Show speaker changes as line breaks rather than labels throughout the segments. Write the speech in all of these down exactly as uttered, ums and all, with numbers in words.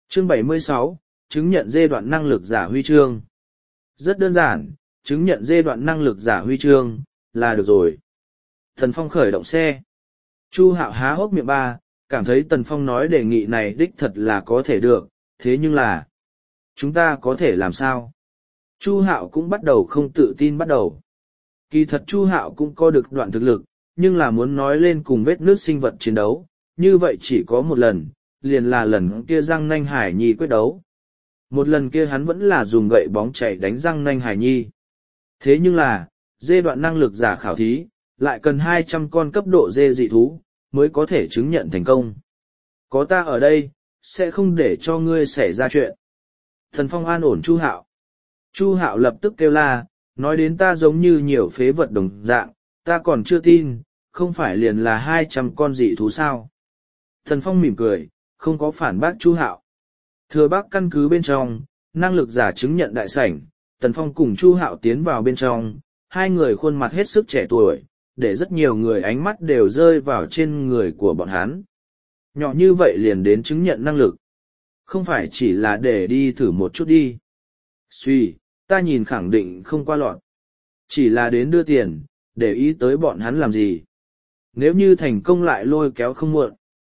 Chương bảy mươi sáu, chứng nhận giai đoạn năng lực giả huy chương. Rất đơn giản, chứng nhận giai đoạn năng lực giả huy chương, là được rồi. Tần Phong khởi động xe. Chu Hạo há hốc miệng ba, cảm thấy Tần Phong nói đề nghị này đích thật là có thể được, thế nhưng là, chúng ta có thể làm sao? Chu Hạo cũng bắt đầu không tự tin bắt đầu. Kỳ thật Chu Hạo cũng có được đoạn thực lực, nhưng là muốn nói lên cùng vết nước sinh vật chiến đấu, như vậy chỉ có một lần, liền là lần kia răng nanh Hải Nhi quyết đấu. Một lần kia hắn vẫn là dùng gậy bóng chảy đánh răng nanh Hải Nhi. Thế nhưng là, giai đoạn năng lực giả khảo thí, lại cần hai trăm con cấp độ dê dị thú, mới có thể chứng nhận thành công. Có ta ở đây, sẽ không để cho ngươi xảy ra chuyện. Thần Phong an ổn Chu Hạo. Chu Hạo lập tức kêu la, nói đến ta giống như nhiều phế vật đồng dạng, ta còn chưa tin, không phải liền là hai trăm con dị thú sao. Thần Phong mỉm cười, không có phản bác Chu Hạo. Thừa Bắc căn cứ bên trong, năng lực giả chứng nhận đại sảnh, Tần Phong cùng Chu Hạo tiến vào bên trong, hai người khuôn mặt hết sức trẻ tuổi, để rất nhiều người ánh mắt đều rơi vào trên người của bọn hắn. Nhỏ như vậy liền đến chứng nhận năng lực. Không phải chỉ là để đi thử một chút đi. Suy, ta nhìn khẳng định không qua lọt. Chỉ là đến đưa tiền, để ý tới bọn hắn làm gì. Nếu như thành công lại lôi kéo không muộn.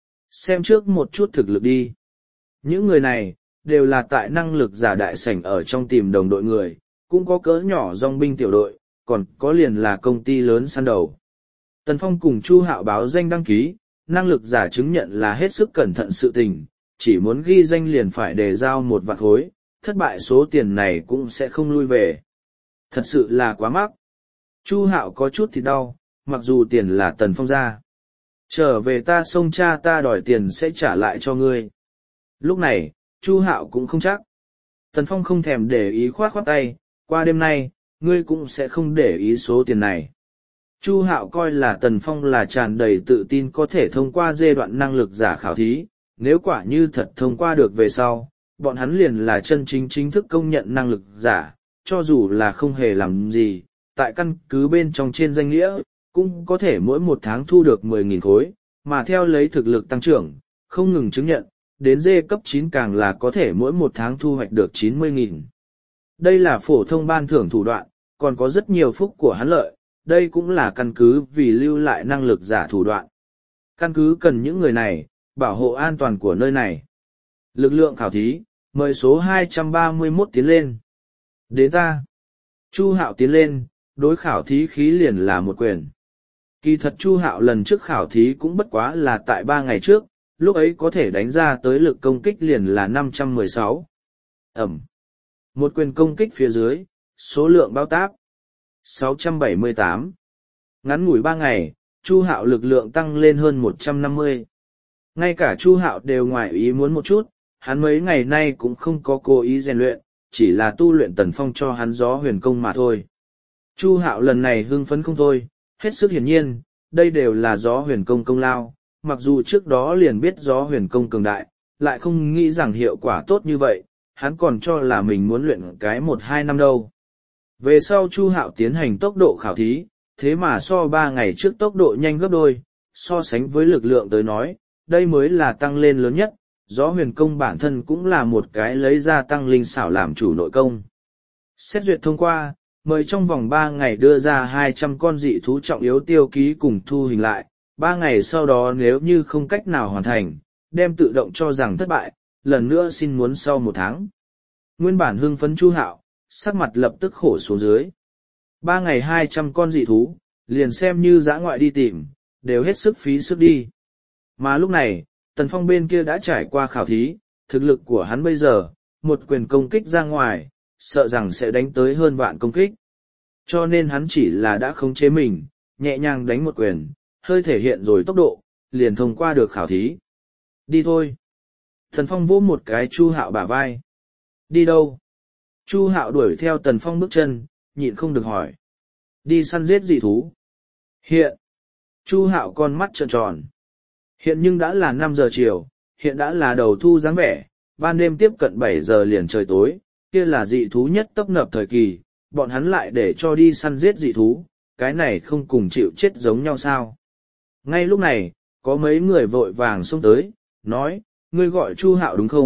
Xem trước một chút thực lực đi. Những người này, đều là tại năng lực giả đại sảnh ở trong tìm đồng đội người, cũng có cỡ nhỏ dòng binh tiểu đội, còn có liền là công ty lớn săn đầu. Tần Phong cùng Chu Hạo báo danh đăng ký, năng lực giả chứng nhận là hết sức cẩn thận sự tình, chỉ muốn ghi danh liền phải đề giao một vạn khối, thất bại số tiền này cũng sẽ không lui về. Thật sự là quá mắc. Chu Hạo có chút thì đau, mặc dù tiền là Tần Phong ra. Trở về ta xông cha ta đòi tiền sẽ trả lại cho ngươi. Lúc này, Chu Hạo cũng không chắc. Tần Phong không thèm để ý khoát khoát tay, qua đêm nay, ngươi cũng sẽ không để ý số tiền này. Chu Hạo coi là Tần Phong là tràn đầy tự tin có thể thông qua giai đoạn năng lực giả khảo thí, nếu quả như thật thông qua được về sau, bọn hắn liền là chân chính chính thức công nhận năng lực giả, cho dù là không hề làm gì, tại căn cứ bên trong trên danh nghĩa, cũng có thể mỗi một tháng thu được mười nghìn khối, mà theo lấy thực lực tăng trưởng, không ngừng chứng nhận, đến dê cấp chín càng là có thể mỗi một tháng thu hoạch được chín mươi nghìn. Đây là phổ thông ban thưởng thủ đoạn, còn có rất nhiều phúc của hắn lợi, đây cũng là căn cứ vì lưu lại năng lực giả thủ đoạn. Căn cứ cần những người này, bảo hộ an toàn của nơi này. Lực lượng khảo thí, mời số hai trăm ba mươi mốt tiến lên. Đến ta. Chu Hạo tiến lên, đối khảo thí khí liền là một quyền. Kỳ thật Chu Hạo lần trước khảo thí cũng bất quá là tại ba ngày trước, lúc ấy có thể đánh ra tới lực công kích liền là năm trăm mười sáu. Ẩm. Một quyền công kích phía dưới, số lượng bao táp. sáu trăm bảy mươi tám. Ngắn ngủi ba ngày, Chu Hạo lực lượng tăng lên hơn một trăm năm mươi. Ngay cả Chu Hạo đều ngoài ý muốn một chút, hắn mấy ngày nay cũng không có cố ý rèn luyện, chỉ là tu luyện Tần Phong cho hắn gió huyền công mà thôi. Chu Hạo lần này hưng phấn không thôi, hết sức hiển nhiên, đây đều là gió huyền công công lao, mặc dù trước đó liền biết gió huyền công cường đại, lại không nghĩ rằng hiệu quả tốt như vậy, hắn còn cho là mình muốn luyện cái một hai năm đâu. Về sau Chu Hạo tiến hành tốc độ khảo thí, thế mà so ba ngày trước tốc độ nhanh gấp đôi, so sánh với lực lượng tới nói, đây mới là tăng lên lớn nhất, gió huyền công bản thân cũng là một cái lấy ra tăng linh xảo làm chủ nội công. Xét duyệt thông qua, mời trong vòng ba ngày đưa ra hai trăm con dị thú trọng yếu tiêu ký cùng thu hình lại, ba ngày sau đó nếu như không cách nào hoàn thành, đem tự động cho rằng thất bại, lần nữa xin muốn sau một tháng. Nguyên bản hưng phấn Chu Hạo, sắc mặt lập tức khổ xuống dưới. Ba ngày hai trăm con dị thú, liền xem như dã ngoại đi tìm, đều hết sức phí sức đi. Mà lúc này, Tần Phong bên kia đã trải qua khảo thí, thực lực của hắn bây giờ, một quyền công kích ra ngoài, sợ rằng sẽ đánh tới hơn vạn công kích. Cho nên hắn chỉ là đã khống chế mình, nhẹ nhàng đánh một quyền, hơi thể hiện rồi tốc độ, liền thông qua được khảo thí. Đi thôi. Tần Phong vỗ một cái Chu Hạo bả vai. Đi đâu? Chu Hạo đuổi theo Tần Phong bước chân, nhịn không được hỏi. Đi săn giết dị thú. Hiện. Chu Hạo con mắt trợn tròn. Hiện nhưng đã là năm giờ chiều, hiện đã là đầu thu dáng vẻ, ban đêm tiếp cận bảy giờ liền trời tối, kia là dị thú nhất tấp nập thời kỳ, bọn hắn lại để cho đi săn giết dị thú, cái này không cùng chịu chết giống nhau sao. Ngay lúc này, có mấy người vội vàng xông tới, nói, ngươi gọi Chu Hạo đúng không,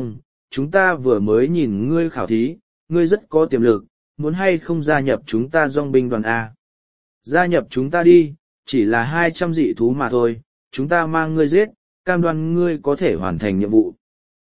chúng ta vừa mới nhìn ngươi khảo thí, ngươi rất có tiềm lực, muốn hay không gia nhập chúng ta dong binh đoàn A. Gia nhập chúng ta đi, chỉ là hai trăm dị thú mà thôi, chúng ta mang ngươi giết, cam đoan ngươi có thể hoàn thành nhiệm vụ.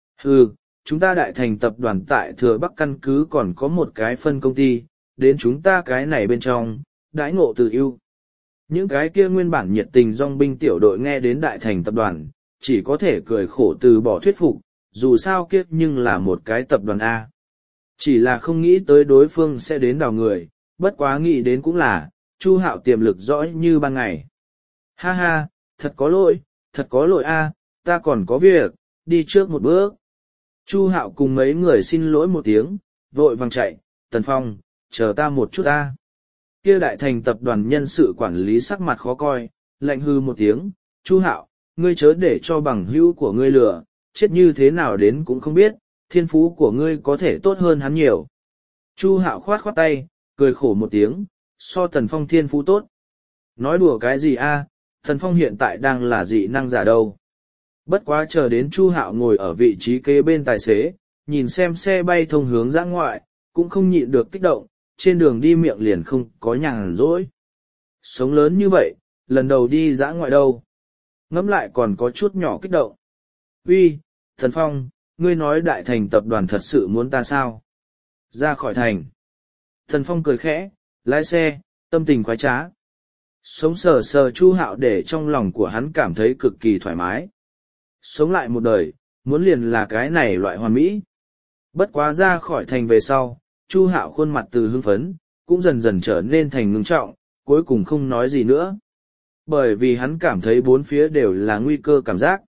Ừ, chúng ta đại thành tập đoàn tại Thừa Bắc căn cứ còn có một cái phân công ty, đến chúng ta cái này bên trong, đãi ngộ tự ưu. Những cái kia nguyên bản nhiệt tình dong binh tiểu đội nghe đến đại thành tập đoàn, chỉ có thể cười khổ từ bỏ thuyết phục, dù sao kiếp nhưng là một cái tập đoàn A. Chỉ là không nghĩ tới đối phương sẽ đến đào người, bất quá nghĩ đến cũng là, Chu Hạo tiềm lực rõ như ban ngày. Ha ha, thật có lỗi, thật có lỗi A, ta còn có việc, đi trước một bước. Chu Hạo cùng mấy người xin lỗi một tiếng, vội vàng chạy, Tần Phong, chờ ta một chút ta. Kia đại thành tập đoàn nhân sự quản lý sắc mặt khó coi, lạnh hư một tiếng, Chu Hạo, ngươi chớ để cho bằng hữu của ngươi lừa, chết như thế nào đến cũng không biết, thiên phú của ngươi có thể tốt hơn hắn nhiều. Chu Hạo khoát khoát tay, cười khổ một tiếng, so Tần Phong thiên phú tốt. Nói đùa cái gì a? Tần Phong hiện tại đang là dị năng giả đâu. Bất quá chờ đến Chu Hạo ngồi ở vị trí kế bên tài xế, nhìn xem xe bay thông hướng ra ngoại, cũng không nhịn được kích động, trên đường đi miệng liền không có nhàn rỗi. Sống lớn như vậy, lần đầu đi dã ngoại đâu. Ngẫm lại còn có chút nhỏ kích động. Uy, Thần Phong, ngươi nói đại thành tập đoàn thật sự muốn ta sao? Ra khỏi thành. Thần Phong cười khẽ, lái xe, tâm tình khoái trá. Sống sờ sờ Chu Hạo để trong lòng của hắn cảm thấy cực kỳ thoải mái. Sống lại một đời, muốn liền là cái này loại hoàn mỹ. Bất quá ra khỏi thành về sau, Chu Hạo khuôn mặt từ hưng phấn, cũng dần dần trở nên thành ngưng trọng, cuối cùng không nói gì nữa. Bởi vì hắn cảm thấy bốn phía đều là nguy cơ cảm giác.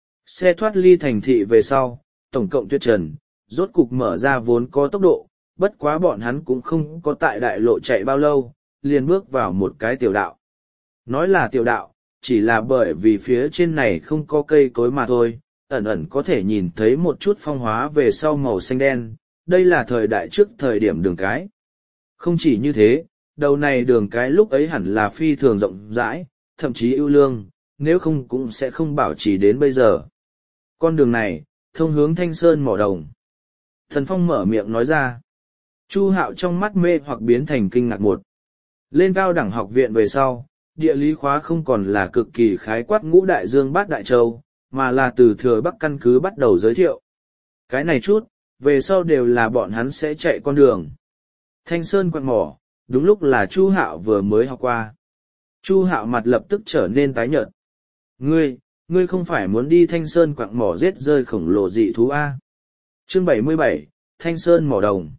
Xe thoát ly thành thị về sau, tổng cộng tuyết trần, rốt cục mở ra vốn có tốc độ, bất quá bọn hắn cũng không có tại đại lộ chạy bao lâu, liền bước vào một cái tiểu đạo. Nói là tiểu đạo, chỉ là bởi vì phía trên này không có cây cối mà thôi, ẩn ẩn có thể nhìn thấy một chút phong hóa về sau màu xanh đen, đây là thời đại trước thời điểm đường cái. Không chỉ như thế, đầu này đường cái lúc ấy hẳn là phi thường rộng rãi, thậm chí ưu lương, nếu không cũng sẽ không bảo trì đến bây giờ. Con đường này, thông hướng Thanh Sơn mỏ đồng. Thần Phong mở miệng nói ra. Chu Hạo trong mắt mê hoặc biến thành kinh ngạc một. Lên cao đẳng học viện về sau, địa lý khóa không còn là cực kỳ khái quát ngũ đại dương bát đại châu, mà là từ Thừa Bắc căn cứ bắt đầu giới thiệu. Cái này chút, về sau đều là bọn hắn sẽ chạy con đường. Thanh Sơn quặng mỏ, đúng lúc là Chu Hạo vừa mới học qua. Chu Hạo mặt lập tức trở nên tái nhợt. Ngươi, ngươi không phải muốn đi Thanh Sơn quặng mỏ giết rơi khổng lồ dị thú A. Chương bảy mươi bảy, Thanh Sơn mỏ đồng.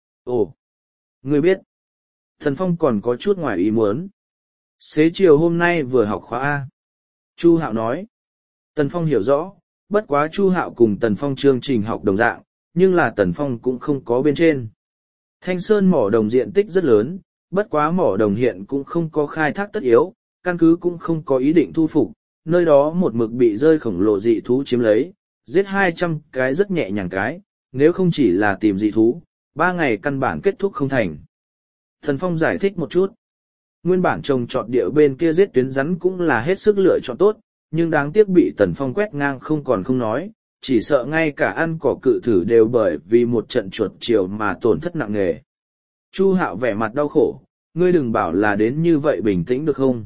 Ồ, ngươi biết. Thần Phong còn có chút ngoài ý muốn. Xế chiều hôm nay vừa học khóa A. Chu Hạo nói. Tần Phong hiểu rõ, bất quá Chu Hạo cùng Tần Phong chương trình học đồng dạng, nhưng là Tần Phong cũng không có bên trên. Thanh Sơn mỏ đồng diện tích rất lớn, bất quá mỏ đồng hiện cũng không có khai thác tất yếu, căn cứ cũng không có ý định thu phục, nơi đó một mực bị rơi khổng lồ dị thú chiếm lấy, giết hai trăm cái rất nhẹ nhàng cái, nếu không chỉ là tìm dị thú, ba ngày căn bản kết thúc không thành. Thần Phong giải thích một chút. Nguyên bản trồng trọt địa bên kia giết tuyến rắn cũng là hết sức lựa chọn tốt, nhưng đáng tiếc bị Tần Phong quét ngang không còn không nói, chỉ sợ ngay cả ăn cỏ cự thử đều bởi vì một trận chuột chiều mà tổn thất nặng nề. Chu Hạo vẻ mặt đau khổ, ngươi đừng bảo là đến như vậy bình tĩnh được không?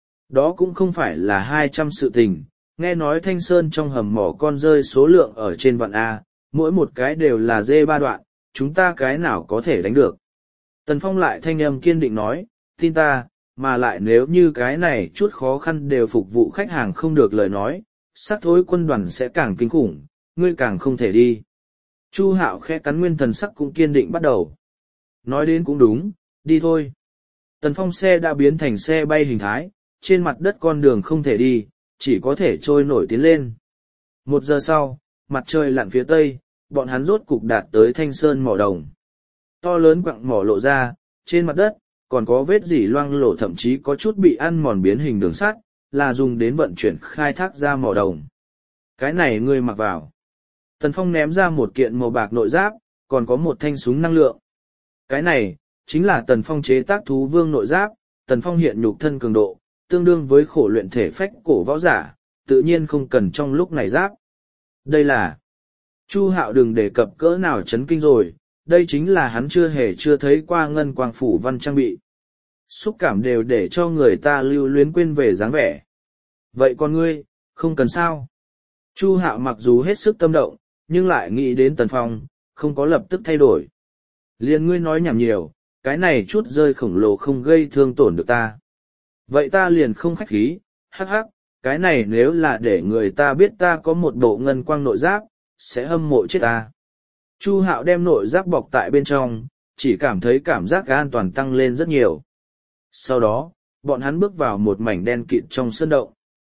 Đó cũng không phải là hai trăm sự tình, nghe nói Thanh Sơn trong hầm mỏ con rơi số lượng ở trên vạn A, mỗi một cái đều là dê ba đoạn, chúng ta cái nào có thể đánh được. Tần Phong lại thanh âm kiên định nói, tin ta, mà lại nếu như cái này chút khó khăn đều phục vụ khách hàng không được lời nói, sắc thối quân đoàn sẽ càng kinh khủng, ngươi càng không thể đi. Chu Hạo khẽ cắn nguyên thần sắc cũng kiên định bắt đầu. Nói đến cũng đúng, đi thôi. Tần Phong xe đã biến thành xe bay hình thái, trên mặt đất con đường không thể đi, chỉ có thể trôi nổi tiến lên. Một giờ sau, mặt trời lặn phía tây, bọn hắn rốt cục đạt tới Thanh Sơn mỏ đồng. To lớn quặng mỏ lộ ra, trên mặt đất, còn có vết dỉ loang lổ thậm chí có chút bị ăn mòn biến hình đường sắt, là dùng đến vận chuyển khai thác ra mỏ đồng. Cái này ngươi mặc vào. Tần Phong ném ra một kiện màu bạc nội giáp, còn có một thanh súng năng lượng. Cái này, chính là Tần Phong chế tác thú vương nội giáp, Tần Phong hiện nhục thân cường độ, tương đương với khổ luyện thể phách cổ võ giả, tự nhiên không cần trong lúc này giáp. Đây là... Chu Hạo đừng đề cập cỡ nào chấn kinh rồi, đây chính là hắn chưa hề chưa thấy qua ngân quang phủ văn trang bị. Xúc cảm đều để cho người ta lưu luyến quên về dáng vẻ. Vậy con ngươi, không cần sao. Chu Hạo mặc dù hết sức tâm động, nhưng lại nghĩ đến Tần Phong, không có lập tức thay đổi. Liền ngươi nói nhảm nhiều, cái này chút rơi khổng lồ không gây thương tổn được ta. Vậy ta liền không khách khí, hắc hắc, cái này nếu là để người ta biết ta có một bộ ngân quang nội giáp, sẽ hâm mộ chết ta. Chu Hạo đem nội giáp bọc tại bên trong, chỉ cảm thấy cảm giác an toàn tăng lên rất nhiều. Sau đó, bọn hắn bước vào một mảnh đen kịt trong sơn động.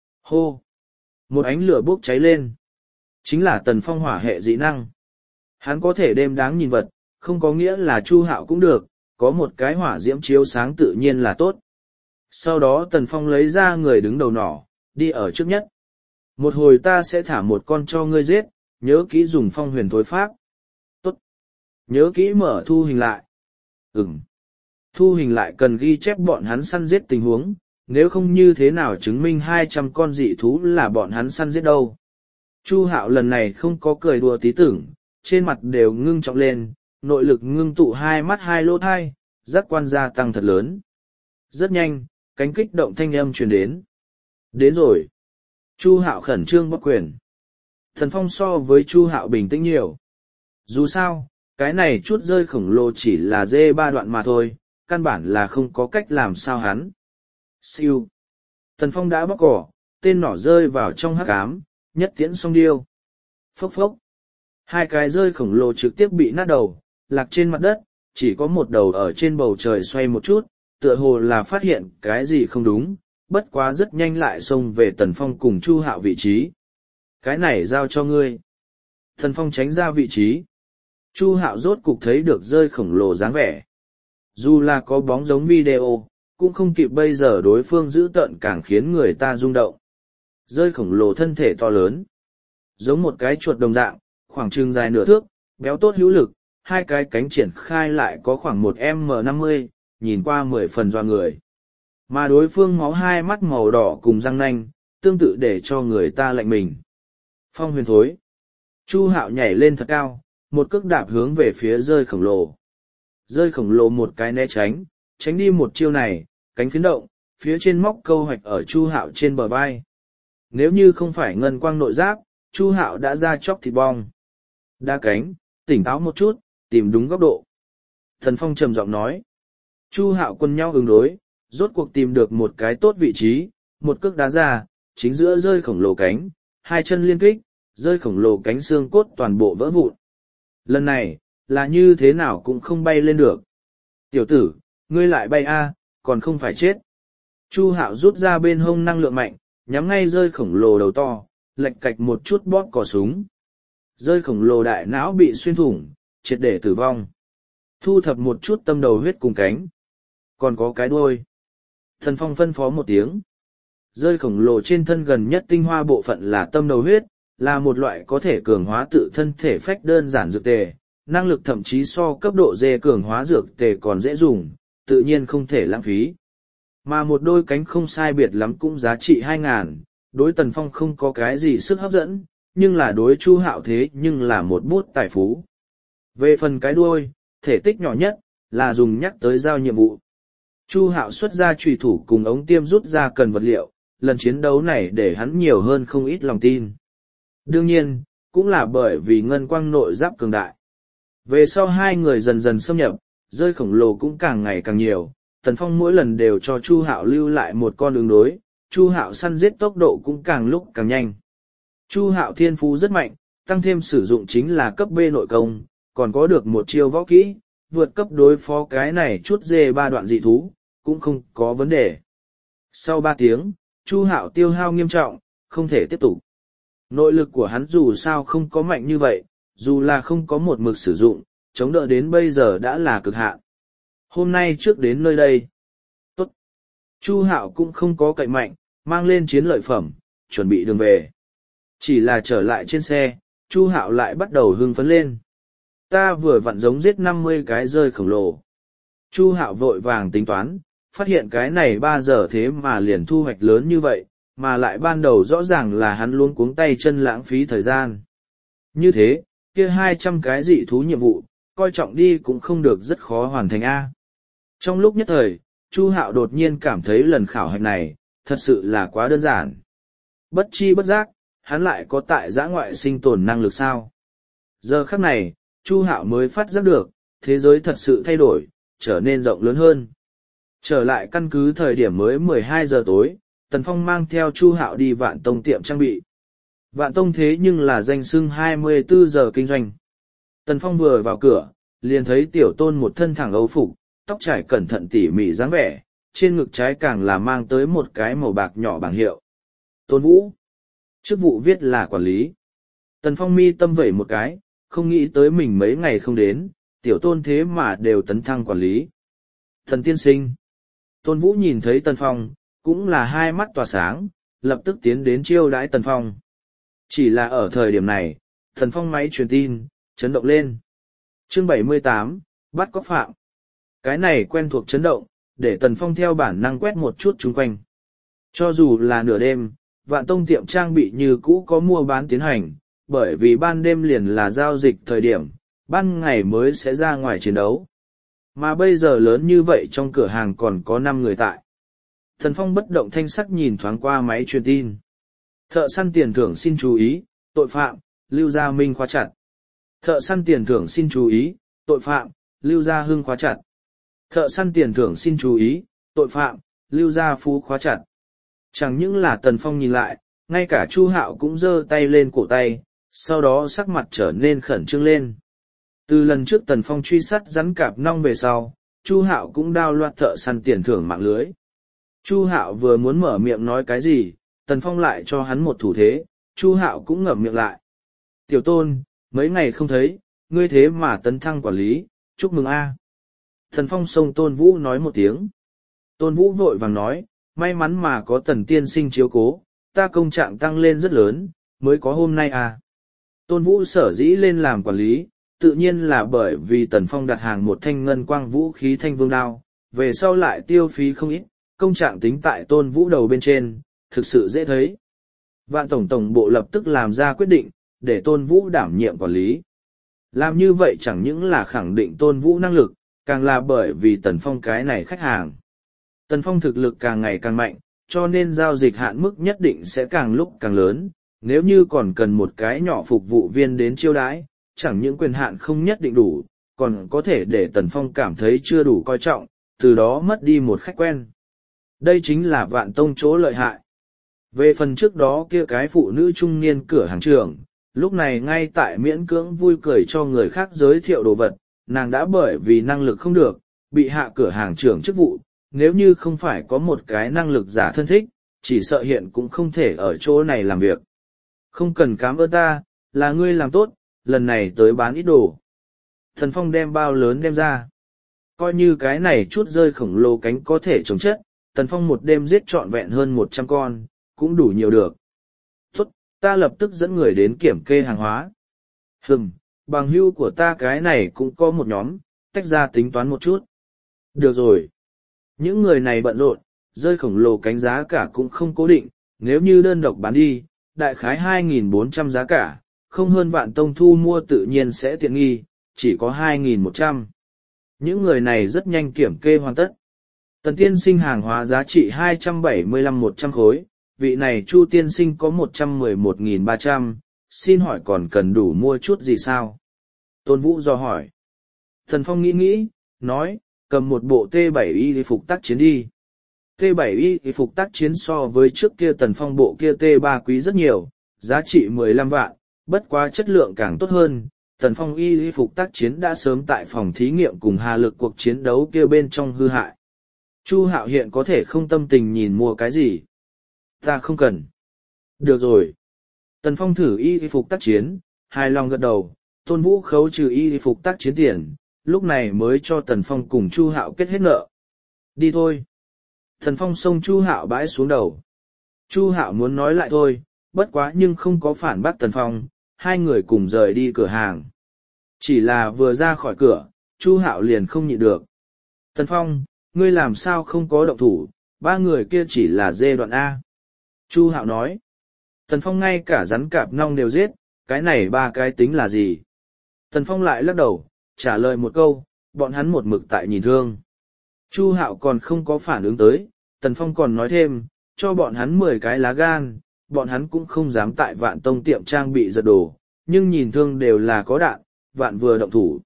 Hô! Một ánh lửa bốc cháy lên. Chính là Tần Phong hỏa hệ dị năng. Hắn có thể đêm đáng nhìn vật, không có nghĩa là Chu Hạo cũng được, có một cái hỏa diễm chiếu sáng tự nhiên là tốt. Sau đó Tần Phong lấy ra người đứng đầu nỏ, đi ở trước nhất. Một hồi ta sẽ thả một con cho ngươi giết, nhớ kỹ dùng phong huyền thối pháp. Tốt. Nhớ kỹ mở thu hình lại. Ừm. Thu hình lại cần ghi chép bọn hắn săn giết tình huống, nếu không như thế nào chứng minh hai trăm con dị thú là bọn hắn săn giết đâu. Chu Hạo lần này không có cười đùa tí tưởng, trên mặt đều ngưng trọng lên, nội lực ngưng tụ hai mắt hai lỗ thai, giác quan gia tăng thật lớn. Rất nhanh, cánh kích động thanh âm truyền đến. Đến rồi. Chu Hạo khẩn trương bóc quyền. Thần Phong so với Chu Hạo bình tĩnh nhiều. Dù sao, cái này chút rơi khổng lồ chỉ là dê ba đoạn mà thôi, căn bản là không có cách làm sao hắn. Siêu. Thần Phong đã bóc cỏ, tên nỏ rơi vào trong hắc ám, nhất tiễn song điêu. Phốc phốc. Hai cái rơi khổng lồ trực tiếp bị nát đầu, lạc trên mặt đất, chỉ có một đầu ở trên bầu trời xoay một chút, tựa hồ là phát hiện cái gì không đúng, bất quá rất nhanh lại xông về Tần Phong cùng Chu Hạo vị trí. Cái này giao cho ngươi. Tần Phong tránh ra vị trí. Chu Hạo rốt cục thấy được rơi khổng lồ dáng vẻ. Dù là có bóng giống video, cũng không kịp bây giờ đối phương giữ tợn càng khiến người ta rung động. Rơi khổng lồ thân thể to lớn. Giống một cái chuột đồng dạng, khoảng chừng dài nửa thước, béo tốt hữu lực, hai cái cánh triển khai lại có khoảng một em em năm mươi, nhìn qua mười phần doa người. Mà đối phương máu hai mắt màu đỏ cùng răng nanh, tương tự để cho người ta lạnh mình. Phong huyền thối. Chu Hạo nhảy lên thật cao, một cước đạp hướng về phía rơi khổng lồ. Rơi khổng lồ một cái né tránh, tránh đi một chiêu này, cánh phiến động, phía trên móc câu hoạch ở Chu Hạo trên bờ vai. Nếu như không phải ngân quang nội giáp, Chu Hạo đã ra chóc thịt bong. Đa cánh, tỉnh táo một chút, tìm đúng góc độ. Thần Phong trầm giọng nói. Chu Hạo quân nhau ứng đối, rốt cuộc tìm được một cái tốt vị trí, một cước đá ra, chính giữa rơi khổng lồ cánh, hai chân liên kích, rơi khổng lồ cánh xương cốt toàn bộ vỡ vụn. Lần này, là như thế nào cũng không bay lên được. Tiểu tử, ngươi lại bay a, còn không phải chết. Chu Hạo rút ra bên hông năng lượng mạnh, nhắm ngay rơi khổng lồ đầu to, lệch cạch một chút bóp cò súng. Rơi khổng lồ đại não bị xuyên thủng, triệt để tử vong. Thu thập một chút tâm đầu huyết cùng cánh. Còn có cái đuôi. Thần Phong phân phó một tiếng. Rơi khổng lồ trên thân gần nhất tinh hoa bộ phận là tâm đầu huyết, là một loại có thể cường hóa tự thân thể phách đơn giản dược tề, năng lực thậm chí so cấp độ dê cường hóa dược tề còn dễ dùng, tự nhiên không thể lãng phí. Mà một đôi cánh không sai biệt lắm cũng giá trị hai ngàn, đối Tần Phong không có cái gì sức hấp dẫn, nhưng là đối Chu Hạo thế nhưng là một bút tài phú. Về phần cái đuôi, thể tích nhỏ nhất, là dùng nhắc tới giao nhiệm vụ. Chu Hạo xuất ra chùy thủ cùng ống tiêm rút ra cần vật liệu, lần chiến đấu này để hắn nhiều hơn không ít lòng tin. Đương nhiên, cũng là bởi vì ngân quang nội giáp cường đại. Về sau hai người dần dần xâm nhập, rơi khổng lồ cũng càng ngày càng nhiều, Tần Phong mỗi lần đều cho Chu Hạo lưu lại một con đường đối, Chu Hạo săn giết tốc độ cũng càng lúc càng nhanh. Chu Hạo thiên phú rất mạnh, tăng thêm sử dụng chính là cấp B nội công, còn có được một chiêu võ kỹ, vượt cấp đối phó cái này chút dê ba đoạn dị thú, cũng không có vấn đề. Sau ba tiếng, Chu Hạo tiêu hao nghiêm trọng, không thể tiếp tục. Nội lực của hắn dù sao không có mạnh như vậy, dù là không có một mực sử dụng, chống đỡ đến bây giờ đã là cực hạn. Hôm nay trước đến nơi đây. Tốt. Chu Hạo cũng không có cậy mạnh, mang lên chiến lợi phẩm, chuẩn bị đường về. Chỉ là trở lại trên xe, Chu Hạo lại bắt đầu hưng phấn lên. Ta vừa vặn giống giết năm mươi cái rơi khổng lồ. Chu Hạo vội vàng tính toán, phát hiện cái này ba giờ thế mà liền thu hoạch lớn như vậy, mà lại ban đầu rõ ràng là hắn luôn cuống tay chân lãng phí thời gian. Như thế, kia hai trăm cái dị thú nhiệm vụ, coi trọng đi cũng không được rất khó hoàn thành A. Trong lúc nhất thời, Chu Hạo đột nhiên cảm thấy lần khảo hạch này, thật sự là quá đơn giản. Bất chi bất giác, hắn lại có tại giã ngoại sinh tồn năng lực sao. Giờ khắc này, Chu Hạo mới phát giác được, thế giới thật sự thay đổi, trở nên rộng lớn hơn. Trở lại căn cứ thời điểm mới mười hai giờ tối, Tần Phong mang theo Chu Hạo đi Vạn Tông tiệm trang bị. Vạn Tông thế nhưng là danh xưng hai mươi bốn giờ kinh doanh. Tần Phong vừa vào cửa, liền thấy Tiểu Tôn một thân thẳng âu phục, tóc trải cẩn thận tỉ mỉ dáng vẻ, trên ngực trái càng là mang tới một cái màu bạc nhỏ bảng hiệu. Tôn Vũ. Chức vụ viết là quản lý. Tần Phong mi tâm vẩy một cái, không nghĩ tới mình mấy ngày không đến, Tiểu Tôn thế mà đều tấn thăng quản lý. Thần tiên sinh. Tôn Vũ nhìn thấy Tần Phong, cũng là hai mắt tỏa sáng, lập tức tiến đến chiêu đãi Tần Phong. Chỉ là ở thời điểm này, Tần Phong máy truyền tin, chấn động lên. Chương bảy mươi tám, bắt có phạm. Cái này quen thuộc chấn động, để Tần Phong theo bản năng quét một chút chung quanh. Cho dù là nửa đêm, Vạn Tông tiệm trang bị như cũ có mua bán tiến hành, bởi vì ban đêm liền là giao dịch thời điểm, ban ngày mới sẽ ra ngoài chiến đấu. Mà bây giờ lớn như vậy trong cửa hàng còn có năm người tại. Tần Phong bất động thanh sắc nhìn thoáng qua máy truyền tin. Thợ săn tiền thưởng xin chú ý, tội phạm, Lưu Gia Minh khóa chặt. Thợ săn tiền thưởng xin chú ý, tội phạm, Lưu Gia Hưng khóa chặt. Thợ săn tiền thưởng xin chú ý, tội phạm, Lưu Gia Phú khóa chặt. Chẳng những là Tần Phong nhìn lại, ngay cả Chu Hạo cũng giơ tay lên cổ tay, sau đó sắc mặt trở nên khẩn trương lên. Từ lần trước Tần Phong truy sát rắn cạp nong về sau, Chu Hạo cũng đao loạt thợ săn tiền thưởng mạng lưới. Chu Hạo vừa muốn mở miệng nói cái gì, Tần Phong lại cho hắn một thủ thế, Chu Hạo cũng ngậm miệng lại. Tiểu Tôn, mấy ngày không thấy, ngươi thế mà tấn thăng quản lý, chúc mừng a. Tần Phong xông Tôn Vũ nói một tiếng. Tôn Vũ vội vàng nói, may mắn mà có Tần tiên sinh chiếu cố, ta công trạng tăng lên rất lớn, mới có hôm nay à. Tôn Vũ sở dĩ lên làm quản lý, tự nhiên là bởi vì Tần Phong đặt hàng một thanh ngân quang vũ khí thanh vương đao, về sau lại tiêu phí không ít, công trạng tính tại Tôn Vũ đầu bên trên, thực sự dễ thấy. Vạn Tổng Tổng Bộ lập tức làm ra quyết định, để Tôn Vũ đảm nhiệm quản lý. Làm như vậy chẳng những là khẳng định Tôn Vũ năng lực, càng là bởi vì Tần Phong cái này khách hàng. Tần Phong thực lực càng ngày càng mạnh, cho nên giao dịch hạn mức nhất định sẽ càng lúc càng lớn, nếu như còn cần một cái nhỏ phục vụ viên đến chiêu đãi, chẳng những quyền hạn không nhất định đủ, còn có thể để Tần Phong cảm thấy chưa đủ coi trọng, từ đó mất đi một khách quen. Đây chính là Vạn Tông chỗ lợi hại. Về phần trước đó kia cái phụ nữ trung niên cửa hàng trưởng, lúc này ngay tại miễn cưỡng vui cười cho người khác giới thiệu đồ vật, nàng đã bởi vì năng lực không được, bị hạ cửa hàng trưởng chức vụ, nếu như không phải có một cái năng lực giả thân thích, chỉ sợ hiện cũng không thể ở chỗ này làm việc. Không cần cảm ơn ta, là ngươi làm tốt, lần này tới bán ít đồ. Thần Phong đem bao lớn đem ra. Coi như cái này chút rơi khổng lồ cánh có thể chống chất, Tần Phong một đêm giết trọn vẹn hơn một trăm con, cũng đủ nhiều được. Tốt, ta lập tức dẫn người đến kiểm kê hàng hóa. Hừm, bằng hữu của ta cái này cũng có một nhóm, tách ra tính toán một chút. Được rồi. Những người này bận rộn, rơi khổng lồ cánh giá cả cũng không cố định, nếu như đơn độc bán đi, đại khái hai nghìn bốn trăm giá cả, không hơn Vạn Tông thu mua tự nhiên sẽ tiện nghi, chỉ có hai nghìn một trăm. Những người này rất nhanh kiểm kê hoàn tất. Tần tiên sinh hàng hóa giá trị hai trăm bảy mươi lăm một trăm khối, vị này Chu tiên sinh có một trăm mười một nghìn ba trăm, xin hỏi còn cần đủ mua chút gì sao? Tôn Vũ dò hỏi. Thần Phong nghĩ nghĩ, nói, cầm một bộ T bảy y phục tác chiến đi. T bảy y phục tác chiến so với trước kia Tần Phong bộ kia T ba quý rất nhiều, giá trị mười lăm vạn, bất quá chất lượng càng tốt hơn. Tần Phong y phục tác chiến đã sớm tại phòng thí nghiệm cùng Hà Lực cuộc chiến đấu kia bên trong hư hại. Chu Hạo hiện có thể không tâm tình nhìn mua cái gì. Ta không cần. Được rồi. Tần Phong thử y phục tác chiến, hài lòng gật đầu, Tôn Vũ khấu trừ y phục tác chiến tiền, lúc này mới cho Tần Phong cùng Chu Hạo kết hết nợ. Đi thôi. Tần Phong xông Chu Hạo bãi xuống đầu. Chu Hạo muốn nói lại thôi, bất quá nhưng không có phản bác Tần Phong, hai người cùng rời đi cửa hàng. Chỉ là vừa ra khỏi cửa, Chu Hạo liền không nhịn được. Tần Phong, ngươi làm sao không có động thủ, ba người kia chỉ là dê đoạn A. Chu Hạo nói. Tần Phong ngay cả rắn cạp nong đều giết, cái này ba cái tính là gì, Tần Phong lại lắc đầu, trả lời một câu, bọn hắn một mực tại nhìn thương. Chu Hạo còn không có phản ứng tới, Tần Phong còn nói thêm, cho bọn hắn mười cái lá gan, bọn hắn cũng không dám tại Vạn Tông tiệm trang bị giật đồ, nhưng nhìn thương đều là có đạn, Vạn vừa động thủ,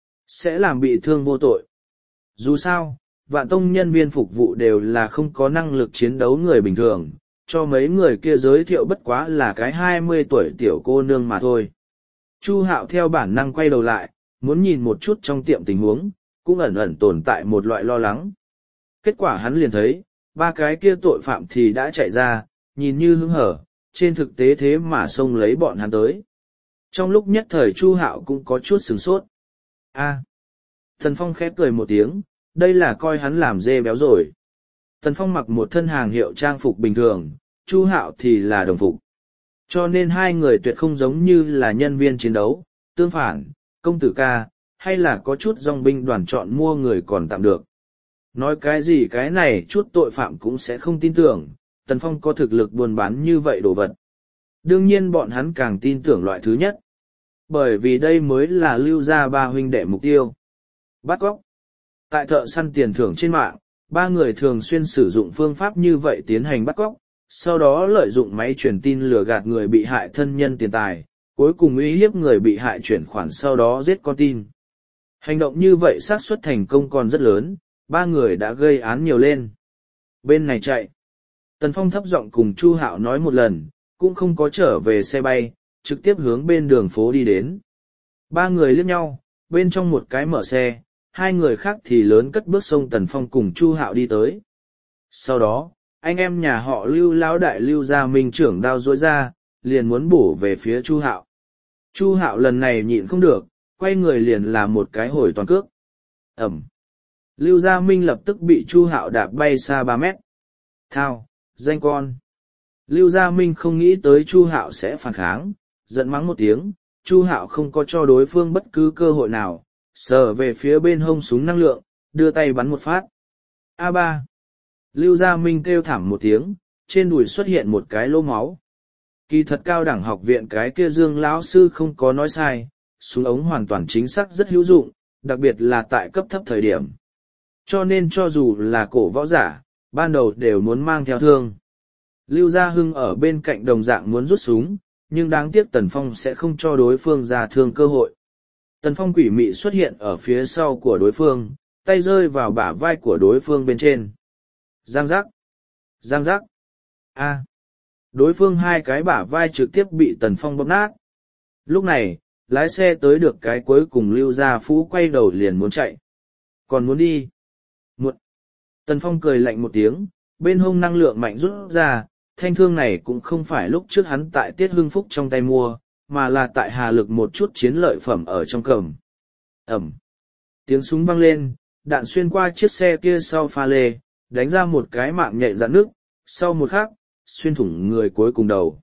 sẽ làm bị thương vô tội. Dù sao, Vạn Tông nhân viên phục vụ đều là không có năng lực chiến đấu người bình thường, cho mấy người kia giới thiệu bất quá là cái hai mươi tuổi tiểu cô nương mà thôi. Chu Hạo theo bản năng quay đầu lại, muốn nhìn một chút trong tiệm tình huống, cũng ẩn ẩn tồn tại một loại lo lắng. Kết quả hắn liền thấy, ba cái kia tội phạm thì đã chạy ra, nhìn như hứng hở, trên thực tế thế mà xông lấy bọn hắn tới. Trong lúc nhất thời Chu Hạo cũng có chút sửng sốt. A. Tần Phong khép cười một tiếng, đây là coi hắn làm dê béo rồi. Tần Phong mặc một thân hàng hiệu trang phục bình thường, Chu Hạo thì là đồng phục. Cho nên hai người tuyệt không giống như là nhân viên chiến đấu, tương phản, công tử ca, hay là có chút dòng binh đoàn chọn mua người còn tạm được. Nói cái gì cái này chút tội phạm cũng sẽ không tin tưởng, Tần Phong có thực lực buôn bán như vậy đồ vật. Đương nhiên bọn hắn càng tin tưởng loại thứ nhất. Bởi vì đây mới là lưu ra ba huynh đệ mục tiêu. Bắt cóc. Tại thợ săn tiền thưởng trên mạng, ba người thường xuyên sử dụng phương pháp như vậy tiến hành bắt cóc, sau đó lợi dụng máy truyền tin lừa gạt người bị hại thân nhân tiền tài, cuối cùng uy hiếp người bị hại chuyển khoản sau đó giết con tin. Hành động như vậy xác suất thành công còn rất lớn, ba người đã gây án nhiều lên. Bên này chạy. Tần Phong thấp giọng cùng Chu Hạo nói một lần, cũng không có trở về xe bay, trực tiếp hướng bên đường phố đi đến. Ba người liếc nhau, bên trong một cái mở xe, hai người khác thì lớn cất bước xông Tần Phong cùng Chu Hạo đi tới. Sau đó, anh em nhà họ Lưu lão đại Lưu gia Minh trưởng đao duỗi ra, liền muốn bổ về phía Chu Hạo. Chu Hạo lần này nhịn không được, quay người liền làm một cái hồi toàn cước. Ẩm. Lưu gia Minh lập tức bị Chu Hạo đạp bay xa ba mét. Thao, danh con. Lưu gia Minh không nghĩ tới Chu Hạo sẽ phản kháng, giận mắng một tiếng, Chu Hạo không có cho đối phương bất cứ cơ hội nào, sờ về phía bên hông súng năng lượng, đưa tay bắn một phát. A ba. Lưu gia Minh kêu thảm một tiếng, trên đùi xuất hiện một cái lỗ máu. Kỳ thật cao đẳng học viện cái kia Dương lão sư không có nói sai, súng ống hoàn toàn chính xác rất hữu dụng, đặc biệt là tại cấp thấp thời điểm. Cho nên cho dù là cổ võ giả, ban đầu đều muốn mang theo thương. Lưu Gia Hưng ở bên cạnh đồng dạng muốn rút súng, nhưng đáng tiếc Tần Phong sẽ không cho đối phương ra thương cơ hội. Tần Phong quỷ mị xuất hiện ở phía sau của đối phương, tay rơi vào bả vai của đối phương bên trên. Giang giác! Giang giác! A! Đối phương hai cái bả vai trực tiếp bị Tần Phong bóp nát. Lúc này, lái xe tới được cái cuối cùng Lưu Gia Phú quay đầu liền muốn chạy. Còn muốn đi? Muộn! Tần Phong cười lạnh một tiếng, bên hông năng lượng mạnh rút ra, thanh thương này cũng không phải lúc trước hắn tại Tiết Hưng Phúc trong tay mua, mà là tại Hà Lực một chút chiến lợi phẩm ở trong cầm. Ẩm! Tiếng súng vang lên, đạn xuyên qua chiếc xe kia sau pha lê, đánh ra một cái mạng nhện dạn nước, sau một khắc, xuyên thủng người cuối cùng đầu.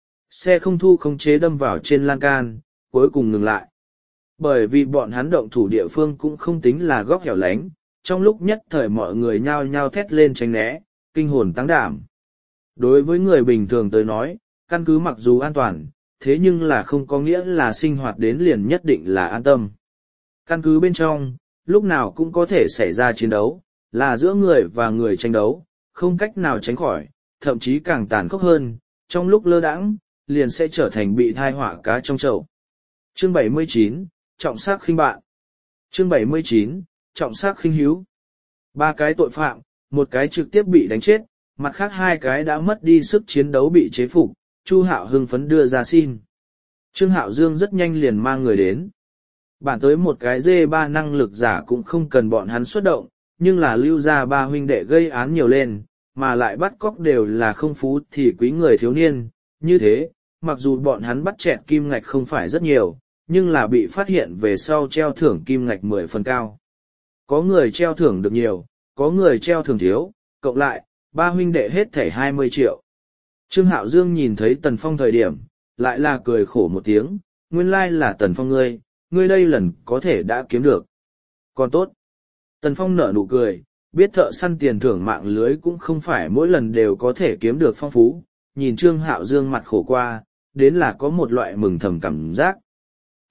Xe không thu không chế đâm vào trên lan can, cuối cùng ngừng lại. Bởi vì bọn hắn động thủ địa phương cũng không tính là góc hẻo lánh, trong lúc nhất thời mọi người nhao nhao thét lên tránh né, kinh hồn táng đảm. Đối với người bình thường tới nói, căn cứ mặc dù an toàn, thế nhưng là không có nghĩa là sinh hoạt đến liền nhất định là an tâm. Căn cứ bên trong, lúc nào cũng có thể xảy ra chiến đấu, là giữa người và người tranh đấu, không cách nào tránh khỏi, thậm chí càng tàn khốc hơn, trong lúc lơ đãng, liền sẽ trở thành bị thai họa cá trong chậu. Chương bảy mươi chín, Trọng sắc khinh bạn. Chương bảy mươi chín, Trọng sắc khinh hiếu. Ba cái tội phạm, một cái trực tiếp bị đánh chết, mặt khác hai cái đã mất đi sức chiến đấu bị chế phục, Chu Hạo hưng phấn đưa ra xin. Trương Hạo Dương rất nhanh liền mang người đến. Bản tới một cái dê ba năng lực giả cũng không cần bọn hắn xuất động, nhưng là Lưu gia ba huynh đệ gây án nhiều lên, mà lại bắt cóc đều là không phú thì quý người thiếu niên, như thế, mặc dù bọn hắn bắt chẹt kim ngạch không phải rất nhiều, nhưng là bị phát hiện về sau treo thưởng kim ngạch mười phần cao. Có người treo thưởng được nhiều, có người treo thưởng thiếu, cộng lại, ba huynh đệ hết thảy hai mươi triệu. Trương Hạo Dương nhìn thấy Tần Phong thời điểm, lại là cười khổ một tiếng, nguyên lai là Tần Phong ngươi, ngươi đây lần có thể đã kiếm được. Còn tốt. Tần Phong nở nụ cười, biết thợ săn tiền thưởng mạng lưới cũng không phải mỗi lần đều có thể kiếm được phong phú, nhìn Trương Hạo Dương mặt khổ qua, đến là có một loại mừng thầm cảm giác.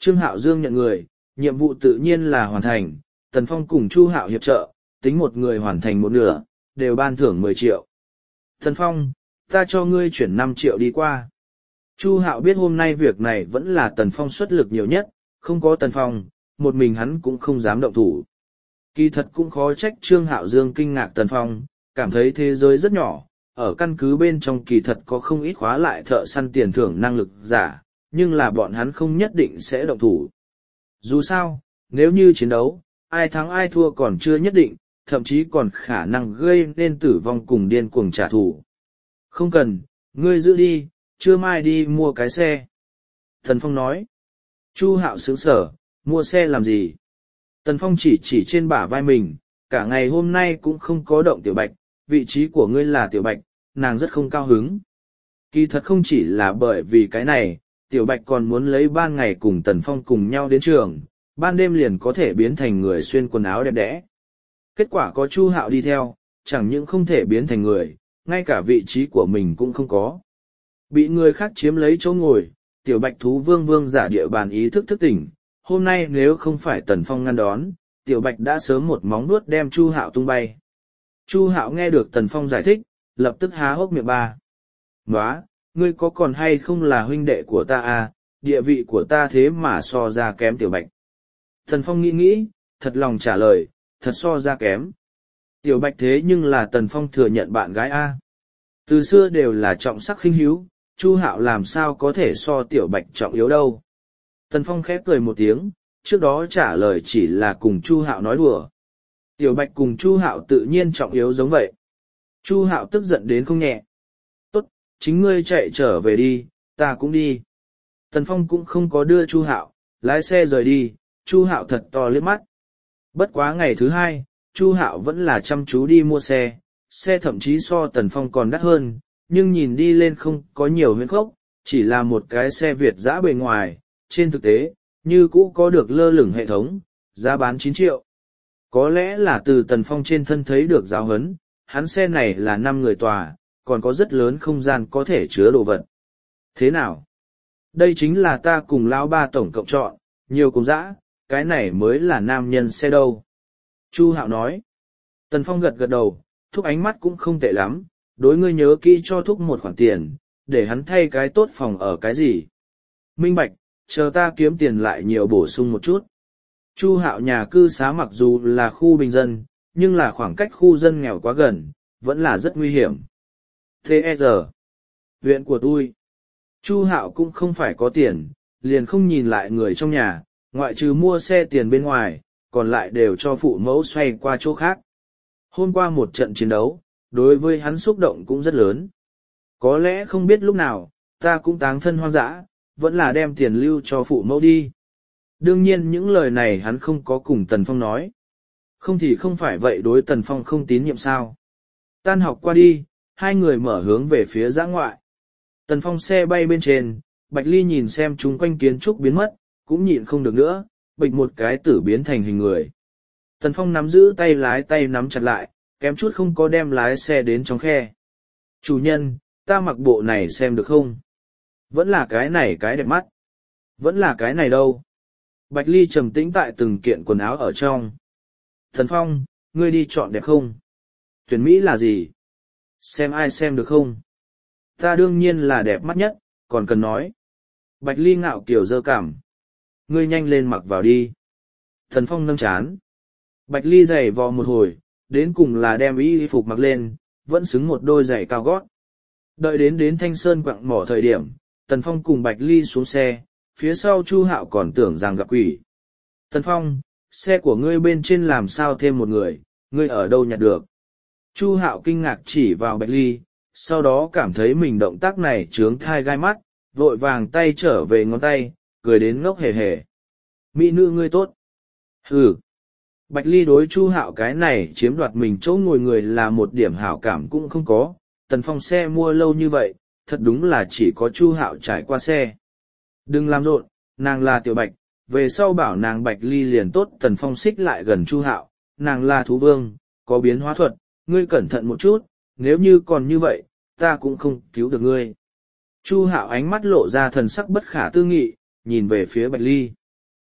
Trương Hạo Dương nhận người, nhiệm vụ tự nhiên là hoàn thành, Tần Phong cùng Chu Hạo hiệp trợ, tính một người hoàn thành một nửa, đều ban thưởng mười triệu. Tần Phong, ta cho ngươi chuyển năm triệu đi qua. Chu Hạo biết hôm nay việc này vẫn là Tần Phong xuất lực nhiều nhất, không có Tần Phong, một mình hắn cũng không dám động thủ. Kỳ thật cũng khó trách Trương Hạo Dương kinh ngạc Tần Phong, cảm thấy thế giới rất nhỏ, ở căn cứ bên trong kỳ thật có không ít khóa lại thợ săn tiền thưởng năng lực giả, nhưng là bọn hắn không nhất định sẽ động thủ. Dù sao, nếu như chiến đấu, ai thắng ai thua còn chưa nhất định, thậm chí còn khả năng gây nên tử vong cùng điên cuồng trả thù. Không cần, ngươi giữ đi, trưa mai đi mua cái xe. Tần Phong nói. Chu Hạo sững sở, mua xe làm gì? Tần Phong chỉ chỉ trên bả vai mình, cả ngày hôm nay cũng không có động Tiểu Bạch, vị trí của ngươi là Tiểu Bạch, nàng rất không cao hứng. Kỳ thật không chỉ là bởi vì cái này, Tiểu Bạch còn muốn lấy ban ngày cùng Tần Phong cùng nhau đến trường, ban đêm liền có thể biến thành người xuyên quần áo đẹp đẽ. Kết quả có Chu Hạo đi theo, chẳng những không thể biến thành người, ngay cả vị trí của mình cũng không có. Bị người khác chiếm lấy chỗ ngồi, Tiểu Bạch thú vương vương giả địa bàn ý thức thức tỉnh, hôm nay nếu không phải Tần Phong ngăn đón, Tiểu Bạch đã sớm một móng vuốt đem Chu Hạo tung bay. Chu Hạo nghe được Tần Phong giải thích, lập tức há hốc miệng ba. Nóa, ngươi có còn hay không là huynh đệ của ta à, địa vị của ta thế mà so ra kém Tiểu Bạch. Tần Phong nghĩ nghĩ, thật lòng trả lời, thật so ra kém. Tiểu Bạch thế nhưng là Tần Phong thừa nhận bạn gái A. Từ xưa đều là trọng sắc khinh hiếu, Chu Hạo làm sao có thể so Tiểu Bạch trọng yếu đâu. Tần Phong khép cười một tiếng, trước đó trả lời chỉ là cùng Chu Hạo nói đùa. Tiểu Bạch cùng Chu Hạo tự nhiên trọng yếu giống vậy. Chu Hạo tức giận đến không nhẹ. Tốt, chính ngươi chạy trở về đi, ta cũng đi. Tần Phong cũng không có đưa Chu Hạo, lái xe rời đi, Chu Hạo thật to liếc mắt. Bất quá ngày thứ hai, Chu Hạo vẫn là chăm chú đi mua xe, xe thậm chí so Tần Phong còn đắt hơn, nhưng nhìn đi lên không có nhiều huyễn khốc, chỉ là một cái xe Việt dã bề ngoài, trên thực tế, như cũ có được lơ lửng hệ thống, giá bán chín triệu. Có lẽ là từ Tần Phong trên thân thấy được giáo huấn, hắn xe này là năm người tòa, còn có rất lớn không gian có thể chứa đồ vật. Thế nào? Đây chính là ta cùng lão ba tổng cộng chọn, nhiều cùng dã, cái này mới là nam nhân xe đâu. Chu Hạo nói. Tần Phong gật gật đầu, thúc ánh mắt cũng không tệ lắm, đối ngươi nhớ kỹ cho thúc một khoản tiền, để hắn thay cái tốt phòng ở cái gì. Minh bạch, chờ ta kiếm tiền lại nhiều bổ sung một chút. Chu Hạo nhà cư xá mặc dù là khu bình dân, nhưng là khoảng cách khu dân nghèo quá gần, vẫn là rất nguy hiểm. tê e rờ, huyện của tôi. Chu Hạo cũng không phải có tiền, liền không nhìn lại người trong nhà, ngoại trừ mua xe tiền bên ngoài, còn lại đều cho phụ mẫu xoay qua chỗ khác. Hôm qua một trận chiến đấu, đối với hắn xúc động cũng rất lớn. Có lẽ không biết lúc nào, ta cũng táng thân hoang dã, vẫn là đem tiền lưu cho phụ mẫu đi. Đương nhiên những lời này hắn không có cùng Tần Phong nói. Không thì không phải vậy đối Tần Phong không tín nhiệm sao. Tan học qua đi, hai người mở hướng về phía dã ngoại. Tần Phong xe bay bên trên, Bạch Ly nhìn xem chúng quanh kiến trúc biến mất, cũng nhịn không được nữa, bịch một cái tử biến thành hình người. Tần Phong nắm giữ tay lái tay nắm chặt lại, kém chút không có đem lái xe đến trong khe. Chủ nhân, ta mặc bộ này xem được không? Vẫn là cái này cái đẹp mắt. Vẫn là cái này đâu. Bạch Ly trầm tĩnh tại từng kiện quần áo ở trong. Tần Phong, ngươi đi chọn đẹp không? Tuyển Mỹ là gì? Xem ai xem được không? Ta đương nhiên là đẹp mắt nhất, còn cần nói. Bạch Ly ngạo kiểu dơ cảm. Ngươi nhanh lên mặc vào đi. Tần Phong nâng chán. Bạch Ly giày vò một hồi, đến cùng là đem y phục mặc lên, vẫn xứng một đôi giày cao gót. Đợi đến đến Thanh Sơn quặng mỏ thời điểm, Tần Phong cùng Bạch Ly xuống xe, phía sau Chu Hạo còn tưởng rằng gặp quỷ. Tần Phong, xe của ngươi bên trên làm sao thêm một người, ngươi ở đâu nhặt được? Chu Hạo kinh ngạc chỉ vào Bạch Ly, sau đó cảm thấy mình động tác này trướng thai gai mắt, vội vàng tay trở về ngón tay, cười đến ngốc hề hề. Mỹ nữ ngươi tốt. Hừ. Bạch Ly đối Chu Hạo cái này chiếm đoạt mình chỗ ngồi người là một điểm hảo cảm cũng không có. Tần Phong xe mua lâu như vậy, thật đúng là chỉ có Chu Hạo trải qua xe. Đừng làm rộn, nàng là Tiểu Bạch, về sau bảo nàng Bạch Ly liền tốt. Tần Phong xích lại gần Chu Hạo, nàng là thú vương, có biến hóa thuật, ngươi cẩn thận một chút, nếu như còn như vậy, ta cũng không cứu được ngươi. Chu Hạo ánh mắt lộ ra thần sắc bất khả tư nghị, nhìn về phía Bạch Ly.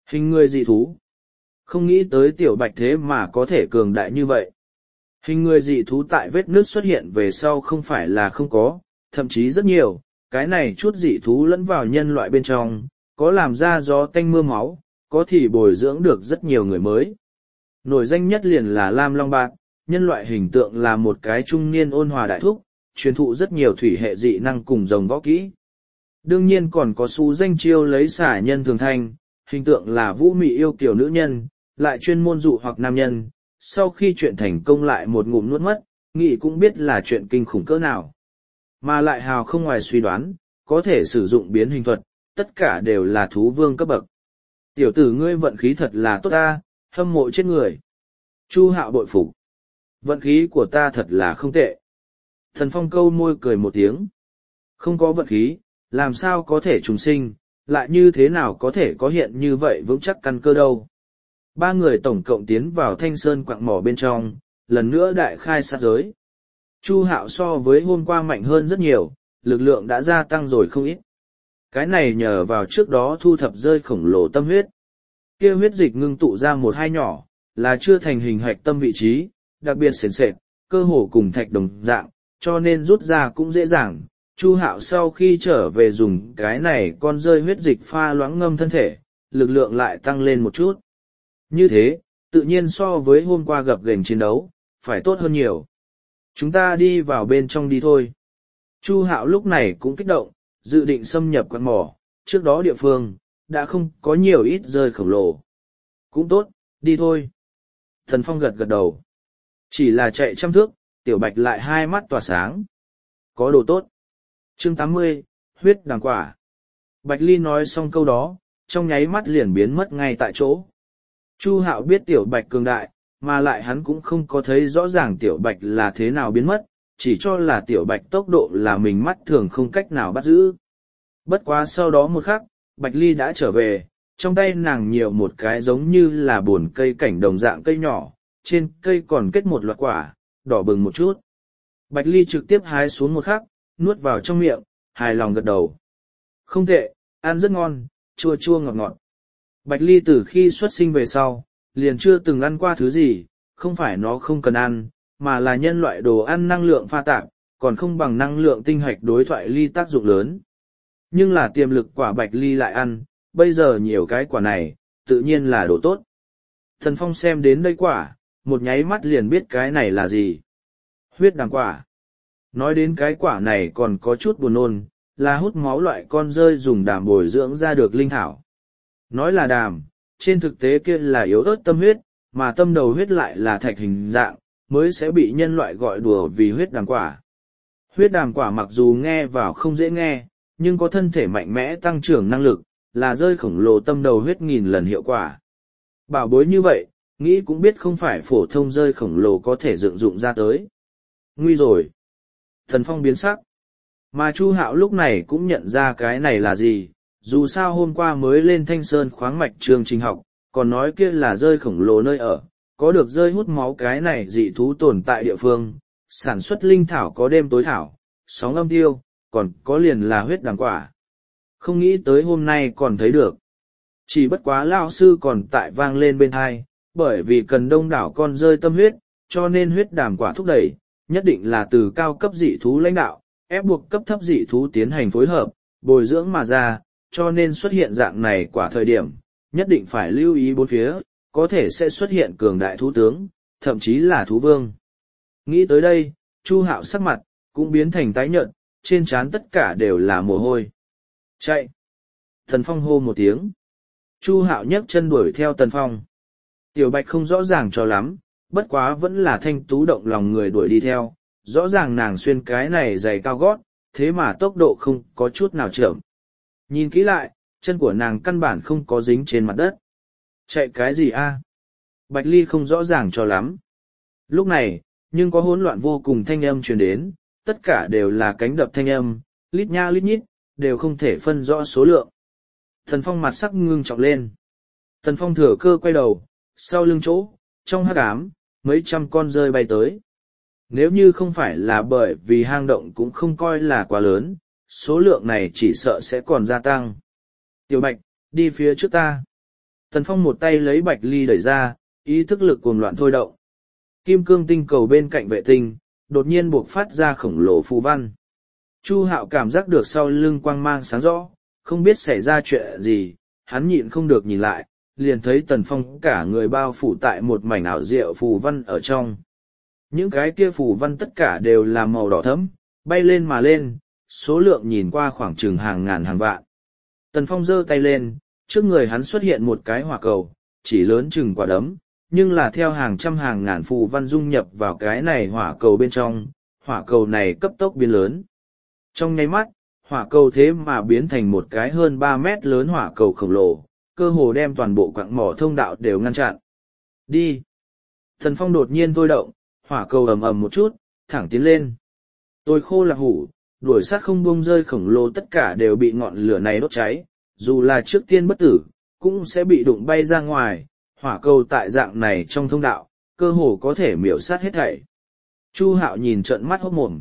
Hình người dị thú. Không nghĩ tới tiểu bạch thế mà có thể cường đại như vậy. Hình người dị thú tại vết nứt xuất hiện về sau không phải là không có, thậm chí rất nhiều, cái này chút dị thú lẫn vào nhân loại bên trong, có làm ra gió tanh mưa máu, có thì bồi dưỡng được rất nhiều người mới. Nổi danh nhất liền là Lam Long Bạc, nhân loại hình tượng là một cái trung niên ôn hòa đại thúc, truyền thụ rất nhiều thủy hệ dị năng cùng rồng võ kỹ. Đương nhiên còn có xú danh chiêu lấy xả nhân thường thanh, hình tượng là vũ mị yêu kiểu nữ nhân, lại chuyên môn dụ hoặc nam nhân, sau khi chuyện thành công lại một ngụm nuốt mất, nghĩ cũng biết là chuyện kinh khủng cỡ nào. Mà lại hào không ngoài suy đoán, có thể sử dụng biến hình thuật, tất cả đều là thú vương cấp bậc. Tiểu tử ngươi vận khí thật là tốt ta, hâm mộ chết người. Chu Hạo bội phục. Vận khí của ta thật là không tệ. Thần Phong câu môi cười một tiếng. Không có vận khí, làm sao có thể trùng sinh, lại như thế nào có thể có hiện như vậy vững chắc căn cơ đâu. Ba người tổng cộng tiến vào Thanh Sơn quặng mỏ bên trong, lần nữa đại khai sát giới. Chu Hạo so với hôm qua mạnh hơn rất nhiều, lực lượng đã gia tăng rồi không ít. Cái này nhờ vào trước đó thu thập rơi khổng lồ tâm huyết. Kia huyết dịch ngưng tụ ra một hai nhỏ, là chưa thành hình hạch tâm vị trí, đặc biệt sền sệt, cơ hồ cùng thạch đồng dạng, cho nên rút ra cũng dễ dàng. Chu Hạo sau khi trở về dùng cái này con rơi huyết dịch pha loãng ngâm thân thể, lực lượng lại tăng lên một chút. Như thế, tự nhiên so với hôm qua gặp gềnh chiến đấu, phải tốt hơn nhiều. Chúng ta đi vào bên trong đi thôi. Chu Hạo lúc này cũng kích động, dự định xâm nhập quặng mỏ, trước đó địa phương, đã không có nhiều ít rơi khổng lồ. Cũng tốt, đi thôi. Thần Phong gật gật đầu. Chỉ là chạy trăm thước, tiểu bạch lại hai mắt tỏa sáng. Có đồ tốt. Chương tám mươi, huyết đàng quả. Bạch Ly nói xong câu đó, trong nháy mắt liền biến mất ngay tại chỗ. Chu Hạo biết tiểu bạch cường đại, mà lại hắn cũng không có thấy rõ ràng tiểu bạch là thế nào biến mất, chỉ cho là tiểu bạch tốc độ là mình mắt thường không cách nào bắt giữ. Bất quá sau đó một khắc, Bạch Ly đã trở về, trong tay nàng nhiều một cái giống như là bồn cây cảnh đồng dạng cây nhỏ, trên cây còn kết một loạt quả, đỏ bừng một chút. Bạch Ly trực tiếp hái xuống một khắc, nuốt vào trong miệng, hài lòng gật đầu. Không tệ, ăn rất ngon, chua chua ngọt ngọt. Bạch Ly từ khi xuất sinh về sau, liền chưa từng ăn qua thứ gì, không phải nó không cần ăn, mà là nhân loại đồ ăn năng lượng pha tạp, còn không bằng năng lượng tinh hạch đối thoại ly tác dụng lớn. Nhưng là tiềm lực quả Bạch Ly lại ăn, bây giờ nhiều cái quả này, tự nhiên là đồ tốt. Thần Phong xem đến đây quả, một nháy mắt liền biết cái này là gì. Huyết đàng quả. Nói đến cái quả này còn có chút buồn nôn, là hút máu loại con rơi dùng đàm bồi dưỡng ra được linh thảo. Nói là đàm, trên thực tế kia là yếu ớt tâm huyết, mà tâm đầu huyết lại là thạch hình dạng, mới sẽ bị nhân loại gọi đùa vì huyết đàm quả. Huyết đàm quả mặc dù nghe vào không dễ nghe, nhưng có thân thể mạnh mẽ tăng trưởng năng lực, là rơi khổng lồ tâm đầu huyết nghìn lần hiệu quả. Bảo bối như vậy, nghĩ cũng biết không phải phổ thông rơi khổng lồ có thể dựng dụng ra tới. Nguy rồi. Thần Phong biến sắc. Mà Chu Hạo lúc này cũng nhận ra cái này là gì, dù sao hôm qua mới lên Thanh Sơn khoáng mạch trường trình học, còn nói kia là rơi khổng lồ nơi ở, có được rơi hút máu cái này dị thú tồn tại địa phương, sản xuất linh thảo có đêm tối thảo, sóng âm tiêu, còn có liền là huyết đàng quả. Không nghĩ tới hôm nay còn thấy được. Chỉ bất quá lão sư còn tại vang lên bên hai, bởi vì cần đông đảo con rơi tâm huyết, cho nên huyết đàm quả thúc đẩy, nhất định là từ cao cấp dị thú lãnh đạo, ép buộc cấp thấp dị thú tiến hành phối hợp, bồi dưỡng mà ra, cho nên xuất hiện dạng này quả thời điểm, nhất định phải lưu ý bốn phía, có thể sẽ xuất hiện cường đại thú tướng, thậm chí là thú vương. Nghĩ tới đây, Chu Hạo sắc mặt, cũng biến thành tái nhợt, trên trán tất cả đều là mồ hôi. Chạy! Thần Phong hô một tiếng. Chu Hạo nhấc chân đuổi theo Tần Phong. Tiểu Bạch không rõ ràng cho lắm, bất quá vẫn là thanh tú động lòng người đuổi đi theo, rõ ràng nàng xuyên cái này giày cao gót, thế mà tốc độ không có chút nào chậm. Nhìn kỹ lại, chân của nàng căn bản không có dính trên mặt đất. Chạy cái gì a? Bạch Ly không rõ ràng cho lắm. Lúc này, nhưng có hỗn loạn vô cùng thanh âm truyền đến, tất cả đều là cánh đập thanh âm, lít nha lít nhít, đều không thể phân rõ số lượng. Thần Phong mặt sắc ngưng trọng lên. Thần Phong thừa cơ quay đầu, sau lưng chỗ, trong hắc ám, mấy trăm con rơi bay tới. Nếu như không phải là bởi vì hang động cũng không coi là quá lớn, số lượng này chỉ sợ sẽ còn gia tăng. Tiểu Bạch, đi phía trước ta. Tần Phong một tay lấy Bạch Ly đẩy ra, ý thức lực cuồng loạn thôi động. Kim cương tinh cầu bên cạnh vệ tinh, đột nhiên buộc phát ra khổng lồ phù văn. Chu Hạo cảm giác được sau lưng quang mang sáng rõ, không biết xảy ra chuyện gì, hắn nhịn không được nhìn lại, liền thấy Tần Phong cả người bao phủ tại một mảnh ảo diệu phù văn ở trong. Những cái kia phù văn tất cả đều là màu đỏ thẫm, bay lên mà lên, số lượng nhìn qua khoảng chừng hàng ngàn hàng vạn. Tần Phong giơ tay lên, trước người hắn xuất hiện một cái hỏa cầu, chỉ lớn chừng quả đấm, nhưng là theo hàng trăm hàng ngàn phù văn dung nhập vào cái này hỏa cầu bên trong, hỏa cầu này cấp tốc biến lớn. Trong nháy mắt, hỏa cầu thế mà biến thành một cái hơn ba mét lớn hỏa cầu khổng lồ, cơ hồ đem toàn bộ quặng mỏ thông đạo đều ngăn chặn. Đi! Tần Phong đột nhiên thôi động, hỏa cầu ầm ầm một chút, thẳng tiến lên. Tôi khô là hủ, đuổi sát không buông rơi khổng lồ tất cả đều bị ngọn lửa này đốt cháy, dù là trước tiên bất tử, cũng sẽ bị đụng bay ra ngoài, hỏa cầu tại dạng này trong thông đạo, cơ hồ có thể miểu sát hết thảy. Chu Hạo nhìn trợn mắt hốt mồm.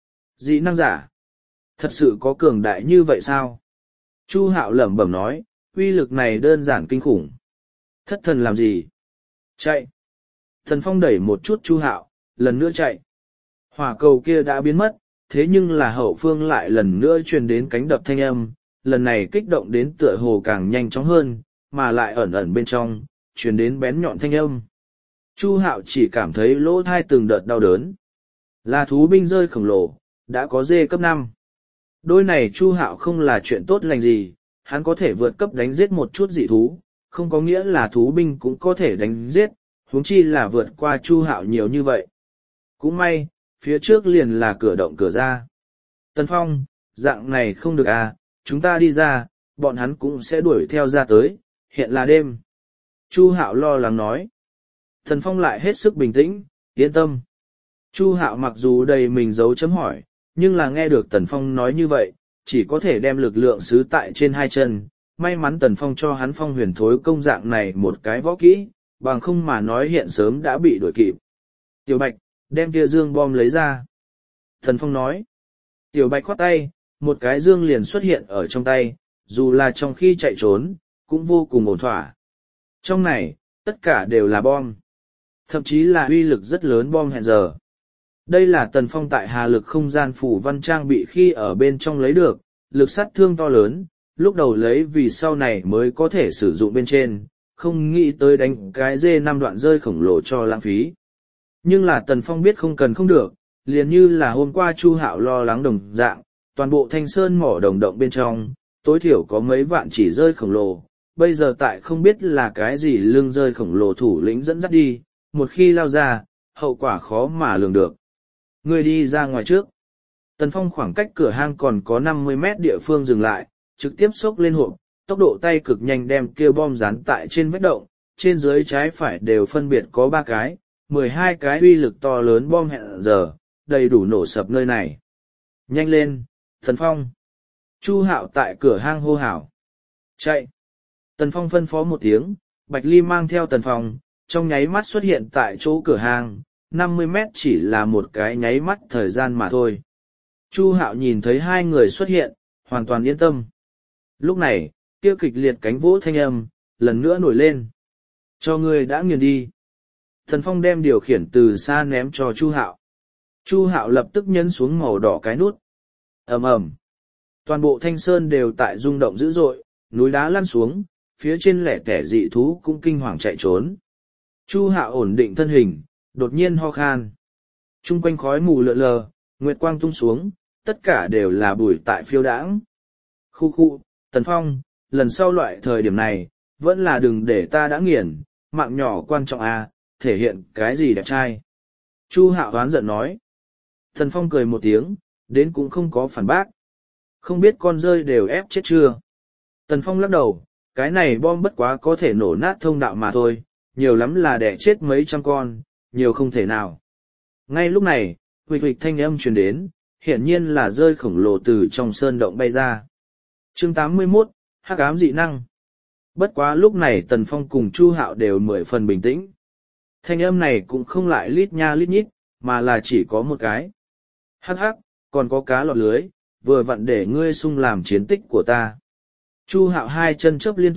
Dị năng giả? Thật sự có cường đại như vậy sao? Chu Hạo lẩm bẩm nói, uy lực này đơn giản kinh khủng. Thất thần làm gì? Chạy! Thần Phong đẩy một chút Chu Hạo, lần nữa chạy. Hỏa cầu kia đã biến mất, thế nhưng là hậu phương lại lần nữa truyền đến cánh đập thanh âm, lần này kích động đến tựa hồ càng nhanh chóng hơn, mà lại ẩn ẩn bên trong, truyền đến bén nhọn thanh âm. Chu Hạo chỉ cảm thấy lỗ thai từng đợt đau đớn. Là thú binh rơi khổng lồ, đã có dê cấp năm. Đôi này Chu Hạo không là chuyện tốt lành gì, hắn có thể vượt cấp đánh giết một chút dị thú, không có nghĩa là thú binh cũng có thể đánh giết, huống chi là vượt qua Chu Hạo nhiều như vậy. Cũng may, phía trước liền là cửa động cửa ra. Tần Phong, dạng này không được à, chúng ta đi ra, bọn hắn cũng sẽ đuổi theo ra tới, hiện là đêm. Chu Hạo lo lắng nói. Tần Phong lại hết sức bình tĩnh, yên tâm. Chu Hạo mặc dù đầy mình dấu chấm hỏi, nhưng là nghe được Tần Phong nói như vậy, chỉ có thể đem lực lượng xứ tại trên hai chân. May mắn Tần Phong cho hắn phong huyền thối công dạng này một cái võ kỹ, bằng không mà nói hiện sớm đã bị đuổi kịp. Tiểu Bạch, đem kia dương bom lấy ra. Tần Phong nói. Tiểu Bạch khoát tay, một cái dương liền xuất hiện ở trong tay, dù là trong khi chạy trốn, cũng vô cùng ổn thỏa. Trong này, tất cả đều là bom. Thậm chí là uy lực rất lớn bom hẹn giờ. Đây là Tần Phong tại hà lực không gian phủ văn trang bị khi ở bên trong lấy được, lực sát thương to lớn, lúc đầu lấy vì sau này mới có thể sử dụng bên trên, không nghĩ tới đánh cái dê năm đoạn rơi khổng lồ cho lãng phí. Nhưng là Tần Phong biết không cần không được, liền như là hôm qua Chu Hạo lo lắng đồng dạng, toàn bộ thanh sơn mỏ đồng động bên trong, tối thiểu có mấy vạn chỉ rơi khổng lồ, bây giờ tại không biết là cái gì lưng rơi khổng lồ thủ lĩnh dẫn dắt đi, một khi lao ra, hậu quả khó mà lường được. Người đi ra ngoài trước. Tần Phong khoảng cách cửa hang còn có năm mươi mét địa phương dừng lại, trực tiếp xốc lên hộp, tốc độ tay cực nhanh đem kia bom dán tại trên vách động, trên dưới trái phải đều phân biệt có ba cái, mười hai cái uy lực to lớn bom hẹn giờ, đầy đủ nổ sập nơi này. Nhanh lên, Tần Phong. Chu Hạo tại cửa hang hô hào. Chạy. Tần Phong phân phó một tiếng, Bạch Ly mang theo Tần Phong, trong nháy mắt xuất hiện tại chỗ cửa hang, năm mươi mét chỉ là một cái nháy mắt thời gian mà thôi. Chu Hạo nhìn thấy hai người xuất hiện, hoàn toàn yên tâm. Lúc này, kia kịch liệt cánh vỗ thanh âm, lần nữa nổi lên. Cho ngươi đã nghiền đi. Tần Phong đem điều khiển từ xa ném cho Chu Hạo. Chu Hạo lập tức nhấn xuống màu đỏ cái nút. Ầm ầm. Toàn bộ thanh sơn đều tại rung động dữ dội, núi đá lăn xuống, phía trên lẻ tẻ dị thú cũng kinh hoàng chạy trốn. Chu Hạo ổn định thân hình, đột nhiên ho khan. Trung quanh khói mù lượn lờ, nguyệt quang tung xuống, tất cả đều là bụi tại phiêu đãng. Khu khu, Tần Phong, lần sau loại thời điểm này, vẫn là đừng để ta đã nghiền, mạng nhỏ quan trọng à, thể hiện cái gì đẹp trai. Chu Hạo oán giận nói. Tần Phong cười một tiếng, đến cũng không có phản bác. Không biết con rơi đều ép chết chưa. Tần Phong lắc đầu, cái này bom bất quá có thể nổ nát thông đạo mà thôi, nhiều lắm là đẻ chết mấy trăm con, nhiều không thể nào. Ngay lúc này, huỵch huỵch thanh âm truyền đến, hiển nhiên là rơi khổng lồ từ trong sơn động bay ra. Chương tám mươi mốt, hắc ám dị năng. Bất quá lúc này Tần Phong cùng Chu Hạo đều mười phần bình tĩnh. Thanh âm này cũng không lại lít nha lít nhít, mà là chỉ có một cái. Hắc hắc, còn có cá lọt lưới, vừa vặn để ngươi sung làm chiến tích của ta. Chu Hạo hai chân chớp liên tục,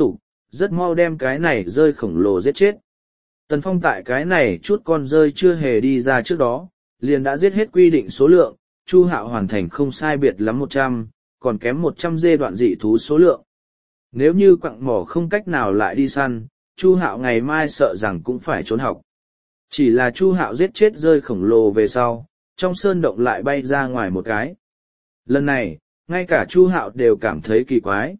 rất mau đem cái này rơi khổng lồ giết chết. Tần Phong tại cái này chút con rơi chưa hề đi ra trước đó, liền đã giết hết quy định số lượng, Chu Hạo hoàn thành không sai biệt lắm một trăm, còn kém một trăm dê đoạn dị thú số lượng. Nếu như quặng mỏ không cách nào lại đi săn, Chu Hạo ngày mai sợ rằng cũng phải trốn học. Chỉ là Chu Hạo giết chết rơi khổng lồ về sau, trong sơn động lại bay ra ngoài một cái. Lần này, ngay cả Chu Hạo đều cảm thấy kỳ quái.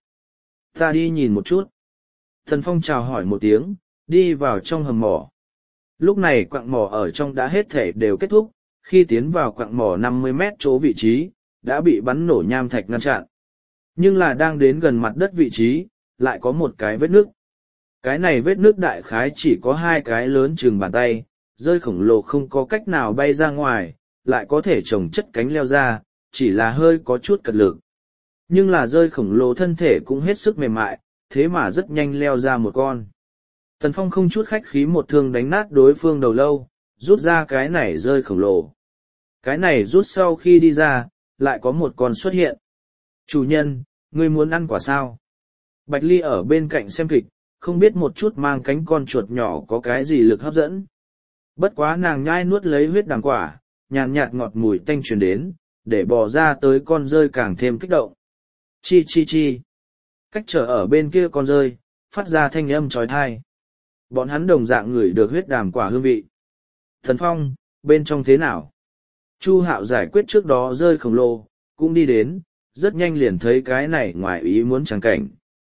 Ta đi nhìn một chút. Thần Phong chào hỏi một tiếng, đi vào trong hầm mỏ. Lúc này quặng mỏ ở trong đã hết thể đều kết thúc, khi tiến vào quặng mỏ năm mươi mét chỗ vị trí, đã bị bắn nổ nham thạch ngăn chặn. Nhưng là đang đến gần mặt đất vị trí, lại có một cái vết nước. Cái này vết nước đại khái chỉ có hai cái lớn chừng bàn tay, rơi khổng lồ không có cách nào bay ra ngoài, lại có thể trồng chất cánh leo ra, chỉ là hơi có chút cật lực. Nhưng là rơi khổng lồ thân thể cũng hết sức mềm mại, thế mà rất nhanh leo ra một con. Tần Phong không chút khách khí một thương đánh nát đối phương đầu lâu, rút ra cái này rơi khổng lồ. Cái này rút sau khi đi ra, lại có một con xuất hiện. Chủ nhân, ngươi muốn ăn quả sao? Bạch Ly ở bên cạnh xem kịch, không biết một chút mang cánh con chuột nhỏ có cái gì lực hấp dẫn. Bất quá nàng nhai nuốt lấy huyết đằng quả, nhàn nhạt ngọt mùi tanh truyền đến, để bò ra tới con rơi càng thêm kích động. Chi chi chi. Cách trở ở bên kia con rơi, phát ra thanh âm trói thai. Bọn hắn đồng dạng ngửi được huyết đàm quả hương vị. Thần Phong, bên trong thế nào? Chu Hạo giải quyết trước đó rơi khổng lồ, cũng đi đến, rất nhanh liền thấy cái này ngoài ý muốn chẳng cảnh.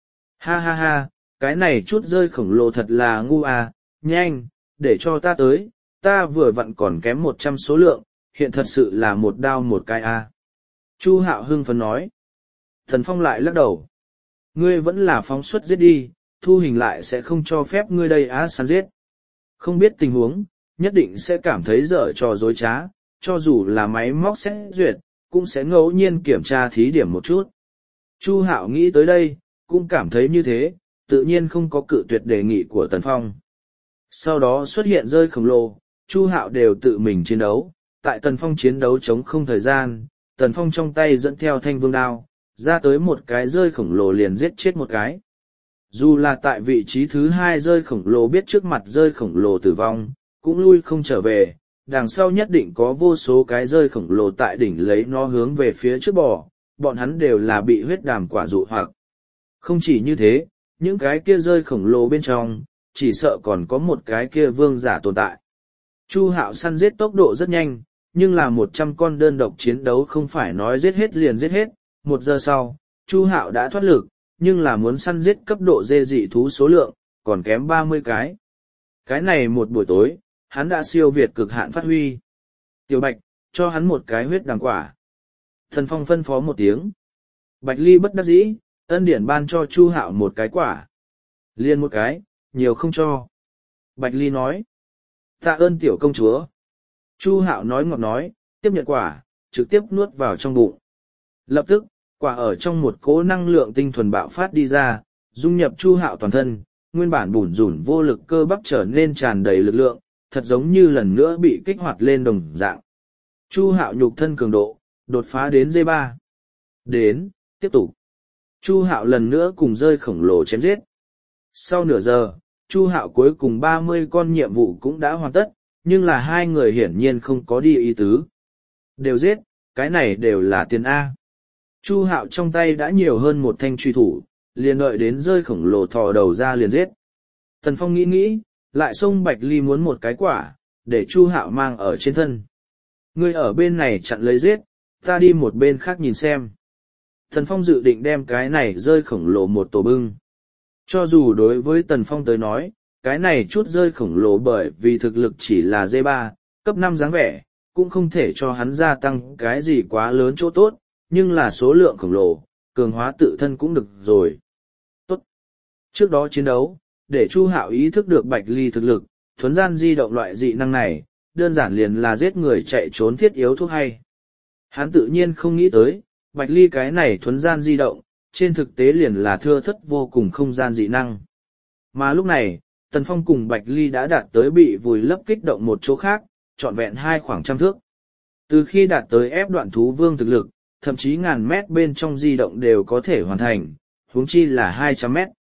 Ha ha ha, cái này chút rơi khổng lồ thật là ngu à, nhanh, để cho ta tới, ta vừa vặn còn kém một trăm số lượng, hiện thật sự là một đao một cái a. Chu Hạo hưng phấn nói. Thần Phong lại lắc đầu. Ngươi vẫn là phóng xuất giết đi, thu hình lại sẽ không cho phép ngươi đây á săn giết. Không biết tình huống, nhất định sẽ cảm thấy dở trò dối trá, cho dù là máy móc xét duyệt, cũng sẽ ngẫu nhiên kiểm tra thí điểm một chút. Chu Hạo nghĩ tới đây, cũng cảm thấy như thế, tự nhiên không có cự tuyệt đề nghị của Tần Phong. Sau đó xuất hiện rơi khổng lồ, Chu Hạo đều tự mình chiến đấu, tại Tần Phong chiến đấu chống không thời gian, Tần Phong trong tay dẫn theo thanh vương đao, ra tới một cái rơi khổng lồ liền giết chết một cái. Dù là tại vị trí thứ hai rơi khổng lồ biết trước mặt rơi khổng lồ tử vong, cũng lui không trở về, đằng sau nhất định có vô số cái rơi khổng lồ tại đỉnh lấy nó hướng về phía trước bò, bọn hắn đều là bị huyết đàm quả dụ hoặc. Không chỉ như thế, những cái kia rơi khổng lồ bên trong, chỉ sợ còn có một cái kia vương giả tồn tại. Chu Hạo săn giết tốc độ rất nhanh, nhưng là một trăm con đơn độc chiến đấu không phải nói giết hết liền giết hết, một giờ sau, Chu Hạo đã thoát lực, nhưng là muốn săn giết cấp độ dê dị thú số lượng, còn kém ba mươi cái. Cái này một buổi tối, hắn đã siêu việt cực hạn phát huy. Tiểu Bạch, cho hắn một cái huyết đằng quả. Thần Phong phân phó một tiếng. Bạch Ly bất đắc dĩ, ân điển ban cho Chu Hạo một cái quả. Liên một cái, nhiều không cho. Bạch Ly nói. Tạ ơn tiểu công chúa. Chu Hạo nói ngọt nói, tiếp nhận quả, trực tiếp nuốt vào trong bụng. Lập tức, quả ở trong một cỗ năng lượng tinh thuần bạo phát đi ra, dung nhập Chu Hạo toàn thân, nguyên bản bủn rủn vô lực cơ bắp trở nên tràn đầy lực lượng, thật giống như lần nữa bị kích hoạt lên đồng dạng. Chu Hạo nhục thân cường độ, đột phá đến dê ba. Đến, tiếp tục. Chu Hạo lần nữa cùng rơi khổng lồ chém giết. Sau nửa giờ, Chu Hạo cuối cùng ba mươi con nhiệm vụ cũng đã hoàn tất, nhưng là hai người hiển nhiên không có đi ý tứ. Đều giết, cái này đều là tiền A. Chu Hạo trong tay đã nhiều hơn một thanh truy thủ, liền đợi đến rơi khổng lồ thò đầu ra liền giết. Tần Phong nghĩ nghĩ, lại xông Bạch Ly muốn một cái quả, để Chu Hạo mang ở trên thân. Ngươi ở bên này chặn lấy giết, ta đi một bên khác nhìn xem. Tần Phong dự định đem cái này rơi khổng lồ một tổ bưng. Cho dù đối với Tần Phong tới nói, cái này chút rơi khổng lồ bởi vì thực lực chỉ là dê ba, cấp năm dáng vẻ, cũng không thể cho hắn gia tăng cái gì quá lớn chỗ tốt, nhưng là số lượng khổng lồ, cường hóa tự thân cũng được rồi. Tốt. Trước đó chiến đấu, để Chu Hạo ý thức được Bạch Ly thực lực, thuấn gian di động loại dị năng này, đơn giản liền là giết người chạy trốn thiết yếu thuốc hay. Hắn tự nhiên không nghĩ tới, Bạch Ly cái này thuấn gian di động, trên thực tế liền là thưa thất vô cùng không gian dị năng. Mà lúc này, Tần Phong cùng Bạch Ly đã đạt tới bị vùi lấp kích động một chỗ khác, trọn vẹn hai khoảng trăm thước. Từ khi đạt tới ép đoạn thú vương thực lực, thậm chí ngàn mét bên trong di động đều có thể hoàn thành, huống chi là hai trăm mét.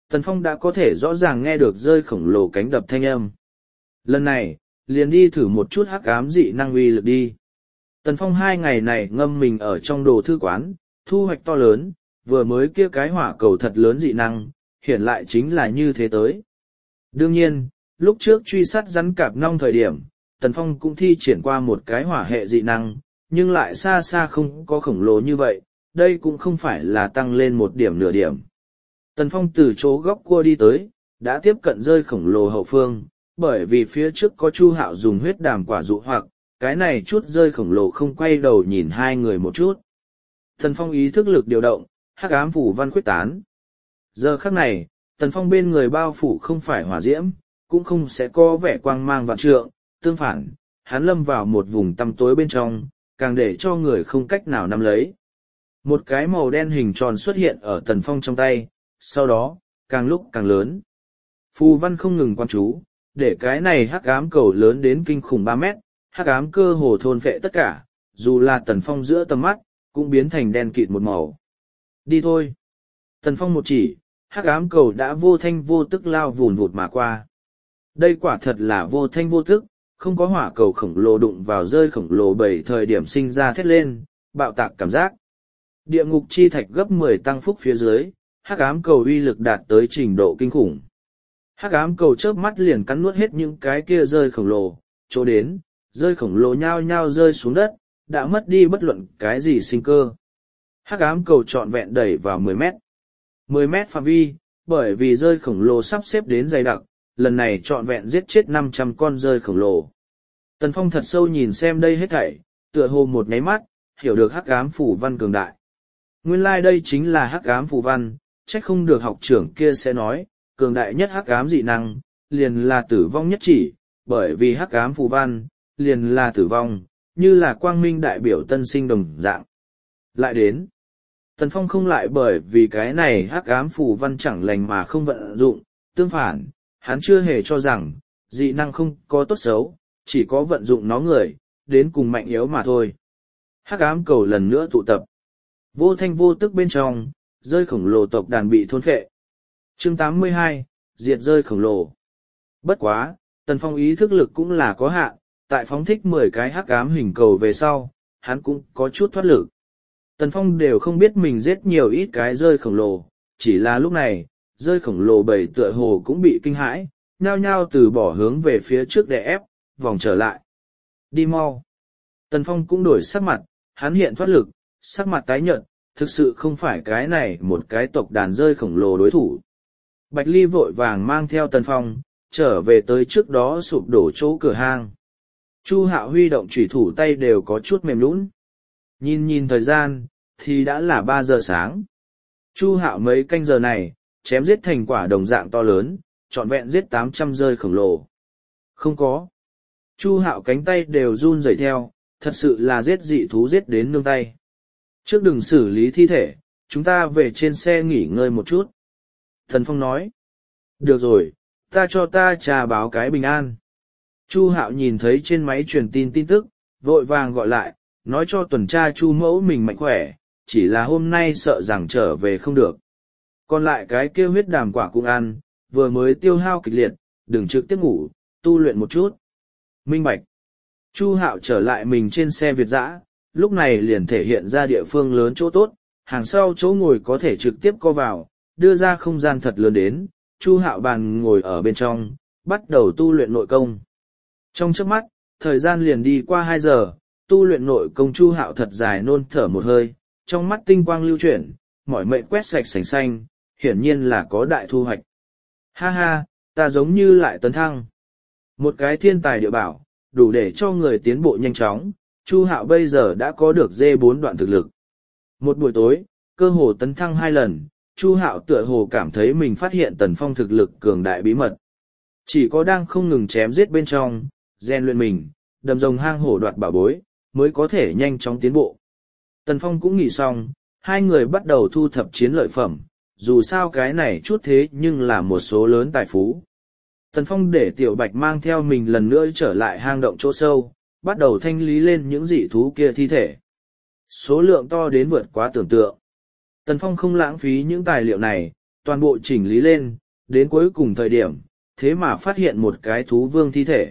Tần Phong đã có thể rõ ràng nghe được rơi khổng lồ cánh đập thanh âm. Lần này, liền đi thử một chút hắc ám dị năng uy lực đi. Tần Phong hai ngày này ngâm mình ở trong đồ thư quán, thu hoạch to lớn, vừa mới kia cái hỏa cầu thật lớn dị năng, hiện lại chính là như thế tới. Đương nhiên, lúc trước truy sát rắn cạp nong thời điểm, Tần Phong cũng thi triển qua một cái hỏa hệ dị năng, nhưng lại xa xa không có khổng lồ như vậy, đây cũng không phải là tăng lên một điểm nửa điểm. Tần Phong từ chỗ góc cua đi tới, đã tiếp cận rơi khổng lồ hậu phương, bởi vì phía trước có Chu Hạo dùng huyết đàm quả dụ hoặc, cái này chút rơi khổng lồ không quay đầu nhìn hai người một chút. Tần Phong ý thức lực điều động, hắc ám phủ văn quyết tán. Giờ khắc này, Tần Phong bên người bao phủ không phải hỏa diễm, cũng không sẽ có vẻ quang mang vạn trượng, tương phản, hắn lâm vào một vùng tăm tối bên trong, càng để cho người không cách nào nắm lấy. Một cái màu đen hình tròn xuất hiện ở Tần Phong trong tay, sau đó, càng lúc càng lớn. Phù văn không ngừng quan chú, để cái này hắc ám cầu lớn đến kinh khủng ba mét, hắc ám cơ hồ thôn phệ tất cả, dù là Tần Phong giữa tầm mắt, cũng biến thành đen kịt một màu. Đi thôi. Tần Phong một chỉ, hắc ám cầu đã vô thanh vô tức lao vùn vụt mà qua. Đây quả thật là vô thanh vô tức, không có hỏa cầu khổng lồ đụng vào rơi khổng lồ bảy thời điểm sinh ra thét lên, bạo tạc cảm giác. Địa ngục chi thạch gấp mười tăng phúc phía dưới, hắc ám cầu uy lực đạt tới trình độ kinh khủng. Hắc ám cầu chớp mắt liền cắn nuốt hết những cái kia rơi khổng lồ, chỗ đến, rơi khổng lồ nhao nhao rơi xuống đất, đã mất đi bất luận cái gì sinh cơ. Hắc ám cầu trọn vẹn đẩy vào mười mét. mười mét phạm vi, bởi vì rơi khổng lồ sắp xếp đến dày đặc, lần này trọn vẹn giết chết năm trăm con rơi khổng lồ. Tần Phong thật sâu nhìn xem đây hết thảy, tựa hồ một nháy mắt, hiểu được hắc ám phủ văn cường đại. Nguyên lai like đây chính là hắc ám phủ văn, trách không được học trưởng kia sẽ nói, cường đại nhất hắc ám dị năng, liền là tử vong nhất chỉ, bởi vì hắc ám phù văn, liền là tử vong, như là quang minh đại biểu tân sinh đồng dạng. Lại đến, Tần Phong không lại bởi vì cái này hắc ám phù văn chẳng lành mà không vận dụng, tương phản, hắn chưa hề cho rằng, dị năng không có tốt xấu, chỉ có vận dụng nó người, đến cùng mạnh yếu mà thôi. Hắc ám cầu lần nữa tụ tập. Vô thanh vô tức bên trong, rơi khổng lồ tộc đàn bị thôn phệ. Chương tám mươi hai, diệt rơi khổng lồ. Bất quá, Tần Phong ý thức lực cũng là có hạn, tại phóng thích mười cái hắc ám hình cầu về sau, hắn cũng có chút thoát lực. Tần Phong đều không biết mình giết nhiều ít cái rơi khổng lồ, chỉ là lúc này, rơi khổng lồ bảy tựa hồ cũng bị kinh hãi, nhao nhao từ bỏ hướng về phía trước để ép, vòng trở lại. Đi mau. Tần Phong cũng đổi sắc mặt, hắn hiện thoát lực, sắc mặt tái nhợt, thực sự không phải cái này một cái tộc đàn rơi khổng lồ đối thủ. Bạch Ly vội vàng mang theo Tần Phong, trở về tới trước đó sụp đổ chỗ cửa hang. Chu Hạo huy động chủy thủ tay đều có chút mềm lún. Nhìn nhìn thời gian, thì đã là ba giờ sáng. Chu Hạo mấy canh giờ này, chém giết thành quả đồng dạng to lớn, trọn vẹn giết tám trăm rơi khổng lồ. Không có. Chu Hạo cánh tay đều run rẩy theo, thật sự là giết dị thú giết đến nương tay. Trước đừng xử lý thi thể, chúng ta về trên xe nghỉ ngơi một chút. Thần Phong nói. Được rồi, ta cho ta trà báo cái bình an. Chu Hạo nhìn thấy trên máy truyền tin tin tức, vội vàng gọi lại, nói cho tuần tra Chu mẫu mình mạnh khỏe, chỉ là hôm nay sợ rằng trở về không được. Còn lại cái kia huyết đàm quả cũng ăn, vừa mới tiêu hao kịch liệt, đừng trực tiếp ngủ, tu luyện một chút. Minh bạch. Chu Hạo trở lại mình trên xe Việt dã, lúc này liền thể hiện ra địa phương lớn chỗ tốt, hàng sau chỗ ngồi có thể trực tiếp co vào, đưa ra không gian thật lớn đến, Chu Hạo bàn ngồi ở bên trong, bắt đầu tu luyện nội công. Trong chớp mắt, thời gian liền đi qua hai giờ, tu luyện nội công Chu Hạo thật dài nôn thở một hơi, trong mắt tinh quang lưu chuyển, mỏi mệt quét sạch sành xanh, hiển nhiên là có đại thu hoạch. Ha ha, ta giống như lại tấn thăng. Một cái thiên tài địa bảo, đủ để cho người tiến bộ nhanh chóng, Chu Hạo bây giờ đã có được dê bốn đoạn thực lực. Một buổi tối, cơ hồ tấn thăng hai lần, Chu Hạo tựa hồ cảm thấy mình phát hiện Tần Phong thực lực cường đại bí mật. Chỉ có đang không ngừng chém giết bên trong, rèn luyện mình, đầm rồng hang hổ đoạt bảo bối, mới có thể nhanh chóng tiến bộ. Tần Phong cũng nghỉ xong, hai người bắt đầu thu thập chiến lợi phẩm, dù sao cái này chút thế nhưng là một số lớn tài phú. Tần Phong để Tiểu Bạch mang theo mình lần nữa trở lại hang động chỗ sâu, bắt đầu thanh lý lên những dị thú kia thi thể. Số lượng to đến vượt quá tưởng tượng. Tần Phong không lãng phí những tài liệu này, toàn bộ chỉnh lý lên, đến cuối cùng thời điểm, thế mà phát hiện một cái thú vương thi thể.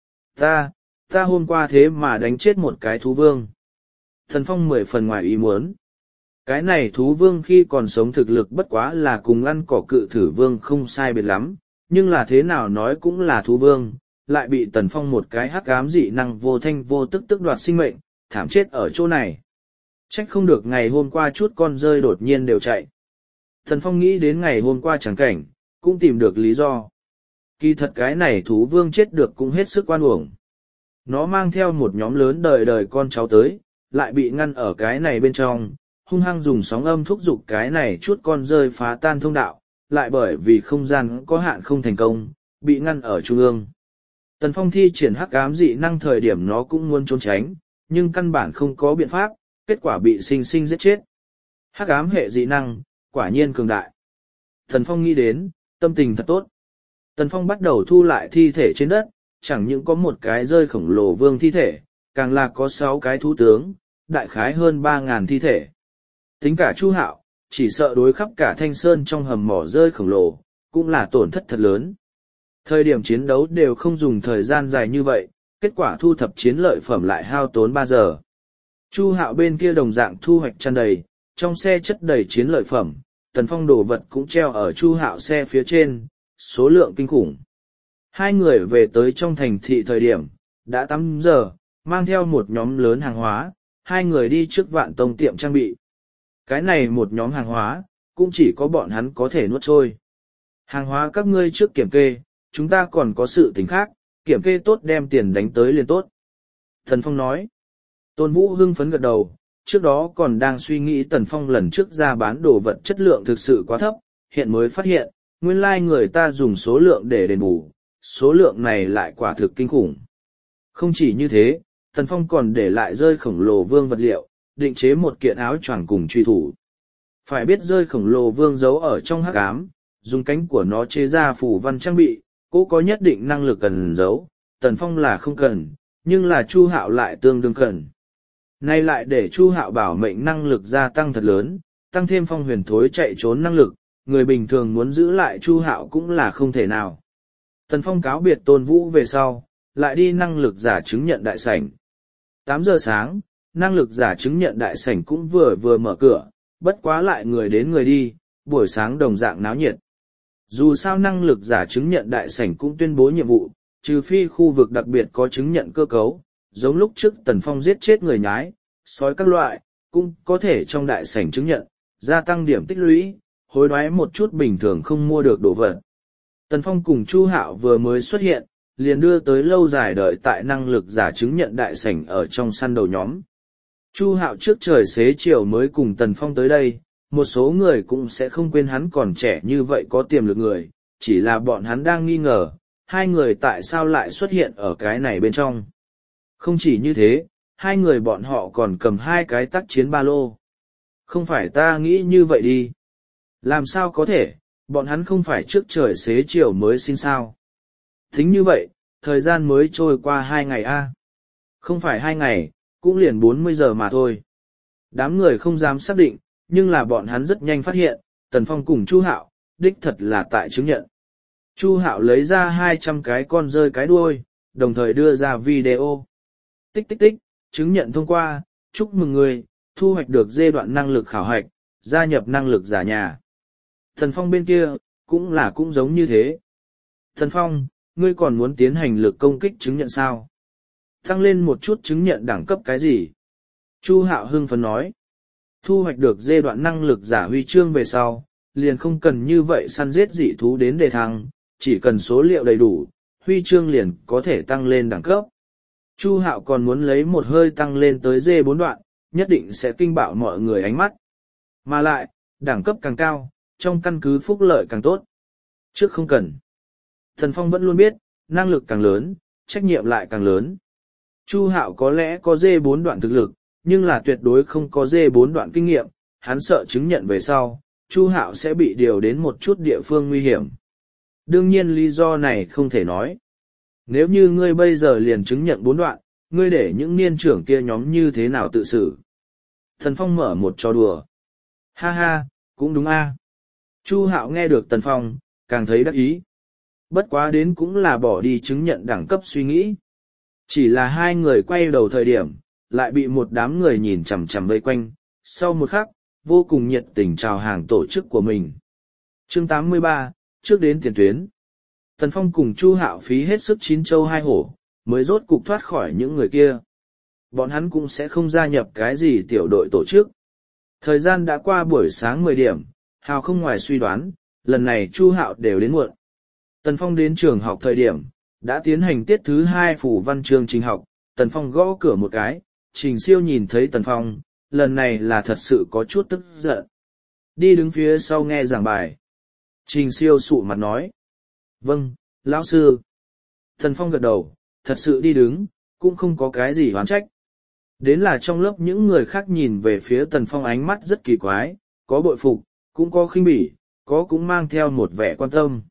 Ta, ta hôm qua thế mà đánh chết một cái thú vương. Thần Phong mười phần ngoài ý muốn. Cái này thú vương khi còn sống thực lực bất quá là cùng ăn cỏ cự thử vương không sai biệt lắm, nhưng là thế nào nói cũng là thú vương, lại bị Tần Phong một cái hắc ám dị năng vô thanh vô tức tức đoạt sinh mệnh, thảm chết ở chỗ này. Trách không được ngày hôm qua chút con rơi đột nhiên đều chạy. Tần Phong nghĩ đến ngày hôm qua chẳng cảnh, cũng tìm được lý do. Kỳ thật cái này thú vương chết được cũng hết sức oan uổng. Nó mang theo một nhóm lớn đời đời con cháu tới, lại bị ngăn ở cái này bên trong, hung hăng dùng sóng âm thúc giục cái này chút con rơi phá tan thông đạo, lại bởi vì không gian có hạn không thành công, bị ngăn ở trung ương. Tần Phong thi triển hắc ám dị năng thời điểm nó cũng muốn trốn tránh, nhưng căn bản không có biện pháp, kết quả bị sinh sinh giết chết. Hắc ám hệ dị năng, quả nhiên cường đại. Tần Phong nghĩ đến, tâm tình thật tốt. Tần Phong bắt đầu thu lại thi thể trên đất, chẳng những có một cái rơi khổng lồ vương thi thể, càng là có sáu cái thú tướng, đại khái hơn ba ngàn thi thể. Tính cả Chu Hạo, chỉ sợ đối khắp cả Thanh Sơn trong hầm mỏ rơi khổng lồ, cũng là tổn thất thật lớn. Thời điểm chiến đấu đều không dùng thời gian dài như vậy, kết quả thu thập chiến lợi phẩm lại hao tốn ba giờ. Chu Hạo bên kia đồng dạng thu hoạch tràn đầy, trong xe chất đầy chiến lợi phẩm, Tần Phong đồ vật cũng treo ở Chu Hạo xe phía trên, số lượng kinh khủng. Hai người về tới trong thành thị thời điểm, đã tám giờ, mang theo một nhóm lớn hàng hóa, hai người đi trước Vạn Tông tiệm trang bị. Cái này một nhóm hàng hóa, cũng chỉ có bọn hắn có thể nuốt trôi. Hàng hóa các ngươi trước kiểm kê, chúng ta còn có sự tình khác, kiểm kê tốt đem tiền đánh tới liền tốt. Tần Phong nói. Tôn Vũ hưng phấn gật đầu, trước đó còn đang suy nghĩ Tần Phong lần trước ra bán đồ vật chất lượng thực sự quá thấp, hiện mới phát hiện, nguyên lai người ta dùng số lượng để đền bù, số lượng này lại quả thực kinh khủng. Không chỉ như thế, Tần Phong còn để lại rơi khổng lồ vương vật liệu, định chế một kiện áo choàng cùng truy thủ. Phải biết rơi khổng lồ vương giấu ở trong hắc ám, dùng cánh của nó chế ra phù văn trang bị, cố có nhất định năng lực cần giấu, Tần Phong là không cần, nhưng là Chu Hạo lại tương đương cần. Nay lại để Chu Hạo bảo mệnh năng lực gia tăng thật lớn, tăng thêm Phong Huyền thối chạy trốn năng lực, người bình thường muốn giữ lại Chu Hạo cũng là không thể nào. Tần Phong cáo biệt Tôn Vũ về sau, lại đi năng lực giả chứng nhận đại sảnh. tám giờ sáng, năng lực giả chứng nhận đại sảnh cũng vừa vừa mở cửa, bất quá lại người đến người đi, buổi sáng đồng dạng náo nhiệt. Dù sao năng lực giả chứng nhận đại sảnh cũng tuyên bố nhiệm vụ, trừ phi khu vực đặc biệt có chứng nhận cơ cấu, giống lúc trước Tần Phong giết chết người nhái, sói các loại, cũng có thể trong đại sảnh chứng nhận, gia tăng điểm tích lũy, hối đoái một chút bình thường không mua được đồ vật. Tần Phong cùng Chu Hạo vừa mới xuất hiện, liền đưa tới lâu dài đợi tại năng lực giả chứng nhận đại sảnh ở trong săn đầu nhóm. Chu Hạo trước trời xế chiều mới cùng Tần Phong tới đây, một số người cũng sẽ không quên hắn còn trẻ như vậy có tiềm lực người, chỉ là bọn hắn đang nghi ngờ, hai người tại sao lại xuất hiện ở cái này bên trong. Không chỉ như thế, hai người bọn họ còn cầm hai cái tác chiến ba lô. Không phải ta nghĩ như vậy đi. Làm sao có thể, bọn hắn không phải trước trời xế chiều mới xin sao. Thính như vậy, thời gian mới trôi qua hai ngày a. Không phải hai ngày, cũng liền bốn mươi giờ mà thôi. Đám người không dám xác định, nhưng là bọn hắn rất nhanh phát hiện, Tần Phong cùng Chu Hạo, đích thật là tại chứng nhận. Chu Hạo lấy ra hai trăm cái con rơi cái đuôi, đồng thời đưa ra video. Tích tích tích, chứng nhận thông qua, chúc mừng người, thu hoạch được giai đoạn năng lực khảo hạch, gia nhập năng lực giả nhà. Tần Phong bên kia, cũng là cũng giống như thế. Tần Phong, ngươi còn muốn tiến hành lực công kích chứng nhận sao? Tăng lên một chút chứng nhận đẳng cấp cái gì? Chu Hạo hưng phấn nói. Thu hoạch được giai đoạn năng lực giả huy chương về sau, liền không cần như vậy săn giết dị thú đến đề thăng, chỉ cần số liệu đầy đủ, huy chương liền có thể tăng lên đẳng cấp. Chu Hạo còn muốn lấy một hơi tăng lên tới dê bốn đoạn, nhất định sẽ kinh bạo mọi người ánh mắt. Mà lại, đẳng cấp càng cao, trong căn cứ phúc lợi càng tốt. Trước không cần. Thần Phong vẫn luôn biết, năng lực càng lớn, trách nhiệm lại càng lớn. Chu Hạo có lẽ có dê bốn đoạn thực lực, nhưng là tuyệt đối không có dê bốn đoạn kinh nghiệm, hắn sợ chứng nhận về sau, Chu Hạo sẽ bị điều đến một chút địa phương nguy hiểm. Đương nhiên lý do này không thể nói. Nếu như ngươi bây giờ liền chứng nhận bốn đoạn, ngươi để những niên trưởng kia nhóm như thế nào tự xử? Thần Phong mở một trò đùa. Ha ha, cũng đúng a. Chu Hạo nghe được Tần Phong, càng thấy đắc ý. Bất quá đến cũng là bỏ đi chứng nhận đẳng cấp suy nghĩ. Chỉ là hai người quay đầu thời điểm, lại bị một đám người nhìn chằm chằm vây quanh, sau một khắc, vô cùng nhiệt tình chào hàng tổ chức của mình. Chương tám mươi ba, trước đến tiền tuyến. Tần Phong cùng Chu Hạo phí hết sức chín châu hai hổ, mới rốt cục thoát khỏi những người kia. Bọn hắn cũng sẽ không gia nhập cái gì tiểu đội tổ chức. Thời gian đã qua buổi sáng mười điểm, Hào không ngoài suy đoán, lần này Chu Hạo đều đến muộn. Tần Phong đến trường học thời điểm, đã tiến hành tiết thứ hai phủ văn chương trình học, Tần Phong gõ cửa một cái, Trình Siêu nhìn thấy Tần Phong, lần này là thật sự có chút tức giận. Đi đứng phía sau nghe giảng bài. Trình Siêu sụ mặt nói. Vâng, lão sư. Tần Phong gật đầu, thật sự đi đứng, cũng không có cái gì oán trách. Đến là trong lớp những người khác nhìn về phía Tần Phong ánh mắt rất kỳ quái, có bội phục, cũng có khinh bỉ, có cũng mang theo một vẻ quan tâm.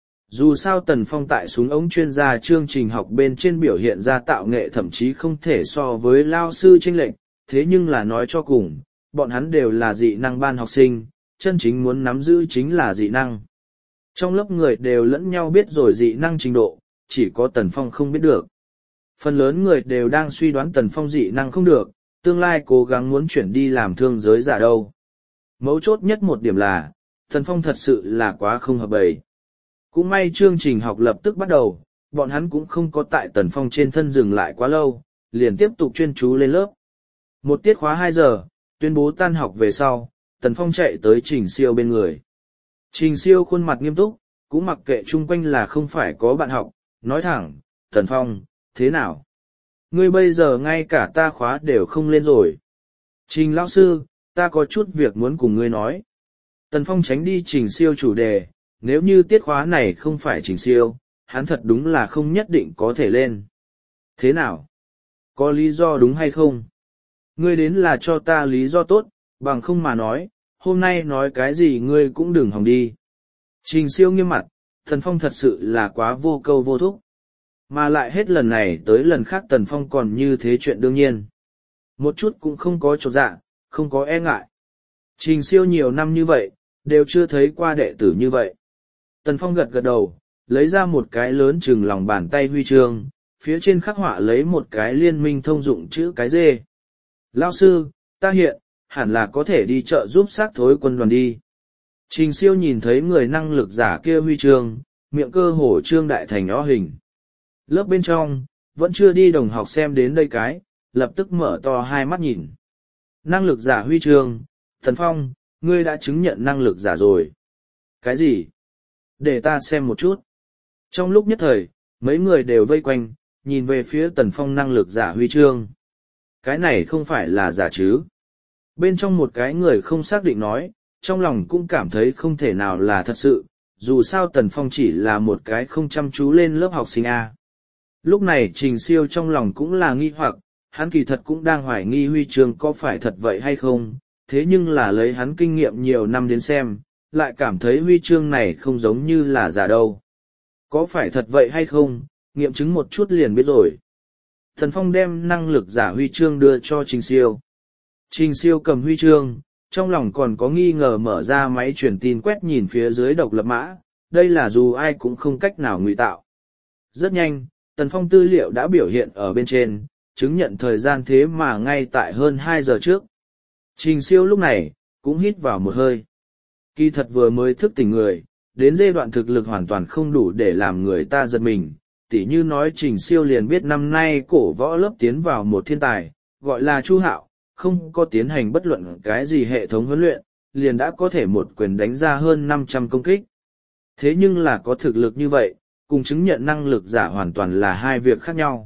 Dù sao Tần Phong tại súng ống chuyên gia chương trình học bên trên biểu hiện ra tạo nghệ thậm chí không thể so với lao sư chênh lệch, thế nhưng là nói cho cùng, bọn hắn đều là dị năng ban học sinh, chân chính muốn nắm giữ chính là dị năng. Trong lớp người đều lẫn nhau biết rồi dị năng trình độ, chỉ có Tần Phong không biết được. Phần lớn người đều đang suy đoán Tần Phong dị năng không được, tương lai cố gắng muốn chuyển đi làm thương giới giả đâu. Mấu chốt nhất một điểm là, Tần Phong thật sự là quá không hợp bầy. Cũng may chương trình học lập tức bắt đầu, bọn hắn cũng không có tại Tần Phong trên thân dừng lại quá lâu, liền tiếp tục chuyên chú lên lớp. Một tiết khóa hai giờ, tuyên bố tan học về sau, Tần Phong chạy tới Trình Siêu bên người. Trình Siêu khuôn mặt nghiêm túc, cũng mặc kệ chung quanh là không phải có bạn học, nói thẳng, Tần Phong, thế nào? Ngươi bây giờ ngay cả ta khóa đều không lên rồi. Trình lão sư, ta có chút việc muốn cùng ngươi nói. Tần Phong tránh đi Trình Siêu chủ đề, nếu như tiết khóa này không phải Trình Siêu, hắn thật đúng là không nhất định có thể lên. Thế nào? Có lý do đúng hay không? Ngươi đến là cho ta lý do tốt, bằng không mà nói, hôm nay nói cái gì ngươi cũng đừng hòng đi. Trình Siêu nghiêm mặt, Tần Phong thật sự là quá vô câu vô thúc. Mà lại hết lần này tới lần khác Tần Phong còn như thế chuyện đương nhiên. Một chút cũng không có chột dạ, không có e ngại. Trình Siêu nhiều năm như vậy, đều chưa thấy qua đệ tử như vậy. Tần Phong gật gật đầu, lấy ra một cái lớn chừng lòng bàn tay huy chương, phía trên khắc họa lấy một cái liên minh thông dụng chữ cái dê. Lao sư, ta hiện, hẳn là có thể đi chợ giúp xác thối quân đoàn đi. Trình Siêu nhìn thấy người năng lực giả kia huy chương, miệng cơ hổ trương đại thành ó hình. Lớp bên trong, vẫn chưa đi đồng học xem đến đây cái, lập tức mở to hai mắt nhìn. Năng lực giả huy chương, Tần Phong, ngươi đã chứng nhận năng lực giả rồi. Cái gì? Để ta xem một chút. Trong lúc nhất thời, mấy người đều vây quanh, nhìn về phía Tần Phong năng lực giả huy chương. Cái này không phải là giả chứ? Bên trong một cái người không xác định nói, trong lòng cũng cảm thấy không thể nào là thật sự, dù sao Tần Phong chỉ là một cái không chăm chú lên lớp học sinh A. Lúc này Trình Siêu trong lòng cũng là nghi hoặc, hắn kỳ thật cũng đang hoài nghi huy chương có phải thật vậy hay không, thế nhưng là lấy hắn kinh nghiệm nhiều năm đến xem, lại cảm thấy huy chương này không giống như là giả đâu. Có phải thật vậy hay không, nghiệm chứng một chút liền biết rồi. Tần Phong đem năng lực giả huy chương đưa cho Trình Siêu. Trình Siêu cầm huy chương, trong lòng còn có nghi ngờ mở ra máy truyền tin quét nhìn phía dưới độc lập mã, đây là dù ai cũng không cách nào ngụy tạo. Rất nhanh, Tần Phong tư liệu đã biểu hiện ở bên trên, chứng nhận thời gian thế mà ngay tại hơn hai giờ trước. Trình Siêu lúc này, cũng hít vào một hơi. Kỳ thật vừa mới thức tỉnh người, đến giai đoạn thực lực hoàn toàn không đủ để làm người ta giật mình, tỉ như nói Trình Siêu liền biết năm nay cổ võ lớp tiến vào một thiên tài, gọi là Chu Hạo, không có tiến hành bất luận cái gì hệ thống huấn luyện, liền đã có thể một quyền đánh ra hơn năm trăm công kích. Thế nhưng là có thực lực như vậy, cùng chứng nhận năng lực giả hoàn toàn là hai việc khác nhau.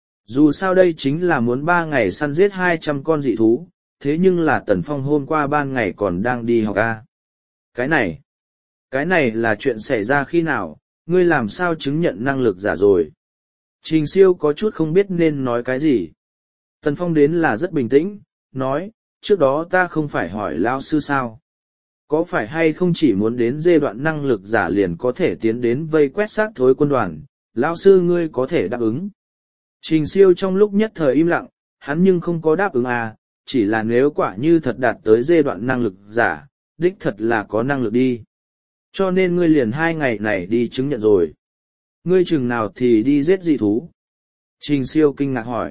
Dù sao đây chính là muốn ba ngày săn giết hai trăm con dị thú, thế nhưng là Tần Phong hôm qua ban ngày còn đang đi học A. Cái này, cái này là chuyện xảy ra khi nào, ngươi làm sao chứng nhận năng lực giả rồi? Trình Siêu có chút không biết nên nói cái gì. Tần Phong đến là rất bình tĩnh, nói, trước đó ta không phải hỏi lão sư sao? Có phải hay không chỉ muốn đến giai đoạn năng lực giả liền có thể tiến đến vây quét xác thối quân đoàn, lão sư ngươi có thể đáp ứng. Trình Siêu trong lúc nhất thời im lặng, hắn nhưng không có đáp ứng à, chỉ là nếu quả như thật đạt tới giai đoạn năng lực giả, đích thật là có năng lực đi. Cho nên ngươi liền hai ngày này đi chứng nhận rồi. Ngươi chừng nào thì đi giết dị thú? Trình Siêu kinh ngạc hỏi.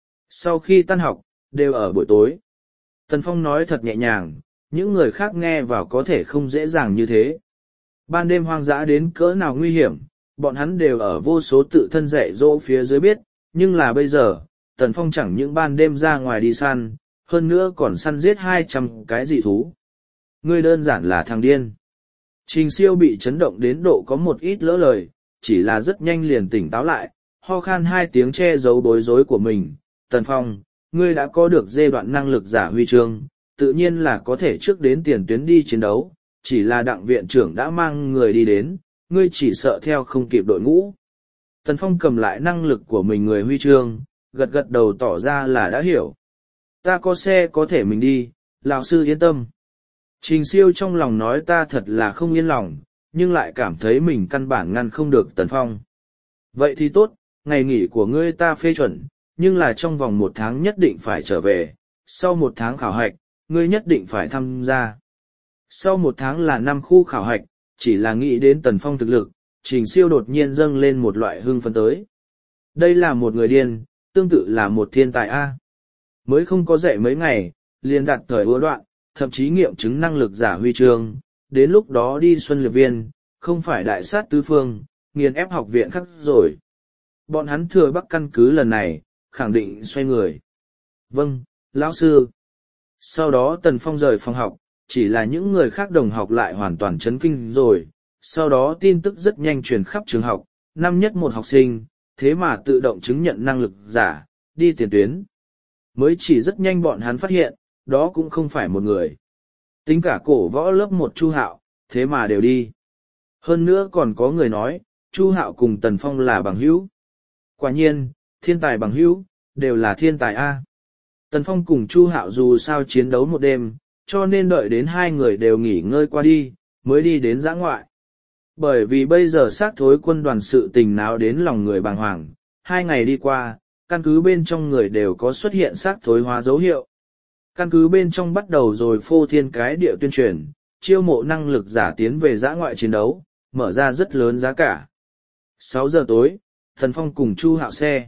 Sau khi tan học, đều ở buổi tối. Tần Phong nói thật nhẹ nhàng, những người khác nghe vào có thể không dễ dàng như thế. Ban đêm hoang dã đến cỡ nào nguy hiểm, bọn hắn đều ở vô số tự thân dạy dỗ phía dưới biết, nhưng là bây giờ, Tần Phong chẳng những ban đêm ra ngoài đi săn, hơn nữa còn săn giết hai trăm cái dị thú. Ngươi đơn giản là thằng điên. Trình Siêu bị chấn động đến độ có một ít lỡ lời, chỉ là rất nhanh liền tỉnh táo lại, ho khan hai tiếng che giấu bối rối của mình. Tần Phong, ngươi đã có được giai đoạn năng lực giả huy chương, tự nhiên là có thể trước đến tiền tuyến đi chiến đấu, chỉ là đặng viện trưởng đã mang người đi đến, ngươi chỉ sợ theo không kịp đội ngũ. Tần Phong cầm lại năng lực của mình người huy chương, gật gật đầu tỏ ra là đã hiểu. Ta có xe có thể mình đi, lão sư yên tâm. Trình Siêu trong lòng nói ta thật là không yên lòng, nhưng lại cảm thấy mình căn bản ngăn không được Tần Phong. Vậy thì tốt, ngày nghỉ của ngươi ta phê chuẩn, nhưng là trong vòng một tháng nhất định phải trở về, sau một tháng khảo hạch, ngươi nhất định phải tham gia. Sau một tháng là năm khu khảo hạch, chỉ là nghĩ đến Tần Phong thực lực, Trình Siêu đột nhiên dâng lên một loại hưng phấn tới. Đây là một người điên, tương tự là một thiên tài A. Mới không có dạy mấy ngày, liền đạt thời ưa đoạn, thậm chí nghiệm chứng năng lực giả huy chương, đến lúc đó đi Xuân Liệp Viên, không phải đại sát tứ phương, nghiền ép học viện khác rồi. Bọn hắn thừa Bắc căn cứ lần này, khẳng định xoay người. Vâng, lão sư. Sau đó Tần Phong rời phòng học, chỉ là những người khác đồng học lại hoàn toàn chấn kinh rồi. Sau đó tin tức rất nhanh truyền khắp trường học, năm nhất một học sinh, thế mà tự động chứng nhận năng lực giả, đi tiền tuyến. Mới chỉ rất nhanh bọn hắn phát hiện, đó cũng không phải một người. Tính cả cổ võ lớp một Chu Hạo, thế mà đều đi. Hơn nữa còn có người nói, Chu Hạo cùng Tần Phong là bằng hữu. Quả nhiên, thiên tài bằng hữu, đều là thiên tài A. Tần Phong cùng Chu Hạo dù sao chiến đấu một đêm, cho nên đợi đến hai người đều nghỉ ngơi qua đi, mới đi đến dã ngoại. Bởi vì bây giờ xác thối quân đoàn sự tình náo đến lòng người bàng hoàng, hai ngày đi qua, căn cứ bên trong người đều có xuất hiện xác thối hóa dấu hiệu. Căn cứ bên trong bắt đầu rồi phô thiên cái địa tuyên truyền, chiêu mộ năng lực giả tiến về dã ngoại chiến đấu, mở ra rất lớn giá cả. sáu giờ tối, Tần Phong cùng Chu Hạo xe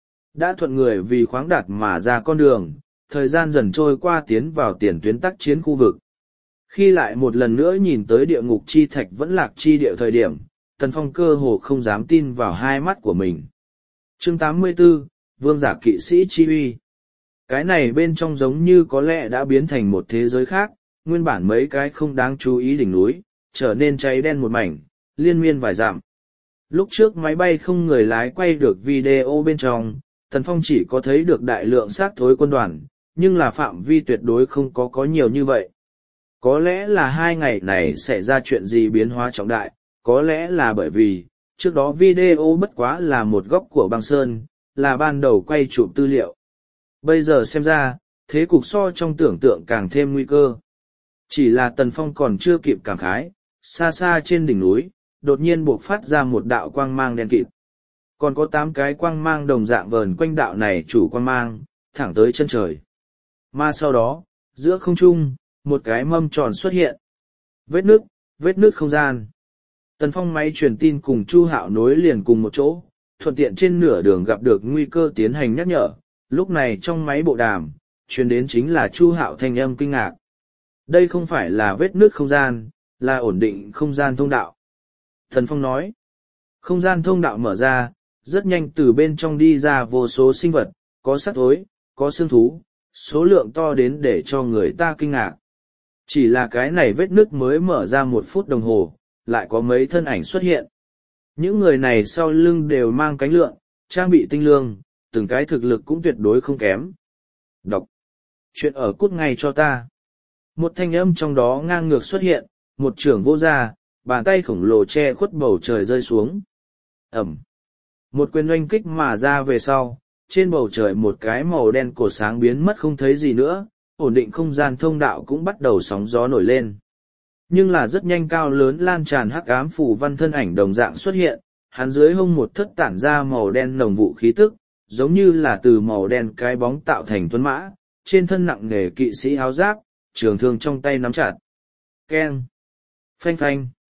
đã thuận người vì khoáng đạt mà ra con đường, thời gian dần trôi qua tiến vào tiền tuyến tác chiến khu vực. Khi lại một lần nữa nhìn tới địa ngục chi thạch vẫn lạc chi địa thời điểm, Tần Phong cơ hồ không dám tin vào hai mắt của mình. Chương tám mươi tư, Vương giả kỵ sĩ chi uy. Cái này bên trong giống như có lẽ đã biến thành một thế giới khác, nguyên bản mấy cái không đáng chú ý đỉnh núi, trở nên cháy đen một mảnh, liên miên vài dặm. Lúc trước máy bay không người lái quay được video bên trong, Tần Phong chỉ có thấy được đại lượng xác thối quân đoàn, nhưng là phạm vi tuyệt đối không có có nhiều như vậy. Có lẽ là hai ngày này xảy ra chuyện gì biến hóa trọng đại, có lẽ là bởi vì, trước đó video bất quá là một góc của băng sơn, là ban đầu quay chụp tư liệu. Bây giờ xem ra, thế cục so trong tưởng tượng càng thêm nguy cơ. Chỉ là Tần Phong còn chưa kịp cảm khái, xa xa trên đỉnh núi, đột nhiên buộc phát ra một đạo quang mang đen kịt. Còn có tám cái quang mang đồng dạng vờn quanh đạo này chủ quang mang, thẳng tới chân trời. Mà sau đó, giữa không trung, một cái mâm tròn xuất hiện. Vết nước, vết nước không gian. Tần Phong máy truyền tin cùng Chu Hạo nối liền cùng một chỗ, thuận tiện trên nửa đường gặp được nguy cơ tiến hành nhắc nhở. Lúc này trong máy bộ đàm, truyền đến chính là Chu Hạo thanh âm kinh ngạc. Đây không phải là vết nước không gian, là ổn định không gian thông đạo. Tần Phong nói, không gian thông đạo mở ra, rất nhanh từ bên trong đi ra vô số sinh vật, có xác thối, có xương thú, số lượng to đến để cho người ta kinh ngạc. Chỉ là cái này vết nước mới mở ra một phút đồng hồ, lại có mấy thân ảnh xuất hiện. Những người này sau lưng đều mang cánh lượn, trang bị tinh lương, từng cái thực lực cũng tuyệt đối không kém. Đọc. Chuyện ở cút ngay cho ta. Một thanh âm trong đó ngang ngược xuất hiện, một trưởng vô gia, bàn tay khổng lồ che khuất bầu trời rơi xuống. Ẩm. Một quyền oanh kích mà ra về sau, trên bầu trời một cái màu đen cổ sáng biến mất không thấy gì nữa, ổn định không gian thông đạo cũng bắt đầu sóng gió nổi lên. Nhưng là rất nhanh cao lớn lan tràn hắc ám phủ văn thân ảnh đồng dạng xuất hiện, hắn dưới hông một thất tản ra màu đen nồng vụ khí tức, giống như là từ màu đen cái bóng tạo thành tuấn mã, trên thân nặng nề kỵ sĩ áo giáp, trường thương trong tay nắm chặt. Keng! Phanh phanh!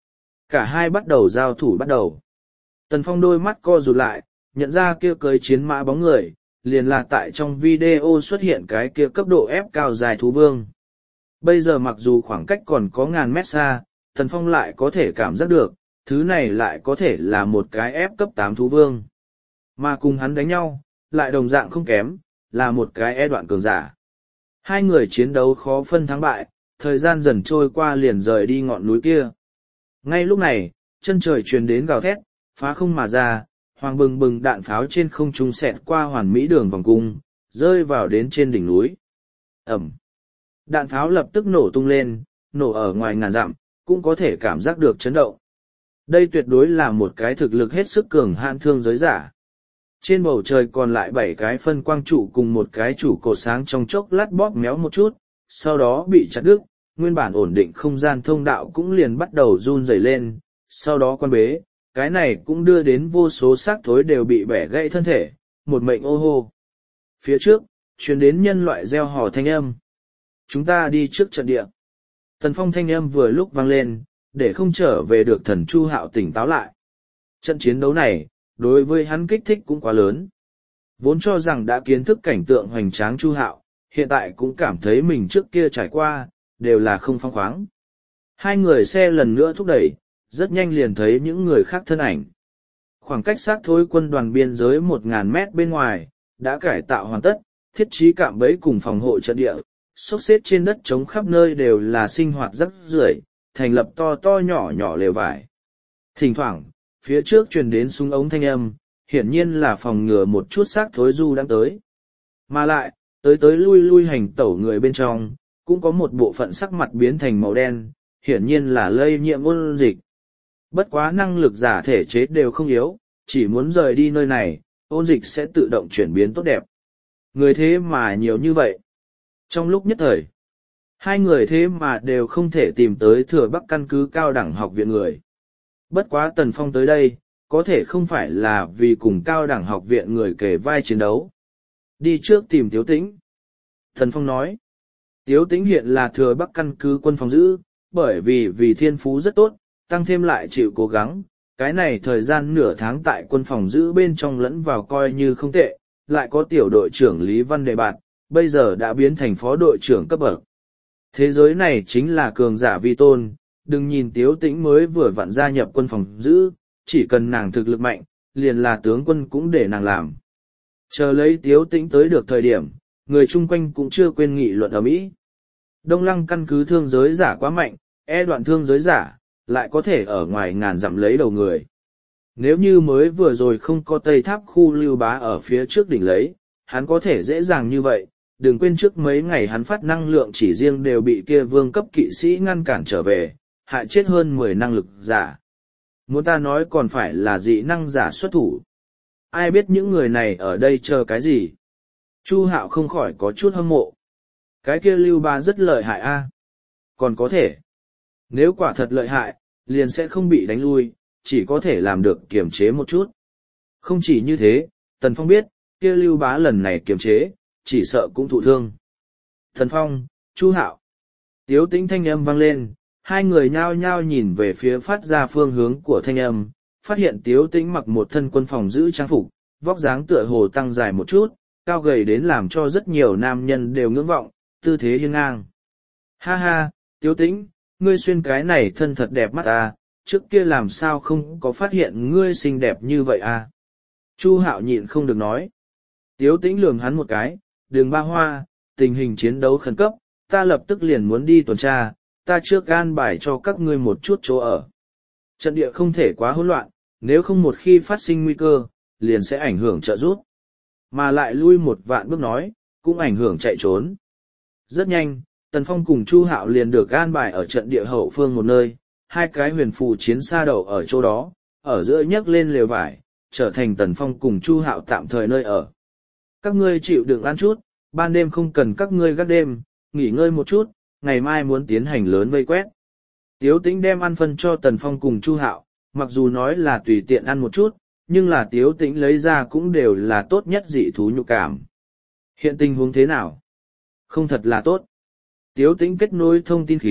Cả hai bắt đầu giao thủ bắt đầu. Tần Phong đôi mắt co rụt lại, nhận ra kia cưới chiến mã bóng người, liền là tại trong video xuất hiện cái kia cấp độ ép cao dài thú vương. Bây giờ mặc dù khoảng cách còn có ngàn mét xa, Tần Phong lại có thể cảm giác được, thứ này lại có thể là một cái ép cấp tám thú vương. Mà cùng hắn đánh nhau, lại đồng dạng không kém, là một cái e đoạn cường giả. Hai người chiến đấu khó phân thắng bại, thời gian dần trôi qua liền rời đi ngọn núi kia. Ngay lúc này, chân trời truyền đến gào thét, phá không mà ra, hoàng bừng bừng đạn pháo trên không trung xẹt qua hoàn mỹ đường vòng cung, rơi vào đến trên đỉnh núi. Ẩm. Đạn pháo lập tức nổ tung lên, nổ ở ngoài ngàn dặm, cũng có thể cảm giác được chấn động. Đây tuyệt đối là một cái thực lực hết sức cường hãn thương giới giả. Trên bầu trời còn lại bảy cái phân quang trụ cùng một cái trụ cột sáng trong chốc lát bóp méo một chút, sau đó bị chặt đứt, nguyên bản ổn định không gian thông đạo cũng liền bắt đầu run rẩy lên, sau đó quan bế, cái này cũng đưa đến vô số xác thối đều bị bẻ gãy thân thể, một mệnh ô hô. Phía trước, truyền đến nhân loại reo hò thanh âm. Chúng ta đi trước trận địa. Tần Phong thanh âm vừa lúc vang lên, để không trở về được thần Chu Hạo tỉnh táo lại. Trận chiến đấu này, đối với hắn kích thích cũng quá lớn. Vốn cho rằng đã kiến thức cảnh tượng hoành tráng Chu Hạo, hiện tại cũng cảm thấy mình trước kia trải qua, đều là không phóng khoáng. Hai người xe lần nữa thúc đẩy, rất nhanh liền thấy những người khác thân ảnh. Khoảng cách xác thối quân đoàn biên giới một ngàn mét bên ngoài, đã cải tạo hoàn tất, thiết trí cạm bẫy cùng phòng hộ trận địa, xốc xếp trên đất trống khắp nơi đều là sinh hoạt rắc rưởi, thành lập to to nhỏ nhỏ lều vải. Thỉnh thoảng, phía trước truyền đến súng ống thanh âm, hiển nhiên là phòng ngừa một chút xác thối du đang tới. Mà lại, tới tới lui lui hành tẩu người bên trong, cũng có một bộ phận sắc mặt biến thành màu đen, hiển nhiên là lây nhiễm ôn dịch. Bất quá năng lực giả thể chế đều không yếu, chỉ muốn rời đi nơi này, ôn dịch sẽ tự động chuyển biến tốt đẹp. Người thế mà nhiều như vậy. Trong lúc nhất thời, hai người thế mà đều không thể tìm tới Thừa Bắc căn cứ cao đẳng học viện người. Bất quá Tần Phong tới đây, có thể không phải là vì cùng cao đẳng học viện người kề vai chiến đấu. Đi trước tìm Tiếu Tĩnh. Tần Phong nói, Tiếu Tĩnh hiện là Thừa Bắc căn cứ quân phòng giữ, bởi vì vì thiên phú rất tốt, tăng thêm lại chịu cố gắng, cái này thời gian nửa tháng tại quân phòng giữ bên trong lẫn vào coi như không tệ, lại có tiểu đội trưởng Lý Văn đề bạt, bây giờ đã biến thành phó đội trưởng cấp bậc. Thế giới này chính là cường giả vi tôn, đừng nhìn Tiếu Tĩnh mới vừa vặn gia nhập quân phòng giữ, chỉ cần nàng thực lực mạnh, liền là tướng quân cũng để nàng làm. Chờ lấy Tiếu Tĩnh tới được thời điểm, người chung quanh cũng chưa quên nghị luận ở Mỹ. Đông Lăng căn cứ thương giới giả quá mạnh, e đoạn thương giới giả, lại có thể ở ngoài ngàn dặm lấy đầu người. Nếu như mới vừa rồi không có Tây Tháp khu lưu bá ở phía trước đỉnh lấy, hắn có thể dễ dàng như vậy, đừng quên trước mấy ngày hắn phát năng lượng chỉ riêng đều bị kia vương cấp kỵ sĩ ngăn cản trở về, hại chết hơn mười năng lực giả. Muốn ta nói còn phải là dị năng giả xuất thủ. Ai biết những người này ở đây chờ cái gì? Chu Hạo không khỏi có chút hâm mộ. Cái kia lưu bá rất lợi hại a. Còn có thể. Nếu quả thật lợi hại, liền sẽ không bị đánh lui, chỉ có thể làm được kiềm chế một chút. Không chỉ như thế, Tần Phong biết, kia lưu bá lần này kiềm chế, chỉ sợ cũng thụ thương. Tần Phong, Chu Hạo. Tiếu Tĩnh thanh âm vang lên, hai người nhao nhao nhìn về phía phát ra phương hướng của thanh âm, phát hiện Tiếu Tĩnh mặc một thân quân phòng giữ trang phục, vóc dáng tựa hồ tăng dài một chút, cao gầy đến làm cho rất nhiều nam nhân đều ngưỡng vọng, tư thế hiên ngang. Ha ha, Tiếu Tĩnh, ngươi xuyên cái này thân thật đẹp mắt à, trước kia làm sao không có phát hiện ngươi xinh đẹp như vậy à. Chu Hạo nhịn không được nói. Tiếu Tĩnh lườm hắn một cái, đường ba hoa, tình hình chiến đấu khẩn cấp, ta lập tức liền muốn đi tuần tra, ta trước gan bài cho các ngươi một chút chỗ ở. Trận địa không thể quá hỗn loạn, nếu không một khi phát sinh nguy cơ, liền sẽ ảnh hưởng trợ giúp. Mà lại lui một vạn bước nói, cũng ảnh hưởng chạy trốn. Rất nhanh, Tần Phong cùng Chu Hạo liền được an bài ở trận địa hậu phương một nơi, hai cái huyền phù chiến xa đậu ở chỗ đó, ở giữa nhấc lên lều vải, trở thành Tần Phong cùng Chu Hạo tạm thời nơi ở. Các ngươi chịu đựng ăn chút, ban đêm không cần các ngươi gác đêm, nghỉ ngơi một chút, ngày mai muốn tiến hành lớn vây quét. Tiếu Tĩnh đem ăn phân cho Tần Phong cùng Chu Hạo, mặc dù nói là tùy tiện ăn một chút, nhưng là Tiếu Tĩnh lấy ra cũng đều là tốt nhất dị thú nhục cảm. Hiện tình huống thế nào? Không thật là tốt. Tiếu Tĩnh kết nối thông tin khí,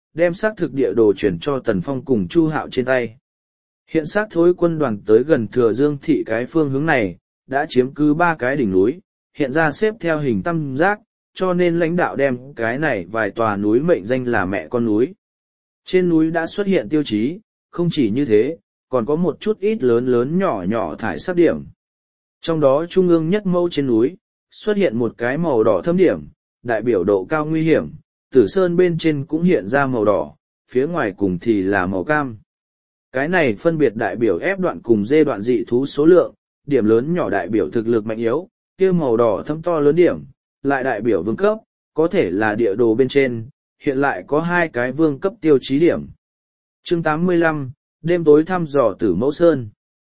đem xác thực địa đồ chuyển cho Tần Phong cùng Chu Hạo trên tay. Hiện xác thối quân đoàn tới gần Thừa Dương thị cái phương hướng này, đã chiếm cứ ba cái đỉnh núi, hiện ra xếp theo hình tam giác, cho nên lãnh đạo đem cái này vài tòa núi mệnh danh là mẹ con núi. Trên núi đã xuất hiện tiêu chí, không chỉ như thế, còn có một chút ít lớn lớn nhỏ nhỏ thải sắc điểm. Trong đó trung ương nhất mâu trên núi, xuất hiện một cái màu đỏ thâm điểm, đại biểu độ cao nguy hiểm, tử sơn bên trên cũng hiện ra màu đỏ, phía ngoài cùng thì là màu cam. Cái này phân biệt đại biểu ép đoạn cùng dê đoạn dị thú số lượng, điểm lớn nhỏ đại biểu thực lực mạnh yếu, kia màu đỏ thâm to lớn điểm, lại đại biểu vương cấp, có thể là địa đồ bên trên, hiện lại có hai cái vương cấp tiêu chí điểm. Chương tám mươi lăm, đêm tối thăm dò Tử Mẫu Sơn.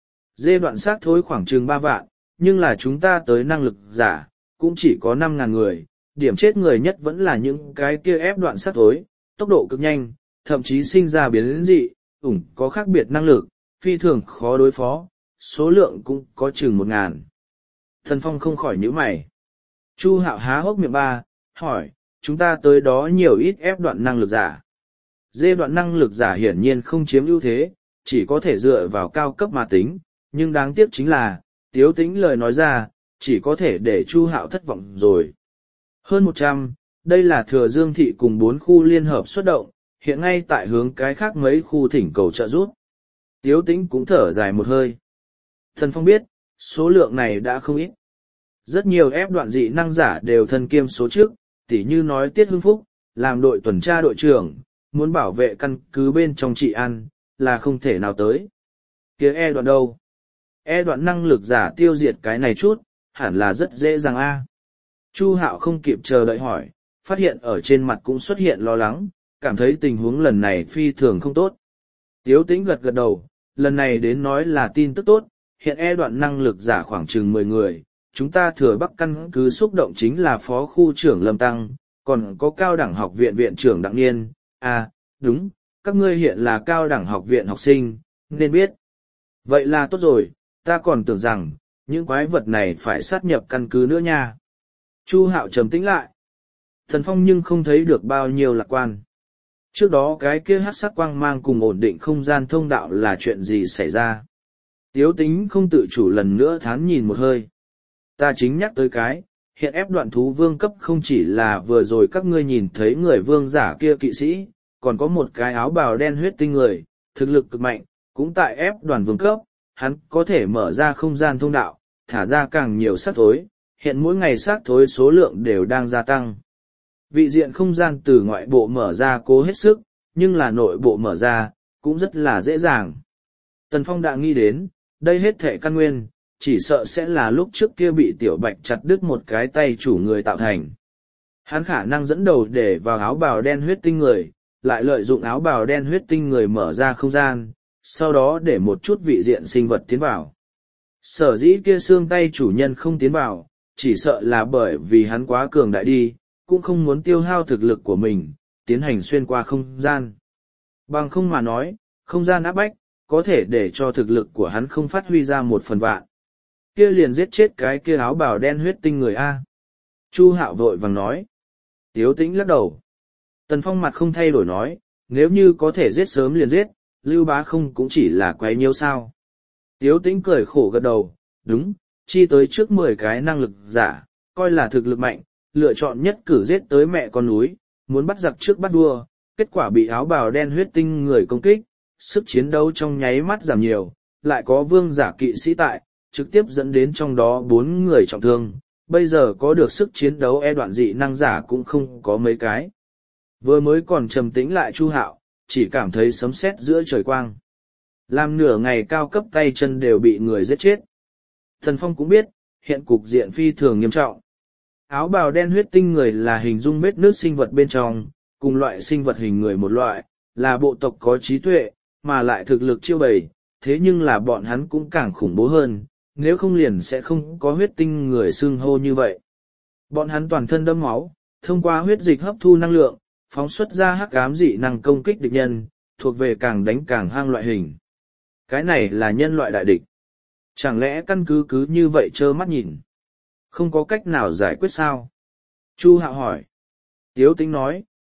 Dê đoạn xác thối khoảng chừng ba vạn, nhưng là chúng ta tới năng lực giả, cũng chỉ có năm ngàn người, điểm chết người nhất vẫn là những cái kia ép đoạn xác thối, tốc độ cực nhanh, thậm chí sinh ra biến dị, ủng có khác biệt năng lực, phi thường khó đối phó, số lượng cũng có chừng một ngàn. Thần Phong không khỏi nhíu mày. Chu Hạo há hốc miệng ba, hỏi, chúng ta tới đó nhiều ít ép đoạn năng lực giả. Dê đoạn năng lực giả hiển nhiên không chiếm ưu thế, chỉ có thể dựa vào cao cấp mà tính, nhưng đáng tiếc chính là, Tiếu Tĩnh lời nói ra, chỉ có thể để Chu Hạo thất vọng rồi. Hơn một trăm, đây là Thừa Dương thị cùng bốn khu liên hợp xuất động, hiện ngay tại hướng cái khác mấy khu thỉnh cầu trợ giúp. Tiếu Tĩnh cũng thở dài một hơi. Thần Phong biết, số lượng này đã không ít. Rất nhiều ép đoạn dị năng giả đều thân kiêm số trước, tỉ như nói Tiết Hưng Phúc, làm đội tuần tra đội trưởng, muốn bảo vệ căn cứ bên trong trị an, là không thể nào tới. Kia E đoạn đâu? E đoạn năng lực giả tiêu diệt cái này chút, hẳn là rất dễ dàng a. Chu Hạo không kịp chờ đợi hỏi, phát hiện ở trên mặt cũng xuất hiện lo lắng, cảm thấy tình huống lần này phi thường không tốt. Tiếu Tĩnh gật gật đầu, lần này đến nói là tin tức tốt, hiện E đoạn năng lực giả khoảng chừng mười người, chúng ta Thừa Bắc căn cứ xúc động chính là phó khu trưởng Lâm Tăng, còn có cao đẳng học viện viện trưởng Đặng Niên, à, đúng, các ngươi hiện là cao đẳng học viện học sinh, nên biết. Vậy là tốt rồi, ta còn tưởng rằng, những quái vật này phải sát nhập căn cứ nữa nha. Chu Hạo trầm tĩnh lại. Thần Phong nhưng không thấy được bao nhiêu lạc quan. Trước đó cái kia hắc sắc quang mang cùng ổn định không gian thông đạo là chuyện gì xảy ra? Tiếu Tính không tự chủ lần nữa thán nhìn một hơi. Ta chính nhắc tới cái, hiện ép đoạn thú vương cấp không chỉ là vừa rồi các ngươi nhìn thấy người vương giả kia kỵ sĩ, còn có một cái áo bào đen huyết tinh người, thực lực cực mạnh, cũng tại ép đoàn vương cấp, hắn có thể mở ra không gian thông đạo, thả ra càng nhiều xác thối, hiện mỗi ngày xác thối số lượng đều đang gia tăng. Vị diện không gian từ ngoại bộ mở ra cố hết sức, nhưng là nội bộ mở ra, cũng rất là dễ dàng. Tần Phong đã nghĩ đến, đây hết thể căn nguyên, chỉ sợ sẽ là lúc trước kia bị tiểu bạch chặt đứt một cái tay chủ người tạo thành. Hắn khả năng dẫn đầu để vào áo bào đen huyết tinh người, lại lợi dụng áo bào đen huyết tinh người mở ra không gian, sau đó để một chút vị diện sinh vật tiến vào. Sở dĩ kia xương tay chủ nhân không tiến vào, chỉ sợ là bởi vì hắn quá cường đại đi, cũng không muốn tiêu hao thực lực của mình, tiến hành xuyên qua không gian. Bằng không mà nói, không gian áp bách, có thể để cho thực lực của hắn không phát huy ra một phần vạn. Kia liền giết chết cái kia áo bào đen huyết tinh người A. Chu Hạo vội vàng nói. Tiếu Tĩnh lắc đầu. Tần Phong mặt không thay đổi nói, nếu như có thể giết sớm liền giết, Lưu Bá không cũng chỉ là quấy nhiêu sao. Tiếu Tĩnh cười khổ gật đầu, đúng, chi tới trước mười cái năng lực giả, coi là thực lực mạnh, lựa chọn nhất cử giết tới mẹ con núi, muốn bắt giặc trước bắt đua, kết quả bị áo bào đen huyết tinh người công kích, sức chiến đấu trong nháy mắt giảm nhiều, lại có vương giả kỵ sĩ tại, trực tiếp dẫn đến trong đó bốn người trọng thương, bây giờ có được sức chiến đấu e đoạn dị năng giả cũng không có mấy cái. Vừa mới còn trầm tĩnh lại Chu Hạo, chỉ cảm thấy sấm sét giữa trời quang. Làm nửa ngày cao cấp tay chân đều bị người giết chết. Thần Phong cũng biết, hiện cục diện phi thường nghiêm trọng. Áo bào đen huyết tinh người là hình dung vết nước sinh vật bên trong, cùng loại sinh vật hình người một loại, là bộ tộc có trí tuệ, mà lại thực lực chiêu bày, thế nhưng là bọn hắn cũng càng khủng bố hơn, nếu không liền sẽ không có huyết tinh người xưng hô như vậy. Bọn hắn toàn thân đẫm máu, thông qua huyết dịch hấp thu năng lượng, phóng xuất ra hắc ám dị năng công kích địch nhân, thuộc về càng đánh càng hang loại hình. Cái này là nhân loại đại địch. Chẳng lẽ căn cứ cứ như vậy trơ mắt nhìn? Không có cách nào giải quyết sao? Chu Hạo hỏi. Tiếu Tĩnh nói,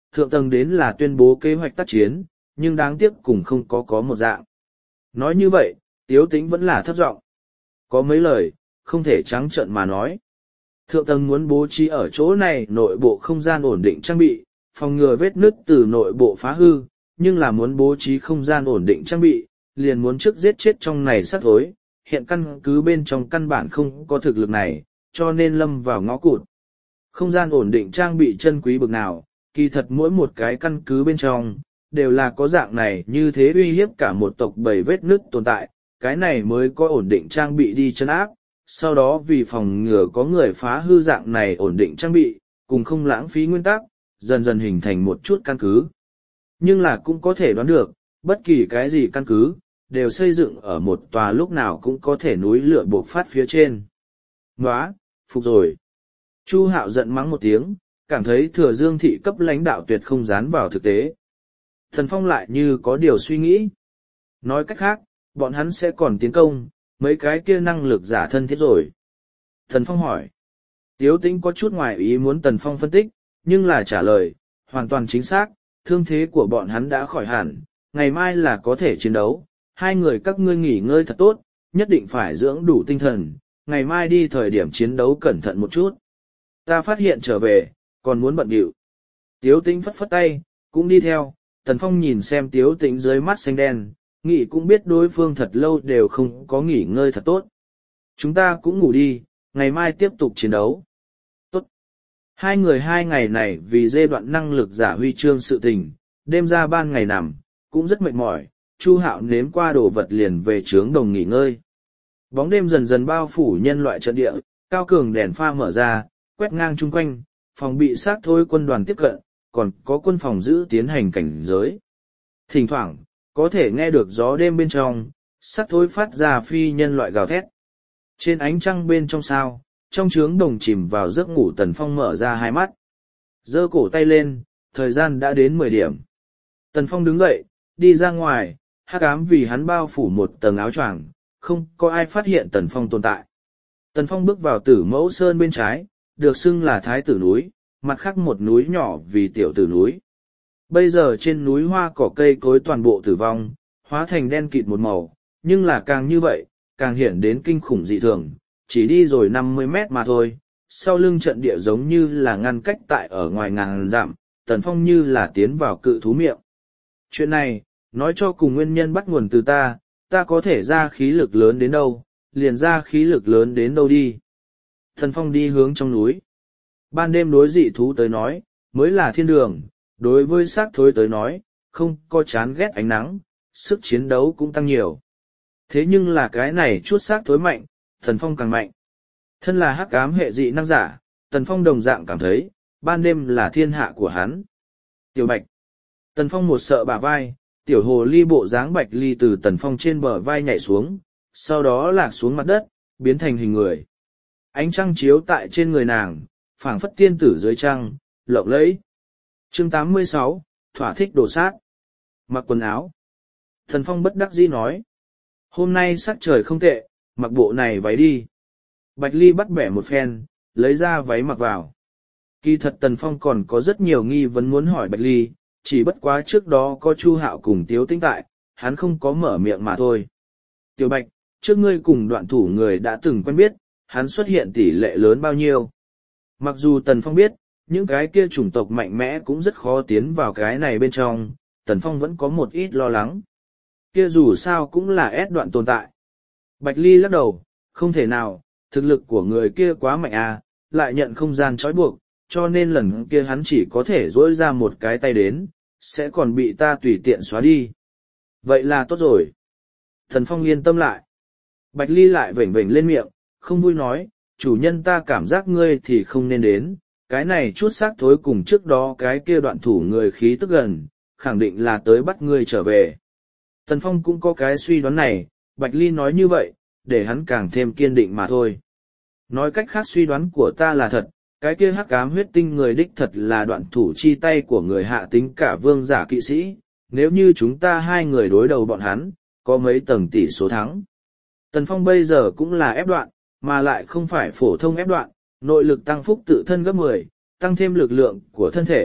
thượng tầng đến là tuyên bố kế hoạch tác chiến, nhưng đáng tiếc cùng không có có một dạng. Nói như vậy, Tiếu Tĩnh vẫn là thấp giọng. Có mấy lời, không thể trắng trợn mà nói. Thượng tầng muốn bố trí ở chỗ này nội bộ không gian ổn định trang bị, phòng ngừa vết nứt từ nội bộ phá hư, nhưng là muốn bố trí không gian ổn định trang bị, liền muốn trước giết chết trong này sát thối. Hiện căn cứ bên trong căn bản không có thực lực này, cho nên lâm vào ngõ cụt. Không gian ổn định trang bị chân quý bực nào, kỳ thật mỗi một cái căn cứ bên trong, đều là có dạng này như thế uy hiếp cả một tộc bầy vết nứt tồn tại, cái này mới có ổn định trang bị đi chân áp, sau đó vì phòng ngừa có người phá hư dạng này ổn định trang bị, cùng không lãng phí nguyên tắc, dần dần hình thành một chút căn cứ. Nhưng là cũng có thể đoán được, bất kỳ cái gì căn cứ, đều xây dựng ở một tòa lúc nào cũng có thể núi lửa bộc phát phía trên. Nóa, phục rồi. Chu Hạo giận mắng một tiếng, cảm thấy Thừa Dương thị cấp lãnh đạo tuyệt không dán vào thực tế. Thần Phong lại như có điều suy nghĩ. Nói cách khác, bọn hắn sẽ còn tiến công, mấy cái kia năng lực giả thân thiết rồi. Thần Phong hỏi. Tiếu Tĩnh có chút ngoài ý muốn Tần Phong phân tích, nhưng là trả lời, hoàn toàn chính xác, thương thế của bọn hắn đã khỏi hẳn, ngày mai là có thể chiến đấu, hai người các ngươi nghỉ ngơi thật tốt, nhất định phải dưỡng đủ tinh thần, ngày mai đi thời điểm chiến đấu cẩn thận một chút. Ta phát hiện trở về, còn muốn bận điệu. Tiếu Tĩnh phất phất tay, cũng đi theo, Tần Phong nhìn xem Tiếu Tĩnh dưới mắt xanh đen, nghĩ cũng biết đối phương thật lâu đều không có nghỉ ngơi thật tốt. Chúng ta cũng ngủ đi, ngày mai tiếp tục chiến đấu. Tốt. Hai người hai ngày này vì giai đoạn năng lực giả huy chương sự tình, đêm ra ban ngày nằm, cũng rất mệt mỏi, Chu Hạo nếm qua đồ vật liền về trướng đồng nghỉ ngơi. Bóng đêm dần dần bao phủ nhân loại trận địa, cao cường đèn pha mở ra, quét ngang chung quanh, phòng bị sát thôi quân đoàn tiếp cận, còn có quân phòng giữ tiến hành cảnh giới. Thỉnh thoảng, có thể nghe được gió đêm bên trong, sát thôi phát ra phi nhân loại gào thét. Trên ánh trăng bên trong sao, trong trướng đồng chìm vào giấc ngủ Tần Phong mở ra hai mắt. Giơ cổ tay lên, thời gian đã đến mười điểm. Tần Phong đứng dậy, đi ra ngoài, hắc ám vì hắn bao phủ một tầng áo choàng, không có ai phát hiện Tần Phong tồn tại. Tần Phong bước vào Tử Mẫu Sơn bên trái, được xưng là Thái Tử núi, mặt khác một núi nhỏ vì Tiểu Tử núi. Bây giờ trên núi hoa cỏ cây cối toàn bộ tử vong, hóa thành đen kịt một màu, nhưng là càng như vậy, càng hiển đến kinh khủng dị thường, chỉ đi rồi năm mươi mét mà thôi, sau lưng trận địa giống như là ngăn cách tại ở ngoài ngàn dặm, Tần Phong như là tiến vào cự thú miệng. Chuyện này, nói cho cùng nguyên nhân bắt nguồn từ ta, ta có thể ra khí lực lớn đến đâu, liền ra khí lực lớn đến đâu đi. Tần Phong đi hướng trong núi. Ban đêm đối dị thú tới nói, mới là thiên đường, đối với xác thối tới nói, không có chán ghét ánh nắng, sức chiến đấu cũng tăng nhiều. Thế nhưng là cái này chút xác thối mạnh, Tần Phong càng mạnh. Thân là hắc ám hệ dị năng giả, Tần Phong đồng dạng cảm thấy, ban đêm là thiên hạ của hắn. Tiểu Bạch. Tần Phong một sợ bả vai, tiểu hồ ly bộ dáng Bạch Ly từ Tần Phong trên bờ vai nhảy xuống, sau đó lạc xuống mặt đất, biến thành hình người. Ánh trăng chiếu tại trên người nàng, phảng phất tiên tử dưới trăng, lộng lẫy. Chương tám mươi sáu, thỏa thích đồ sát. Mặc quần áo. Tần Phong bất đắc dĩ nói. Hôm nay sắc trời không tệ, mặc bộ này váy đi. Bạch Ly bắt bẻ một phen, lấy ra váy mặc vào. Kỳ thật Tần Phong còn có rất nhiều nghi vấn muốn hỏi Bạch Ly, chỉ bất quá trước đó có Chu Hạo cùng Tiếu Tĩnh tại, hắn không có mở miệng mà thôi. Tiểu Bạch, trước ngươi cùng đoạn thủ người đã từng quen biết, hắn xuất hiện tỷ lệ lớn bao nhiêu. Mặc dù Tần Phong biết, những cái kia chủng tộc mạnh mẽ cũng rất khó tiến vào cái này bên trong, Tần Phong vẫn có một ít lo lắng. Kia dù sao cũng là ép đoạn tồn tại. Bạch Ly lắc đầu, không thể nào, thực lực của người kia quá mạnh à, lại nhận không gian trói buộc, cho nên lần kia hắn chỉ có thể dỗi ra một cái tay đến, sẽ còn bị ta tùy tiện xóa đi. Vậy là tốt rồi. Tần Phong yên tâm lại. Bạch Ly lại vểnh vểnh lên miệng, không vui nói, chủ nhân ta cảm giác ngươi thì không nên đến, cái này chút xác thối cùng trước đó cái kia đoạn thủ người khí tức gần, khẳng định là tới bắt ngươi trở về. Tần Phong cũng có cái suy đoán này, Bạch Ly nói như vậy, để hắn càng thêm kiên định mà thôi. Nói cách khác suy đoán của ta là thật, cái kia hắc ám huyết tinh người đích thật là đoạn thủ chi tay của người hạ tính cả vương giả kỵ sĩ, nếu như chúng ta hai người đối đầu bọn hắn, có mấy tầng tỷ số thắng. Tần Phong bây giờ cũng là ép đoạn, mà lại không phải phổ thông ép đoạn, nội lực tăng phúc tự thân gấp mười, tăng thêm lực lượng của thân thể,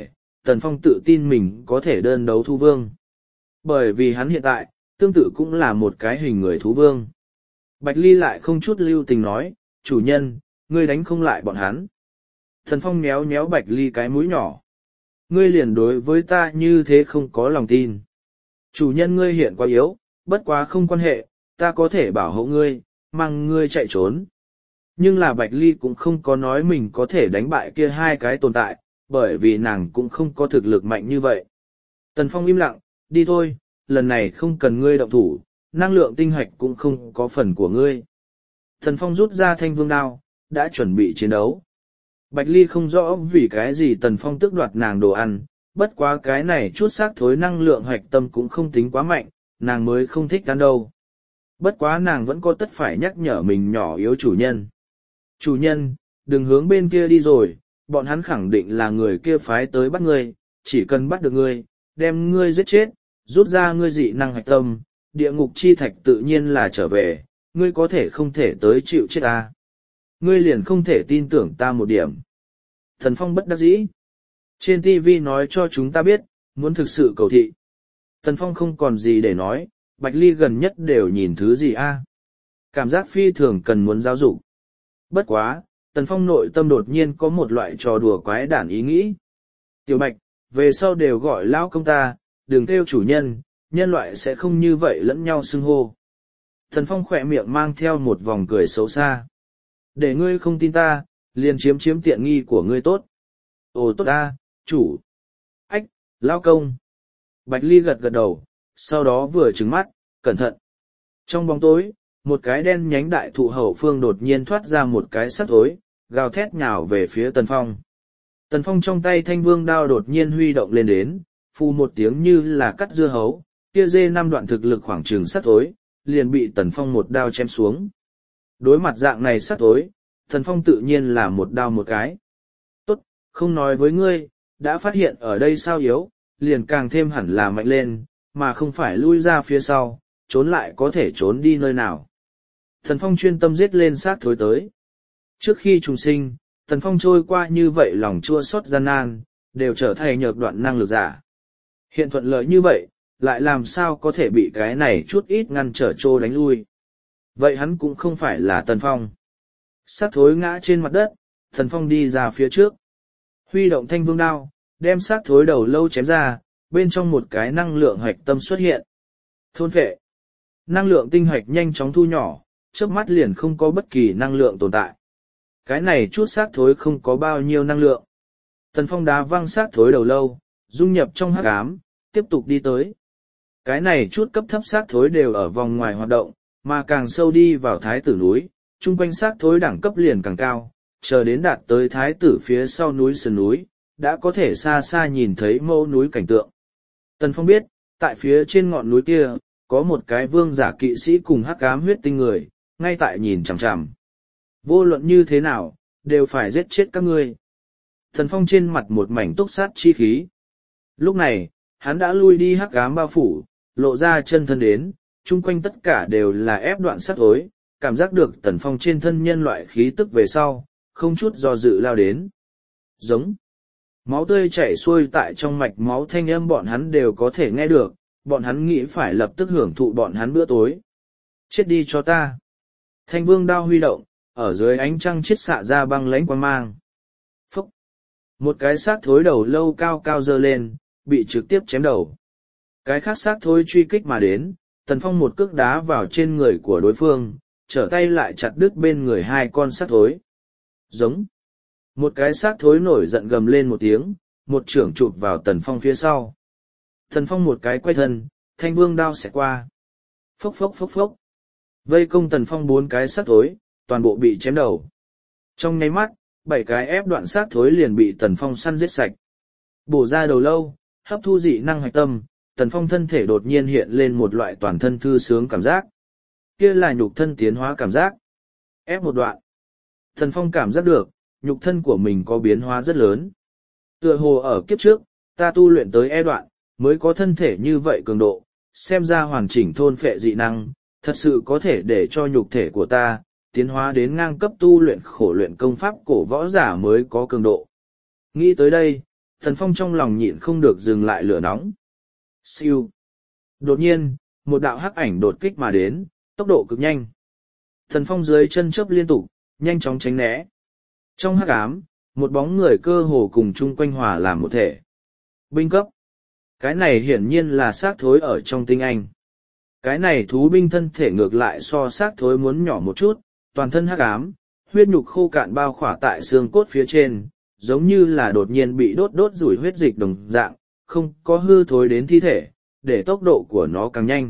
Tần Phong tự tin mình có thể đơn đấu thú vương. Bởi vì hắn hiện tại, tương tự cũng là một cái hình người thú vương. Bạch Ly lại không chút lưu tình nói, chủ nhân, ngươi đánh không lại bọn hắn. Tần Phong méo méo Bạch Ly cái mũi nhỏ. Ngươi liền đối với ta như thế không có lòng tin. Chủ nhân ngươi hiện quá yếu, bất quá không quan hệ, ta có thể bảo hộ ngươi, mang ngươi chạy trốn. Nhưng là Bạch Ly cũng không có nói mình có thể đánh bại kia hai cái tồn tại, bởi vì nàng cũng không có thực lực mạnh như vậy. Tần Phong im lặng, đi thôi, lần này không cần ngươi động thủ, năng lượng tinh hạch cũng không có phần của ngươi. Tần Phong rút ra thanh vương đao, đã chuẩn bị chiến đấu. Bạch Ly không rõ vì cái gì Tần Phong tước đoạt nàng đồ ăn, bất quá cái này chút xác thối năng lượng hoạch tâm cũng không tính quá mạnh, nàng mới không thích ăn đâu. Bất quá nàng vẫn có tất phải nhắc nhở mình nhỏ yếu chủ nhân. Chủ nhân, đừng hướng bên kia đi rồi, bọn hắn khẳng định là người kia phái tới bắt ngươi, chỉ cần bắt được ngươi, đem ngươi giết chết, rút ra ngươi dị năng hoạch tâm, địa ngục chi thạch tự nhiên là trở về, ngươi có thể không thể tới chịu chết ta. Ngươi liền không thể tin tưởng ta một điểm. Thần Phong bất đắc dĩ. Trên ti vi nói cho chúng ta biết, muốn thực sự cầu thị. Thần Phong không còn gì để nói, Bạch Ly gần nhất đều nhìn thứ gì a? Cảm giác phi thường cần muốn giáo dục. Bất quá, Tần Phong nội tâm đột nhiên có một loại trò đùa quái đản ý nghĩ. Tiểu Bạch, về sau đều gọi lão công ta, đừng kêu chủ nhân, nhân loại sẽ không như vậy lẫn nhau xưng hô. Tần Phong khỏe miệng mang theo một vòng cười xấu xa. Để ngươi không tin ta, liền chiếm chiếm tiện nghi của ngươi tốt. Ồ tốt ta, chủ. Ách, lão công. Bạch Ly gật gật đầu, sau đó vừa trừng mắt, cẩn thận. Trong bóng tối, một cái đen nhánh đại thụ hậu phương đột nhiên thoát ra một cái sắt thối, gào thét nhào về phía Tần Phong. Tần Phong trong tay thanh vương đao đột nhiên huy động lên đến, phù một tiếng như là cắt dưa hấu, kia dê năm đoạn thực lực khoảng trường sắt thối, liền bị Tần Phong một đao chém xuống. Đối mặt dạng này sắt thối, Tần Phong tự nhiên là một đao một cái. Tốt, không nói với ngươi, đã phát hiện ở đây sao yếu, liền càng thêm hẳn là mạnh lên, mà không phải lui ra phía sau, trốn lại có thể trốn đi nơi nào. Tần Phong chuyên tâm giết lên sát thối tới. Trước khi trùng sinh, Tần Phong trôi qua như vậy lòng chua xót gian nan, đều trở thành nhược đoạn năng lực giả. Hiện thuận lợi như vậy, lại làm sao có thể bị cái này chút ít ngăn trở trô đánh lui. Vậy hắn cũng không phải là Tần Phong. Sát thối ngã trên mặt đất, Tần Phong đi ra phía trước. Huy động thanh vương đao, đem sát thối đầu lâu chém ra, bên trong một cái năng lượng hạch tâm xuất hiện. Thôn phệ. Năng lượng tinh hạch nhanh chóng thu nhỏ, chớp mắt liền không có bất kỳ năng lượng tồn tại. Cái này chút xác thối không có bao nhiêu năng lượng. Tần Phong đá văng xác thối đầu lâu, dung nhập trong hắc ám, tiếp tục đi tới. Cái này chút cấp thấp xác thối đều ở vòng ngoài hoạt động, mà càng sâu đi vào thái tử núi, chung quanh xác thối đẳng cấp liền càng cao, chờ đến đạt tới thái tử phía sau núi sườn núi, đã có thể xa xa nhìn thấy mẫu núi cảnh tượng. Tần Phong biết, tại phía trên ngọn núi kia, có một cái vương giả kỵ sĩ cùng hắc ám huyết tinh người, ngay tại nhìn chằm chằm. Vô luận như thế nào, đều phải giết chết các ngươi. Tần Phong trên mặt một mảnh túc sát chi khí. Lúc này, hắn đã lui đi hắc ám bao phủ, lộ ra chân thân đến, chung quanh tất cả đều là ép đoạn sắt thối, cảm giác được Tần Phong trên thân nhân loại khí tức về sau, không chút do dự lao đến. Giống. Máu tươi chảy xuôi tại trong mạch máu thanh âm bọn hắn đều có thể nghe được, bọn hắn nghĩ phải lập tức hưởng thụ bọn hắn bữa tối. Chết đi cho ta. Thanh vương đao huy động, ở dưới ánh trăng chiết xạ ra băng lãnh quang mang. Phúc. Một cái xác thối đầu lâu cao cao dơ lên, bị trực tiếp chém đầu. Cái khác xác thối truy kích mà đến, Tần Phong một cước đá vào trên người của đối phương, trở tay lại chặt đứt bên người hai con xác thối. Giống. Một cái xác thối nổi giận gầm lên một tiếng, một chưởng chụp vào Tần Phong phía sau. Tần Phong một cái quay thân, thanh vương đao xẹt qua. Phốc phốc phốc phốc. Vây công Tần Phong bốn cái xác thối, toàn bộ bị chém đầu. Trong nháy mắt, bảy cái ép đoạn xác thối liền bị Tần Phong săn giết sạch. Bổ ra đầu lâu, hấp thu dị năng hạch tâm, Tần Phong thân thể đột nhiên hiện lên một loại toàn thân thư sướng cảm giác. Kia là nhục thân tiến hóa cảm giác. Ép một đoạn. Tần Phong cảm giác được, nhục thân của mình có biến hóa rất lớn. Tựa hồ ở kiếp trước, ta tu luyện tới e đoạn, mới có thân thể như vậy cường độ, xem ra hoàn chỉnh thôn phệ dị năng, thật sự có thể để cho nhục thể của ta, tiến hóa đến ngang cấp tu luyện khổ luyện công pháp cổ võ giả mới có cường độ. Nghĩ tới đây, Tần Phong trong lòng nhịn không được dừng lại lửa nóng. Siêu. Đột nhiên, một đạo hắc ảnh đột kích mà đến, tốc độ cực nhanh. Tần Phong dưới chân chớp liên tục, nhanh chóng tránh né. Trong hắc ám, một bóng người cơ hồ cùng chung quanh hòa làm một thể. Binh cấp. Cái này hiển nhiên là xác thối ở trong tinh anh. Cái này thú binh thân thể ngược lại so xác thối muốn nhỏ một chút, toàn thân hắc ám, huyết nhục khô cạn bao khỏa tại xương cốt phía trên, giống như là đột nhiên bị đốt đốt rủi huyết dịch đồng dạng, không có hư thối đến thi thể, để tốc độ của nó càng nhanh.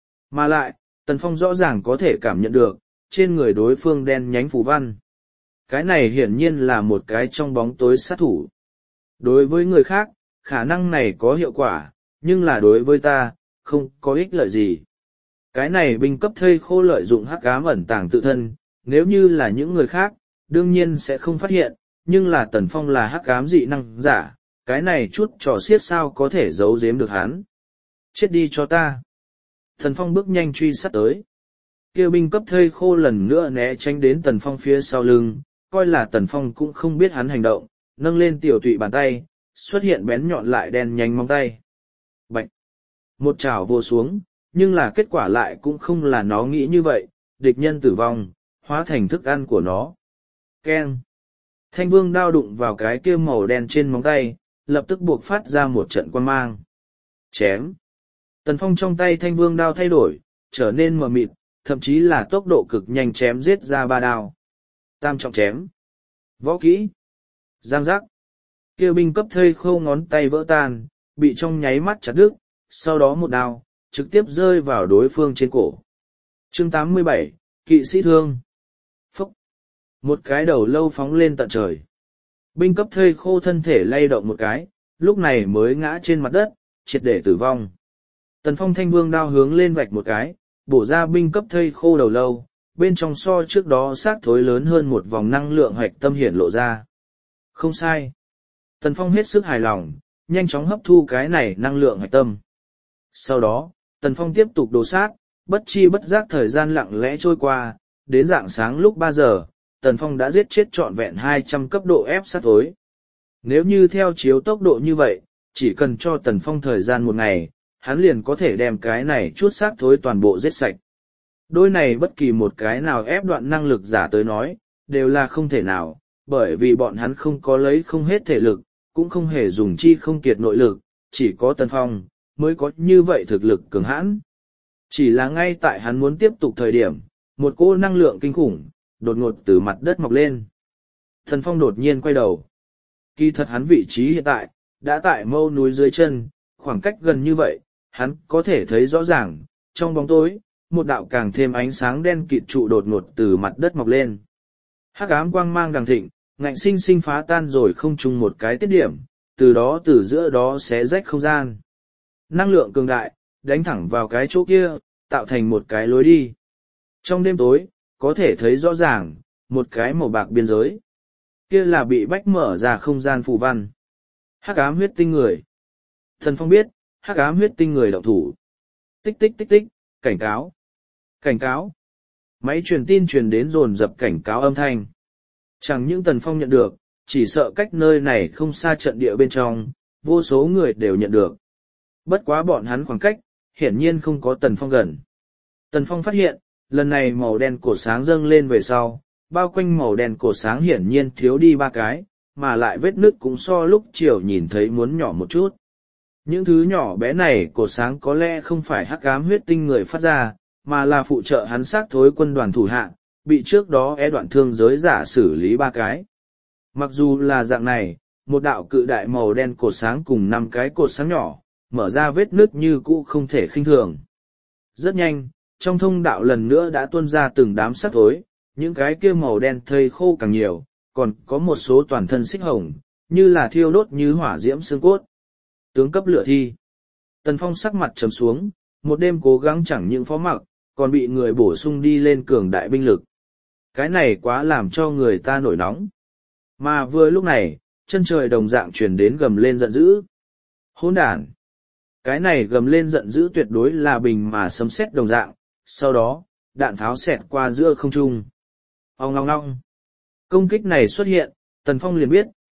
Mà lại, Tần Phong rõ ràng có thể cảm nhận được, trên người đối phương đen nhánh phù văn. Cái này hiển nhiên là một cái trong bóng tối sát thủ. Đối với người khác, khả năng này có hiệu quả, nhưng là đối với ta, không có ích lợi gì. Cái này binh cấp thây khô lợi dụng hắc ám ẩn tàng tự thân, nếu như là những người khác, đương nhiên sẽ không phát hiện, nhưng là Tần Phong là hắc ám dị năng giả, cái này chút trò xiết sao có thể giấu giếm được hắn. Chết đi cho ta. Tần Phong bước nhanh truy sát tới. Kêu binh cấp thây khô lần nữa né tránh đến Tần Phong phía sau lưng, coi là Tần Phong cũng không biết hắn hành động, nâng lên tiểu tụy bàn tay, xuất hiện bén nhọn lại đen nhanh móng tay. Bạch! Một chảo vô xuống, nhưng là kết quả lại cũng không là nó nghĩ như vậy, địch nhân tử vong, hóa thành thức ăn của nó. Keng! Thanh vương đao đụng vào cái kia màu đen trên móng tay, lập tức buộc phát ra một trận quang mang. Chém! Tần Phong trong tay thanh vương đao thay đổi, trở nên mờ mịt, thậm chí là tốc độ cực nhanh chém giết ra ba đao. Tam trọng chém! Võ kỹ! Giang giác! Kêu binh cấp thây khô ngón tay vỡ tan, bị trong nháy mắt chặt đứt, sau đó một đao, trực tiếp rơi vào đối phương trên cổ. Chương tám mươi bảy, Kỵ sĩ thương. Phúc! Một cái đầu lâu phóng lên tận trời. Binh cấp thây khô thân thể lay động một cái, lúc này mới ngã trên mặt đất, triệt để tử vong. Tần Phong thanh vương đao hướng lên vạch một cái, bổ ra binh cấp thây khô đầu lâu, bên trong so trước đó xác thối lớn hơn một vòng năng lượng hạch tâm hiển lộ ra. Không sai. Tần Phong hết sức hài lòng, nhanh chóng hấp thu cái này năng lượng hạch tâm. Sau đó, Tần Phong tiếp tục đồ sát, bất chi bất giác thời gian lặng lẽ trôi qua, đến rạng sáng lúc ba giờ, Tần Phong đã giết chết trọn vẹn hai trăm cấp độ ép sát thối. Nếu như theo chiếu tốc độ như vậy, chỉ cần cho Tần Phong thời gian một ngày, hắn liền có thể đem cái này chút xác thối toàn bộ giết sạch. Đôi này bất kỳ một cái nào ép đoạn năng lực giả tới nói, đều là không thể nào, bởi vì bọn hắn không có lấy không hết thể lực, cũng không hề dùng chi không kiệt nội lực, chỉ có Tần Phong mới có như vậy thực lực cường hãn. Chỉ là ngay tại hắn muốn tiếp tục thời điểm, một cỗ năng lượng kinh khủng, đột ngột từ mặt đất mọc lên. Tần Phong đột nhiên quay đầu. Kỳ thật hắn vị trí hiện tại, đã tại mâu núi dưới chân, khoảng cách gần như vậy, hắn có thể thấy rõ ràng, trong bóng tối, một đạo càng thêm ánh sáng đen kịt trụ đột ngột từ mặt đất mọc lên. Hắc ám quang mang đằng thịnh, ngạnh sinh sinh phá tan rồi không chung một cái tiết điểm, từ đó từ giữa đó xé rách không gian. Năng lượng cường đại, đánh thẳng vào cái chỗ kia, tạo thành một cái lối đi. Trong đêm tối, có thể thấy rõ ràng, một cái màu bạc biên giới. Kia là bị bách mở ra không gian phù văn. Hắc ám huyết tinh người. Thần Phong biết, hắc ám huyết tinh người động thủ. Tích tích tích tích, cảnh cáo. Cảnh cáo. Máy truyền tin truyền đến dồn dập cảnh cáo âm thanh. Chẳng những Tần Phong nhận được, chỉ sợ cách nơi này không xa trận địa bên trong, vô số người đều nhận được. Bất quá bọn hắn khoảng cách, hiển nhiên không có Tần Phong gần. Tần Phong phát hiện, lần này màu đen cổ sáng dâng lên về sau, bao quanh màu đen cổ sáng hiển nhiên thiếu đi ba cái, mà lại vết nứt cũng so lúc chiều nhìn thấy muốn nhỏ một chút. Những thứ nhỏ bé này cổ sáng có lẽ không phải hắc ám huyết tinh người phát ra, mà là phụ trợ hắn xác thối quân đoàn thủ hạ, bị trước đó e đoạn thương giới giả xử lý ba cái. Mặc dù là dạng này, một đạo cự đại màu đen cột sáng cùng năm cái cột sáng nhỏ, mở ra vết nứt như cũ không thể khinh thường. Rất nhanh, trong thông đạo lần nữa đã tuôn ra từng đám xác thối, những cái kia màu đen thây khô càng nhiều, còn có một số toàn thân xích hồng, như là thiêu đốt như hỏa diễm xương cốt. Tướng cấp lửa thi. Tần Phong sắc mặt trầm xuống, một đêm cố gắng chẳng những phó mặc, còn bị người bổ sung đi lên cường đại binh lực. Cái này quá làm cho người ta nổi nóng. Mà vừa lúc này, chân trời đồng dạng truyền đến gầm lên giận dữ. Hỗn đản! Cái này gầm lên giận dữ tuyệt đối là bình mà sấm sét đồng dạng, sau đó, đạn pháo xẹt qua giữa không trung. Ong ong ong! Công kích này xuất hiện, Tần Phong liền biết,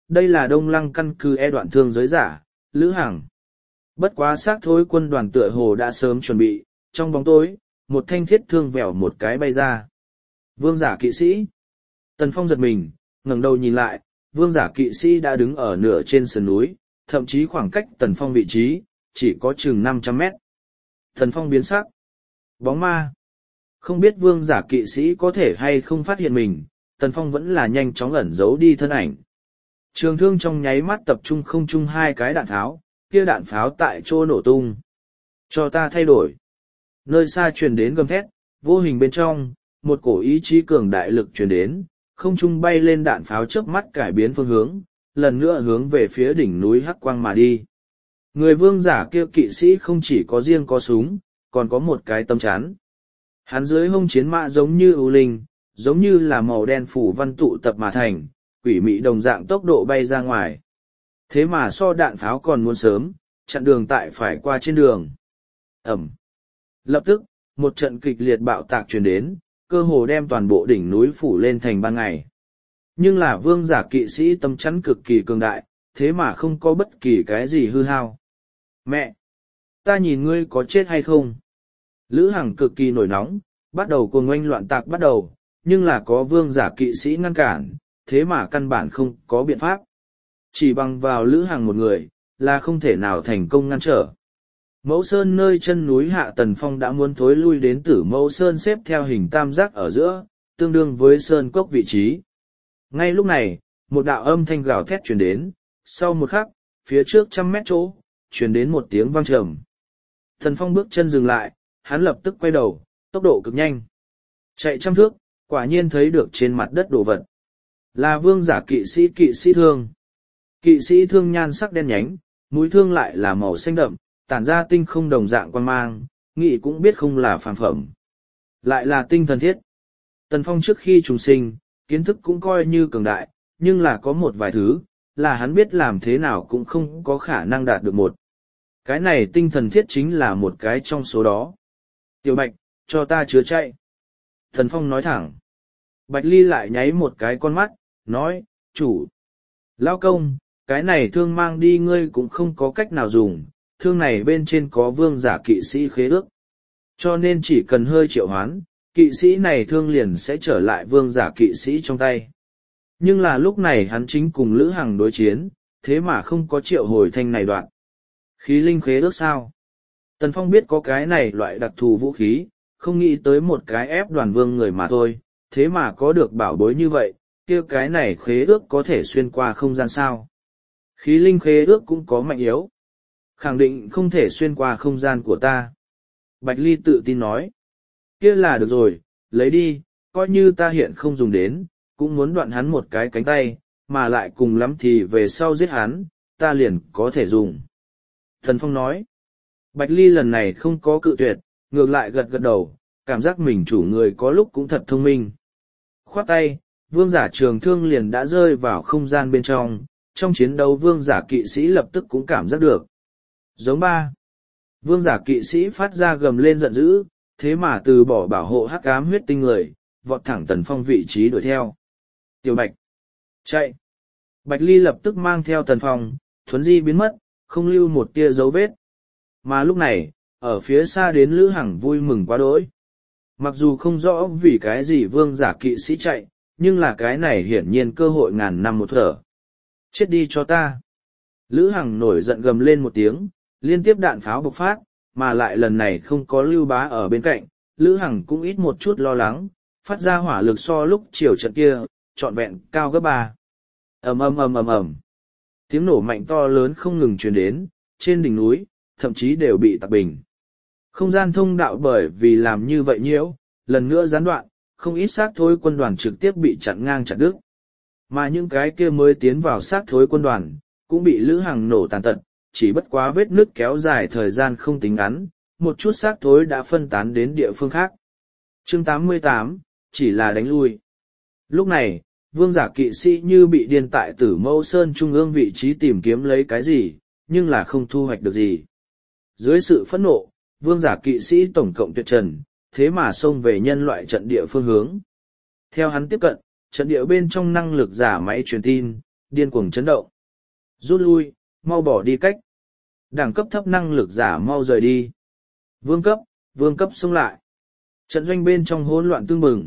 đây là Đông Lăng căn cứ e đoạn thương giới giả, Lữ Hằng. Bất quá xác thối quân đoàn tựa hồ đã sớm chuẩn bị, trong bóng tối, một thanh thiết thương vèo một cái bay ra. Vương giả kỵ sĩ. Tần Phong giật mình, ngẩng đầu nhìn lại, vương giả kỵ sĩ đã đứng ở nửa trên sườn núi, thậm chí khoảng cách Tần Phong vị trí, chỉ có chừng năm trăm mét. Tần Phong biến sắc. Bóng ma. Không biết vương giả kỵ sĩ có thể hay không phát hiện mình, Tần Phong vẫn là nhanh chóng ẩn giấu đi thân ảnh. Trường thương trong nháy mắt tập trung không trung hai cái đạn pháo, kia đạn pháo tại chỗ nổ tung. Cho ta thay đổi. Nơi xa truyền đến gầm thét, vô hình bên trong, một cổ ý chí cường đại lực truyền đến, không trung bay lên đạn pháo chớp mắt cải biến phương hướng, lần nữa hướng về phía đỉnh núi hắc quang mà đi. Người vương giả kia kỵ sĩ không chỉ có riêng có súng, còn có một cái tấm chắn. Hắn dưới hông chiến mã giống như ưu linh, giống như là màu đen phủ văn tụ tập mà thành, quỷ mị đồng dạng tốc độ bay ra ngoài. Thế mà so đạn pháo còn muốn sớm, chặn đường tại phải qua trên đường. Ẩm. Lập tức, một trận kịch liệt bạo tạc truyền đến, cơ hồ đem toàn bộ đỉnh núi phủ lên thành ban ngày. Nhưng là vương giả kỵ sĩ tâm chắn cực kỳ cường đại, thế mà không có bất kỳ cái gì hư hao. Mẹ! Ta nhìn ngươi có chết hay không? Lữ Hằng cực kỳ nổi nóng, bắt đầu cuồng oanh loạn tạc bắt đầu, nhưng là có vương giả kỵ sĩ ngăn cản, thế mà căn bản không có biện pháp. Chỉ bằng vào Lữ Hằng một người, là không thể nào thành công ngăn trở. Mẫu Sơn nơi chân núi hạ Tần Phong đã muốn thối lui đến Tử Mẫu Sơn xếp theo hình tam giác ở giữa, tương đương với Sơn Cốc vị trí. Ngay lúc này, một đạo âm thanh gào thét truyền đến, sau một khắc, phía trước trăm mét chỗ, truyền đến một tiếng vang trầm. Tần Phong bước chân dừng lại, hắn lập tức quay đầu, tốc độ cực nhanh. Chạy trăm thước, quả nhiên thấy được trên mặt đất đồ vật. Là vương giả kỵ sĩ kỵ sĩ thương. Kỵ sĩ thương nhan sắc đen nhánh, mũi thương lại là màu xanh đậm, tản ra tinh không đồng dạng quan mang, nghị cũng biết không là phàm phẩm. Lại là tinh thần thiết. Tần Phong trước khi trùng sinh, kiến thức cũng coi như cường đại, nhưng là có một vài thứ, là hắn biết làm thế nào cũng không có khả năng đạt được một. Cái này tinh thần thiết chính là một cái trong số đó. Tiểu Bạch, cho ta chứa chạy. Tần Phong nói thẳng. Bạch Ly lại nháy một cái con mắt, nói, chủ. Lao công, cái này thương mang đi ngươi cũng không có cách nào dùng, thương này bên trên có vương giả kỵ sĩ khế ước. Cho nên chỉ cần hơi triệu hoán, kỵ sĩ này thương liền sẽ trở lại vương giả kỵ sĩ trong tay. Nhưng là lúc này hắn chính cùng Lữ Hằng đối chiến, thế mà không có triệu hồi thanh này đoạn. Khí linh khế ước sao? Tần Phong biết có cái này loại đặc thù vũ khí, không nghĩ tới một cái ép đoàn vương người mà thôi, thế mà có được bảo bối như vậy, kia cái này khế ước có thể xuyên qua không gian sao. Khí linh khế ước cũng có mạnh yếu. Khẳng định không thể xuyên qua không gian của ta. Bạch Ly tự tin nói. Kia là được rồi, lấy đi, coi như ta hiện không dùng đến, cũng muốn đoạn hắn một cái cánh tay, mà lại cùng lắm thì về sau giết hắn, ta liền có thể dùng. Thần Phong nói. Bạch Ly lần này không có cự tuyệt, ngược lại gật gật đầu, cảm giác mình chủ người có lúc cũng thật thông minh. Khoát tay, vương giả trường thương liền đã rơi vào không gian bên trong, trong chiến đấu vương giả kỵ sĩ lập tức cũng cảm giác được. Giống ba. Vương giả kỵ sĩ phát ra gầm lên giận dữ, thế mà từ bỏ bảo hộ hắc ám huyết tinh người, vọt thẳng Tần Phong vị trí đuổi theo. Tiểu Bạch. Chạy. Bạch Ly lập tức mang theo Tần Phong, thuấn di biến mất, không lưu một tia dấu vết. Mà lúc này, ở phía xa đến Lữ Hằng vui mừng quá đỗi. Mặc dù không rõ vì cái gì vương giả kỵ sĩ chạy, nhưng là cái này hiển nhiên cơ hội ngàn năm một thở. Chết đi cho ta. Lữ Hằng nổi giận gầm lên một tiếng, liên tiếp đạn pháo bộc phát, mà lại lần này không có Lưu Bá ở bên cạnh, Lữ Hằng cũng ít một chút lo lắng, phát ra hỏa lực so lúc chiều trận kia, trọn vẹn cao gấp ba. Ầm ầm ầm ầm ầm. Tiếng nổ mạnh to lớn không ngừng truyền đến, trên đỉnh núi, thậm chí đều bị tạc bình. Không gian thông đạo bởi vì làm như vậy nhiễu, lần nữa gián đoạn, không ít xác thối quân đoàn trực tiếp bị chặn ngang chặt đứt. Mà những cái kia mới tiến vào xác thối quân đoàn, cũng bị Lữ Hằng nổ tàn tật, chỉ bất quá vết nứt kéo dài thời gian không tính ngắn, một chút xác thối đã phân tán đến địa phương khác. Chương tám mươi tám, chỉ là đánh lui. Lúc này, vương giả kỵ sĩ như bị điên tại Tử Mẫu Sơn trung ương vị trí tìm kiếm lấy cái gì, nhưng là không thu hoạch được gì. Dưới sự phẫn nộ, vương giả kỵ sĩ tổng cộng tuyệt trần, thế mà xông về nhân loại trận địa phương hướng. Theo hắn tiếp cận, trận địa bên trong năng lực giả máy truyền tin, điên cuồng chấn động. Rút lui, mau bỏ đi cách. Đẳng cấp thấp năng lực giả mau rời đi. Vương cấp, vương cấp xông lại. Trận doanh bên trong hỗn loạn tương bừng.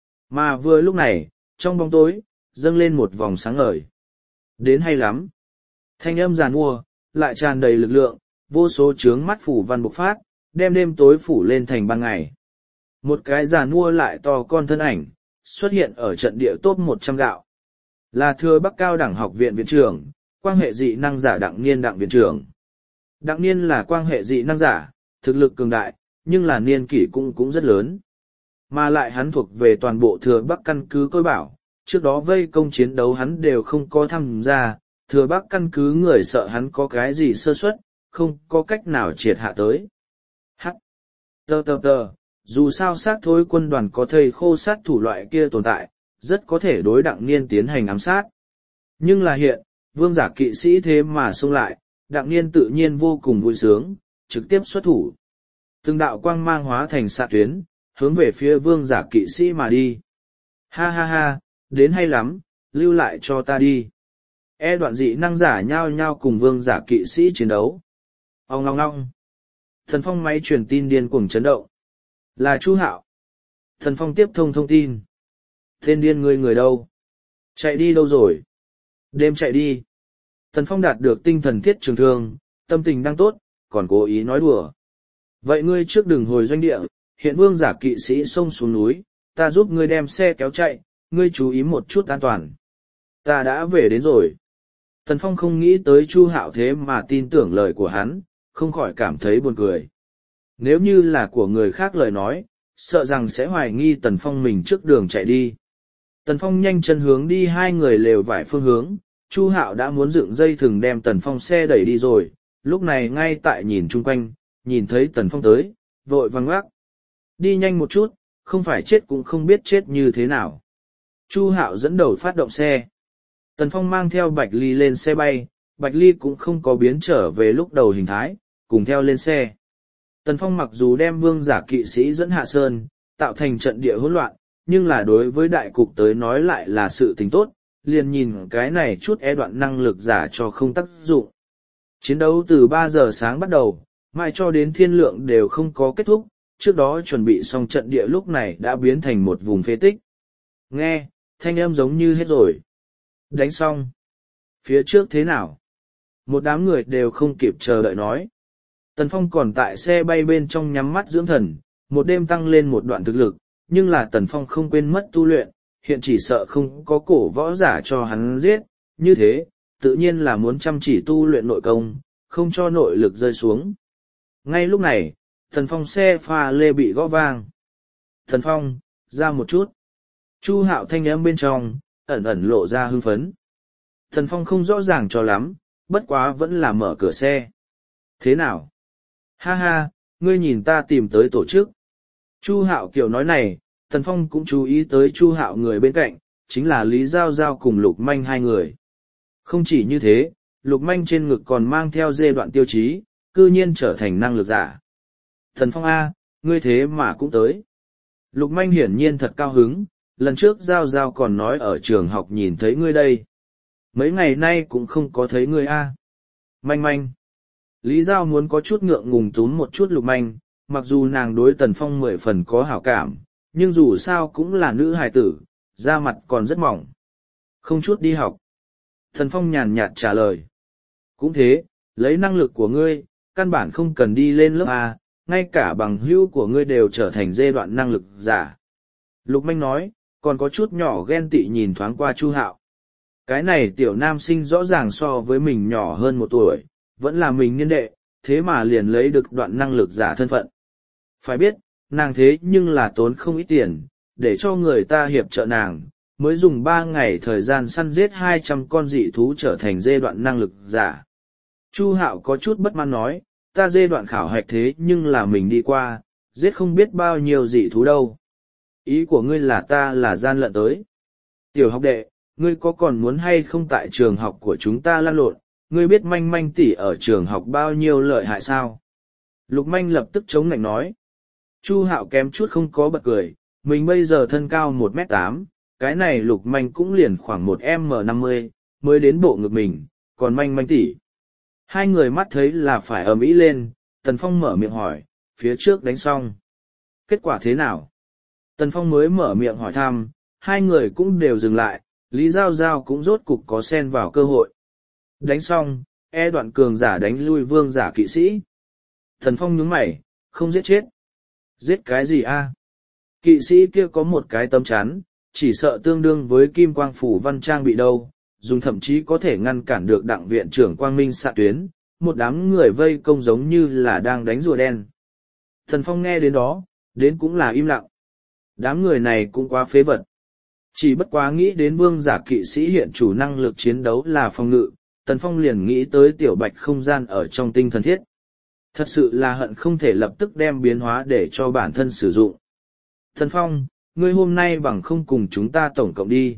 Mà vừa lúc này, trong bóng tối, dâng lên một vòng sáng ngời. Đến hay lắm. Thanh âm giàn mua, lại tràn đầy lực lượng, vô số chướng mắt phủ văn bộc phát, đem đêm tối phủ lên thành ban ngày. Một cái giàn mua lại to con thân ảnh, xuất hiện ở trận địa top một trăm gạo. Là Thừa Bắc Cao đẳng học viện viện trưởng, quan hệ dị năng giả Đặng Niên Đặng viện trưởng. Đặng Niên là quan hệ dị năng giả, thực lực cường đại, nhưng là niên kỷ cũng cũng rất lớn. Mà lại hắn thuộc về toàn bộ Thừa Bắc căn cứ Côi Bảo, trước đó vây công chiến đấu hắn đều không có tham gia, Thừa Bắc căn cứ người sợ hắn có cái gì sơ suất, không có cách nào triệt hạ tới. Hắc! Tờ tờ tờ, dù sao sát thối quân đoàn có thầy khô sát thủ loại kia tồn tại, rất có thể đối Đặng Niên tiến hành ám sát. Nhưng là hiện, vương giả kỵ sĩ thế mà xông lại, Đặng Niên tự nhiên vô cùng vui sướng, trực tiếp xuất thủ. Từng đạo quang mang hóa thành xạ tuyến, hướng về phía vương giả kỵ sĩ mà đi. Ha ha ha, đến hay lắm, lưu lại cho ta đi. E đoạn dị năng giả nhao nhao cùng vương giả kỵ sĩ chiến đấu. Ông ngong ngong. Thần Phong máy truyền tin điên cuồng chấn động. Là Chu Hạo. Thần Phong tiếp thông thông tin. Tên điên người người đâu? Chạy đi đâu rồi? Đêm chạy đi. Thần Phong đạt được tinh thần thiết trường thương, tâm tình đang tốt, còn cố ý nói đùa. Vậy ngươi trước đừng hồi doanh địa, hiện vương giả kỵ sĩ xông xuống núi, ta giúp ngươi đem xe kéo chạy, ngươi chú ý một chút an toàn. Ta đã về đến rồi. Thần Phong không nghĩ tới Chu Hạo thế mà tin tưởng lời của hắn, không khỏi cảm thấy buồn cười. Nếu như là của người khác lời nói, sợ rằng sẽ hoài nghi Tần Phong mình trước đường chạy đi. Tần Phong nhanh chân hướng đi hai người lều vải phương hướng, Chu Hạo đã muốn dựng dây thừng đem Tần Phong xe đẩy đi rồi, lúc này ngay tại nhìn chung quanh, nhìn thấy Tần Phong tới, vội vàng ngoác. Đi nhanh một chút, không phải chết cũng không biết chết như thế nào. Chu Hạo dẫn đầu phát động xe. Tần Phong mang theo Bạch Ly lên xe bay, Bạch Ly cũng không có biến trở về lúc đầu hình thái, cùng theo lên xe. Tần Phong mặc dù đem vương giả kỵ sĩ dẫn hạ sơn, tạo thành trận địa hỗn loạn, nhưng là đối với đại cục tới nói lại là sự tình tốt, liền nhìn cái này chút e đoạn năng lực giả cho không tác dụng. Chiến đấu từ ba giờ sáng bắt đầu, mãi cho đến thiên lượng đều không có kết thúc, trước đó chuẩn bị xong trận địa lúc này đã biến thành một vùng phế tích. Nghe, thanh âm giống như hết rồi. Đánh xong. Phía trước thế nào? Một đám người đều không kịp chờ đợi nói. Tần Phong còn tại xe bay bên trong nhắm mắt dưỡng thần, một đêm tăng lên một đoạn thực lực, nhưng là Tần Phong không quên mất tu luyện, hiện chỉ sợ không có cổ võ giả cho hắn giết, như thế, tự nhiên là muốn chăm chỉ tu luyện nội công, không cho nội lực rơi xuống. Ngay lúc này, Tần Phong xe pha lê bị gõ vang. Tần Phong, ra một chút. Chu Hạo thanh âm bên trong, ẩn ẩn lộ ra hưng phấn. Tần Phong không rõ ràng cho lắm, bất quá vẫn là mở cửa xe. Thế nào? Ha ha, ngươi nhìn ta tìm tới tổ chức. Chu Hạo kiểu nói này, Tần Phong cũng chú ý tới Chu Hạo người bên cạnh, chính là Lý Giao Giao cùng Lục Manh hai người. Không chỉ như thế, Lục Manh trên ngực còn mang theo dê đoạn tiêu chí, cư nhiên trở thành năng lực giả. Tần Phong A, ngươi thế mà cũng tới. Lục Manh hiển nhiên thật cao hứng, lần trước Giao Giao còn nói ở trường học nhìn thấy ngươi đây. Mấy ngày nay cũng không có thấy ngươi A. Manh manh. Lý Giao muốn có chút ngượng ngùng túm một chút Lục Manh, mặc dù nàng đối Tần Phong mười phần có hảo cảm, nhưng dù sao cũng là nữ hài tử, da mặt còn rất mỏng. Không chút đi học. Tần Phong nhàn nhạt trả lời. Cũng thế, lấy năng lực của ngươi, căn bản không cần đi lên lớp A, ngay cả bằng hữu của ngươi đều trở thành giai đoạn năng lực giả. Lục Manh nói, còn có chút nhỏ ghen tị nhìn thoáng qua Chu Hạo. Cái này tiểu nam sinh rõ ràng so với mình nhỏ hơn một tuổi, vẫn là mình niên đệ, thế mà liền lấy được đoạn năng lực giả thân phận. Phải biết, nàng thế nhưng là tốn không ít tiền, để cho người ta hiệp trợ nàng, mới dùng ba ngày thời gian săn giết hai trăm con dị thú trở thành giai đoạn năng lực giả. Chu Hạo có chút bất mãn nói, ta giai đoạn khảo hạch thế nhưng là mình đi qua, giết không biết bao nhiêu dị thú đâu. Ý của ngươi là ta là gian lận tới. Tiểu học đệ, ngươi có còn muốn hay không tại trường học của chúng ta lăn lộn, ngươi biết Manh Manh tỷ ở trường học bao nhiêu lợi hại sao? Lục Manh lập tức chống lạnh nói. Chu Hạo kém chút không có bật cười, mình bây giờ thân cao một mét tám, cái này Lục Manh cũng liền khoảng một em năm mươi, mới đến bộ ngực mình, còn manh manh tỉ. Hai người mắt thấy là phải ầm ĩ lên, Tần Phong mở miệng hỏi, phía trước đánh xong. Kết quả thế nào? Tần Phong mới mở miệng hỏi thăm, hai người cũng đều dừng lại, Lý Giao Giao cũng rốt cục có xen vào cơ hội. Đánh xong, e đoạn cường giả đánh lui vương giả kỵ sĩ. Tần Phong nhướng mày, không giết chết. Giết cái gì a? Kỵ sĩ kia có một cái tấm chắn, chỉ sợ tương đương với kim quang phủ văn trang bị đâu, dùng thậm chí có thể ngăn cản được đặng viện trưởng quang minh xạ tuyến, một đám người vây công giống như là đang đánh rùa đen. Thần Phong nghe đến đó, đến cũng là im lặng. Đám người này cũng quá phế vật. Chỉ bất quá nghĩ đến vương giả kỵ sĩ hiện chủ năng lực chiến đấu là phòng ngự, Tần Phong liền nghĩ tới tiểu bạch không gian ở trong tinh thần thiết. Thật sự là hận không thể lập tức đem biến hóa để cho bản thân sử dụng. Tần Phong, ngươi hôm nay bằng không cùng chúng ta tổng cộng đi.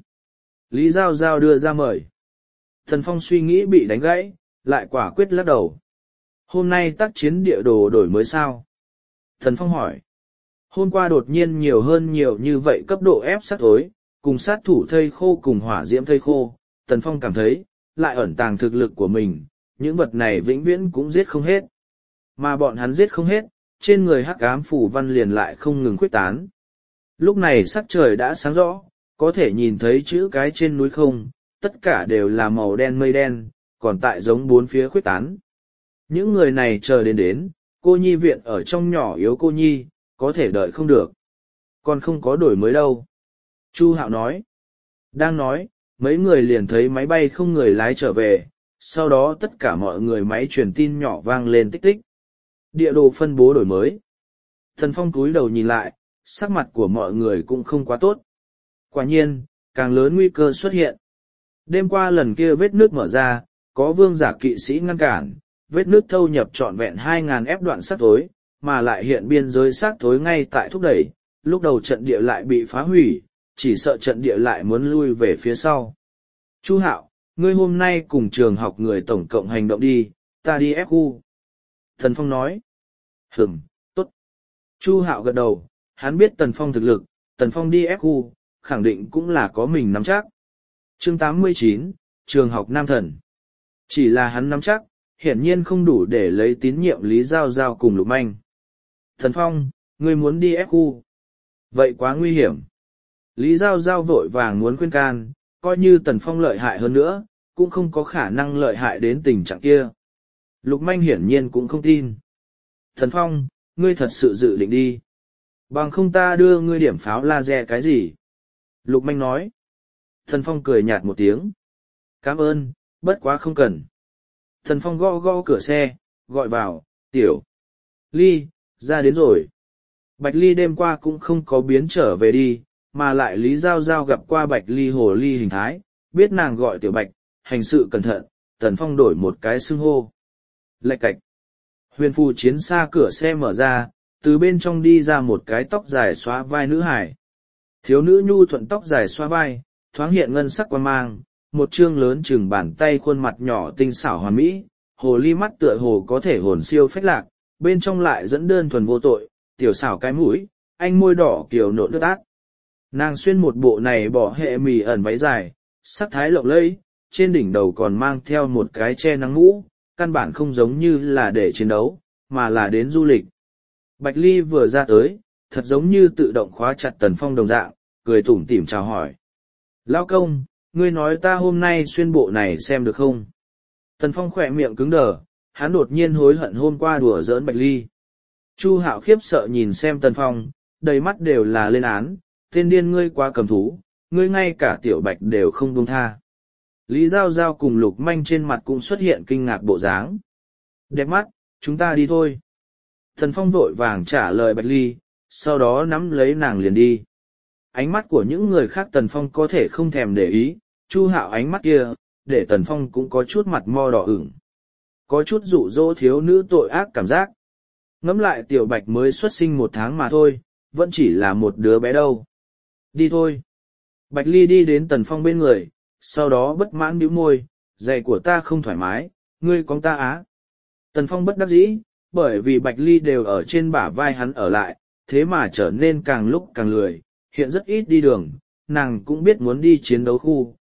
Lý Giao Giao đưa ra mời. Tần Phong suy nghĩ bị đánh gãy, lại quả quyết lắc đầu. Hôm nay tác chiến địa đồ đổi mới sao? Tần Phong hỏi. Hôm qua đột nhiên nhiều hơn nhiều như vậy cấp độ ép sát thối, cùng sát thủ thây khô cùng hỏa diễm thây khô, Tần Phong cảm thấy, lại ẩn tàng thực lực của mình, những vật này vĩnh viễn cũng giết không hết. Mà bọn hắn giết không hết, trên người hắc ám phủ văn liền lại không ngừng khuyết tán. Lúc này sắc trời đã sáng rõ, có thể nhìn thấy chữ cái trên núi không, tất cả đều là màu đen mây đen, còn tại giống bốn phía khuyết tán. Những người này chờ đến đến, cô nhi viện ở trong nhỏ yếu cô nhi, có thể đợi không được. Còn không có đổi mới đâu. Chu Hạo nói. Đang nói, mấy người liền thấy máy bay không người lái trở về, sau đó tất cả mọi người máy truyền tin nhỏ vang lên tích tích. Địa đồ phân bố đổi mới. Thần Phong cúi đầu nhìn lại, sắc mặt của mọi người cũng không quá tốt. Quả nhiên, càng lớn nguy cơ xuất hiện. Đêm qua lần kia vết nước mở ra, có vương giả kỵ sĩ ngăn cản, vết nước thâu nhập trọn vẹn hai nghìn ép đoạn sát thối, mà lại hiện biên giới sát thối ngay tại thúc đẩy, lúc đầu trận địa lại bị phá hủy, chỉ sợ trận địa lại muốn lui về phía sau. Chu Hạo, ngươi hôm nay cùng trường học người tổng cộng hành động đi, ta đi ép khu. Thần Phong nói. Hửm, tốt. Chu Hạo gật đầu, hắn biết Tần Phong thực lực, Tần Phong đi ép khu, khẳng định cũng là có mình nắm chắc. Chương tám mươi chín, Trường học Nam Thần. Chỉ là hắn nắm chắc, hiển nhiên không đủ để lấy tín nhiệm Lý Giao Giao cùng Lục Manh. Thần Phong, ngươi muốn đi ép khu. Vậy quá nguy hiểm. Lý Giao Giao vội vàng muốn khuyên can, coi như Tần Phong lợi hại hơn nữa, cũng không có khả năng lợi hại đến tình trạng kia. Lục Manh hiển nhiên cũng không tin. Thần Phong, ngươi thật sự dự định đi. Bằng không ta đưa ngươi điểm pháo laser cái gì? Lục Manh nói. Thần Phong cười nhạt một tiếng. Cảm ơn, bất quá không cần. Thần Phong gõ gõ cửa xe, gọi vào, tiểu. Ly, ra đến rồi. Bạch Ly đêm qua cũng không có biến trở về đi, mà lại Lý Giao Giao gặp qua Bạch Ly hồ ly hình thái, biết nàng gọi tiểu Bạch, hành sự cẩn thận, Tần Phong đổi một cái xưng hô. Lạch cạch. Huyền phù chiến xa cửa xe mở ra, từ bên trong đi ra một cái tóc dài xóa vai nữ hải. Thiếu nữ nhu thuận tóc dài xóa vai, thoáng hiện ngân sắc quan mang, một trương lớn chừng bàn tay khuôn mặt nhỏ tinh xảo hoàn mỹ, hồ ly mắt tựa hồ có thể hồn siêu phách lạc, bên trong lại dẫn đơn thuần vô tội, tiểu xảo cái mũi, anh môi đỏ kiều nộn nước át. Nàng xuyên một bộ này bỏ hệ mì ẩn váy dài, sắc thái lộng lẫy, trên đỉnh đầu còn mang theo một cái che nắng mũ, căn bản không giống như là để chiến đấu, mà là đến du lịch. Bạch Ly vừa ra tới, thật giống như tự động khóa chặt Tần Phong đồng dạng, cười tủm tỉm chào hỏi. Lão công, ngươi nói ta hôm nay xuyên bộ này xem được không? Tần Phong khỏe miệng cứng đờ, hắn đột nhiên hối hận hôm qua đùa giỡn Bạch Ly. Chu Hạo khiếp sợ nhìn xem Tần Phong, đầy mắt đều là lên án, tên điên ngươi quá cầm thú, ngươi ngay cả tiểu Bạch đều không buông tha. Lý Giao Giao cùng Lục Manh trên mặt cũng xuất hiện kinh ngạc bộ dáng. Đẹp mắt, chúng ta đi thôi. Tần Phong vội vàng trả lời Bạch Ly, sau đó nắm lấy nàng liền đi. Ánh mắt của những người khác Tần Phong có thể không thèm để ý, Chu Hạo ánh mắt kia, để Tần Phong cũng có chút mặt mo đỏ ửng. Có chút dụ dỗ thiếu nữ tội ác cảm giác. Ngẫm lại tiểu Bạch mới xuất sinh một tháng mà thôi, vẫn chỉ là một đứa bé đâu. Đi thôi. Bạch Ly đi đến Tần Phong bên người, sau đó bất mãn bĩu môi, giày của ta không thoải mái, ngươi cóng ta á. Tần Phong bất đắc dĩ, bởi vì Bạch Ly đều ở trên bả vai hắn ở lại, thế mà trở nên càng lúc càng lười, hiện rất ít đi đường, nàng cũng biết muốn đi chiến đấu khu,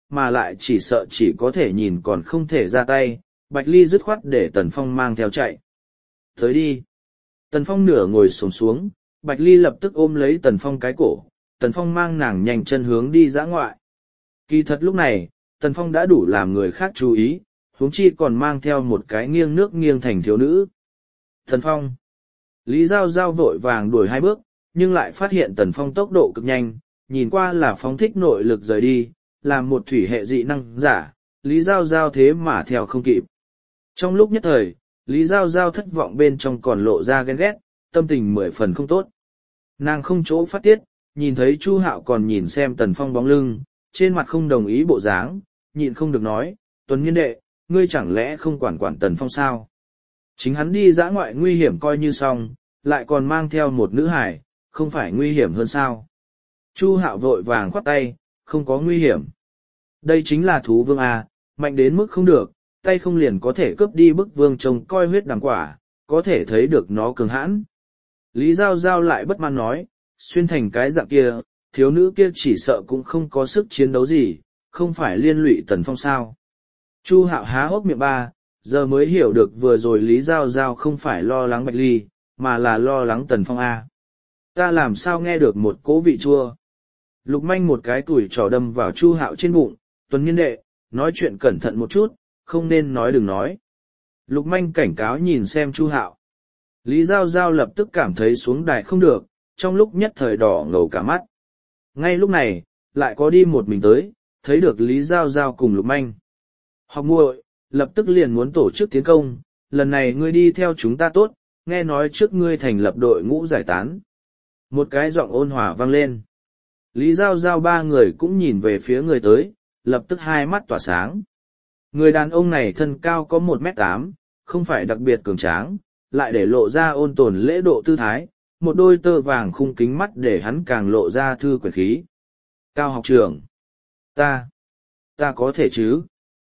mà lại chỉ sợ chỉ có thể nhìn còn không thể ra tay, Bạch Ly dứt khoát để Tần Phong mang theo chạy. Tới đi. Tần Phong nửa ngồi xổm xuống, Bạch Ly lập tức ôm lấy Tần Phong cái cổ, Tần Phong mang nàng nhanh chân hướng đi dã ngoại. Kỳ thật lúc này, Tần Phong đã đủ làm người khác chú ý, huống chi còn mang theo một cái nghiêng nước nghiêng thành thiếu nữ. Tần Phong. Lý Giao Giao vội vàng đuổi hai bước, nhưng lại phát hiện Tần Phong tốc độ cực nhanh, nhìn qua là phóng thích nội lực rời đi, làm một thủy hệ dị năng giả, Lý Giao Giao thế mà theo không kịp. Trong lúc nhất thời, Lý Giao Giao thất vọng bên trong còn lộ ra ghen ghét, tâm tình mười phần không tốt. Nàng không chỗ phát tiết, nhìn thấy Chu Hạo còn nhìn xem Tần Phong bóng lưng, trên mặt không đồng ý bộ dáng, nhịn không được nói, Tuấn Nghiên đệ, ngươi chẳng lẽ không quản quản Tần Phong sao? Chính hắn đi dã ngoại nguy hiểm coi như xong, lại còn mang theo một nữ hải, không phải nguy hiểm hơn sao? Chu Hạo vội vàng khoát tay, không có nguy hiểm. Đây chính là thú vương A, mạnh đến mức không được, tay không liền có thể cướp đi bức vương trông coi huyết đằng quả, có thể thấy được nó cường hãn. Lý Giao Giao lại bất mãn nói, xuyên thành cái dạng kia, thiếu nữ kia chỉ sợ cũng không có sức chiến đấu gì, không phải liên lụy Tần Phong sao. Chu Hạo há hốc miệng ba, giờ mới hiểu được vừa rồi Lý Giao Giao không phải lo lắng Bạch Ly, mà là lo lắng Tần Phong A. Ta làm sao nghe được một cỗ vị chua. Lục Manh một cái tuổi trò đâm vào Chu Hạo trên bụng, Tuấn Nghiên đệ, nói chuyện cẩn thận một chút, không nên nói đừng nói. Lục Manh cảnh cáo nhìn xem Chu Hạo. Lý Giao Giao lập tức cảm thấy xuống đài không được, trong lúc nhất thời đỏ ngầu cả mắt. Ngay lúc này, lại có đi một mình tới, thấy được Lý Giao Giao cùng Lục Manh. Học muội, lập tức liền muốn tổ chức tiến công, lần này ngươi đi theo chúng ta tốt, nghe nói trước ngươi thành lập đội ngũ giải tán. Một cái giọng ôn hòa vang lên. Lý Giao Giao ba người cũng nhìn về phía người tới, lập tức hai mắt tỏa sáng. Người đàn ông này thân cao có một mét tám, không phải đặc biệt cường tráng, lại để lộ ra ôn tồn lễ độ tư thái, một đôi tơ vàng khung kính mắt để hắn càng lộ ra thư quyển khí. Cao học trưởng. Ta. Ta có thể chứ.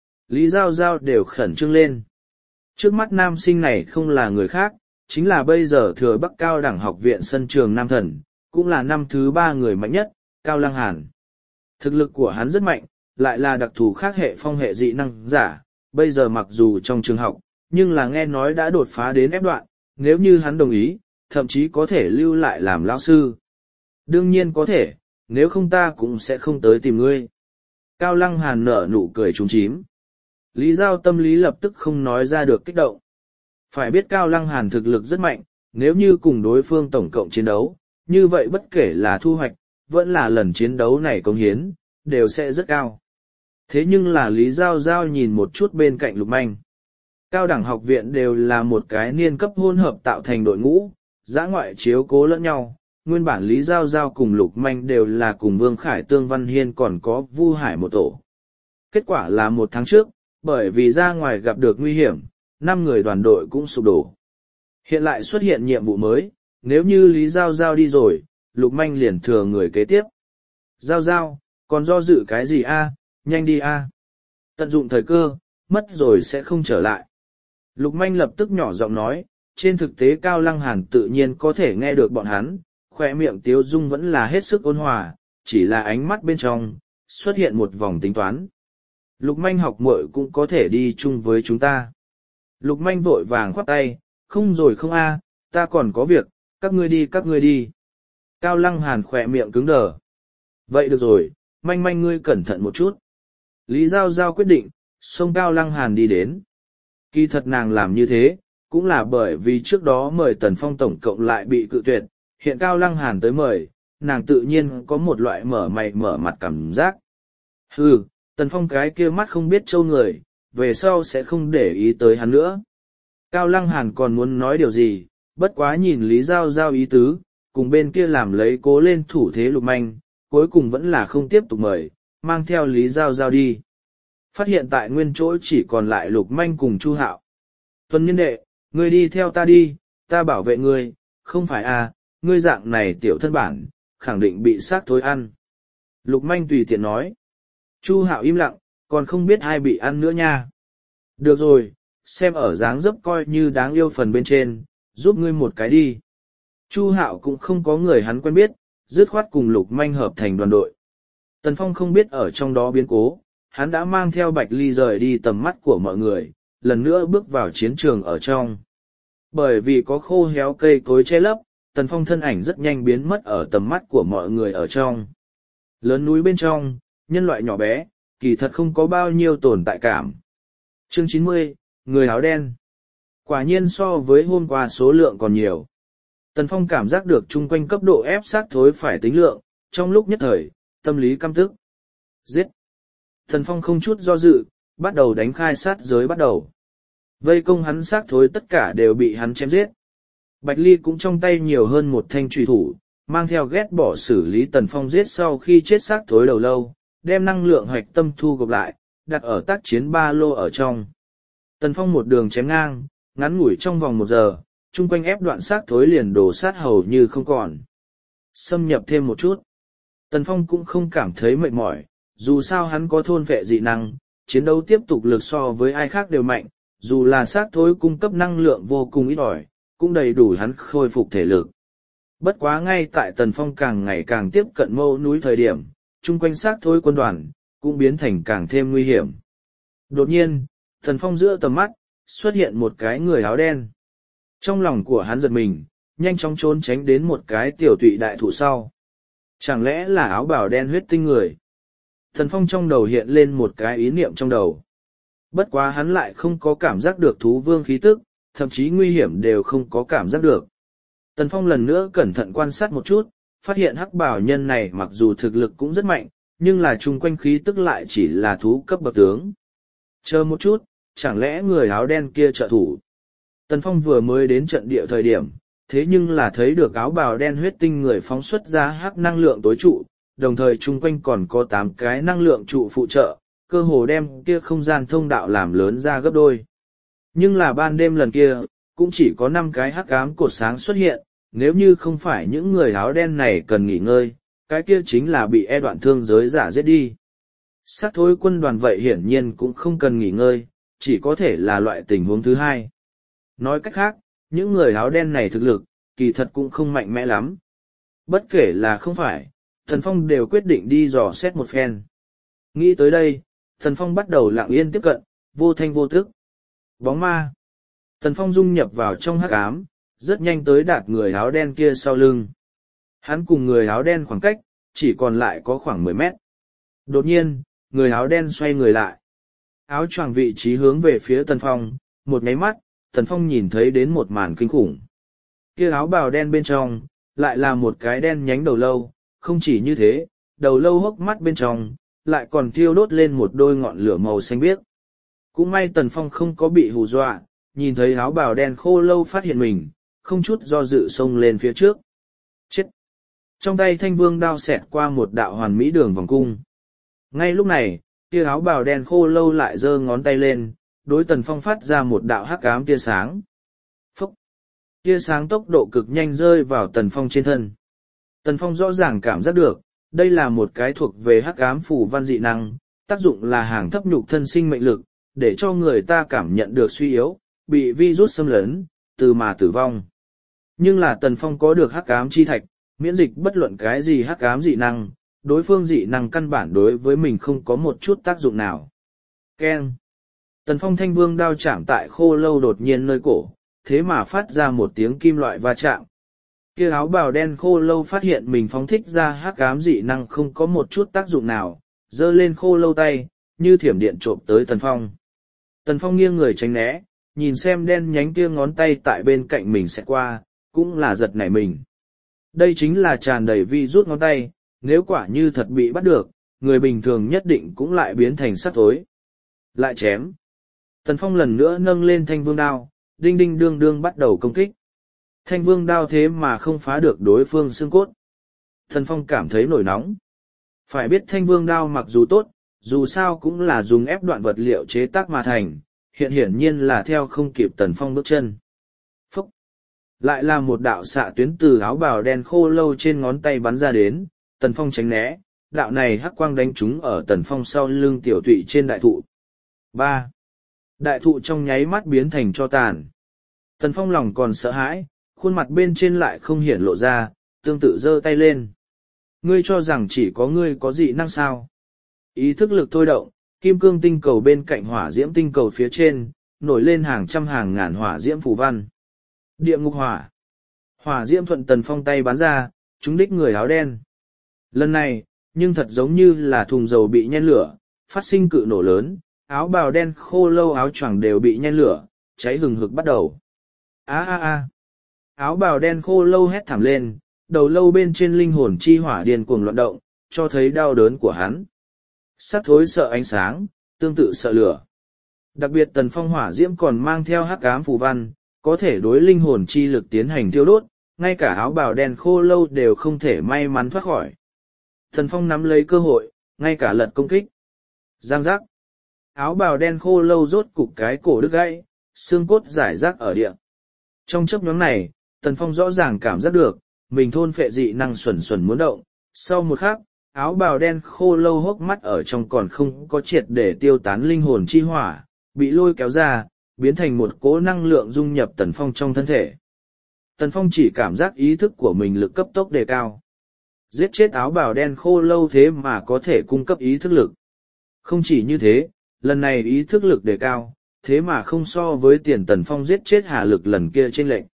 Lý Giao Giao đều khẩn trương lên. Trước mắt nam sinh này không là người khác, chính là bây giờ thừa Bắc Cao đẳng học viện sân trường Nam Thần, cũng là năm thứ ba người mạnh nhất, Cao Lăng Hàn. Thực lực của hắn rất mạnh, lại là đặc thù khác hệ phong hệ dị năng giả, bây giờ mặc dù trong trường học, nhưng là nghe nói đã đột phá đến ép đoạn, nếu như hắn đồng ý, thậm chí có thể lưu lại làm lão sư. Đương nhiên có thể, nếu không ta cũng sẽ không tới tìm ngươi. Cao Lăng Hàn nở nụ cười trúng chím. Lý Giao tâm lý lập tức không nói ra được kích động. Phải biết Cao Lăng Hàn thực lực rất mạnh, nếu như cùng đối phương tổng cộng chiến đấu, như vậy bất kể là thu hoạch, vẫn là lần chiến đấu này công hiến, đều sẽ rất cao. Thế nhưng là Lý Giao Giao nhìn một chút bên cạnh Lục Manh. Cao đẳng học viện đều là một cái niên cấp hôn hợp tạo thành đội ngũ, dã ngoại chiếu cố lẫn nhau. Nguyên bản Lý Giao Giao cùng Lục Manh đều là cùng Vương Khải Tương Văn Hiên còn có Vu Hải một tổ. Kết quả là một tháng trước, bởi vì ra ngoài gặp được nguy hiểm, năm người đoàn đội cũng sụp đổ. Hiện lại xuất hiện nhiệm vụ mới, nếu như Lý Giao Giao đi rồi, Lục Manh liền thừa người kế tiếp. Giao Giao, còn do dự cái gì a? Nhanh đi a. Tận dụng thời cơ, mất rồi sẽ không trở lại. Lục Manh lập tức nhỏ giọng nói, trên thực tế Cao Lăng Hàn tự nhiên có thể nghe được bọn hắn, khỏe miệng tiếu dung vẫn là hết sức ôn hòa, chỉ là ánh mắt bên trong, xuất hiện một vòng tính toán. Lục Manh học muội cũng có thể đi chung với chúng ta. Lục Manh vội vàng khoát tay, không rồi không a, ta còn có việc, các ngươi đi các ngươi đi. Cao Lăng Hàn khỏe miệng cứng đờ. Vậy được rồi, Manh Manh ngươi cẩn thận một chút. Lý Giao Giao quyết định, xông Cao Lăng Hàn đi đến. Kỳ thật nàng làm như thế, cũng là bởi vì trước đó mời Tần Phong tổng cộng lại bị cự tuyệt, hiện Cao Lăng Hàn tới mời, nàng tự nhiên có một loại mở mày mở mặt cảm giác. Hừ, Tần Phong cái kia mắt không biết trâu người, về sau sẽ không để ý tới hắn nữa. Cao Lăng Hàn còn muốn nói điều gì, bất quá nhìn Lý Giao Giao ý tứ, cùng bên kia làm lấy cố lên thủ thế Lục Manh, cuối cùng vẫn là không tiếp tục mời, mang theo Lý Giao Giao đi. Phát hiện tại nguyên chỗ chỉ còn lại Lục Manh cùng Chu Hạo. Tuấn Nghiên đệ, ngươi đi theo ta đi, ta bảo vệ ngươi, không phải à, ngươi dạng này tiểu thân bản, khẳng định bị xác thối ăn. Lục Manh tùy tiện nói. Chu Hạo im lặng, còn không biết ai bị ăn nữa nha. Được rồi, xem ở dáng dấp coi như đáng yêu phần bên trên, giúp ngươi một cái đi. Chu Hạo cũng không có người hắn quen biết, dứt khoát cùng Lục Manh hợp thành đoàn đội. Tần Phong không biết ở trong đó biến cố, hắn đã mang theo Bạch Ly rời đi tầm mắt của mọi người, lần nữa bước vào chiến trường ở trong. Bởi vì có khô héo cây cối che lấp, Tần Phong thân ảnh rất nhanh biến mất ở tầm mắt của mọi người ở trong. Lớn núi bên trong, nhân loại nhỏ bé, kỳ thật không có bao nhiêu tồn tại cảm. Chương chín mươi, người áo đen. Quả nhiên so với hôm qua số lượng còn nhiều. Tần Phong cảm giác được chung quanh cấp độ ép sát thối phải tính lượng, trong lúc nhất thời, tâm lý căm tức. Giết! Tần Phong không chút do dự, bắt đầu đánh khai sát giới bắt đầu. Vây công hắn sát thối tất cả đều bị hắn chém giết. Bạch Ly cũng trong tay nhiều hơn một thanh trùy thủ, mang theo ghét bỏ xử lý Tần Phong giết sau khi chết xác thối đầu lâu, đem năng lượng hoạch tâm thu gộp lại, đặt ở tác chiến ba lô ở trong. Tần Phong một đường chém ngang, ngắn ngủi trong vòng một giờ, chung quanh ép đoạn xác thối liền đổ sát hầu như không còn. Xâm nhập thêm một chút. Tần Phong cũng không cảm thấy mệt mỏi, dù sao hắn có thôn vệ dị năng, chiến đấu tiếp tục lực so với ai khác đều mạnh, dù là xác thối cung cấp năng lượng vô cùng ít ỏi, cũng đầy đủ hắn khôi phục thể lực. Bất quá ngay tại Tần Phong càng ngày càng tiếp cận mâu núi thời điểm, chung quanh xác thối quân đoàn, cũng biến thành càng thêm nguy hiểm. Đột nhiên, Tần Phong giữa tầm mắt, xuất hiện một cái người áo đen. Trong lòng của hắn giật mình, nhanh chóng trốn tránh đến một cái tiểu tụy đại thụ sau. Chẳng lẽ là áo bào đen huyết tinh người? Tần Phong trong đầu hiện lên một cái ý niệm trong đầu. Bất quá hắn lại không có cảm giác được thú vương khí tức, thậm chí nguy hiểm đều không có cảm giác được. Tần Phong lần nữa cẩn thận quan sát một chút, phát hiện hắc bảo nhân này mặc dù thực lực cũng rất mạnh, nhưng là chung quanh khí tức lại chỉ là thú cấp bậc tướng. Chờ một chút, chẳng lẽ người áo đen kia trợ thủ? Tần Phong vừa mới đến trận địa thời điểm, thế nhưng là thấy được áo bào đen huyết tinh người phóng xuất ra hắc năng lượng tối trụ, đồng thời chung quanh còn có tám cái năng lượng trụ phụ trợ, cơ hồ đem kia không gian thông đạo làm lớn ra gấp đôi. Nhưng là ban đêm lần kia, cũng chỉ có năm cái hắc ám cột sáng xuất hiện, nếu như không phải những người áo đen này cần nghỉ ngơi, cái kia chính là bị e đoạn thương giới giả giết đi. Sát thối quân đoàn vậy hiển nhiên cũng không cần nghỉ ngơi, chỉ có thể là loại tình huống thứ hai. Nói cách khác, những người áo đen này thực lực, kỳ thật cũng không mạnh mẽ lắm. Bất kể là không phải, Thần Phong đều quyết định đi dò xét một phen. Nghĩ tới đây, Thần Phong bắt đầu lặng yên tiếp cận, vô thanh vô tức. Bóng ma. Thần Phong dung nhập vào trong hắc ám, rất nhanh tới đạt người áo đen kia sau lưng. Hắn cùng người áo đen khoảng cách, chỉ còn lại có khoảng mười mét. Đột nhiên, người áo đen xoay người lại. Áo choàng vị trí hướng về phía Tần Phong, một nháy mắt, Tần Phong nhìn thấy đến một màn kinh khủng. Kia áo bào đen bên trong, lại là một cái đen nhánh đầu lâu, không chỉ như thế, đầu lâu hốc mắt bên trong, lại còn thiêu đốt lên một đôi ngọn lửa màu xanh biếc. Cũng may Tần Phong không có bị hù dọa, nhìn thấy áo bào đen khô lâu phát hiện mình, không chút do dự xông lên phía trước. Chết! Trong tay thanh vương đao xẹt qua một đạo hoàn mỹ đường vòng cung. Ngay lúc này, kia áo bào đen khô lâu lại giơ ngón tay lên, đối Tần Phong phát ra một đạo hắc ám tia sáng. Phốc! Tia sáng tốc độ cực nhanh rơi vào Tần Phong trên thân. Tần Phong rõ ràng cảm giác được, đây là một cái thuộc về hắc ám phù văn dị năng, tác dụng là hàng thấp nhục thân sinh mệnh lực, để cho người ta cảm nhận được suy yếu, bị virus xâm lấn, từ mà tử vong. Nhưng là Tần Phong có được hắc ám chi thạch, miễn dịch bất luận cái gì hắc ám dị năng, đối phương dị năng căn bản đối với mình không có một chút tác dụng nào. Keng! Tần Phong thanh vương đao chạm tại khô lâu đột nhiên nơi cổ, thế mà phát ra một tiếng kim loại va chạm. Kia áo bào đen khô lâu phát hiện mình phóng thích ra hắc ám dị năng không có một chút tác dụng nào, giơ lên khô lâu tay, như thiểm điện trộm tới Tần Phong. Tần Phong nghiêng người tránh né, nhìn xem đen nhánh kia ngón tay tại bên cạnh mình sẽ qua, cũng là giật nảy mình. Đây chính là tràn đầy vi rút ngón tay, nếu quả như thật bị bắt được, người bình thường nhất định cũng lại biến thành sắt thối. Lại chém. Tần Phong lần nữa nâng lên thanh vương đao, đinh đinh đương đương bắt đầu công kích. Thanh vương đao thế mà không phá được đối phương xương cốt. Tần Phong cảm thấy nổi nóng. Phải biết thanh vương đao mặc dù tốt, dù sao cũng là dùng ép đoạn vật liệu chế tác mà thành, hiện hiển nhiên là theo không kịp Tần Phong bước chân. Phúc! Lại là một đạo xạ tuyến từ áo bào đen khô lâu trên ngón tay bắn ra đến, Tần Phong tránh né, đạo này hắc quang đánh trúng ở Tần Phong sau lưng tiểu tụy trên đại thụ. ba. Đại thụ trong nháy mắt biến thành tro tàn. Tần Phong lòng còn sợ hãi, khuôn mặt bên trên lại không hiển lộ ra, tương tự giơ tay lên. Ngươi cho rằng chỉ có ngươi có dị năng sao? Ý thức lực thôi động, Kim cương tinh cầu bên cạnh hỏa diễm tinh cầu phía trên, nổi lên hàng trăm hàng ngàn hỏa diễm phù văn. Địa ngục hỏa. Hỏa diễm thuận Tần Phong tay bắn ra, trúng đích người áo đen. Lần này, nhưng thật giống như là thùng dầu bị nhen lửa, phát sinh cự nổ lớn, áo bào đen khô lâu áo choàng đều bị nhen lửa, cháy hừng hực bắt đầu. A a a. Áo bào đen khô lâu hét thảm lên, đầu lâu bên trên linh hồn chi hỏa điên cuồng loạn động, cho thấy đau đớn của hắn. Sát thối sợ ánh sáng, tương tự sợ lửa. Đặc biệt Tần Phong hỏa diễm còn mang theo hắc ám phù văn, có thể đối linh hồn chi lực tiến hành thiêu đốt, ngay cả áo bào đen khô lâu đều không thể may mắn thoát khỏi. Tần Phong nắm lấy cơ hội, ngay cả lật công kích. Giang giác. Áo bào đen khô lâu rốt cục cái cổ đứt gãy, xương cốt rải rác ở địa. Trong chốc nhóm này, Tần Phong rõ ràng cảm giác được, mình thôn phệ dị năng xuẩn xuẩn muốn động. Sau một khắc, áo bào đen khô lâu hốc mắt ở trong còn không có triệt để tiêu tán linh hồn chi hỏa, bị lôi kéo ra, biến thành một cỗ năng lượng dung nhập Tần Phong trong thân thể. Tần Phong chỉ cảm giác ý thức của mình lực cấp tốc đề cao. Giết chết áo bào đen khô lâu thế mà có thể cung cấp ý thức lực. Không chỉ như thế, lần này ý thức lực đề cao, thế mà không so với tiền Tần Phong giết chết hà lực lần kia trên lệnh.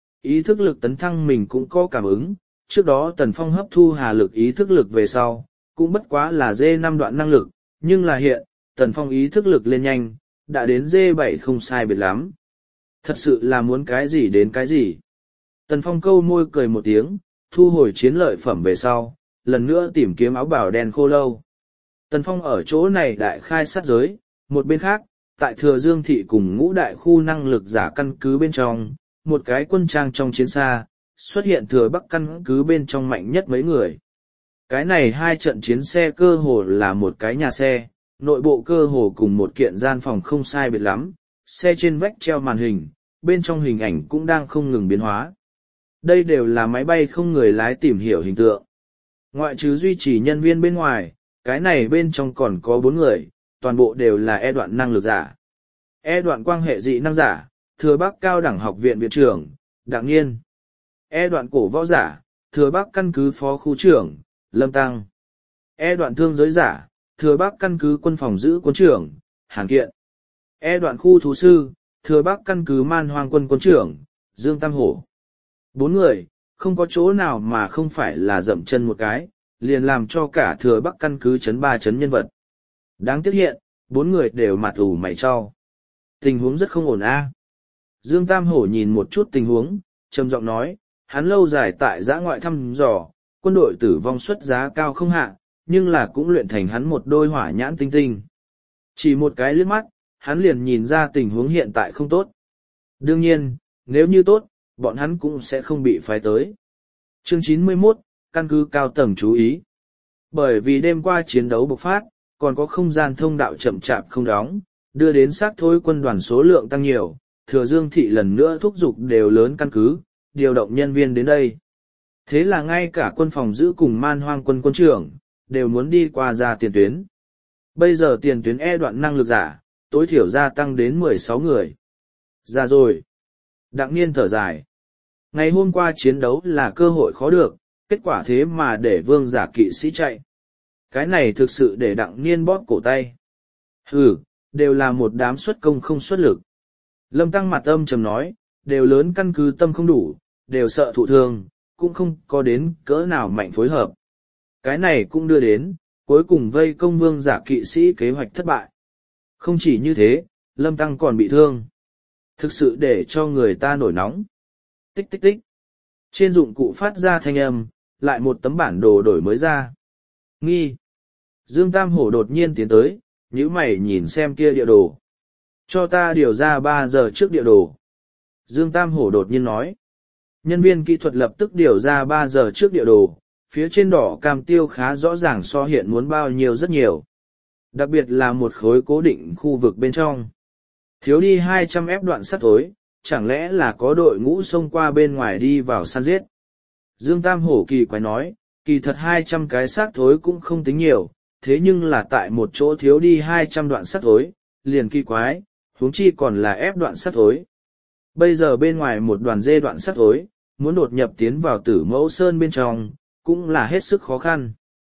Ý thức lực tấn thăng mình cũng có cảm ứng, trước đó Tần Phong hấp thu hà lực ý thức lực về sau, cũng bất quá là D năm đoạn năng lực, nhưng là hiện, Tần Phong ý thức lực lên nhanh, đã đến D bảy không sai biệt lắm. Thật sự là muốn cái gì đến cái gì. Tần Phong câu môi cười một tiếng, thu hồi chiến lợi phẩm về sau, lần nữa tìm kiếm áo bào đen khô lâu. Tần Phong ở chỗ này đại khai sát giới, một bên khác, tại Thừa Dương Thị cùng ngũ đại khu năng lực giả căn cứ bên trong, một cái quân trang trong chiến xa, xuất hiện Thừa Bắc căn cứ bên trong mạnh nhất mấy người. Cái này hai trận chiến xe cơ hồ là một cái nhà xe, nội bộ cơ hồ cùng một kiện gian phòng không sai biệt lắm, xe trên vách treo màn hình, bên trong hình ảnh cũng đang không ngừng biến hóa. Đây đều là máy bay không người lái tìm hiểu hình tượng. Ngoại trừ duy trì nhân viên bên ngoài, cái này bên trong còn có bốn người, toàn bộ đều là E đoạn năng lực giả. E đoạn quan hệ dị năng giả, Thừa Bắc cao đẳng học viện viện trưởng, Đặng Nghiên. E đoạn cổ võ giả, Thừa Bắc căn cứ phó khu trưởng, Lâm Tăng. E đoạn thương giới giả, Thừa Bắc căn cứ quân phòng giữ quân trưởng, Hàn Kiện. E đoạn khu thú sư, Thừa Bắc căn cứ man hoang quân quân trưởng, Dương Tam Hổ. Bốn người, không có chỗ nào mà không phải là dậm chân một cái, liền làm cho cả Thừa Bắc căn cứ chấn ba chấn nhân vật. Đáng tiếc hiện, bốn người đều mặt ủ mày cho. Tình huống rất không ổn a. Dương Tam Hổ nhìn một chút tình huống, trầm giọng nói, hắn lâu dài tại giã ngoại thăm dò, quân đội tử vong xuất giá cao không hạ, nhưng là cũng luyện thành hắn một đôi hỏa nhãn tinh tinh. Chỉ một cái liếc mắt, hắn liền nhìn ra tình huống hiện tại không tốt. Đương nhiên, nếu như tốt, bọn hắn cũng sẽ không bị phái tới. Chương chín mươi mốt, căn cứ cao tầng chú ý. Bởi vì đêm qua chiến đấu bộc phát, còn có không gian thông đạo chậm chạp không đóng, đưa đến xác thối quân đoàn số lượng tăng nhiều, Thừa Dương Thị lần nữa thúc giục đều lớn căn cứ, điều động nhân viên đến đây. Thế là ngay cả quân phòng giữ cùng man hoang quân quân trưởng, đều muốn đi qua ra tiền tuyến. Bây giờ tiền tuyến E đoạn năng lực giả, tối thiểu gia tăng đến mười sáu người. Ra rồi. Đặng Niên thở dài. Ngày hôm qua chiến đấu là cơ hội khó được, kết quả thế mà để vương giả kỵ sĩ chạy. Cái này thực sự để Đặng Niên bóp cổ tay. Hừ, đều là một đám xuất công không xuất lực. Lâm Tăng mặt âm trầm nói, đều lớn căn cứ tâm không đủ, đều sợ thụ thương, cũng không có đến cỡ nào mạnh phối hợp. Cái này cũng đưa đến, cuối cùng vây công vương giả kỵ sĩ kế hoạch thất bại. Không chỉ như thế, Lâm Tăng còn bị thương. Thực sự để cho người ta nổi nóng. Tích tích tích. Trên dụng cụ phát ra thanh âm, lại một tấm bản đồ đổi mới ra. Nghi. Dương Tam Hổ đột nhiên tiến tới, nhíu mày nhìn xem kia địa đồ. Cho ta điều ra ba giờ trước địa đồ. Dương Tam Hổ đột nhiên nói. Nhân viên kỹ thuật lập tức điều ra ba giờ trước địa đồ, phía trên đỏ cam tiêu khá rõ ràng so hiện muốn bao nhiêu rất nhiều. Đặc biệt là một khối cố định khu vực bên trong. Thiếu đi hai trăm ép đoạn sắt thối, chẳng lẽ là có đội ngũ xông qua bên ngoài đi vào săn giết. Dương Tam Hổ kỳ quái nói, kỳ thật hai trăm cái xác thối cũng không tính nhiều, thế nhưng là tại một chỗ thiếu đi hai trăm đoạn sắt thối, liền kỳ quái, huống chi còn là ép đoạn sắt thối. Bây giờ bên ngoài một đoàn dê đoạn sắt thối, muốn đột nhập tiến vào Tử Mẫu Sơn bên trong, cũng là hết sức khó khăn.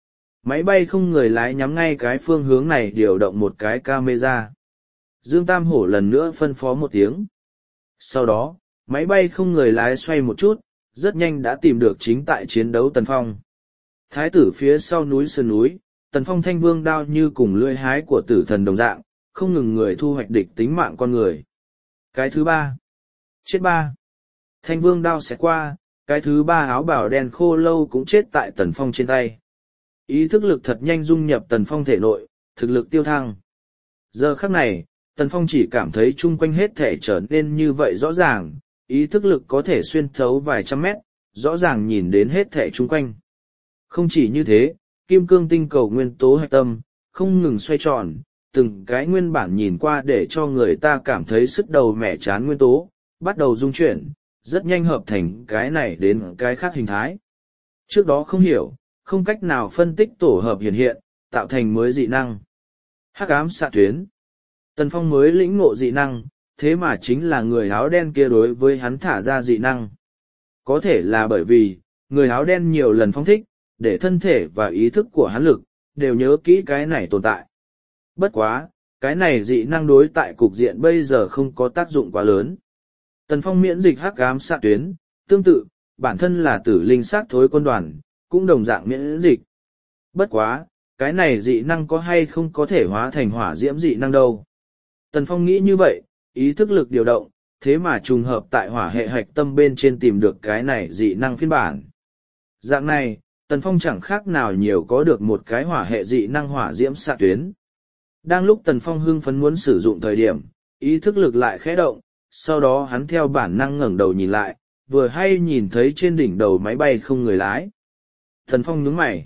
Máy bay không người lái nhắm ngay cái phương hướng này điều động một cái camera. Dương Tam Hổ lần nữa phân phó một tiếng. Sau đó, máy bay không người lái xoay một chút, rất nhanh đã tìm được chính tại chiến đấu Tần Phong. Thái tử phía sau núi sườn núi, Tần Phong thanh vương đao như cùng lưỡi hái của tử thần đồng dạng, không ngừng người thu hoạch địch tính mạng con người. Cái thứ ba. Chết ba. Thanh vương đao sẽ qua, cái thứ ba áo bào đen khô lâu cũng chết tại Tần Phong trên tay. Ý thức lực thật nhanh dung nhập Tần Phong thể nội, thực lực tiêu thăng. Giờ khắc này, Tần Phong chỉ cảm thấy chung quanh hết thể trở nên như vậy rõ ràng, ý thức lực có thể xuyên thấu vài trăm mét, rõ ràng nhìn đến hết thể chung quanh. Không chỉ như thế, kim cương tinh cầu nguyên tố hạch tâm, không ngừng xoay tròn, từng cái nguyên bản nhìn qua để cho người ta cảm thấy sức đầu mẻ chán nguyên tố, bắt đầu dung chuyển, rất nhanh hợp thành cái này đến cái khác hình thái. Trước đó không hiểu, không cách nào phân tích tổ hợp hiện hiện, tạo thành mới dị năng. Hắc ám xạ tuyến. Tần Phong mới lĩnh ngộ dị năng, thế mà chính là người áo đen kia đối với hắn thả ra dị năng. Có thể là bởi vì, người áo đen nhiều lần phong thích, để thân thể và ý thức của hắn lực, đều nhớ kỹ cái này tồn tại. Bất quá, cái này dị năng đối tại cục diện bây giờ không có tác dụng quá lớn. Tần Phong miễn dịch hắc ám xạ tuyến, tương tự, bản thân là tử linh sát thối quân đoàn, cũng đồng dạng miễn dịch. Bất quá, cái này dị năng có hay không có thể hóa thành hỏa diễm dị năng đâu. Tần Phong nghĩ như vậy, ý thức lực điều động, thế mà trùng hợp tại hỏa hệ hạch tâm bên trên tìm được cái này dị năng phiên bản. Dạng này, Tần Phong chẳng khác nào nhiều có được một cái hỏa hệ dị năng hỏa diễm xạ tuyến. Đang lúc Tần Phong hưng phấn muốn sử dụng thời điểm, ý thức lực lại khẽ động, sau đó hắn theo bản năng ngẩng đầu nhìn lại, vừa hay nhìn thấy trên đỉnh đầu máy bay không người lái. Tần Phong nhướng mày.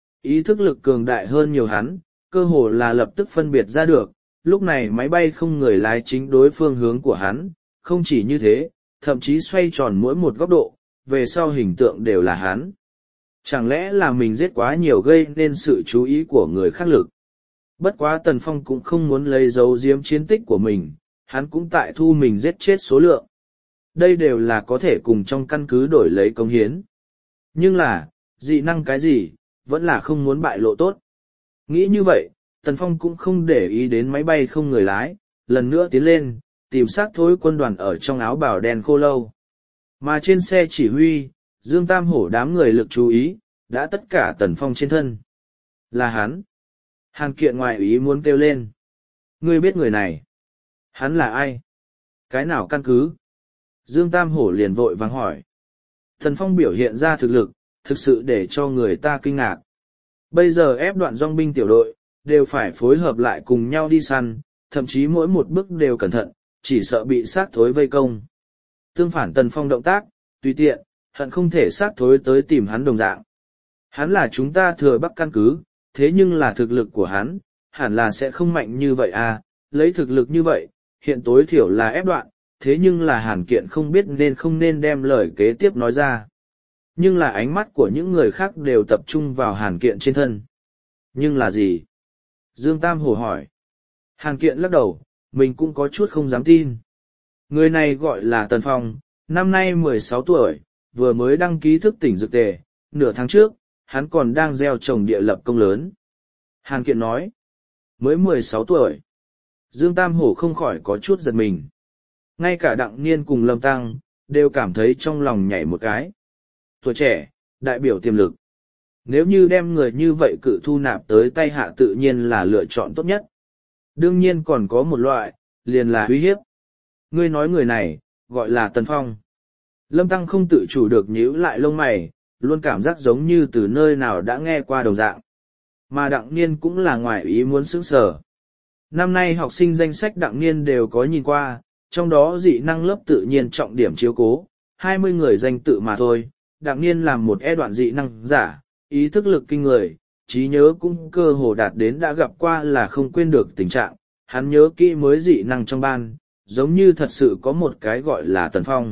Ý thức lực cường đại hơn nhiều hắn, cơ hồ là lập tức phân biệt ra được, lúc này máy bay không người lái chính đối phương hướng của hắn, không chỉ như thế, thậm chí xoay tròn mỗi một góc độ, về sau hình tượng đều là hắn. Chẳng lẽ là mình giết quá nhiều gây nên sự chú ý của người khác lực? Bất quá Tần Phong cũng không muốn lấy dấu giếm chiến tích của mình, hắn cũng tại thu mình giết chết số lượng. Đây đều là có thể cùng trong căn cứ đổi lấy công hiến. Nhưng là, dị năng cái gì, vẫn là không muốn bại lộ tốt. Nghĩ như vậy, Tần Phong cũng không để ý đến máy bay không người lái, lần nữa tiến lên, tìm xác thối quân đoàn ở trong áo bào đen khô lâu. Mà trên xe chỉ huy, Dương Tam Hổ đám người lực chú ý, đã tất cả Tần Phong trên thân. Là hắn. Hàn Kiện ngoài ý muốn kêu lên. Ngươi biết người này. Hắn là ai? Cái nào căn cứ? Dương Tam Hổ liền vội vàng hỏi. Tần Phong biểu hiện ra thực lực, thực sự để cho người ta kinh ngạc. Bây giờ ép đoạn dòng binh tiểu đội, đều phải phối hợp lại cùng nhau đi săn, thậm chí mỗi một bước đều cẩn thận, chỉ sợ bị sát thối vây công. Tương phản Tần Phong động tác, tùy tiện, hận không thể sát thối tới tìm hắn đồng dạng. Hắn là chúng ta thừa Bắc căn cứ, thế nhưng là thực lực của hắn, hẳn là sẽ không mạnh như vậy à, lấy thực lực như vậy, hiện tối thiểu là ép đoạn, thế nhưng là Hàn Kiện không biết nên không nên đem lời kế tiếp nói ra. Nhưng là ánh mắt của những người khác đều tập trung vào Hàn Kiện trên thân. Nhưng là gì? Dương Tam Hổ hỏi. Hàn Kiện lắc đầu, mình cũng có chút không dám tin. Người này gọi là Tần Phong, năm nay mười sáu tuổi, vừa mới đăng ký thức tỉnh dược tề, nửa tháng trước, hắn còn đang gieo trồng địa lập công lớn. Hàn Kiện nói, mới mười sáu tuổi. Dương Tam Hổ không khỏi có chút giật mình. Ngay cả Đặng Niên cùng Lâm Tăng, đều cảm thấy trong lòng nhảy một cái. Tuổi trẻ, đại biểu tiềm lực. Nếu như đem người như vậy cự thu nạp tới tay hạ tự nhiên là lựa chọn tốt nhất. Đương nhiên còn có một loại, liền là uy hiếp. Ngươi nói người này, gọi là Tần Phong. Lâm Tăng không tự chủ được nhíu lại lông mày, luôn cảm giác giống như từ nơi nào đã nghe qua đồng dạng. Mà Đặng Niên cũng là ngoài ý muốn sững sờ. Năm nay học sinh danh sách Đặng Niên đều có nhìn qua, trong đó dị năng lớp tự nhiên trọng điểm chiếu cố, hai mươi người danh tự mà thôi. Đặng Niên làm một e đoạn dị năng giả, ý thức lực kinh người, trí nhớ cũng cơ hồ đạt đến đã gặp qua là không quên được tình trạng, hắn nhớ kỹ mới dị năng trong ban, giống như thật sự có một cái gọi là Tần Phong.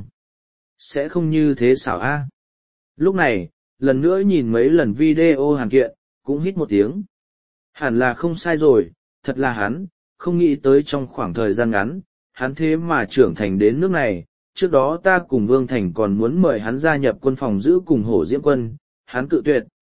Sẽ không như thế xảo a. Lúc này, lần nữa nhìn mấy lần video Hàn Kiện, cũng hít một tiếng. Hẳn là không sai rồi, thật là hắn, không nghĩ tới trong khoảng thời gian ngắn, hắn thế mà trưởng thành đến nước này. Trước đó ta cùng Vương Thành còn muốn mời hắn gia nhập quân phòng giữ cùng Hổ Diễm quân, hắn cự tuyệt,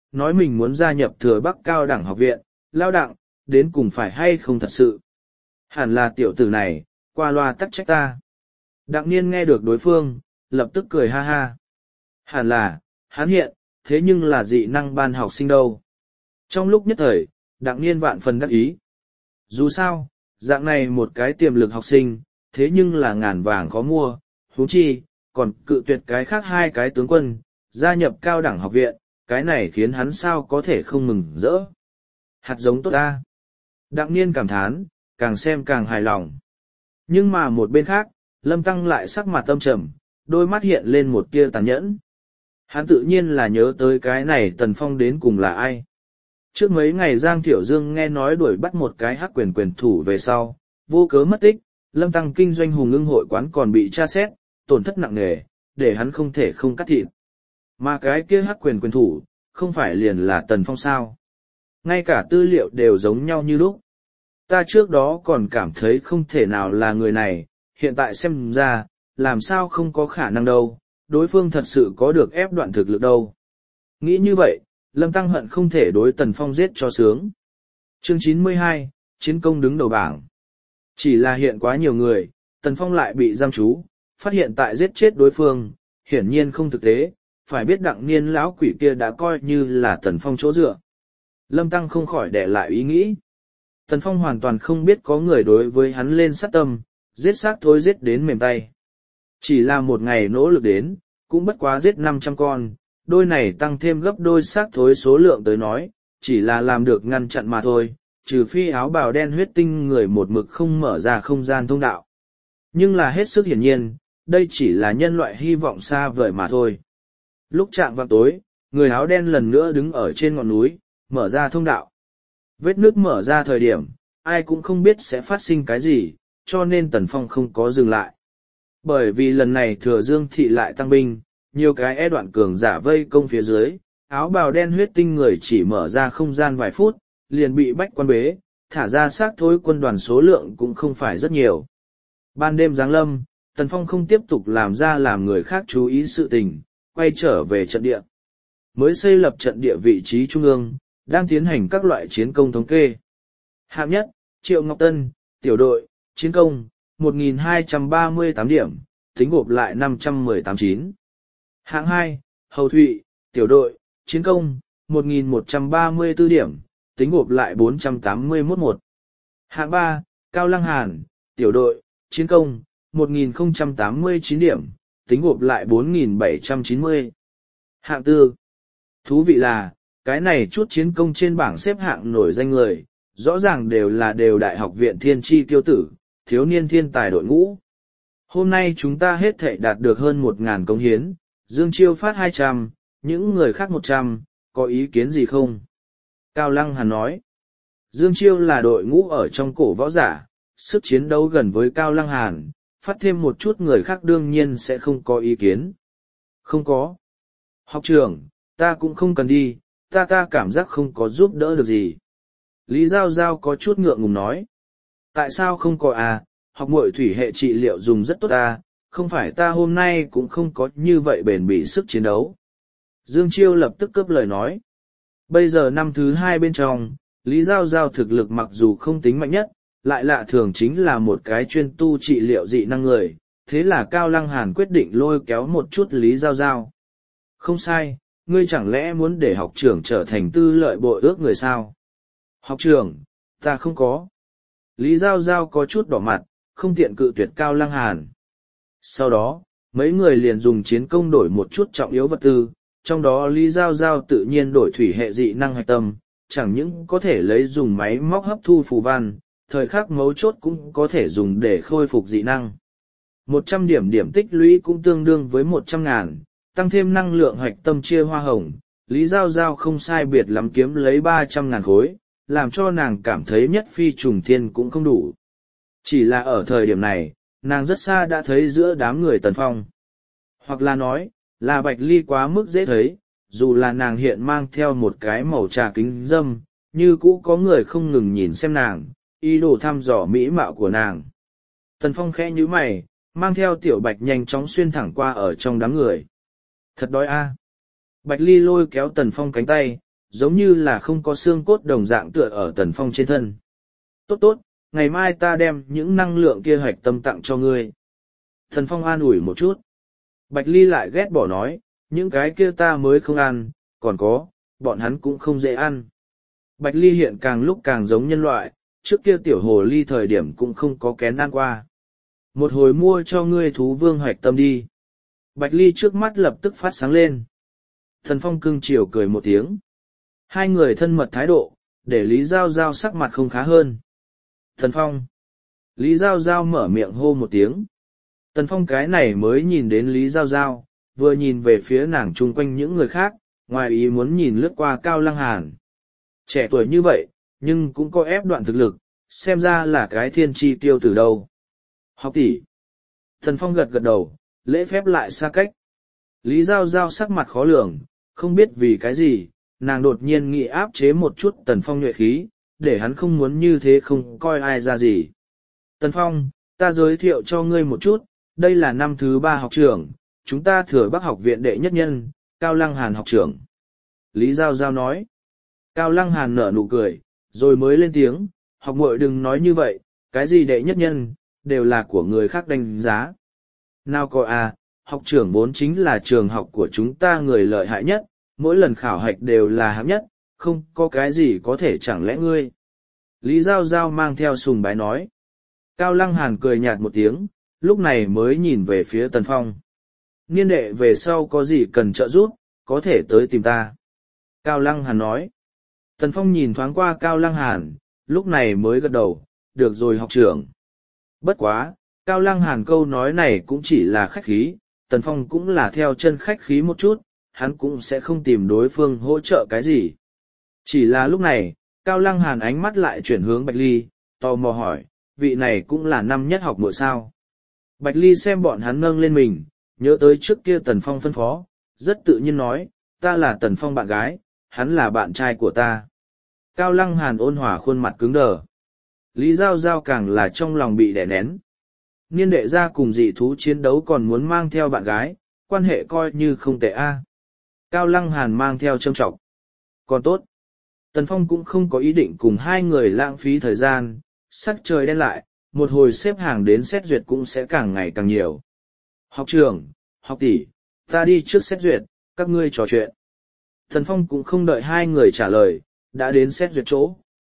nói mình muốn gia nhập Thừa Bắc Cao đẳng học viện, lao đặng, đến cùng phải hay không thật sự. Hẳn là tiểu tử này, qua loa tắc trách ta. Đặng niên nghe được đối phương, lập tức cười ha ha. Hẳn là, hắn hiện, thế nhưng là dị năng ban học sinh đâu. Trong lúc nhất thời, đặng niên vạn phần đắc ý. Dù sao, dạng này một cái tiềm lực học sinh, thế nhưng là ngàn vàng khó mua, huống chi, còn cự tuyệt cái khác hai cái tướng quân, gia nhập cao đẳng học viện, cái này khiến hắn sao có thể không mừng rỡ. Hạt giống tốt ta. Đặng niên cảm thán, càng xem càng hài lòng. Nhưng mà một bên khác, Lâm Tăng lại sắc mặt tâm trầm, đôi mắt hiện lên một tia tàn nhẫn. Hắn tự nhiên là nhớ tới cái này Tần Phong đến cùng là ai. Trước mấy ngày Giang Thiểu Dương nghe nói đuổi bắt một cái hắc quyền quyền thủ về sau, vô cớ mất tích, Lâm Tăng kinh doanh hùng ưng hội quán còn bị tra xét, tổn thất nặng nề, để hắn không thể không cắt thịt. Mà cái kia hắc quyền quyền thủ, không phải liền là Tần Phong sao. Ngay cả tư liệu đều giống nhau như lúc. Ta trước đó còn cảm thấy không thể nào là người này, hiện tại xem ra, làm sao không có khả năng đâu, đối phương thật sự có được ép đoạn thực lực đâu. Nghĩ như vậy, Lâm Tăng hận không thể đối Tần Phong giết cho sướng. Chương chín mươi hai, Chiến công đứng đầu bảng. Chỉ là hiện quá nhiều người, Tần Phong lại bị giam trú, phát hiện tại giết chết đối phương, hiển nhiên không thực tế, phải biết đặng niên lão quỷ kia đã coi như là Tần Phong chỗ dựa. Lâm Tăng không khỏi để lại ý nghĩ. Tần Phong hoàn toàn không biết có người đối với hắn lên sát tâm, giết xác thôi giết đến mềm tay. Chỉ là một ngày nỗ lực đến, cũng bất quá giết năm trăm con, đôi này tăng thêm gấp đôi xác thối số lượng tới nói, chỉ là làm được ngăn chặn mà thôi, trừ phi áo bào đen huyết tinh người một mực không mở ra không gian thông đạo. Nhưng là hết sức hiển nhiên, đây chỉ là nhân loại hy vọng xa vời mà thôi. Lúc chạm vào tối, người áo đen lần nữa đứng ở trên ngọn núi, mở ra thông đạo. Vết nước mở ra thời điểm, ai cũng không biết sẽ phát sinh cái gì, cho nên Tần Phong không có dừng lại. Bởi vì lần này Thừa Dương thị lại tăng binh, nhiều cái e đoạn cường giả vây công phía dưới, áo bào đen huyết tinh người chỉ mở ra không gian vài phút, liền bị bách quan bế, thả ra xác thối quân đoàn số lượng cũng không phải rất nhiều. Ban đêm giáng lâm, Tần Phong không tiếp tục làm ra làm người khác chú ý sự tình, quay trở về trận địa. Mới xây lập trận địa vị trí trung ương, đang tiến hành các loại chiến công thống kê. Hạng nhất, Triệu Ngọc Tân, tiểu đội, chiến công, một nghìn hai trăm ba mươi tám điểm, tính gộp lại năm trăm mười tám chín. Hạng hai, Hầu Thụy, tiểu đội, chiến công, một nghìn một trăm ba mươi tư điểm, tính gộp lại bốn trăm tám mươi mốt một. Hạng ba, Cao Lăng Hàn, tiểu đội, chiến công, một nghìn không trăm tám mươi chín điểm, tính gộp lại bốn nghìn bảy trăm chín mươi. Hạng tư. Thú vị là, cái này chút chiến công trên bảng xếp hạng nổi danh người, rõ ràng đều là đều đại học viện thiên tri tiêu tử, thiếu niên thiên tài đội ngũ. Hôm nay chúng ta hết thảy đạt được hơn một ngàn cống hiến, Dương Chiêu phát hai trăm, những người khác một trăm, có ý kiến gì không? Cao Lăng Hàn nói. Dương Chiêu là đội ngũ ở trong cổ võ giả, sức chiến đấu gần với Cao Lăng Hàn, phát thêm một chút người khác đương nhiên sẽ không có ý kiến. Không có. Học trưởng, ta cũng không cần đi, ta ta cảm giác không có giúp đỡ được gì. Lý Giao Giao có chút ngượng ngùng nói. Tại sao không có à, học muội thủy hệ trị liệu dùng rất tốt à, không phải ta hôm nay cũng không có như vậy bền bỉ sức chiến đấu. Dương Chiêu lập tức cướp lời nói. Bây giờ năm thứ hai bên trong, Lý Giao Giao thực lực mặc dù không tính mạnh nhất, lại lạ thường chính là một cái chuyên tu trị liệu dị năng người, thế là Cao Lăng Hàn quyết định lôi kéo một chút Lý Giao Giao. Không sai, ngươi chẳng lẽ muốn để học trưởng trở thành tư lợi bội ước người sao? Học trưởng, ta không có. Lý Giao Giao có chút đỏ mặt, không tiện cự tuyệt Cao Lăng Hàn. Sau đó, mấy người liền dùng chiến công đổi một chút trọng yếu vật tư, trong đó Lý Giao Giao tự nhiên đổi thủy hệ dị năng hạch tâm, chẳng những có thể lấy dùng máy móc hấp thu phù văn, thời khắc mấu chốt cũng có thể dùng để khôi phục dị năng. Một trăm điểm điểm tích lũy cũng tương đương với một trăm ngàn, tăng thêm năng lượng hạch tâm chia hoa hồng, Lý Giao Giao không sai biệt lắm kiếm lấy ba trăm ngàn khối, làm cho nàng cảm thấy nhất phi trùng thiên cũng không đủ. Chỉ là ở thời điểm này, nàng rất xa đã thấy giữa đám người Tần Phong. Hoặc là nói, là Bạch Ly quá mức dễ thấy, dù là nàng hiện mang theo một cái màu trà kính dâm, như cũ có người không ngừng nhìn xem nàng, ý đồ thăm dò mỹ mạo của nàng. Tần Phong khẽ nhíu mày, mang theo tiểu Bạch nhanh chóng xuyên thẳng qua ở trong đám người. Thật đói a. Bạch Ly lôi kéo Tần Phong cánh tay, giống như là không có xương cốt đồng dạng tựa ở Tần Phong trên thân. Tốt tốt, ngày mai ta đem những năng lượng kia hoạch tâm tặng cho ngươi. Tần Phong an ủi một chút. Bạch Ly lại ghét bỏ nói, những cái kia ta mới không ăn, còn có, bọn hắn cũng không dễ ăn. Bạch Ly hiện càng lúc càng giống nhân loại, trước kia tiểu hồ ly thời điểm cũng không có kén ăn qua. Một hồi mua cho ngươi thú vương hoạch tâm đi. Bạch Ly trước mắt lập tức phát sáng lên. Thần Phong cưng chiều cười một tiếng. Hai người thân mật thái độ, để Lý Giao Giao sắc mặt không khá hơn. Thần Phong. Lý Giao Giao mở miệng hô một tiếng. Tần Phong cái này mới nhìn đến Lý Giao Giao, vừa nhìn về phía nàng chung quanh những người khác, ngoài ý muốn nhìn lướt qua Cao Lăng Hàn. Trẻ tuổi như vậy, nhưng cũng có ép đoạn thực lực, xem ra là cái thiên tri tiêu từ đâu. Học tỷ. Tần Phong gật gật đầu, lễ phép lại xa cách. Lý Giao Giao sắc mặt khó lường, không biết vì cái gì, nàng đột nhiên nghĩ áp chế một chút Tần Phong nhuệ khí, để hắn không muốn như thế không coi ai ra gì. Tần Phong, ta giới thiệu cho ngươi một chút, đây là năm thứ ba học trưởng, chúng ta thừa Bắc học viện đệ nhất nhân, Cao Lăng Hàn học trưởng. Lý Giao Giao nói. Cao Lăng Hàn nở nụ cười, rồi mới lên tiếng, học muội đừng nói như vậy, cái gì đệ nhất nhân, đều là của người khác đánh giá. Nào có à, học trưởng vốn chính là trường học của chúng ta người lợi hại nhất, mỗi lần khảo hạch đều là hạng nhất, không có cái gì có thể chẳng lẽ ngươi. Lý Giao Giao mang theo sùng bái nói. Cao Lăng Hàn cười nhạt một tiếng, lúc này mới nhìn về phía Tần Phong. Niên đệ về sau có gì cần trợ giúp, có thể tới tìm ta. Cao Lăng Hàn nói. Tần Phong nhìn thoáng qua Cao Lăng Hàn, lúc này mới gật đầu, được rồi học trưởng. Bất quá, Cao Lăng Hàn câu nói này cũng chỉ là khách khí, Tần Phong cũng là theo chân khách khí một chút, hắn cũng sẽ không tìm đối phương hỗ trợ cái gì. Chỉ là lúc này, Cao Lăng Hàn ánh mắt lại chuyển hướng Bạch Ly, tò mò hỏi, vị này cũng là năm nhất học muội sao. Bạch Ly xem bọn hắn nâng lên mình, nhớ tới trước kia Tần Phong phân phó, rất tự nhiên nói, ta là Tần Phong bạn gái, hắn là bạn trai của ta. Cao Lăng Hàn ôn hòa khuôn mặt cứng đờ. Lý Giao Giao càng là trong lòng bị đè nén. Niên đệ ra cùng dị thú chiến đấu còn muốn mang theo bạn gái, quan hệ coi như không tệ a. Cao Lăng Hàn mang theo châm trọng. Còn tốt. Tần Phong cũng không có ý định cùng hai người lãng phí thời gian, sắc trời đen lại, một hồi xếp hàng đến xét duyệt cũng sẽ càng ngày càng nhiều. Học trưởng, học tỷ, ta đi trước xét duyệt, các ngươi trò chuyện. Tần Phong cũng không đợi hai người trả lời, đã đến xét duyệt chỗ.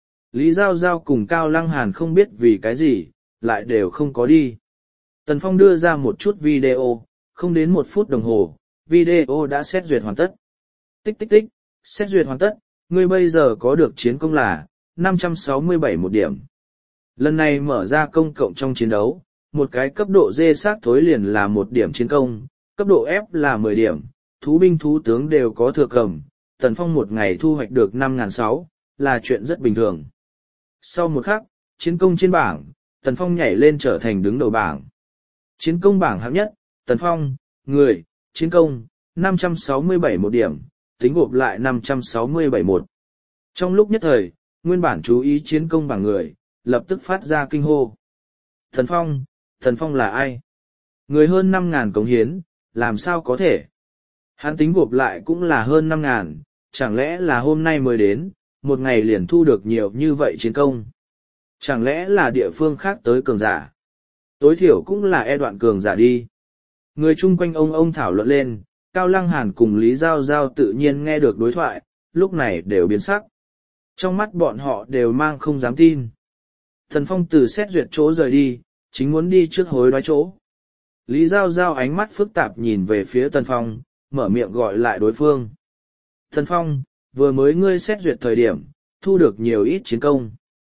Lý Giao Giao cùng Cao Lăng Hàn không biết vì cái gì, lại đều không có đi. Tần Phong đưa ra một chút video, không đến một phút đồng hồ, video đã xét duyệt hoàn tất. Tích tích tích, xét duyệt hoàn tất, ngươi bây giờ có được chiến công là năm trăm sáu mươi bảy một điểm. Lần này mở ra công cộng trong chiến đấu, một cái cấp độ D xác thối liền là một điểm chiến công, cấp độ F là mười điểm, thú binh thú tướng đều có thừa cầm. Tần Phong một ngày thu hoạch được năm nghìn sáu trăm, là chuyện rất bình thường. Sau một khắc, chiến công trên bảng, Tần Phong nhảy lên trở thành đứng đầu bảng. Chiến công bảng hạng nhất, Tần Phong, người, chiến công, năm trăm sáu mươi bảy một điểm, tính gộp lại năm trăm sáu mươi bảy một. Trong lúc nhất thời, nguyên bản chú ý chiến công bảng người, lập tức phát ra kinh hô. Tần Phong, Tần Phong là ai? Người hơn năm nghìn cống hiến, làm sao có thể? Hắn tính gộp lại cũng là hơn năm nghìn, chẳng lẽ là hôm nay mới đến, một ngày liền thu được nhiều như vậy chiến công? Chẳng lẽ là địa phương khác tới cường giả? Tối thiểu cũng là e đoạn cường giả đi. Người chung quanh ông ông thảo luận lên, Cao Lăng Hàn cùng Lý Giao Giao tự nhiên nghe được đối thoại, lúc này đều biến sắc. Trong mắt bọn họ đều mang không dám tin. Tần Phong từ xét duyệt chỗ rời đi, chính muốn đi trước hối đoái chỗ. Lý Giao Giao ánh mắt phức tạp nhìn về phía Tần Phong, mở miệng gọi lại đối phương. Tần Phong, vừa mới ngươi xét duyệt thời điểm, thu được nhiều ít chiến công.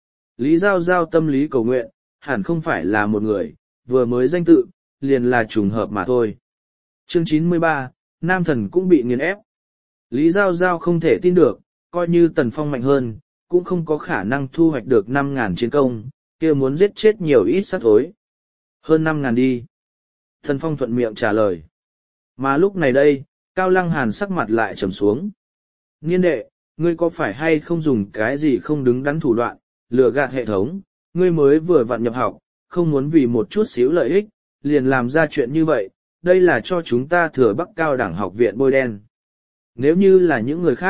Lý Giao Giao tâm lý cầu nguyện, hẳn không phải là một người, vừa mới danh tự, liền là trùng hợp mà thôi. Chương chín mươi ba, Nam Thần cũng bị nghiền ép. Lý Giao Giao không thể tin được, coi như Tần Phong mạnh hơn, cũng không có khả năng thu hoạch được năm nghìn chiến công, kia muốn giết chết nhiều ít sát thối. Hơn năm nghìn đi. Tần Phong thuận miệng trả lời. Mà lúc này đây, Cao Lăng Hàn sắc mặt lại trầm xuống. Niên đệ, ngươi có phải hay không dùng cái gì không đứng đắn thủ đoạn, lừa gạt hệ thống, ngươi mới vừa vặn nhập học, không muốn vì một chút xíu lợi ích, liền làm ra chuyện như vậy, đây là cho chúng ta thừa Bắc cao đẳng học viện bôi đen. Nếu như là những người khác,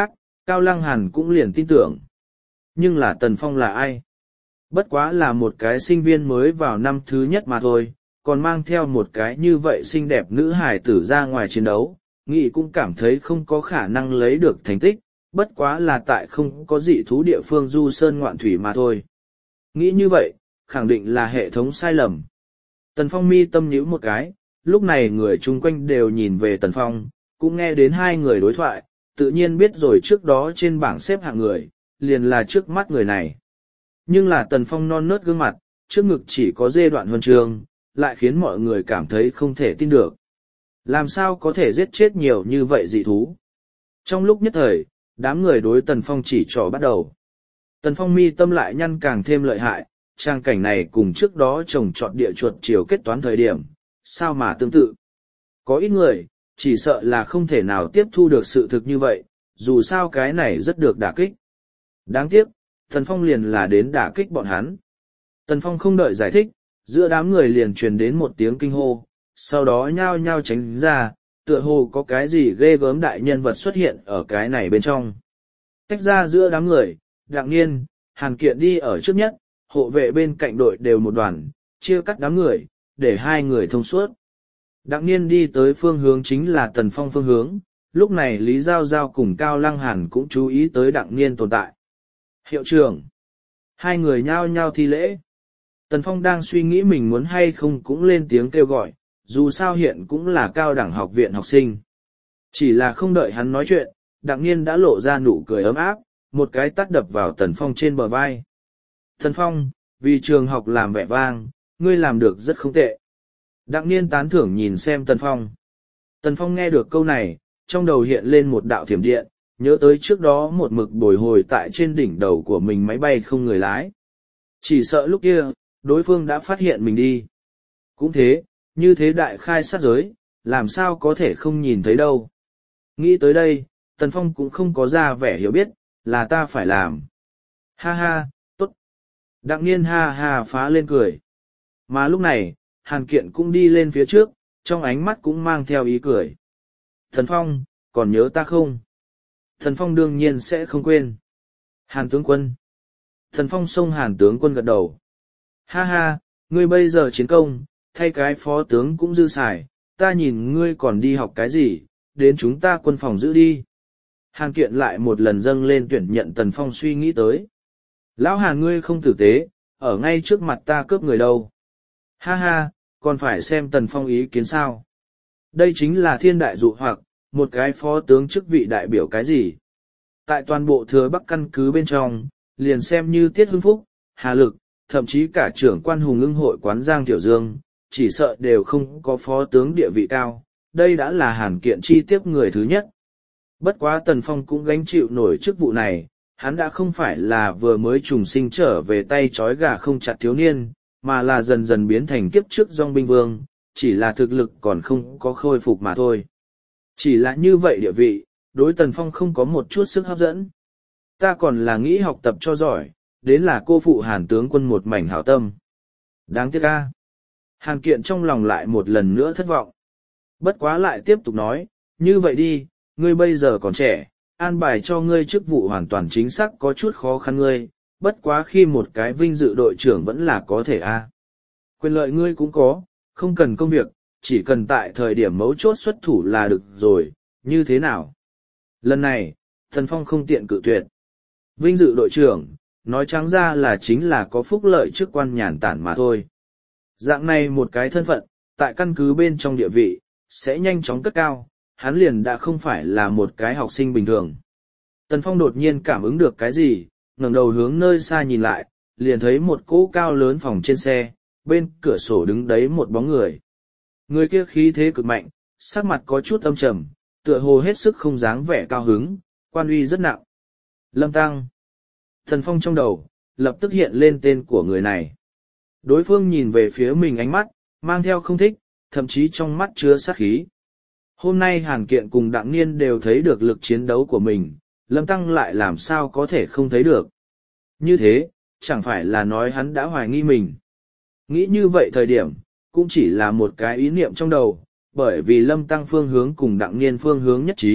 Cao Lăng Hàn cũng liền tin tưởng. Nhưng là Tần Phong là ai? Bất quá là một cái sinh viên mới vào năm thứ nhất mà thôi, còn mang theo một cái như vậy xinh đẹp nữ hài tử ra ngoài chiến đấu, nghị cũng cảm thấy không có khả năng lấy được thành tích, bất quá là tại không có dị thú địa phương du sơn ngoạn thủy mà thôi. Nghĩ như vậy, khẳng định là hệ thống sai lầm. Tần Phong mi tâm nhíu một cái, lúc này người chung quanh đều nhìn về Tần Phong, cũng nghe đến hai người đối thoại, tự nhiên biết rồi trước đó trên bảng xếp hạng người, liền là trước mắt người này. Nhưng là Tần Phong non nớt gương mặt, trước ngực chỉ có dê đoạn huân chương, lại khiến mọi người cảm thấy không thể tin được. Làm sao có thể giết chết nhiều như vậy dị thú? Trong lúc nhất thời, đám người đối Tần Phong chỉ trỏ bắt đầu. Tần Phong mi tâm lại nhăn càng thêm lợi hại, trang cảnh này cùng trước đó trồng trọt địa chuột chiều kết toán thời điểm, sao mà tương tự. Có ít người, chỉ sợ là không thể nào tiếp thu được sự thực như vậy, dù sao cái này rất được đả kích. Đáng tiếc, Tần Phong liền là đến đả kích bọn hắn. Tần Phong không đợi giải thích, giữa đám người liền truyền đến một tiếng kinh hô, sau đó nhao nhao tránh ra, tựa hồ có cái gì ghê gớm đại nhân vật xuất hiện ở cái này bên trong. Tách ra giữa đám người, Đặng Niên, Hàn Kiện đi ở trước nhất, hộ vệ bên cạnh đội đều một đoàn, chia cắt đám người, để hai người thông suốt. Đặng Niên đi tới phương hướng chính là Tần Phong phương hướng, lúc này Lý Giao Giao cùng Cao Lăng Hàn cũng chú ý tới Đặng Niên tồn tại. Hiệu trưởng! Hai người nhao nhao thi lễ. Tần Phong đang suy nghĩ mình muốn hay không cũng lên tiếng kêu gọi, dù sao hiện cũng là cao đẳng học viện học sinh. Chỉ là không đợi hắn nói chuyện, Đặng Niên đã lộ ra nụ cười ấm áp, một cái tát đập vào Tần Phong trên bờ vai. Tần Phong, vì trường học làm vẻ vang, ngươi làm được rất không tệ. Đặng Niên tán thưởng nhìn xem Tần Phong. Tần Phong nghe được câu này, trong đầu hiện lên một đạo thiểm điện, nhớ tới trước đó một mực bồi hồi tại trên đỉnh đầu của mình máy bay không người lái. Chỉ sợ lúc kia, đối phương đã phát hiện mình đi. Cũng thế, như thế đại khai sát giới, làm sao có thể không nhìn thấy đâu. Nghĩ tới đây, Tần Phong cũng không có ra vẻ hiểu biết, là ta phải làm. Ha ha, tốt. Đặng Niên ha ha phá lên cười. Mà lúc này, Hàn Kiện cũng đi lên phía trước, trong ánh mắt cũng mang theo ý cười. Thần Phong, còn nhớ ta không? Thần Phong đương nhiên sẽ không quên. Hàn tướng quân. Thần Phong xông Hàn tướng quân gật đầu. Ha ha, ngươi bây giờ chiến công, thay cái phó tướng cũng dư xài, ta nhìn ngươi còn đi học cái gì, đến chúng ta quân phòng giữ đi. Hàn Kiện lại một lần dâng lên tuyển nhận Tần Phong suy nghĩ tới. Lão Hàn ngươi không tử tế, ở ngay trước mặt ta cướp người đâu. Ha ha, còn phải xem Tần Phong ý kiến sao. Đây chính là thiên đại dụ hoặc, một cái phó tướng chức vị đại biểu cái gì. Tại toàn bộ thừa Bắc căn cứ bên trong, liền xem như Tiết Hưng Phúc, Hà Lực, thậm chí cả trưởng quan hùng ưng hội quán Giang Tiểu Dương, chỉ sợ đều không có phó tướng địa vị cao, đây đã là Hàn Kiện chi tiếp người thứ nhất. Bất quá Tần Phong cũng gánh chịu nổi chức vụ này, hắn đã không phải là vừa mới trùng sinh trở về tay trói gà không chặt thiếu niên, mà là dần dần biến thành kiếp trước dòng binh vương, chỉ là thực lực còn không có khôi phục mà thôi. Chỉ là như vậy địa vị, đối Tần Phong không có một chút sức hấp dẫn. Ta còn là nghĩ học tập cho giỏi, đến là cô phụ Hàn tướng quân một mảnh hảo tâm. Đáng tiếc a. Hàn Kiện trong lòng lại một lần nữa thất vọng. Bất quá lại tiếp tục nói, như vậy đi, ngươi bây giờ còn trẻ, an bài cho ngươi chức vụ hoàn toàn chính xác có chút khó khăn ngươi, bất quá khi một cái vinh dự đội trưởng vẫn là có thể a. Quyền lợi ngươi cũng có, không cần công việc, chỉ cần tại thời điểm mấu chốt xuất thủ là được rồi, như thế nào? Lần này, Tần Phong không tiện cự tuyệt. Vinh dự đội trưởng, nói trắng ra là chính là có phúc lợi chức quan nhàn tản mà thôi. Dạng này một cái thân phận, tại căn cứ bên trong địa vị, sẽ nhanh chóng cất cao, hắn liền đã không phải là một cái học sinh bình thường. Tần Phong đột nhiên cảm ứng được cái gì, ngẩng đầu hướng nơi xa nhìn lại, liền thấy một cỗ cao lớn phòng trên xe, bên cửa sổ đứng đấy một bóng người. Người kia khí thế cực mạnh, sắc mặt có chút âm trầm, tựa hồ hết sức không dáng vẻ cao hứng, quan uy rất nặng. Lâm Tăng. Tần Phong trong đầu, lập tức hiện lên tên của người này. Đối phương nhìn về phía mình ánh mắt, mang theo không thích, thậm chí trong mắt chứa sát khí. Hôm nay Hàn Kiện cùng Đặng Niên đều thấy được lực chiến đấu của mình, Lâm Tăng lại làm sao có thể không thấy được. Như thế, chẳng phải là nói hắn đã hoài nghi mình. Nghĩ như vậy thời điểm, cũng chỉ là một cái ý niệm trong đầu, bởi vì Lâm Tăng phương hướng cùng Đặng Niên phương hướng nhất trí,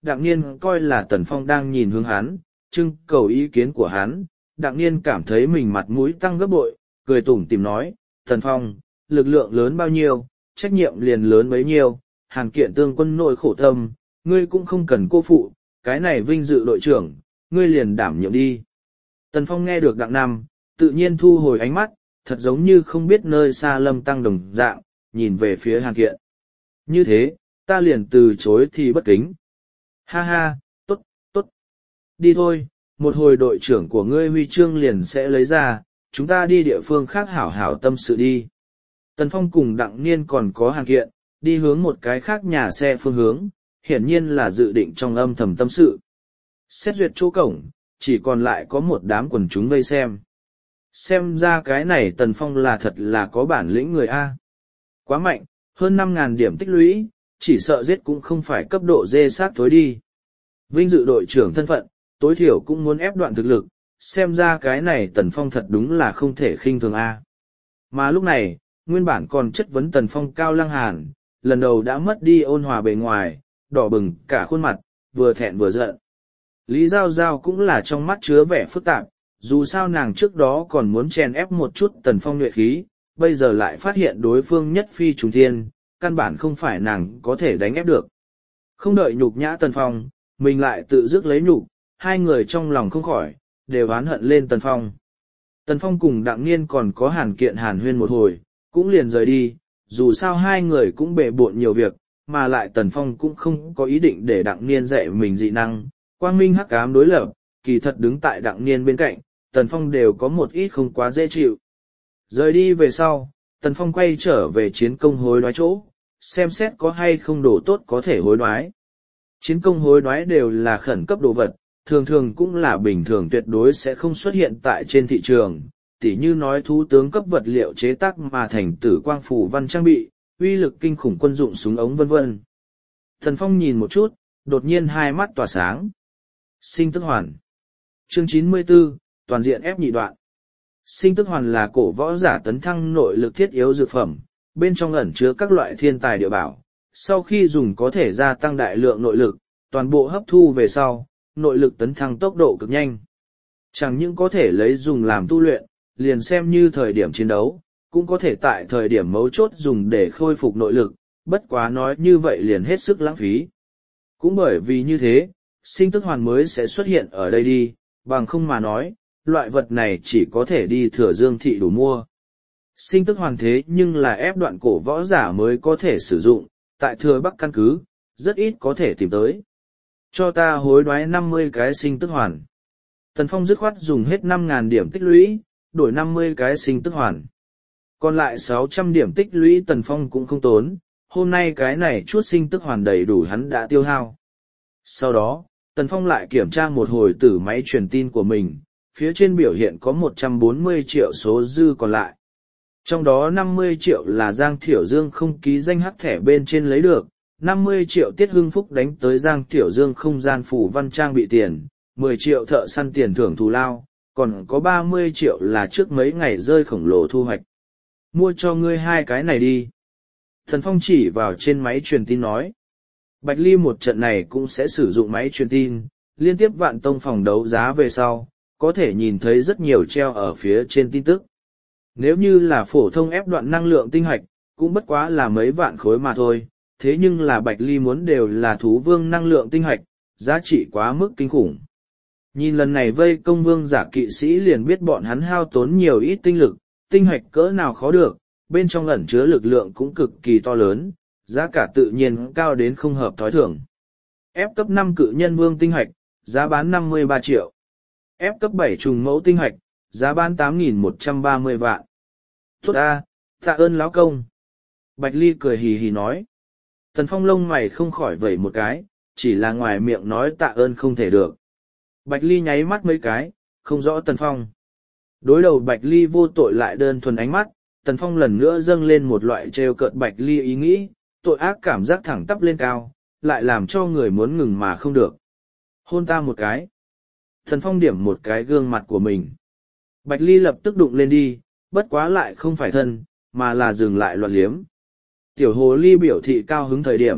Đặng Niên coi là Tần Phong đang nhìn hướng hắn, trưng cầu ý kiến của hắn. Đặng Niên cảm thấy mình mặt mũi tăng gấp bội, cười tủm tỉm nói, Tần Phong, lực lượng lớn bao nhiêu, trách nhiệm liền lớn bấy nhiêu, Hàn Kiện tương quân nội khổ tâm, ngươi cũng không cần cô phụ, cái này vinh dự đội trưởng, ngươi liền đảm nhiệm đi. Tần Phong nghe được Đặng Nam, tự nhiên thu hồi ánh mắt, thật giống như không biết nơi xa Lâm Tăng đồng dạng, nhìn về phía Hàn Kiện. Như thế, ta liền từ chối thì bất kính. Ha ha, tốt, tốt. Đi thôi, một hồi đội trưởng của ngươi huy chương liền sẽ lấy ra, chúng ta đi địa phương khác hảo hảo tâm sự đi. Tần Phong cùng Đặng Niên còn có Hàn Kiện, đi hướng một cái khác nhà xe phương hướng, hiển nhiên là dự định trong âm thầm tâm sự. Xét duyệt chỗ cổng, chỉ còn lại có một đám quần chúng vây xem. Xem ra cái này Tần Phong là thật là có bản lĩnh người A. Quá mạnh, hơn năm ngàn điểm tích lũy, chỉ sợ giết cũng không phải cấp độ dê sát thối đi. Vinh dự đội trưởng thân phận, tối thiểu cũng muốn ép đoạn thực lực, xem ra cái này Tần Phong thật đúng là không thể khinh thường A. Mà lúc này, nguyên bản còn chất vấn Tần Phong Cao Lăng Hàn, lần đầu đã mất đi ôn hòa bề ngoài, đỏ bừng cả khuôn mặt, vừa thẹn vừa giận. Lý Giao Giao cũng là trong mắt chứa vẻ phức tạp, dù sao nàng trước đó còn muốn chèn ép một chút Tần Phong nhuệ khí, bây giờ lại phát hiện đối phương nhất phi trùng thiên, căn bản không phải nàng có thể đánh ép được. Không đợi nhục nhã Tần Phong, mình lại tự dứt lấy nhục, hai người trong lòng không khỏi, đều oán hận lên Tần Phong. Tần Phong cùng Đặng Niên còn có Hàn Kiện hàn huyên một hồi, cũng liền rời đi, dù sao hai người cũng bề bộn nhiều việc, mà lại Tần Phong cũng không có ý định để Đặng Niên dạy mình dị năng, quang minh hắc ám đối lập, kỳ thật đứng tại Đặng Niên bên cạnh, Tần Phong đều có một ít không quá dễ chịu. Rời đi về sau, Tần Phong quay trở về chiến công hối đoái chỗ, xem xét có hay không đồ tốt có thể hối đoái. Chiến công hối đoái đều là khẩn cấp đồ vật, thường thường cũng là bình thường tuyệt đối sẽ không xuất hiện tại trên thị trường, tỉ như nói thú tướng cấp vật liệu chế tác mà thành tử quang phủ văn trang bị, uy lực kinh khủng quân dụng súng ống vân vân. Tần Phong nhìn một chút, đột nhiên hai mắt tỏa sáng. Sinh tức hoàn. Chương chín mươi tư, toàn diện ép nhị đoạn. Sinh tức hoàn là cổ võ giả tấn thăng nội lực thiết yếu dược phẩm, bên trong ẩn chứa các loại thiên tài địa bảo. Sau khi dùng có thể gia tăng đại lượng nội lực, toàn bộ hấp thu về sau, nội lực tấn thăng tốc độ cực nhanh. Chẳng những có thể lấy dùng làm tu luyện, liền xem như thời điểm chiến đấu, cũng có thể tại thời điểm mấu chốt dùng để khôi phục nội lực, bất quá nói như vậy liền hết sức lãng phí. Cũng bởi vì như thế, sinh tức hoàn mới sẽ xuất hiện ở đây đi, bằng không mà nói, loại vật này chỉ có thể đi Thừa Dương thị đủ mua. Sinh tức hoàn thế nhưng là ép đoạn cổ võ giả mới có thể sử dụng, tại Thừa Bắc căn cứ, rất ít có thể tìm tới. Cho ta hối đoái năm mươi cái sinh tức hoàn. Tần Phong dứt khoát dùng hết năm ngàn điểm tích lũy, đổi năm mươi cái sinh tức hoàn. Còn lại sáu trăm điểm tích lũy Tần Phong cũng không tốn, hôm nay cái này chút sinh tức hoàn đầy đủ hắn đã tiêu hao. Sau đó, Tần Phong lại kiểm tra một hồi từ máy truyền tin của mình, phía trên biểu hiện có một trăm bốn mươi triệu số dư còn lại. Trong đó năm mươi triệu là Giang Thiểu Dương không ký danh hắc thẻ bên trên lấy được, năm mươi triệu Tiết Hưng Phúc đánh tới Giang Thiểu Dương không gian phủ văn trang bị tiền, mười triệu thợ săn tiền thưởng thù lao, còn có ba mươi triệu là trước mấy ngày rơi khổng lồ thu hoạch. Mua cho ngươi hai cái này đi. Tần Phong chỉ vào trên máy truyền tin nói. Bạch Ly một trận này cũng sẽ sử dụng máy truyền tin, liên tiếp vạn tông phòng đấu giá về sau, có thể nhìn thấy rất nhiều treo ở phía trên tin tức. Nếu như là phổ thông ép đoạn năng lượng tinh hạch, cũng bất quá là mấy vạn khối mà thôi, thế nhưng là Bạch Ly muốn đều là thú vương năng lượng tinh hạch, giá trị quá mức kinh khủng. Nhìn lần này vây công vương giả kỵ sĩ liền biết bọn hắn hao tốn nhiều ít tinh lực, tinh hạch cỡ nào khó được, bên trong ẩn chứa lực lượng cũng cực kỳ to lớn, giá cả tự nhiên cao đến không hợp thói thường. Ép cấp năm cự nhân vương tinh hạch, giá bán năm mươi ba triệu. Ép cấp bảy trùng mẫu tinh hạch, giá bán tám nghìn một trăm ba mươi vạn. Tốt a, tạ ơn lão công. Bạch Ly cười hì hì nói. Tần Phong lông mày không khỏi vẩy một cái, chỉ là ngoài miệng nói tạ ơn không thể được. Bạch Ly nháy mắt mấy cái, không rõ Tần Phong. Đối đầu Bạch Ly vô tội lại đơn thuần ánh mắt, Tần Phong lần nữa dâng lên một loại trêu cợt Bạch Ly ý nghĩ, tội ác cảm giác thẳng tắp lên cao, lại làm cho người muốn ngừng mà không được. Hôn ta một cái. Tần Phong điểm một cái gương mặt của mình. Bạch Ly lập tức đụng lên đi, bất quá lại không phải thân, mà là dừng lại loạn liếm. Tiểu hồ ly biểu thị cao hứng thời điểm,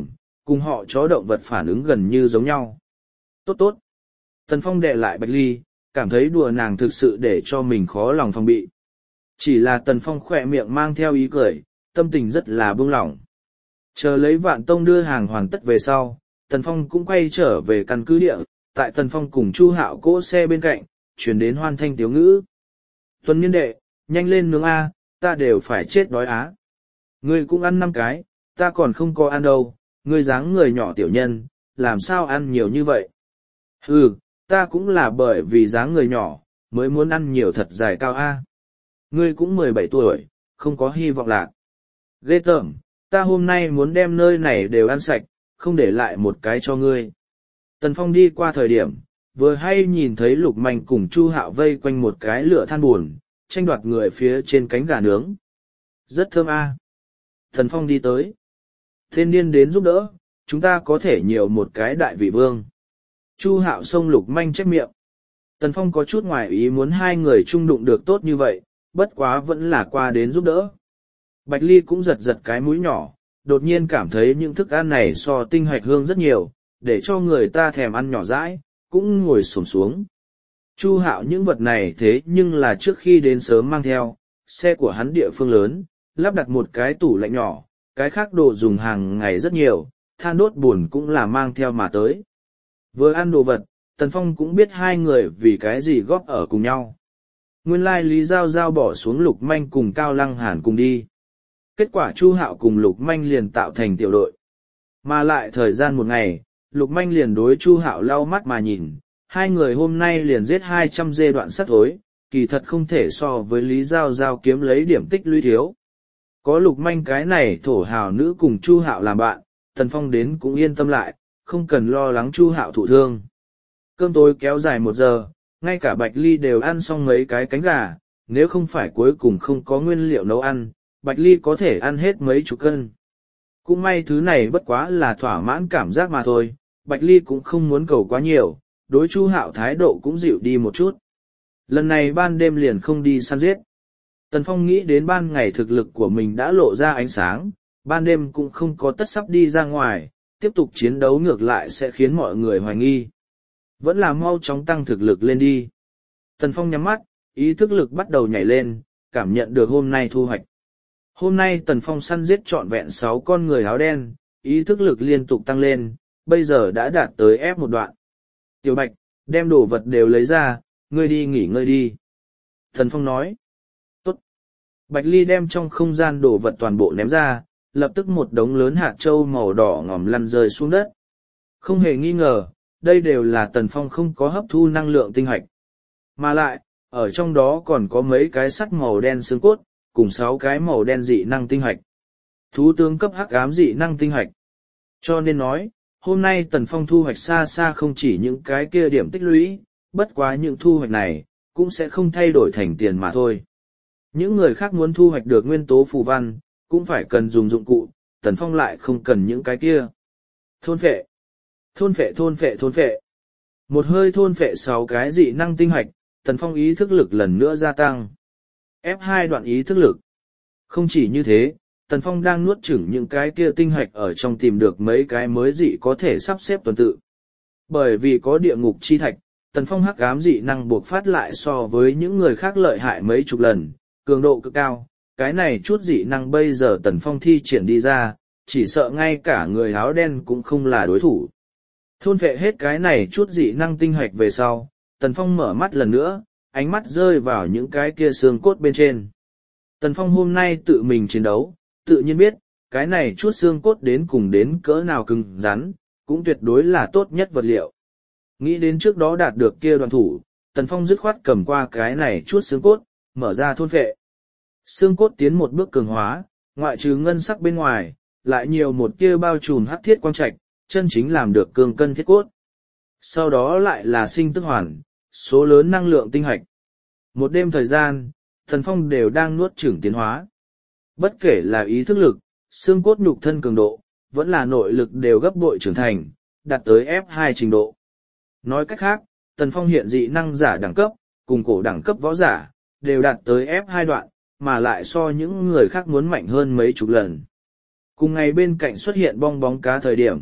cùng họ chó động vật phản ứng gần như giống nhau. Tốt tốt. Tần Phong đè lại Bạch Ly, cảm thấy đùa nàng thực sự để cho mình khó lòng phòng bị. Chỉ là Tần Phong khỏe miệng mang theo ý cười, tâm tình rất là buông lỏng. Chờ lấy Vạn Tông đưa hàng hoàn tất về sau, Tần Phong cũng quay trở về căn cứ địa, tại Tần Phong cùng Chu Hạo cỗ xe bên cạnh, chuyển đến hoan thanh tiếu ngữ. Tuần Niên đệ, nhanh lên nướng A, ta đều phải chết đói á. Ngươi cũng ăn năm cái, ta còn không có ăn đâu, ngươi dáng người nhỏ tiểu nhân, làm sao ăn nhiều như vậy? Ừ, ta cũng là bởi vì dáng người nhỏ, mới muốn ăn nhiều thật dài cao A. Ngươi cũng mười bảy tuổi, không có hy vọng lạc. Ghê tởm, ta hôm nay muốn đem nơi này đều ăn sạch, không để lại một cái cho ngươi. Tần Phong đi qua thời điểm, vừa hay nhìn thấy Lục Manh cùng Chu Hạo vây quanh một cái lửa than buồn, tranh đoạt người phía trên cánh gà nướng. Rất thơm a. Tần Phong đi tới. Thiên niên đến giúp đỡ, chúng ta có thể nhiều một cái đại vị vương. Chu Hạo xông Lục Manh chép miệng. Tần Phong có chút ngoài ý muốn hai người chung đụng được tốt như vậy, bất quá vẫn là qua đến giúp đỡ. Bạch Ly cũng giật giật cái mũi nhỏ, đột nhiên cảm thấy những thức ăn này so tinh hoạch hương rất nhiều, để cho người ta thèm ăn nhỏ dãi, cũng ngồi xổm xuống. Chu Hạo những vật này thế nhưng là trước khi đến sớm mang theo, xe của hắn địa phương lớn, lắp đặt một cái tủ lạnh nhỏ, cái khác đồ dùng hàng ngày rất nhiều, than đốt buồn cũng là mang theo mà tới. Vừa ăn đồ vật, Tần Phong cũng biết hai người vì cái gì góp ở cùng nhau. Nguyên lai Lý Giao Giao bỏ xuống Lục Manh cùng Cao Lăng Hàn cùng đi. Kết quả Chu Hạo cùng Lục Manh liền tạo thành tiểu đội. Mà lại thời gian một ngày, Lục Manh liền đối Chu Hạo lau mắt mà nhìn, hai người hôm nay liền giết hai trăm dê đoạn sắt thối, kỳ thật không thể so với Lý Giao Giao kiếm lấy điểm tích lũy thiếu. Có Lục Manh cái này thổ hào nữ cùng Chu Hạo làm bạn, Tần Phong đến cũng yên tâm lại, không cần lo lắng Chu Hạo thụ thương. Cơm tối kéo dài một giờ, ngay cả Bạch Ly đều ăn xong mấy cái cánh gà, nếu không phải cuối cùng không có nguyên liệu nấu ăn, Bạch Ly có thể ăn hết mấy chục cân. Cũng may thứ này bất quá là thỏa mãn cảm giác mà thôi, Bạch Ly cũng không muốn cầu quá nhiều, đối Chu Hạo thái độ cũng dịu đi một chút. Lần này ban đêm liền không đi săn giết. Tần Phong nghĩ đến ban ngày thực lực của mình đã lộ ra ánh sáng, ban đêm cũng không có tất sắp đi ra ngoài, tiếp tục chiến đấu ngược lại sẽ khiến mọi người hoài nghi. Vẫn là mau chóng tăng thực lực lên đi. Tần Phong nhắm mắt, ý thức lực bắt đầu nhảy lên, cảm nhận được hôm nay thu hoạch. Hôm nay Tần Phong săn giết trọn vẹn sáu con người áo đen, ý thức lực liên tục tăng lên, bây giờ đã đạt tới ép một đoạn. Tiểu Bạch, đem đồ vật đều lấy ra, ngươi đi nghỉ ngơi đi. Tần Phong nói. Tốt. Bạch Ly đem trong không gian đồ vật toàn bộ ném ra, lập tức một đống lớn hạt trâu màu đỏ ngòm lăn rơi xuống đất. Không hề nghi ngờ, đây đều là Tần Phong không có hấp thu năng lượng tinh hạch. Mà lại, ở trong đó còn có mấy cái sắt màu đen xương cốt, cùng sáu cái màu đen dị năng tinh hạch. Thú tướng cấp hắc ám dị năng tinh hạch. Cho nên nói, hôm nay Tần Phong thu hoạch xa xa không chỉ những cái kia điểm tích lũy, bất quá những thu hoạch này, cũng sẽ không thay đổi thành tiền mà thôi. Những người khác muốn thu hoạch được nguyên tố phù văn, cũng phải cần dùng dụng cụ, Tần Phong lại không cần những cái kia. Thôn phệ, thôn phệ thôn phệ thôn phệ. Một hơi thôn phệ sáu cái dị năng tinh hạch, Tần Phong ý thức lực lần nữa gia tăng. ép hai đoạn ý thức lực. Không chỉ như thế, Tần Phong đang nuốt chửng những cái kia tinh hạch ở trong tìm được mấy cái mới dị có thể sắp xếp tuần tự. Bởi vì có địa ngục chi thạch, Tần Phong hắc ám dị năng buộc phát lại so với những người khác lợi hại mấy chục lần, cường độ cực cao. Cái này chút dị năng bây giờ Tần Phong thi triển đi ra, chỉ sợ ngay cả người áo đen cũng không là đối thủ. Thôn vệ hết cái này chút dị năng tinh hạch về sau, Tần Phong mở mắt lần nữa, ánh mắt rơi vào những cái kia xương cốt bên trên. Tần Phong hôm nay tự mình chiến đấu, tự nhiên biết, cái này chút xương cốt đến cùng đến cỡ nào cứng rắn, cũng tuyệt đối là tốt nhất vật liệu. Nghĩ đến trước đó đạt được kia đoàn thủ, Tần Phong dứt khoát cầm qua cái này chút xương cốt, mở ra thôn vệ. Xương cốt tiến một bước cường hóa, ngoại trừ ngân sắc bên ngoài, lại nhiều một kia bao trùm hắc thiết quang trạch, chân chính làm được cường cân thiết cốt. Sau đó lại là sinh tức hoàn, số lớn năng lượng tinh hạch. Một đêm thời gian, Tần Phong đều đang nuốt chửng tiến hóa. Bất kể là ý thức lực, xương cốt nhục thân cường độ, vẫn là nội lực đều gấp bội trưởng thành, đạt tới ép hai trình độ. Nói cách khác, Tần Phong hiện dị năng giả đẳng cấp, cùng cổ đẳng cấp võ giả, đều đạt tới ép hai đoạn, mà lại so những người khác muốn mạnh hơn mấy chục lần. Cùng ngày bên cạnh xuất hiện bong bóng cá thời điểm,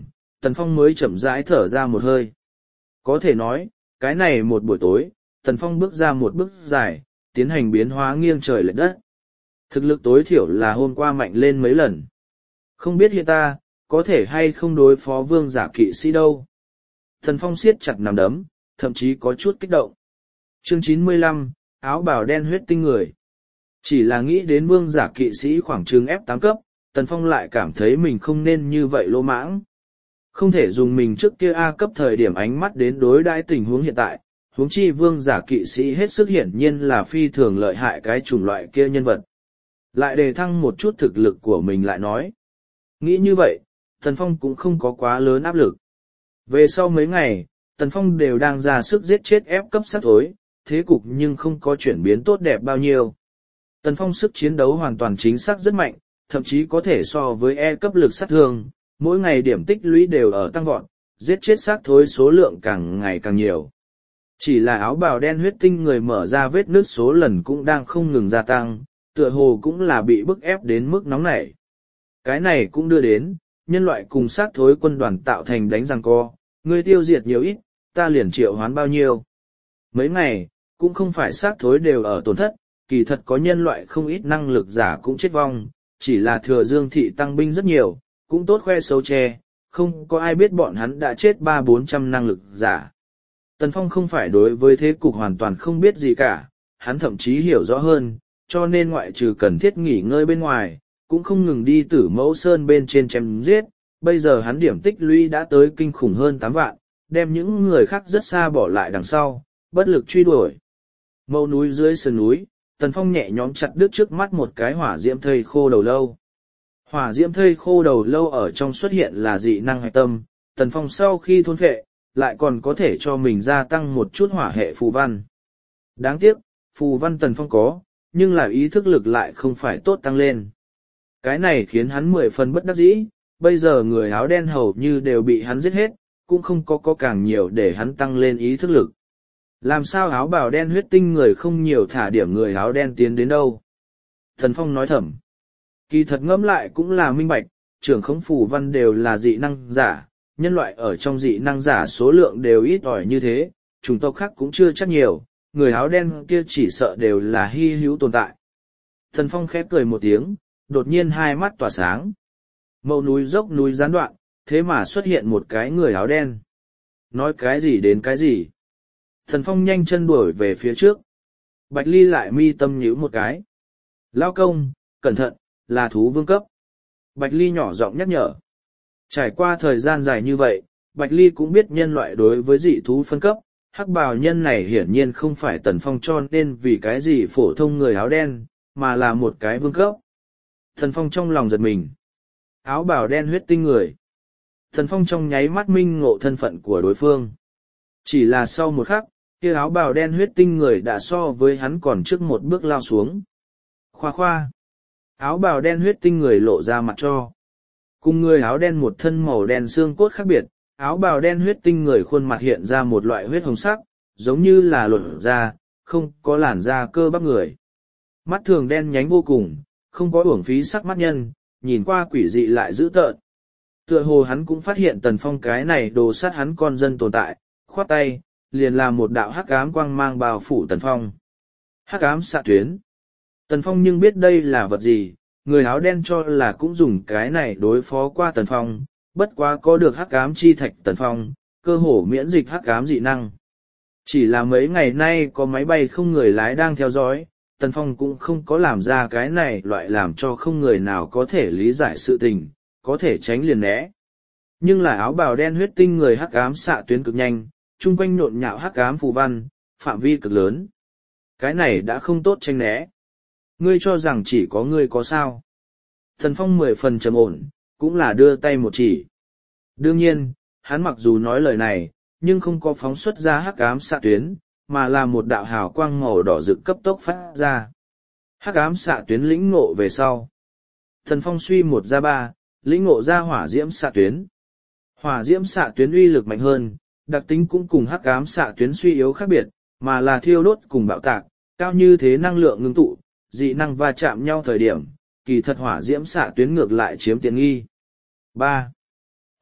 Tần Phong mới chậm rãi thở ra một hơi. Có thể nói, cái này một buổi tối, Tần Phong bước ra một bước dài, tiến hành biến hóa nghiêng trời lệch đất. Thực lực tối thiểu là hôm qua mạnh lên mấy lần. Không biết hiện ta, có thể hay không đối phó vương giả kỵ sĩ đâu. Tần Phong siết chặt nắm đấm, thậm chí có chút kích động. Chương chín mươi lăm, áo bào đen huyết tinh người. Chỉ là nghĩ đến vương giả kỵ sĩ khoảng chừng ép tám cấp, Tần Phong lại cảm thấy mình không nên như vậy lỗ mãng. Không thể dùng mình trước kia A cấp thời điểm ánh mắt đến đối đãi tình huống hiện tại, huống chi vương giả kỵ sĩ hết sức hiển nhiên là phi thường lợi hại cái chủng loại kia nhân vật. Lại đề thăng một chút thực lực của mình lại nói. Nghĩ như vậy, Tần Phong cũng không có quá lớn áp lực. Về sau mấy ngày, Tần Phong đều đang ra sức giết chết ép cấp sát thối, thế cục nhưng không có chuyển biến tốt đẹp bao nhiêu. Tần Phong sức chiến đấu hoàn toàn chính xác rất mạnh, thậm chí có thể so với E cấp lực sát thương, mỗi ngày điểm tích lũy đều ở tăng vọt, giết chết sát thối số lượng càng ngày càng nhiều. Chỉ là áo bào đen huyết tinh người mở ra vết nứt số lần cũng đang không ngừng gia tăng, tựa hồ cũng là bị bức ép đến mức nóng nảy. Cái này cũng đưa đến, nhân loại cùng sát thối quân đoàn tạo thành đánh giằng co, người tiêu diệt nhiều ít, ta liền triệu hoán bao nhiêu. Mấy ngày, cũng không phải sát thối đều ở tổn thất, kỳ thật có nhân loại không ít năng lực giả cũng chết vong, chỉ là thừa dương thị tăng binh rất nhiều, cũng tốt khoe xấu che, không có ai biết bọn hắn đã chết ba bốn trăm năng lực giả. Tần Phong không phải đối với thế cục hoàn toàn không biết gì cả, hắn thậm chí hiểu rõ hơn, cho nên ngoại trừ cần thiết nghỉ ngơi bên ngoài, cũng không ngừng đi Tử Mẫu Sơn bên trên chém giết, bây giờ hắn điểm tích lũy đã tới kinh khủng hơn tám vạn, đem những người khác rất xa bỏ lại đằng sau, bất lực truy đuổi. Mâu núi dưới sườn núi, Tần Phong nhẹ nhõm chặt đứt trước mắt một cái hỏa diễm thây khô đầu lâu. Hỏa diễm thây khô đầu lâu ở trong xuất hiện là dị năng hạch tâm, Tần Phong sau khi thôn phệ, lại còn có thể cho mình gia tăng một chút hỏa hệ phù văn. Đáng tiếc, phù văn Tần Phong có, nhưng là ý thức lực lại không phải tốt tăng lên. Cái này khiến hắn mười phần bất đắc dĩ, bây giờ người áo đen hầu như đều bị hắn giết hết, cũng không có có càng nhiều để hắn tăng lên ý thức lực. Làm sao áo bào đen huyết tinh người không nhiều thả điểm người áo đen tiến đến đâu? Tần Phong nói thầm. Kỳ thật ngẫm lại cũng là minh bạch, trưởng khống phù văn đều là dị năng giả, nhân loại ở trong dị năng giả số lượng đều ít ỏi như thế, chủng tộc khác cũng chưa chắc nhiều, người áo đen kia chỉ sợ đều là hy hữu tồn tại. Tần Phong khép cười một tiếng, đột nhiên hai mắt tỏa sáng. Mâu núi dốc núi gián đoạn, thế mà xuất hiện một cái người áo đen. Nói cái gì đến cái gì? Tần Phong nhanh chân đuổi về phía trước. Bạch Ly lại mi tâm nhíu một cái. Lao công, cẩn thận, là thú vương cấp. Bạch Ly nhỏ giọng nhắc nhở. Trải qua thời gian dài như vậy, Bạch Ly cũng biết nhân loại đối với dị thú phân cấp, hắc bào nhân này hiển nhiên không phải Tần Phong cho nên vì cái gì phổ thông người áo đen, mà là một cái vương cấp. Tần Phong trong lòng giật mình. Áo bào đen huyết tinh người. Tần Phong trong nháy mắt minh ngộ thân phận của đối phương. Chỉ là sau một khắc, kia áo bào đen huyết tinh người đã so với hắn còn trước một bước lao xuống. Khoa khoa. Áo bào đen huyết tinh người lộ ra mặt cho. Cùng người áo đen một thân màu đen xương cốt khác biệt, áo bào đen huyết tinh người khuôn mặt hiện ra một loại huyết hồng sắc, giống như là lột da, không có làn da cơ bắp người. Mắt thường đen nhánh vô cùng, không có uổng phí sắc mắt nhân, nhìn qua quỷ dị lại dữ tợn. Tựa hồ hắn cũng phát hiện Tần Phong cái này đồ sát hắn con dân tồn tại, khoát tay, liền làm một đạo hắc ám quang mang bao phủ Tần Phong. Hắc ám xạ tuyến. Tần Phong nhưng biết đây là vật gì, người áo đen cho là cũng dùng cái này đối phó qua Tần Phong, bất quá có được hắc ám chi thạch Tần Phong, cơ hồ miễn dịch hắc ám dị năng. Chỉ là mấy ngày nay có máy bay không người lái đang theo dõi, Tần Phong cũng không có làm ra cái này loại làm cho không người nào có thể lý giải sự tình, có thể tránh liền né. Nhưng là áo bào đen huyết tinh người hắc ám xạ tuyến cực nhanh, chung quanh nhộn nhạo hắc ám phù văn, phạm vi cực lớn. Cái này đã không tốt tránh né. Ngươi cho rằng chỉ có ngươi có sao. Tần Phong mười phần trầm ổn, cũng là đưa tay một chỉ. Đương nhiên, hắn mặc dù nói lời này, nhưng không có phóng xuất ra hắc ám xạ tuyến, mà là một đạo hào quang màu đỏ rực cấp tốc phát ra. Hắc ám xạ tuyến lĩnh ngộ về sau. Tần Phong suy một ra ba, lĩnh ngộ ra hỏa diễm xạ tuyến. Hỏa diễm xạ tuyến uy lực mạnh hơn, đặc tính cũng cùng hắc ám xạ tuyến suy yếu khác biệt, mà là thiêu đốt cùng bạo tạc, cao như thế năng lượng ngưng tụ, dị năng va chạm nhau thời điểm, kỳ thật hỏa diễm xạ tuyến ngược lại chiếm tiện nghi. ba.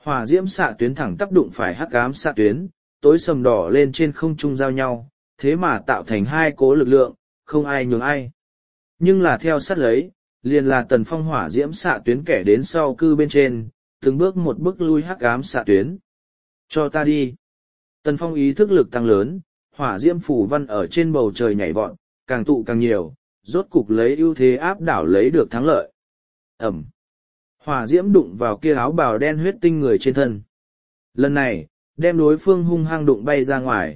Hỏa diễm xạ tuyến thẳng tác đụng phải hắc ám xạ tuyến, tối sầm đỏ lên trên không trung giao nhau, thế mà tạo thành hai cố lực lượng, không ai nhường ai. Nhưng là theo sát lấy, liền là Tần Phong hỏa diễm xạ tuyến kẻ đến sau cư bên trên, từng bước một bước lui hắc ám xạ tuyến. Cho ta đi. Tần Phong ý thức lực tăng lớn, hỏa diễm phủ văn ở trên bầu trời nhảy vọt, càng tụ càng nhiều, rốt cục lấy ưu thế áp đảo lấy được thắng lợi. Ẩm. Hỏa diễm đụng vào kia áo bào đen huyết tinh người trên thân. Lần này, đem đối phương hung hăng đụng bay ra ngoài.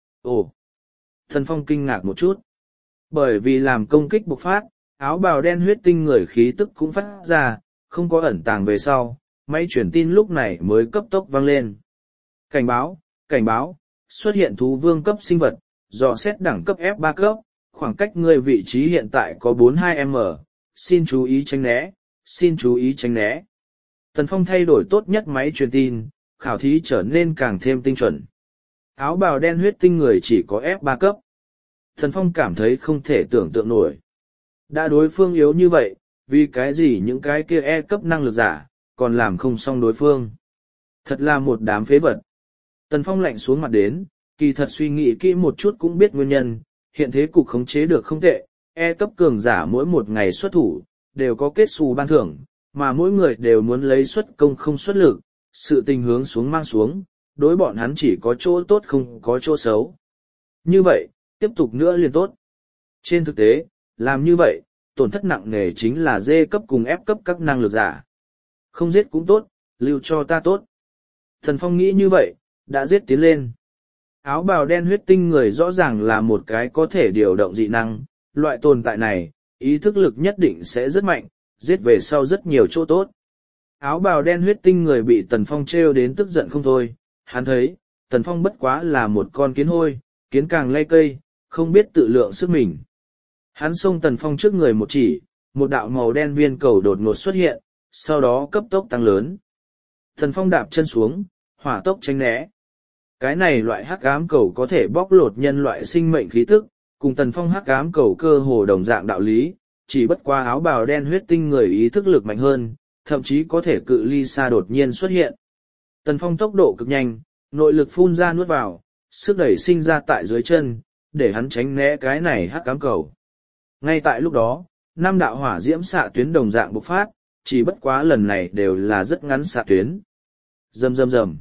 Ồ! Tần Phong kinh ngạc một chút. Bởi vì làm công kích bộc phát, áo bào đen huyết tinh người khí tức cũng phát ra, không có ẩn tàng về sau, máy truyền tin lúc này mới cấp tốc vang lên. Cảnh báo, cảnh báo, xuất hiện thú vương cấp sinh vật, dò xét đẳng cấp F ba cấp, khoảng cách người vị trí hiện tại có bốn mươi hai m, xin chú ý tránh né, xin chú ý tránh né. Tần Phong thay đổi tốt nhất máy truyền tin, khảo thí trở nên càng thêm tinh chuẩn. Áo bào đen huyết tinh người chỉ có F ba cấp. Tần Phong cảm thấy không thể tưởng tượng nổi. Đã đối phương yếu như vậy, vì cái gì những cái kia E cấp năng lực giả, còn làm không xong đối phương. Thật là một đám phế vật. Tần Phong lạnh xuống mặt đến, kỳ thật suy nghĩ kỹ một chút cũng biết nguyên nhân, hiện thế cục khống chế được không tệ, E cấp cường giả mỗi một ngày xuất thủ, đều có kết xù ban thưởng, mà mỗi người đều muốn lấy xuất công không xuất lực, sự tình hướng xuống mang xuống, đối bọn hắn chỉ có chỗ tốt không có chỗ xấu. Như vậy, tiếp tục nữa liền tốt. Trên thực tế, làm như vậy, tổn thất nặng nề chính là D cấp cùng F cấp các năng lực giả. Không giết cũng tốt, lưu cho ta tốt. Thần Phong nghĩ như vậy, đã giết tiến lên. Áo bào đen huyết tinh người rõ ràng là một cái có thể điều động dị năng, loại tồn tại này, ý thức lực nhất định sẽ rất mạnh, giết về sau rất nhiều chỗ tốt. Áo bào đen huyết tinh người bị Tần Phong trêu đến tức giận không thôi, hắn thấy, Tần Phong bất quá là một con kiến hôi, kiến càng lay cây, không biết tự lượng sức mình. Hắn xông Tần Phong trước người một chỉ, một đạo màu đen viên cầu đột ngột xuất hiện, sau đó cấp tốc tăng lớn. Tần Phong đạp chân xuống, hỏa tốc tránh né. Cái này loại hắc ám cầu có thể bóc lột nhân loại sinh mệnh khí tức, cùng Tần Phong hắc ám cầu cơ hồ đồng dạng đạo lý, chỉ bất qua áo bào đen huyết tinh người ý thức lực mạnh hơn, thậm chí có thể cự ly xa đột nhiên xuất hiện. Tần Phong tốc độ cực nhanh, nội lực phun ra nuốt vào, sức đẩy sinh ra tại dưới chân, để hắn tránh né cái này hắc ám cầu. Ngay tại lúc đó, năm đạo hỏa diễm xạ tuyến đồng dạng bộc phát, chỉ bất quá lần này đều là rất ngắn xạ tuyến. Rầm rầm rầm.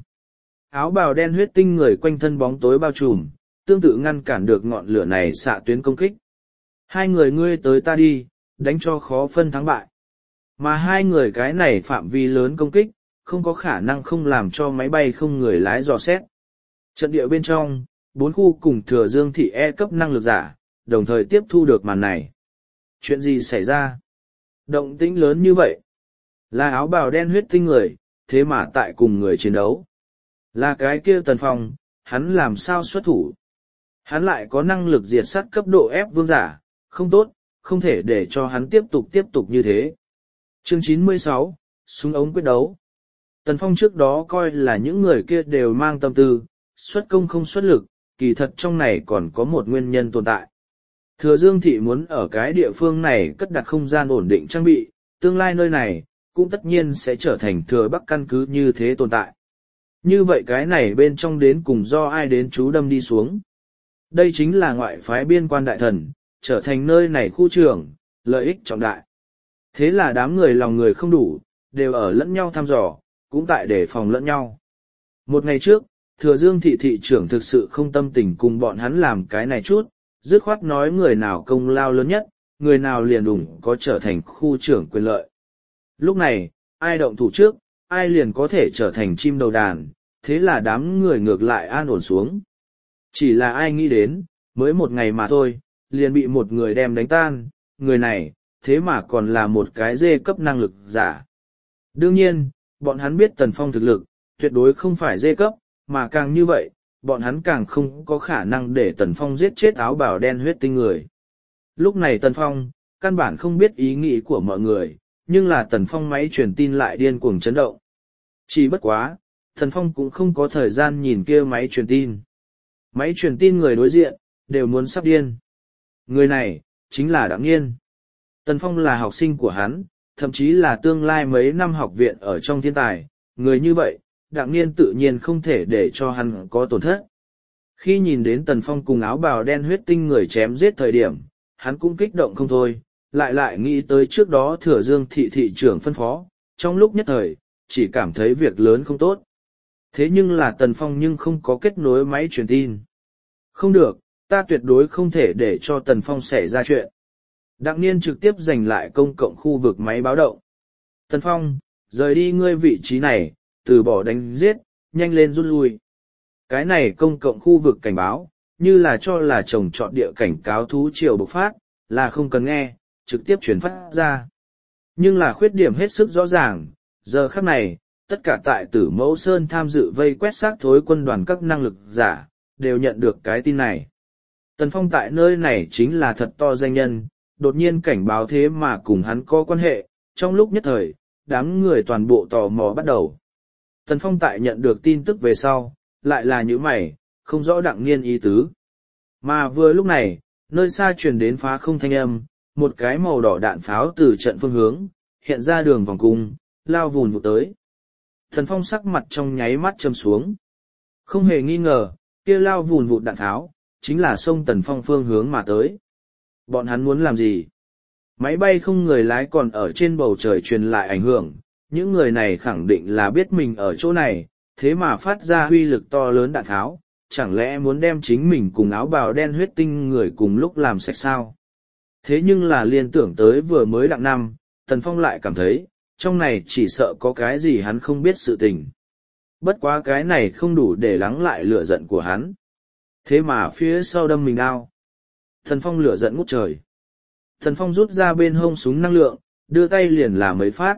Áo bào đen huyết tinh người quanh thân bóng tối bao trùm, tương tự ngăn cản được ngọn lửa này xạ tuyến công kích. Hai người ngươi tới ta đi, đánh cho khó phân thắng bại. Mà hai người cái này phạm vi lớn công kích, không có khả năng không làm cho máy bay không người lái dò xét. Trận địa bên trong, bốn khu cùng thừa dương thị E cấp năng lực giả, đồng thời tiếp thu được màn này. Chuyện gì xảy ra? Động tĩnh lớn như vậy. Là áo bào đen huyết tinh người, thế mà tại cùng người chiến đấu. Là cái kia Tần Phong, hắn làm sao xuất thủ? Hắn lại có năng lực diệt sát cấp độ F vương giả, không tốt, không thể để cho hắn tiếp tục tiếp tục như thế. Chương chín mươi sáu, súng ống quyết đấu. Tần Phong trước đó coi là những người kia đều mang tâm tư, xuất công không xuất lực, kỳ thật trong này còn có một nguyên nhân tồn tại. Thừa Dương Thị muốn ở cái địa phương này cất đặt không gian ổn định trang bị, tương lai nơi này, cũng tất nhiên sẽ trở thành Thừa Bắc căn cứ như thế tồn tại. Như vậy cái này bên trong đến cùng do ai đến chú đâm đi xuống. Đây chính là ngoại phái biên quan đại thần, trở thành nơi này khu trưởng, lợi ích trọng đại. Thế là đám người lòng người không đủ, đều ở lẫn nhau thăm dò, cũng tại để phòng lẫn nhau. Một ngày trước, Thừa Dương Thị thị trưởng thực sự không tâm tình cùng bọn hắn làm cái này chút, dứt khoát nói người nào công lao lớn nhất, người nào liền đủng có trở thành khu trưởng quyền lợi. Lúc này, ai động thủ trước, ai liền có thể trở thành chim đầu đàn, thế là đám người ngược lại an ổn xuống. Chỉ là ai nghĩ đến, mới một ngày mà thôi, liền bị một người đem đánh tan, người này, thế mà còn là một cái dê cấp năng lực giả. Đương nhiên, bọn hắn biết Tần Phong thực lực, tuyệt đối không phải dê cấp, mà càng như vậy, bọn hắn càng không có khả năng để Tần Phong giết chết áo bào đen huyết tinh người. Lúc này Tần Phong, căn bản không biết ý nghĩ của mọi người, nhưng là Tần Phong máy truyền tin lại điên cuồng chấn động. Chỉ bất quá, Tần Phong cũng không có thời gian nhìn kia máy truyền tin. Máy truyền tin người đối diện, đều muốn sắp điên. Người này, chính là Đặng Nghiên. Tần Phong là học sinh của hắn, thậm chí là tương lai mấy năm học viện ở trong thiên tài, người như vậy, Đặng Niên tự nhiên không thể để cho hắn có tổn thất. Khi nhìn đến Tần Phong cùng áo bào đen huyết tinh người chém giết thời điểm, hắn cũng kích động không thôi, lại lại nghĩ tới trước đó Thừa Dương thị thị trưởng phân phó, trong lúc nhất thời, chỉ cảm thấy việc lớn không tốt. Thế nhưng là Tần Phong nhưng không có kết nối máy truyền tin. Không được, ta tuyệt đối không thể để cho Tần Phong xảy ra chuyện. Đặng Niên trực tiếp giành lại công cộng khu vực máy báo động. Tần Phong, rời đi ngươi vị trí này, từ bỏ đánh giết, nhanh lên rút lui. Cái này công cộng khu vực cảnh báo, như là cho là trồng trọt địa cảnh cáo thú triều bộc phát, là không cần nghe, trực tiếp truyền phát ra. Nhưng là khuyết điểm hết sức rõ ràng, giờ khắc này, tất cả tại Tử Mẫu Sơn tham dự vây quét xác thối quân đoàn các năng lực giả, đều nhận được cái tin này. Tần Phong tại nơi này chính là thật to danh nhân, đột nhiên cảnh báo thế mà cùng hắn có quan hệ, trong lúc nhất thời, đám người toàn bộ tò mò bắt đầu. Tần Phong tại nhận được tin tức về sau, lại là những mày, không rõ Đặng Niên ý tứ. Mà vừa lúc này, nơi xa truyền đến phá không thanh âm, một cái màu đỏ đạn pháo từ trận phương hướng, hiện ra đường vòng cung, lao vùn vụt tới. Tần Phong sắc mặt trong nháy mắt châm xuống. Không hề nghi ngờ, kia lao vùn vụt đạn pháo, chính là sông Tần Phong phương hướng mà tới. Bọn hắn muốn làm gì? Máy bay không người lái còn ở trên bầu trời truyền lại ảnh hưởng, những người này khẳng định là biết mình ở chỗ này, thế mà phát ra uy lực to lớn đạn tháo, chẳng lẽ muốn đem chính mình cùng áo bào đen huyết tinh người cùng lúc làm sạch sao? Thế nhưng là liên tưởng tới vừa mới đặng năm, Tần Phong lại cảm thấy, trong này chỉ sợ có cái gì hắn không biết sự tình. Bất quá cái này không đủ để lắng lại lửa giận của hắn. Thế mà phía sau đâm mình đau. Tần Phong lửa giận ngút trời. Tần Phong rút ra bên hông súng năng lượng, đưa tay liền làm mấy phát.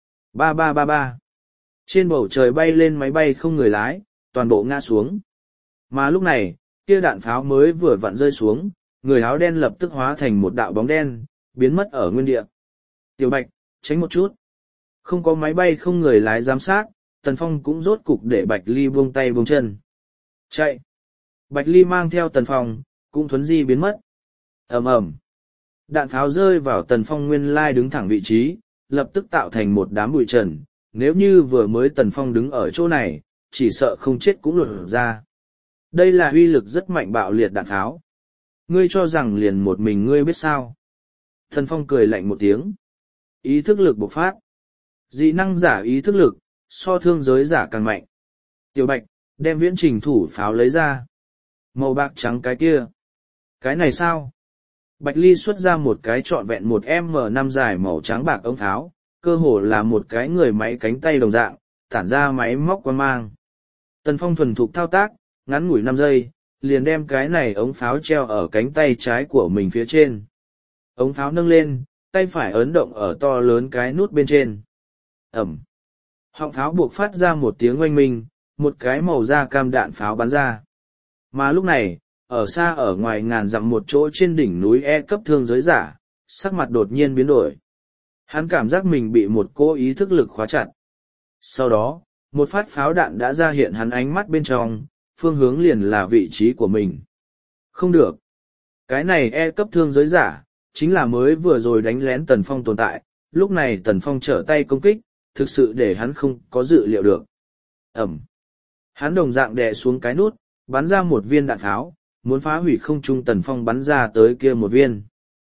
Ba ba ba ba. Trên bầu trời bay lên máy bay không người lái, toàn bộ ngã xuống. Mà lúc này, kia đạn pháo mới vừa vặn rơi xuống, người áo đen lập tức hóa thành một đạo bóng đen, biến mất ở nguyên địa. Tiểu Bạch, tránh một chút. Không có máy bay không người lái giám sát, Tần Phong cũng rốt cục để Bạch Ly buông tay buông chân. Chạy. Bạch Ly mang theo Tần Phong, cũng thuấn di biến mất. Ầm ầm. Đạn pháo rơi vào Tần Phong nguyên lai đứng thẳng vị trí, lập tức tạo thành một đám bụi trần. Nếu như vừa mới Tần Phong đứng ở chỗ này, chỉ sợ không chết cũng lột ra. Đây là uy lực rất mạnh bạo liệt đạn pháo. Ngươi cho rằng liền một mình ngươi biết sao? Tần Phong cười lạnh một tiếng. Ý thức lực bộc phát. Dị năng giả ý thức lực, so thương giới giả càng mạnh. Tiểu Bạch, đem viễn trình thủ pháo lấy ra. Màu bạc trắng cái kia. Cái này sao? Bạch Ly xuất ra một cái trọn vẹn một M năm dài màu trắng bạc ống pháo, cơ hồ là một cái người máy cánh tay đồng dạng, tản ra máy móc quan mang. Tần Phong thuần thục thao tác, ngắn ngủi năm giây, liền đem cái này ống pháo treo ở cánh tay trái của mình phía trên. Ống pháo nâng lên, tay phải ấn động ở to lớn cái nút bên trên. Ẩm. Họng pháo buộc phát ra một tiếng oanh minh, một cái màu da cam đạn pháo bắn ra. Mà lúc này, ở xa ở ngoài ngàn dặm một chỗ trên đỉnh núi E cấp thương giới giả, sắc mặt đột nhiên biến đổi. Hắn cảm giác mình bị một cỗ ý thức lực khóa chặt. Sau đó, một phát pháo đạn đã ra hiện hắn ánh mắt bên trong, phương hướng liền là vị trí của mình. Không được. Cái này E cấp thương giới giả, chính là mới vừa rồi đánh lén Tần Phong tồn tại, lúc này Tần Phong trở tay công kích, thực sự để hắn không có dự liệu được. Ẩm. Hắn đồng dạng đè xuống cái nút, bắn ra một viên đạn pháo, muốn phá hủy không trung Tần Phong bắn ra tới kia một viên.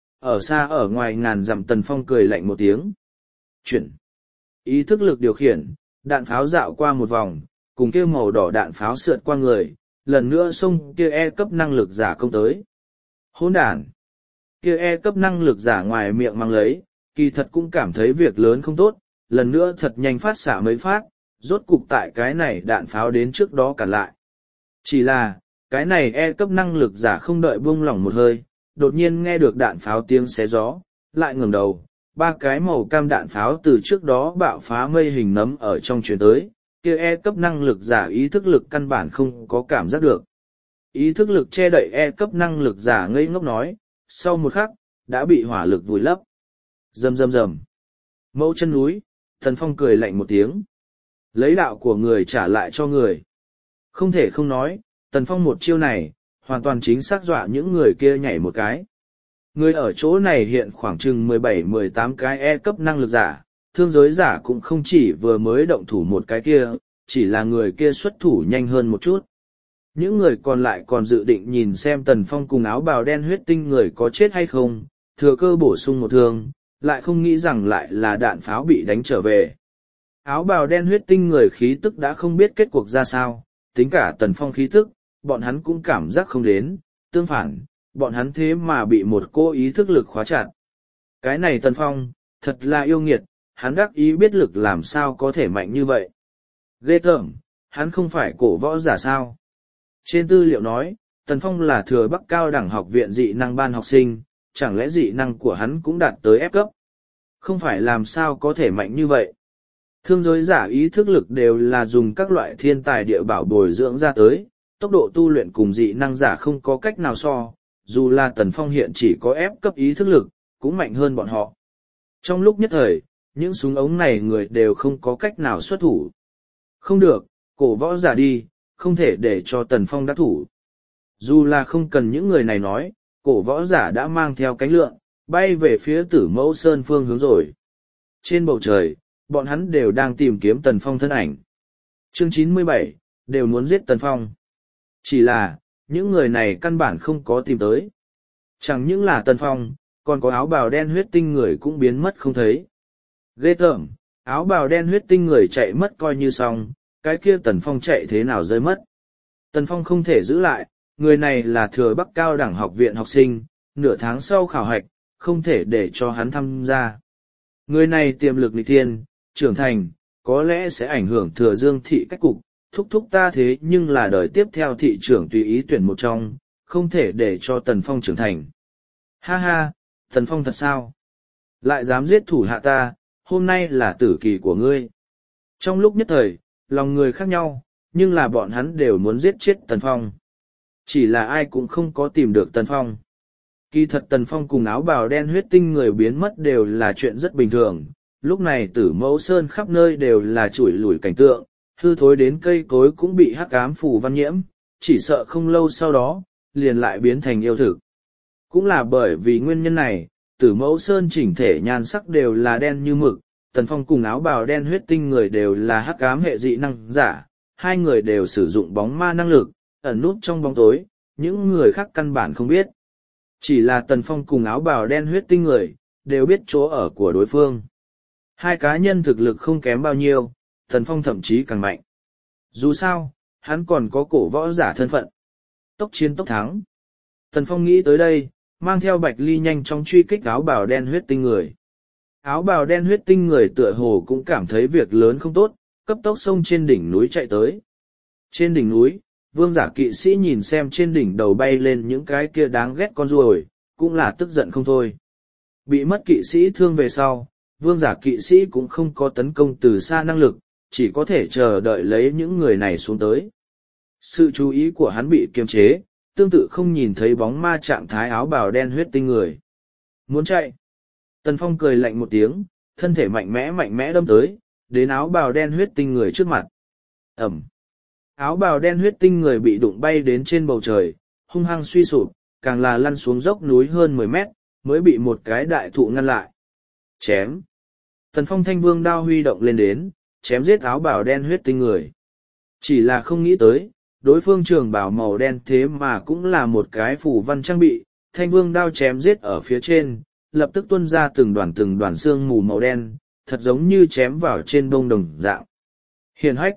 Ở xa ở ngoài ngàn dặm Tần Phong cười lạnh một tiếng. Chuyển. Ý thức lực điều khiển, đạn pháo dạo qua một vòng, cùng kia màu đỏ đạn pháo sượt qua người, lần nữa xông kia E cấp năng lực giả công tới. Hỗn đản. Kia E cấp năng lực giả ngoài miệng mang lấy, kỳ thật cũng cảm thấy việc lớn không tốt, lần nữa thật nhanh phát xạ mấy phát, rốt cục tại cái này đạn pháo đến trước đó cản lại. Chỉ là, cái này E cấp năng lực giả không đợi buông lỏng một hơi, đột nhiên nghe được đạn pháo tiếng xé gió, lại ngẩng đầu, ba cái màu cam đạn pháo từ trước đó bạo phá mây hình nấm ở trong truyền tới, kia E cấp năng lực giả ý thức lực căn bản không có cảm giác được. Ý thức lực che đậy E cấp năng lực giả ngây ngốc nói, sau một khắc, đã bị hỏa lực vùi lấp. Rầm rầm rầm. Mẫu chân núi, Tần Phong cười lạnh một tiếng. Lấy đạo của người trả lại cho người. Không thể không nói, Tần Phong một chiêu này, hoàn toàn chính xác dọa những người kia nhảy một cái. Người ở chỗ này hiện khoảng chừng mười bảy mười tám cái E cấp năng lực giả, thương giới giả cũng không chỉ vừa mới động thủ một cái kia, chỉ là người kia xuất thủ nhanh hơn một chút. Những người còn lại còn dự định nhìn xem Tần Phong cùng áo bào đen huyết tinh người có chết hay không, thừa cơ bổ sung một thương, lại không nghĩ rằng lại là đạn pháo bị đánh trở về. Áo bào đen huyết tinh người khí tức đã không biết kết cuộc ra sao, tính cả Tần Phong khí tức, bọn hắn cũng cảm giác không đến, tương phản, bọn hắn thế mà bị một cô ý thức lực khóa chặt. Cái này Tần Phong, thật là yêu nghiệt, hắn đắc ý biết lực làm sao có thể mạnh như vậy. Ghê tởm, hắn không phải cổ võ giả sao. Trên tư liệu nói, Tần Phong là thừa Bắc cao đẳng học viện dị năng ban học sinh, chẳng lẽ dị năng của hắn cũng đạt tới ép cấp? Không phải làm sao có thể mạnh như vậy. Thương giới giả ý thức lực đều là dùng các loại thiên tài địa bảo bồi dưỡng ra tới, tốc độ tu luyện cùng dị năng giả không có cách nào so, dù là Tần Phong hiện chỉ có ép cấp ý thức lực, cũng mạnh hơn bọn họ. Trong lúc nhất thời, những súng ống này người đều không có cách nào xuất thủ. Không được, cổ võ giả đi, không thể để cho Tần Phong đắc thủ. Dù là không cần những người này nói, cổ võ giả đã mang theo cánh lượn, bay về phía Tử Mẫu Sơn phương hướng rồi. Trên bầu trời, bọn hắn đều đang tìm kiếm Tần Phong thân ảnh. Chương chín mươi bảy, đều muốn giết Tần Phong. Chỉ là, những người này căn bản không có tìm tới. Chẳng những là Tần Phong, còn có áo bào đen huyết tinh người cũng biến mất không thấy. Ghê tởm, áo bào đen huyết tinh người chạy mất coi như xong, cái kia Tần Phong chạy thế nào rơi mất. Tần Phong không thể giữ lại, người này là thừa Bắc cao đẳng học viện học sinh, nửa tháng sau khảo hạch, không thể để cho hắn tham gia. Người này tiềm lực nghịch thiên, trưởng thành, có lẽ sẽ ảnh hưởng thừa Dương thị cách cục, thúc thúc ta thế nhưng là đời tiếp theo thị trưởng tùy ý tuyển một trong, không thể để cho Tần Phong trưởng thành. Ha ha, Tần Phong thật sao? Lại dám giết thủ hạ ta, hôm nay là tử kỳ của ngươi. Trong lúc nhất thời, lòng người khác nhau, nhưng là bọn hắn đều muốn giết chết Tần Phong. Chỉ là ai cũng không có tìm được Tần Phong. Kỳ thật Tần Phong cùng áo bào đen huyết tinh người biến mất đều là chuyện rất bình thường. Lúc này Tử Mẫu Sơn khắp nơi đều là chủi lủi cảnh tượng, hư thối đến cây cối cũng bị hắc ám phù văn nhiễm, chỉ sợ không lâu sau đó, liền lại biến thành yêu thực. Cũng là bởi vì nguyên nhân này, Tử Mẫu Sơn chỉnh thể nhan sắc đều là đen như mực, Tần Phong cùng áo bào đen huyết tinh người đều là hắc ám hệ dị năng giả, hai người đều sử dụng bóng ma năng lực, ẩn nút trong bóng tối, những người khác căn bản không biết. Chỉ là Tần Phong cùng áo bào đen huyết tinh người, đều biết chỗ ở của đối phương. Hai cá nhân thực lực không kém bao nhiêu, Tần Phong thậm chí càng mạnh. Dù sao, hắn còn có cổ võ giả thân phận. Tốc chiến tốc thắng. Tần Phong nghĩ tới đây, mang theo Bạch Ly nhanh chóng truy kích áo bào đen huyết tinh người. Áo bào đen huyết tinh người tựa hồ cũng cảm thấy việc lớn không tốt, cấp tốc xông trên đỉnh núi chạy tới. Trên đỉnh núi, vương giả kỵ sĩ nhìn xem trên đỉnh đầu bay lên những cái kia đáng ghét con ruồi, cũng là tức giận không thôi. Bị mất kỵ sĩ thương về sau, vương giả kỵ sĩ cũng không có tấn công từ xa năng lực, chỉ có thể chờ đợi lấy những người này xuống tới. Sự chú ý của hắn bị kiềm chế, tương tự không nhìn thấy bóng ma trạng thái áo bào đen huyết tinh người. Muốn chạy. Tần Phong cười lạnh một tiếng, thân thể mạnh mẽ mạnh mẽ đâm tới, đến áo bào đen huyết tinh người trước mặt. Ẩm. Áo bào đen huyết tinh người bị đụng bay đến trên bầu trời, hung hăng suy sụp, càng là lăn xuống dốc núi hơn mười mét, mới bị một cái đại thụ ngăn lại. Chém. Tần Phong thanh vương đao huy động lên đến, chém giết áo bào đen huyết tinh người. Chỉ là không nghĩ tới, đối phương trường bào màu đen thế mà cũng là một cái phủ văn trang bị, thanh vương đao chém giết ở phía trên, lập tức tuôn ra từng đoàn từng đoàn xương mù màu đen, thật giống như chém vào trên bông đồng dạng. Hiền hách.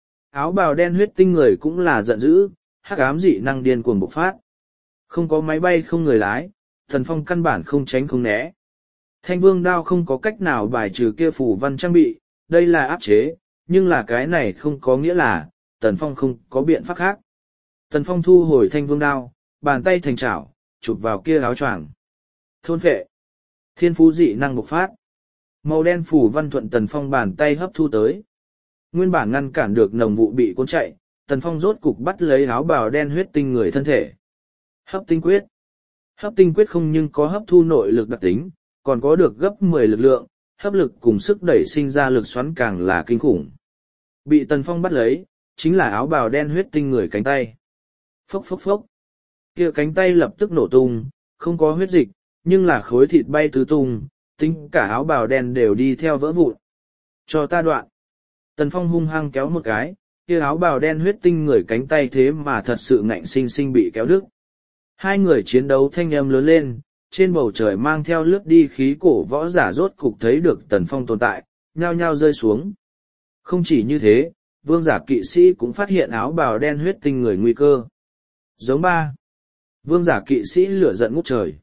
Áo bào đen huyết tinh người cũng là giận dữ, hắc ám dị năng điên cuồng bộc phát. Không có máy bay không người lái, Tần Phong căn bản không tránh không né. Thanh vương đao không có cách nào bài trừ kia phủ văn trang bị, đây là áp chế, nhưng là cái này không có nghĩa là, Tần Phong không có biện pháp khác. Tần Phong thu hồi thanh vương đao, bàn tay thành chảo, chụp vào kia áo choàng. Thôn phệ. Thiên phú dị năng bộc phát. Màu đen phủ văn thuận Tần Phong bàn tay hấp thu tới. Nguyên bản ngăn cản được nồng vụ bị cuốn chạy, Tần Phong rốt cục bắt lấy áo bào đen huyết tinh người thân thể. Hấp tinh quyết. Hấp tinh quyết không nhưng có hấp thu nội lực đặc tính, còn có được gấp mười lực lượng, hấp lực cùng sức đẩy sinh ra lực xoắn càng là kinh khủng. Bị Tần Phong bắt lấy, chính là áo bào đen huyết tinh người cánh tay. Phốc phốc phốc. Kia cánh tay lập tức nổ tung, không có huyết dịch, nhưng là khối thịt bay tứ tung, tính cả áo bào đen đều đi theo vỡ vụn. Cho ta đoạn. Tần Phong hung hăng kéo một cái, kia áo bào đen huyết tinh người cánh tay thế mà thật sự ngạnh sinh sinh bị kéo đứt. Hai người chiến đấu thanh âm lớn lên, trên bầu trời mang theo lướt đi khí cổ võ giả rốt cục thấy được Tần Phong tồn tại, nhao nhao rơi xuống. Không chỉ như thế, vương giả kỵ sĩ cũng phát hiện áo bào đen huyết tinh người nguy cơ. Giống ba. Vương giả kỵ sĩ lửa giận ngút trời.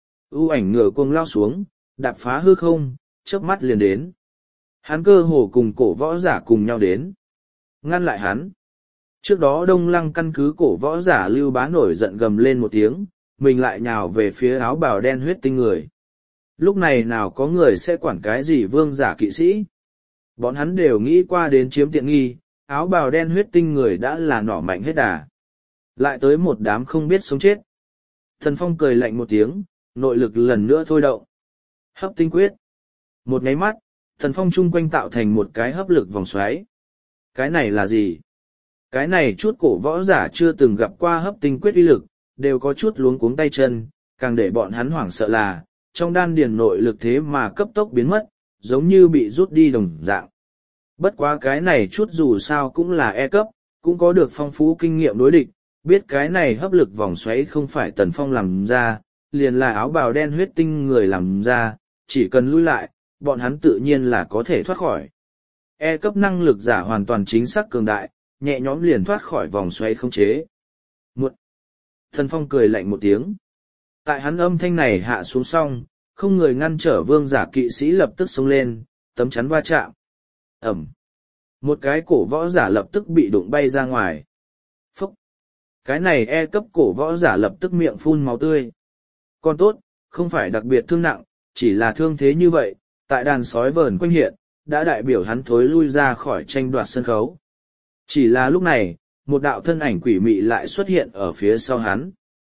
U ảnh ngựa cuồng lao xuống, đạp phá hư không, chớp mắt liền đến. Hắn cơ hồ cùng cổ võ giả cùng nhau đến. Ngăn lại hắn. Trước đó Đông Lăng căn cứ cổ võ giả Lưu Bá nổi giận gầm lên một tiếng, mình lại nhào về phía áo bào đen huyết tinh người. Lúc này nào có người sẽ quản cái gì vương giả kỵ sĩ. Bọn hắn đều nghĩ qua đến chiếm tiện nghi, áo bào đen huyết tinh người đã là nỏ mạnh hết đà. Lại tới một đám không biết sống chết. Thần Phong cười lạnh một tiếng, nội lực lần nữa thôi động. Hấp tinh quyết. Một nháy mắt, Thần Phong chung quanh tạo thành một cái hấp lực vòng xoáy. Cái này là gì? Cái này chút cổ võ giả chưa từng gặp qua hấp tinh quyết uy lực, đều có chút luống cuống tay chân, càng để bọn hắn hoảng sợ là, trong đan điền nội lực thế mà cấp tốc biến mất, giống như bị rút đi đồng dạng. Bất quá cái này chút dù sao cũng là E cấp, cũng có được phong phú kinh nghiệm đối địch, biết cái này hấp lực vòng xoáy không phải Tần Phong làm ra, liền là áo bào đen huyết tinh người làm ra, chỉ cần lui lại, bọn hắn tự nhiên là có thể thoát khỏi. E cấp năng lực giả hoàn toàn chính xác cường đại, nhẹ nhõm liền thoát khỏi vòng xoáy không chế. Muộn. Tần Phong cười lạnh một tiếng. Tại hắn âm thanh này hạ xuống xong, không người ngăn trở vương giả kỵ sĩ lập tức xông lên, tấm chắn va chạm. Ẩm. Một cái cổ võ giả lập tức bị đụng bay ra ngoài. Phúc. Cái này E cấp cổ võ giả lập tức miệng phun máu tươi. Còn tốt, không phải đặc biệt thương nặng, chỉ là thương thế như vậy, tại đàn sói vờn quanh hiện, đã đại biểu hắn thối lui ra khỏi tranh đoạt sân khấu. Chỉ là lúc này, một đạo thân ảnh quỷ mị lại xuất hiện ở phía sau hắn.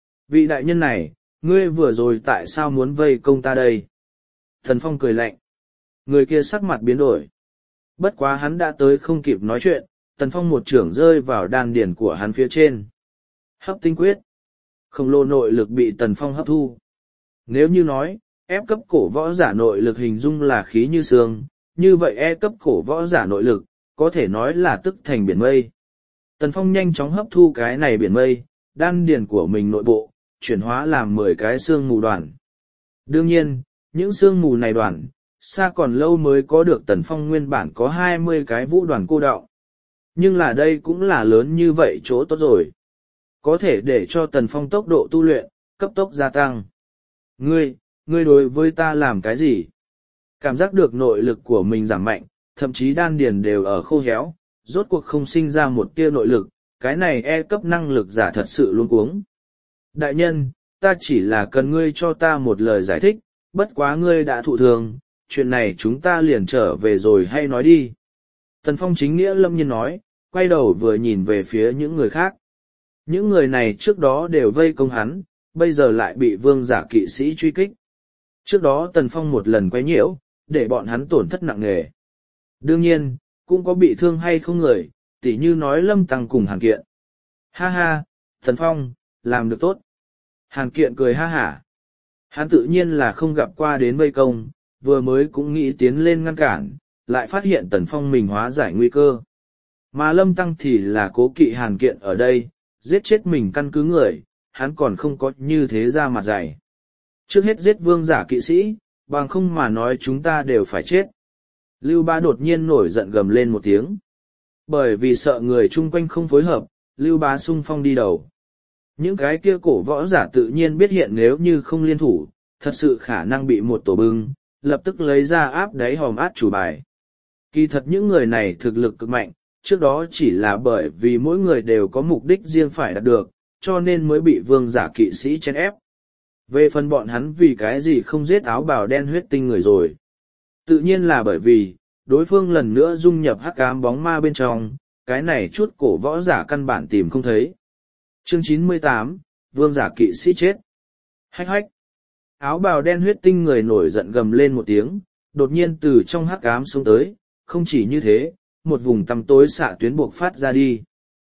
Vị đại nhân này, ngươi vừa rồi tại sao muốn vây công ta đây? Thần Phong cười lạnh. Người kia sắc mặt biến đổi. Bất quá hắn đã tới không kịp nói chuyện, Tần Phong một trưởng rơi vào đan điền của hắn phía trên. Hấp tinh quyết. Khổng lồ nội lực bị Tần Phong hấp thu. Nếu như nói, ép cấp cổ võ giả nội lực hình dung là khí như sương, như vậy E cấp cổ võ giả nội lực, có thể nói là tức thành biển mây. Tần Phong nhanh chóng hấp thu cái này biển mây, đan điền của mình nội bộ, chuyển hóa làm mười cái xương mù đoàn. Đương nhiên, những xương mù này đoàn, xa còn lâu mới có được Tần Phong nguyên bản có hai mươi cái vũ đoàn cô đọng. Nhưng là đây cũng là lớn như vậy chỗ tốt rồi. Có thể để cho Tần Phong tốc độ tu luyện, cấp tốc gia tăng. Ngươi, ngươi đối với ta làm cái gì? Cảm giác được nội lực của mình giảm mạnh, thậm chí đan điền đều ở khô héo, rốt cuộc không sinh ra một tia nội lực, cái này E cấp năng lực giả thật sự luống cuống. Đại nhân, ta chỉ là cần ngươi cho ta một lời giải thích, bất quá ngươi đã thụ thường, chuyện này chúng ta liền trở về rồi hay nói đi. Tần Phong chính nghĩa lâm nhiên nói, quay đầu vừa nhìn về phía những người khác. Những người này trước đó đều vây công hắn, bây giờ lại bị vương giả kỵ sĩ truy kích. Trước đó Tần Phong một lần quấy nhiễu, để bọn hắn tổn thất nặng nề. Đương nhiên, cũng có bị thương hay không người, tỉ như nói Lâm Tăng cùng Hàn Kiện. Ha ha, Tần Phong, làm được tốt. Hàn Kiện cười ha hả. Hắn tự nhiên là không gặp qua đến vây công, vừa mới cũng nghĩ tiến lên ngăn cản, lại phát hiện Tần Phong mình hóa giải nguy cơ. Mà Lâm Tăng thì là cố kỵ Hàn Kiện ở đây, giết chết mình căn cứ người, hắn còn không có như thế ra mặt dày. Trước hết giết vương giả kỵ sĩ, bằng không mà nói chúng ta đều phải chết. Lưu Bá đột nhiên nổi giận gầm lên một tiếng. Bởi vì sợ người chung quanh không phối hợp, Lưu Bá xung phong đi đầu. Những cái kia cổ võ giả tự nhiên biết hiện nếu như không liên thủ, thật sự khả năng bị một tổ bưng, lập tức lấy ra áp đáy hòm át chủ bài. Kỳ thật những người này thực lực cực mạnh, trước đó chỉ là bởi vì mỗi người đều có mục đích riêng phải đạt được, cho nên mới bị vương giả kỵ sĩ chen ép. Về phần bọn hắn vì cái gì không giết áo bào đen huyết tinh người rồi. Tự nhiên là bởi vì, đối phương lần nữa dung nhập hắc ám bóng ma bên trong, cái này chút cổ võ giả căn bản tìm không thấy. Chương chín mươi tám, vương giả kỵ sĩ chết. Hách hách. Áo bào đen huyết tinh người nổi giận gầm lên một tiếng, đột nhiên từ trong hắc ám xuống tới, không chỉ như thế, một vùng tăm tối xạ tuyến buộc phát ra đi.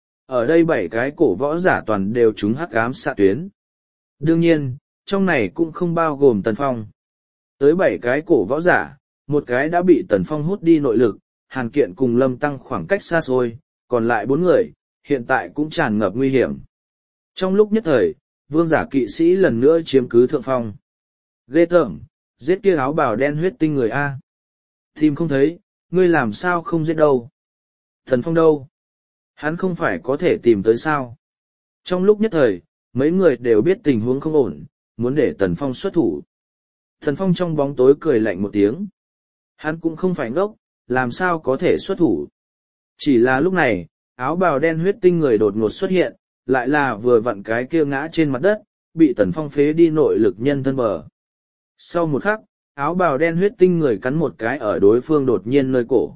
Ở đây bảy cái cổ võ giả toàn đều trúng hắc ám xạ tuyến. Đương nhiên, trong này cũng không bao gồm Tần Phong. Tới bảy cái cổ võ giả, một cái đã bị Tần Phong hút đi nội lực, Hàn Kiện cùng Lâm Tăng khoảng cách xa xôi, còn lại bốn người, hiện tại cũng tràn ngập nguy hiểm. Trong lúc nhất thời, vương giả kỵ sĩ lần nữa chiếm cứ thượng phong. Ghê tởm, giết kia áo bào đen huyết tinh người A. Tìm không thấy, ngươi làm sao không giết đâu. Thần Phong đâu? Hắn không phải có thể tìm tới sao? Trong lúc nhất thời, mấy người đều biết tình huống không ổn, muốn để Tần Phong xuất thủ. Thần Phong trong bóng tối cười lạnh một tiếng. Hắn cũng không phải ngốc, làm sao có thể xuất thủ. Chỉ là lúc này, áo bào đen huyết tinh người đột ngột xuất hiện, lại là vừa vặn cái kia ngã trên mặt đất, bị Tần Phong phế đi nội lực nhân thân bờ. Sau một khắc, áo bào đen huyết tinh người cắn một cái ở đối phương đột nhiên nơi cổ.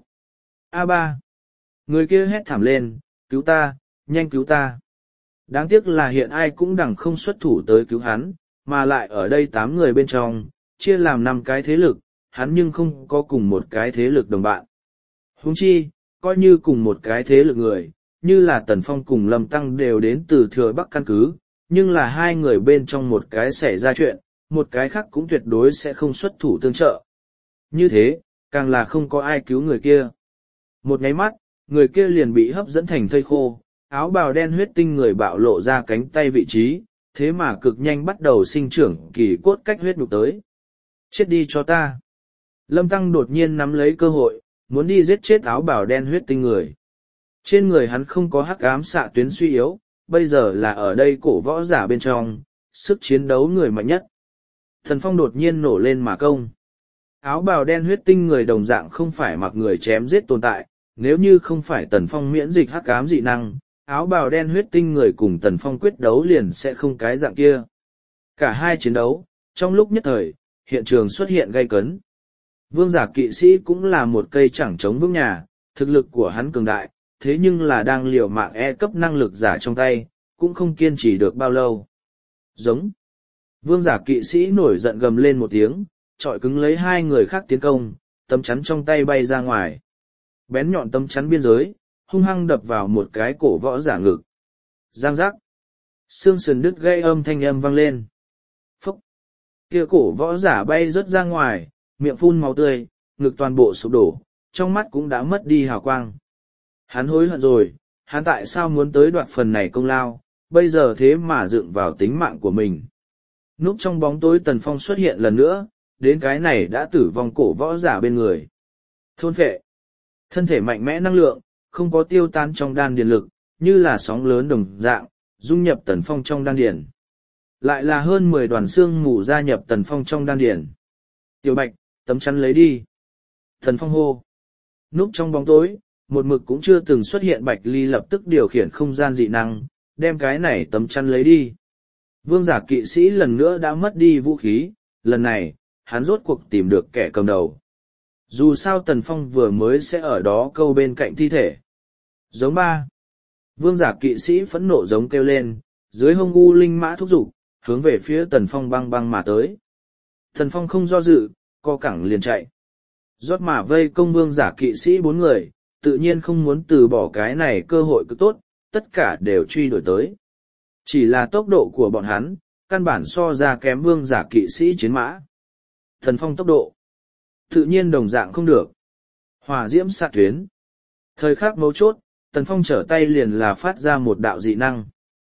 A ba! Người kia hét thảm lên, cứu ta, nhanh cứu ta. Đáng tiếc là hiện ai cũng đằng không xuất thủ tới cứu hắn, mà lại ở đây tám người bên trong, chia làm năm cái thế lực, hắn nhưng không có cùng một cái thế lực đồng bạn. Huống chi, coi như cùng một cái thế lực người, như là Tần Phong cùng Lâm Tăng đều đến từ Thừa Bắc căn cứ, nhưng là hai người bên trong một cái xảy ra chuyện, một cái khác cũng tuyệt đối sẽ không xuất thủ tương trợ. Như thế, càng là không có ai cứu người kia. Một nháy mắt, người kia liền bị hấp dẫn thành thây khô, áo bào đen huyết tinh người bạo lộ ra cánh tay vị trí, thế mà cực nhanh bắt đầu sinh trưởng kỳ cốt cách huyết nhục tới. Chết đi cho ta. Lâm Tăng đột nhiên nắm lấy cơ hội, muốn đi giết chết áo bào đen huyết tinh người. Trên người hắn không có hắc ám xạ tuyến suy yếu, bây giờ là ở đây cổ võ giả bên trong, sức chiến đấu người mạnh nhất. Thần Phong đột nhiên nổ lên mà công. Áo bào đen huyết tinh người đồng dạng không phải mặc người chém giết tồn tại, nếu như không phải Tần Phong miễn dịch hắc ám dị năng, áo bào đen huyết tinh người cùng Tần Phong quyết đấu liền sẽ không cái dạng kia. Cả hai chiến đấu, trong lúc nhất thời, hiện trường xuất hiện gay cấn. Vương giả kỵ sĩ cũng là một cây chẳng chống vững nhà, thực lực của hắn cường đại, thế nhưng là đang liều mạng e cấp năng lực giả trong tay, cũng không kiên trì được bao lâu. Giống. Vương giả kỵ sĩ nổi giận gầm lên một tiếng, trọi cứng lấy hai người khác tiến công, tấm chắn trong tay bay ra ngoài. Bén nhọn tấm chắn biên giới, hung hăng đập vào một cái cổ võ giả ngực. Giang giác. Xương sườn đứt gây âm thanh âm vang lên. Phúc. Kia cổ võ giả bay rớt ra ngoài, miệng phun máu tươi, ngực toàn bộ sụp đổ, trong mắt cũng đã mất đi hào quang. Hắn hối hận rồi, hắn tại sao muốn tới đoạt phần này công lao, bây giờ thế mà dựng vào tính mạng của mình. Núp trong bóng tối Tần Phong xuất hiện lần nữa, đến cái này đã tử vong cổ võ giả bên người. Thôn phệ. Thân thể mạnh mẽ năng lượng, không có tiêu tan trong đan điền lực, như là sóng lớn đồng dạng, dung nhập Tần Phong trong đan điền. Lại là hơn mười đoàn xương mù gia nhập Tần Phong trong đan điền. Tiểu Bạch, tấm chắn lấy đi. Tần Phong hô. Núp trong bóng tối, một mực cũng chưa từng xuất hiện Bạch Ly lập tức điều khiển không gian dị năng, đem cái này tấm chắn lấy đi. Vương giả kỵ sĩ lần nữa đã mất đi vũ khí, lần này, hắn rốt cuộc tìm được kẻ cầm đầu. Dù sao Tần Phong vừa mới sẽ ở đó câu bên cạnh thi thể. Giống ba. Vương giả kỵ sĩ phẫn nộ giống kêu lên, dưới hông u linh mã thúc giục, hướng về phía Tần Phong băng băng mà tới. Tần Phong không do dự, co cẳng liền chạy. Rót mà vây công vương giả kỵ sĩ bốn người, tự nhiên không muốn từ bỏ cái này cơ hội cứ tốt, tất cả đều truy đuổi tới. Chỉ là tốc độ của bọn hắn, căn bản so ra kém vương giả kỵ sĩ chiến mã. Tần Phong tốc độ, tự nhiên đồng dạng không được. Hỏa diễm xạ tuyến. Thời khắc mấu chốt, Tần Phong trở tay liền là phát ra một đạo dị năng.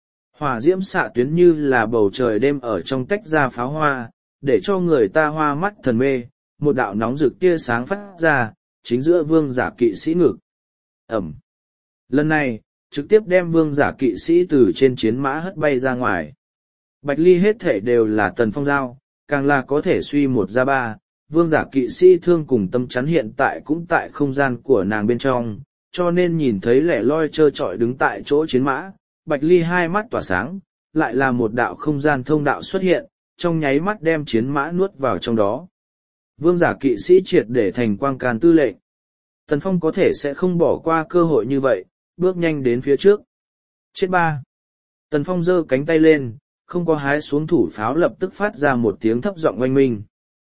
Hỏa diễm xạ tuyến như là bầu trời đêm ở trong tách ra pháo hoa, để cho người ta hoa mắt thần mê, một đạo nóng rực tia sáng phát ra, chính giữa vương giả kỵ sĩ ngực. Ẩm. Lần này, trực tiếp đem vương giả kỵ sĩ từ trên chiến mã hất bay ra ngoài. Bạch Ly hết thể đều là Tần Phong giao, càng là có thể suy một ra ba, vương giả kỵ sĩ thương cùng tâm chắn hiện tại cũng tại không gian của nàng bên trong, cho nên nhìn thấy lẻ loi trơ trọi đứng tại chỗ chiến mã, Bạch Ly hai mắt tỏa sáng, lại là một đạo không gian thông đạo xuất hiện, trong nháy mắt đem chiến mã nuốt vào trong đó. Vương giả kỵ sĩ triệt để thành quang can tư lệnh. Tần Phong có thể sẽ không bỏ qua cơ hội như vậy, bước nhanh đến phía trước. Chết ba. Tần Phong giơ cánh tay lên, không có hái xuống thủ pháo lập tức phát ra một tiếng thấp giọng oanh minh.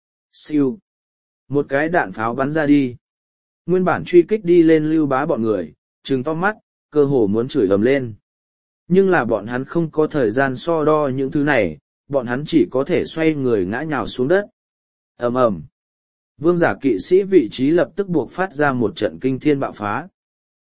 Siêu. Một cái đạn pháo bắn ra đi. Nguyên bản truy kích đi lên Lưu Bá bọn người, trừng to mắt, cơ hồ muốn chửi ầm lên. Nhưng là bọn hắn không có thời gian so đo những thứ này, bọn hắn chỉ có thể xoay người ngã nhào xuống đất. Ầm ầm. Vương giả kỵ sĩ vị trí lập tức buộc phát ra một trận kinh thiên bạo phá.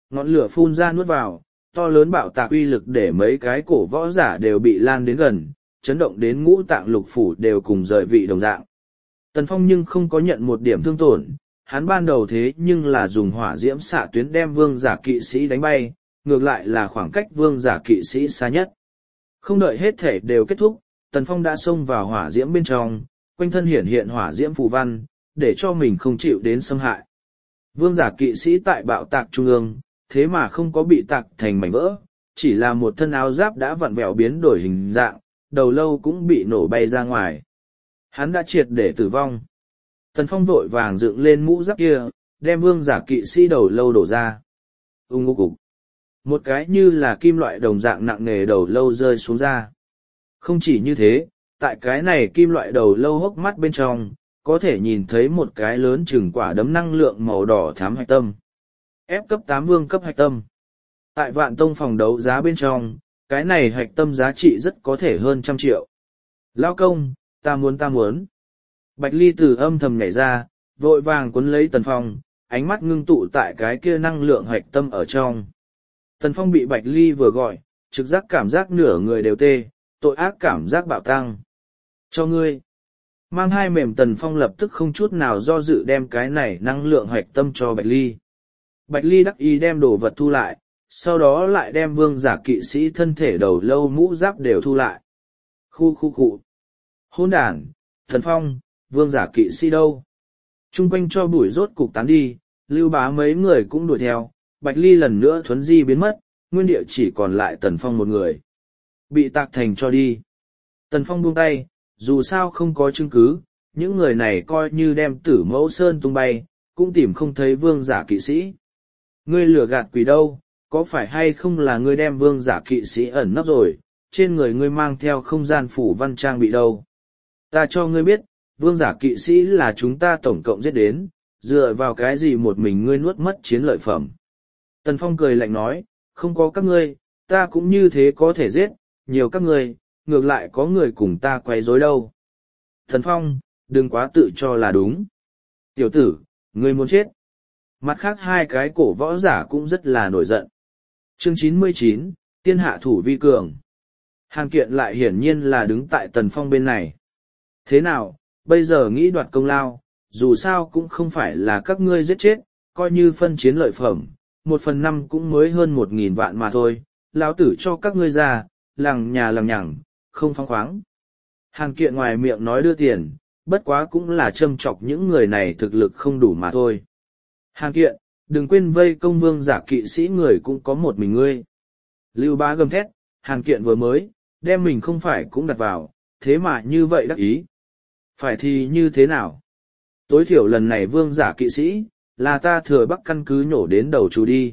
Ngọn lửa phun ra nuốt vào, to lớn bạo tạc uy lực để mấy cái cổ võ giả đều bị lan đến gần, chấn động đến ngũ tạng lục phủ đều cùng rời vị đồng dạng. Tần Phong nhưng không có nhận một điểm thương tổn, hắn ban đầu thế nhưng là dùng hỏa diễm xạ tuyến đem vương giả kỵ sĩ đánh bay, ngược lại là khoảng cách vương giả kỵ sĩ xa nhất. Không đợi hết thể đều kết thúc, Tần Phong đã xông vào hỏa diễm bên trong, quanh thân hiển hiện hỏa diễm phù văn, để cho mình không chịu đến xâm hại. Vương giả kỵ sĩ tại bạo tạc trung ương, thế mà không có bị tạc thành mảnh vỡ, chỉ là một thân áo giáp đã vặn vẹo biến đổi hình dạng, đầu lâu cũng bị nổ bay ra ngoài. Hắn đã triệt để tử vong. Tần Phong vội vàng dựng lên mũ giáp kia, đem vương giả kỵ sĩ đầu lâu đổ ra. Ung ngô cục. Một cái như là kim loại đồng dạng nặng nề đầu lâu rơi xuống ra. Không chỉ như thế, tại cái này kim loại đầu lâu hốc mắt bên trong, có thể nhìn thấy một cái lớn chừng quả đấm năng lượng màu đỏ thám hạch tâm. Ép cấp tám vương cấp hạch tâm. Tại vạn tông phòng đấu giá bên trong, cái này hạch tâm giá trị rất có thể hơn trăm triệu. Lao công, ta muốn ta muốn. Bạch Ly từ âm thầm nhảy ra, vội vàng cuốn lấy Tần Phong, ánh mắt ngưng tụ tại cái kia năng lượng hạch tâm ở trong. Tần Phong bị Bạch Ly vừa gọi, trực giác cảm giác nửa người đều tê, tội ác cảm giác bạo tăng. Cho ngươi. Mang hai mềm Tần Phong lập tức không chút nào do dự đem cái này năng lượng hạch tâm cho Bạch Ly. Bạch Ly đắc ý đem đồ vật thu lại, sau đó lại đem vương giả kỵ sĩ thân thể đầu lâu mũ giáp đều thu lại. Khu khu khu. Hôn đàn, Tần Phong, vương giả kỵ sĩ đâu? Trung quanh cho bụi rốt cục tán đi, Lưu Bá mấy người cũng đuổi theo, Bạch Ly lần nữa thuấn di biến mất, nguyên địa chỉ còn lại Tần Phong một người. Bị tạc thành cho đi. Tần Phong buông tay, dù sao không có chứng cứ, những người này coi như đem tử mẫu sơn tung bay, cũng tìm không thấy vương giả kỵ sĩ. Ngươi lừa gạt quỷ đâu, có phải hay không là ngươi đem vương giả kỵ sĩ ẩn nấp rồi, trên người ngươi mang theo không gian phủ văn trang bị đâu. Ta cho ngươi biết, vương giả kỵ sĩ là chúng ta tổng cộng giết đến, dựa vào cái gì một mình ngươi nuốt mất chiến lợi phẩm. Tần Phong cười lạnh nói, không có các ngươi, ta cũng như thế có thể giết, nhiều các ngươi, ngược lại có người cùng ta quay rối đâu. Tần Phong, đừng quá tự cho là đúng. Tiểu tử, ngươi muốn chết. Mặt khác hai cái cổ võ giả cũng rất là nổi giận. Chương chín mươi chín, Tiên hạ thủ vi cường. Hàn Kiện lại hiển nhiên là đứng tại Tần Phong bên này. Thế nào, bây giờ nghĩ đoạt công lao, dù sao cũng không phải là các ngươi giết chết, coi như phân chiến lợi phẩm, một phần năm cũng mới hơn một nghìn vạn mà thôi, lão tử cho các ngươi ra, lằng nhà lằng nhằng, không phóng khoáng. Hàn Kiện ngoài miệng nói đưa tiền, bất quá cũng là châm chọc những người này thực lực không đủ mà thôi. Hàn Kiện, đừng quên vây công vương giả kỵ sĩ người cũng có một mình ngươi. Lưu Bá gầm thét, Hàn Kiện vừa mới, đem mình không phải cũng đặt vào, thế mà như vậy đắc ý. Phải thì như thế nào? Tối thiểu lần này vương giả kỵ sĩ, là ta thừa bắc căn cứ nhổ đến đầu chú đi.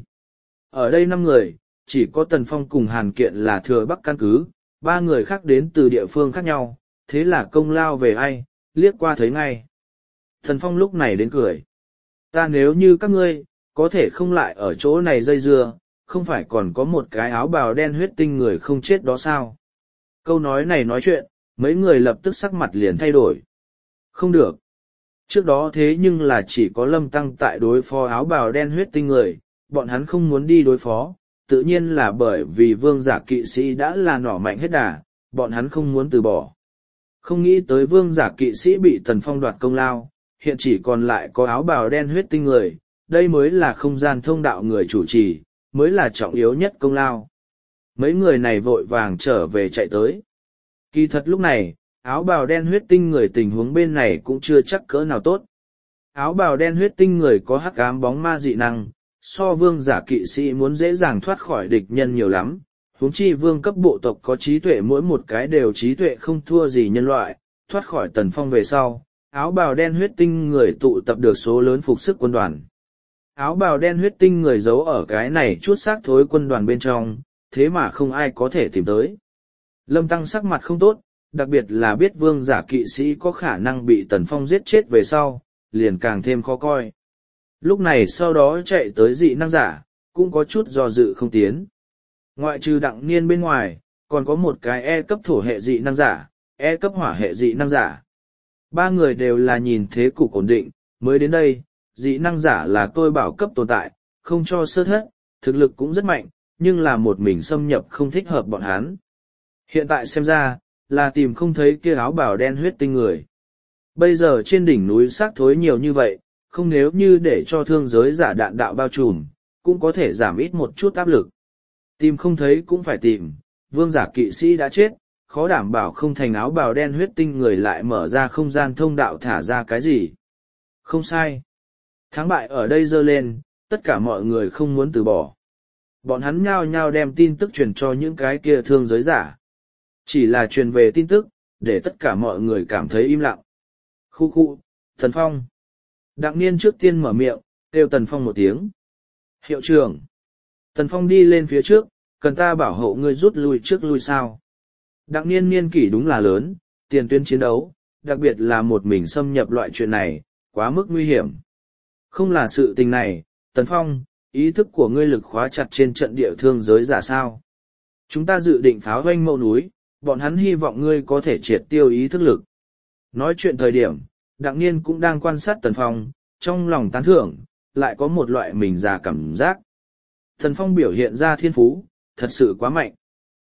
Ở đây năm người, chỉ có Tần Phong cùng Hàn Kiện là thừa bắc căn cứ, ba người khác đến từ địa phương khác nhau, thế là công lao về ai, liếc qua thấy ngay. Tần Phong lúc này đến cười. Ta nếu như các ngươi, có thể không lại ở chỗ này dây dưa, không phải còn có một cái áo bào đen huyết tinh người không chết đó sao? Câu nói này nói chuyện, mấy người lập tức sắc mặt liền thay đổi. Không được. Trước đó thế nhưng là chỉ có Lâm Tăng tại đối phó áo bào đen huyết tinh người, bọn hắn không muốn đi đối phó, tự nhiên là bởi vì vương giả kỵ sĩ đã là nỏ mạnh hết đà, bọn hắn không muốn từ bỏ. Không nghĩ tới vương giả kỵ sĩ bị Tần Phong đoạt công lao, hiện chỉ còn lại có áo bào đen huyết tinh người, đây mới là không gian thông đạo người chủ trì, mới là trọng yếu nhất công lao. Mấy người này vội vàng trở về chạy tới. Kỳ thật lúc này, áo bào đen huyết tinh người tình huống bên này cũng chưa chắc cỡ nào tốt. Áo bào đen huyết tinh người có hắc ám bóng ma dị năng, so vương giả kỵ sĩ muốn dễ dàng thoát khỏi địch nhân nhiều lắm. Huống chi vương cấp bộ tộc có trí tuệ mỗi một cái đều trí tuệ không thua gì nhân loại, thoát khỏi Tần Phong về sau, áo bào đen huyết tinh người tụ tập được số lớn phục sức quân đoàn. Áo bào đen huyết tinh người giấu ở cái này chút xác thối quân đoàn bên trong, thế mà không ai có thể tìm tới. Lâm Tăng sắc mặt không tốt, đặc biệt là biết vương giả kỵ sĩ có khả năng bị Tần Phong giết chết về sau, liền càng thêm khó coi. Lúc này sau đó chạy tới dị năng giả, cũng có chút do dự không tiến. Ngoại trừ Đặng Niên bên ngoài, còn có một cái E cấp thổ hệ dị năng giả, E cấp hỏa hệ dị năng giả. Ba người đều là nhìn thế cục ổn định, mới đến đây, dị năng giả là tôi bảo cấp tồn tại, không cho sơ thất, thực lực cũng rất mạnh, nhưng là một mình xâm nhập không thích hợp bọn hắn. Hiện tại xem ra, là tìm không thấy kia áo bào đen huyết tinh người. Bây giờ trên đỉnh núi xác thối nhiều như vậy, không nếu như để cho thương giới giả đạn đạo bao trùm, cũng có thể giảm ít một chút áp lực. Tìm không thấy cũng phải tìm, vương giả kỵ sĩ đã chết, khó đảm bảo không thành áo bào đen huyết tinh người lại mở ra không gian thông đạo thả ra cái gì. Không sai. Thắng bại ở đây dơ lên, tất cả mọi người không muốn từ bỏ. Bọn hắn nhao nhao đem tin tức truyền cho những cái kia thương giới giả. Chỉ là truyền về tin tức, để tất cả mọi người cảm thấy im lặng. Khu khu, Tần Phong. Đặng Niên trước tiên mở miệng, kêu Tần Phong một tiếng. Hiệu trưởng. Tần Phong đi lên phía trước, cần ta bảo hộ ngươi rút lui trước lui sao. Đặng Niên niên kỷ đúng là lớn, tiền tuyến chiến đấu, đặc biệt là một mình xâm nhập loại chuyện này, quá mức nguy hiểm. Không là sự tình này, Tần Phong, ý thức của ngươi lực khóa chặt trên trận địa thương giới giả sao. Chúng ta dự định pháo doanh mâu núi, bọn hắn hy vọng ngươi có thể triệt tiêu ý thức lực. Nói chuyện thời điểm, Đặng Niên cũng đang quan sát Tần Phong, trong lòng tán thưởng, lại có một loại mình già cảm giác. Tần Phong biểu hiện ra thiên phú, thật sự quá mạnh.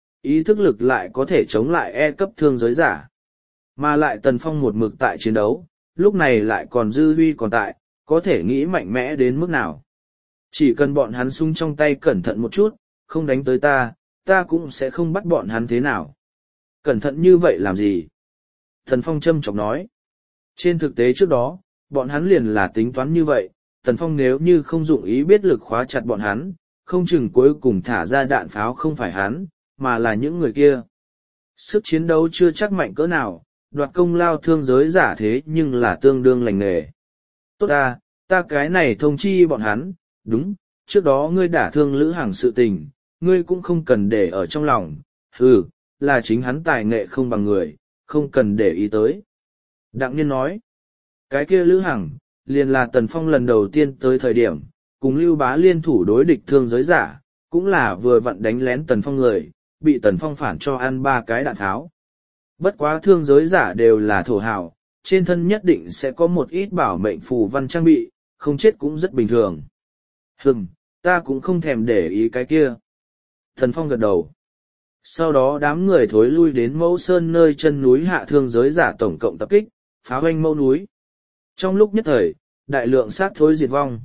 Ý thức lực lại có thể chống lại E cấp thương giới giả. Mà lại Tần Phong một mực tại chiến đấu, lúc này lại còn dư huy còn tại, có thể nghĩ mạnh mẽ đến mức nào. Chỉ cần bọn hắn sung trong tay cẩn thận một chút, không đánh tới ta, ta cũng sẽ không bắt bọn hắn thế nào. Cẩn thận như vậy làm gì? Tần Phong châm chọc nói. Trên thực tế trước đó, bọn hắn liền là tính toán như vậy, Tần Phong nếu như không dụng ý biết lực khóa chặt bọn hắn, không chừng cuối cùng thả ra đạn pháo không phải hắn, mà là những người kia. Sức chiến đấu chưa chắc mạnh cỡ nào, đoạt công lao thương giới giả thế nhưng là tương đương lành nghề. Tốt ta, ta cái này thông chi bọn hắn, đúng, trước đó ngươi đả thương Lữ Hằng sự tình, ngươi cũng không cần để ở trong lòng, hừ, là chính hắn tài nghệ không bằng người, không cần để ý tới. Đặng Niên nói, cái kia Lữ Hằng, liền là Tần Phong lần đầu tiên tới thời điểm, cùng Lưu Bá liên thủ đối địch thương giới giả, cũng là vừa vặn đánh lén Tần Phong người, bị Tần Phong phản cho ăn ba cái đạn tháo. Bất quá thương giới giả đều là thổ hào, trên thân nhất định sẽ có một ít bảo mệnh phù văn trang bị, không chết cũng rất bình thường. Hừm, ta cũng không thèm để ý cái kia. Tần Phong gật đầu. Sau đó đám người thối lui đến Mẫu Sơn nơi chân núi hạ thương giới giả tổng cộng tập kích, phá hoanh Mẫu núi. Trong lúc nhất thời, đại lượng sát thối diệt vong.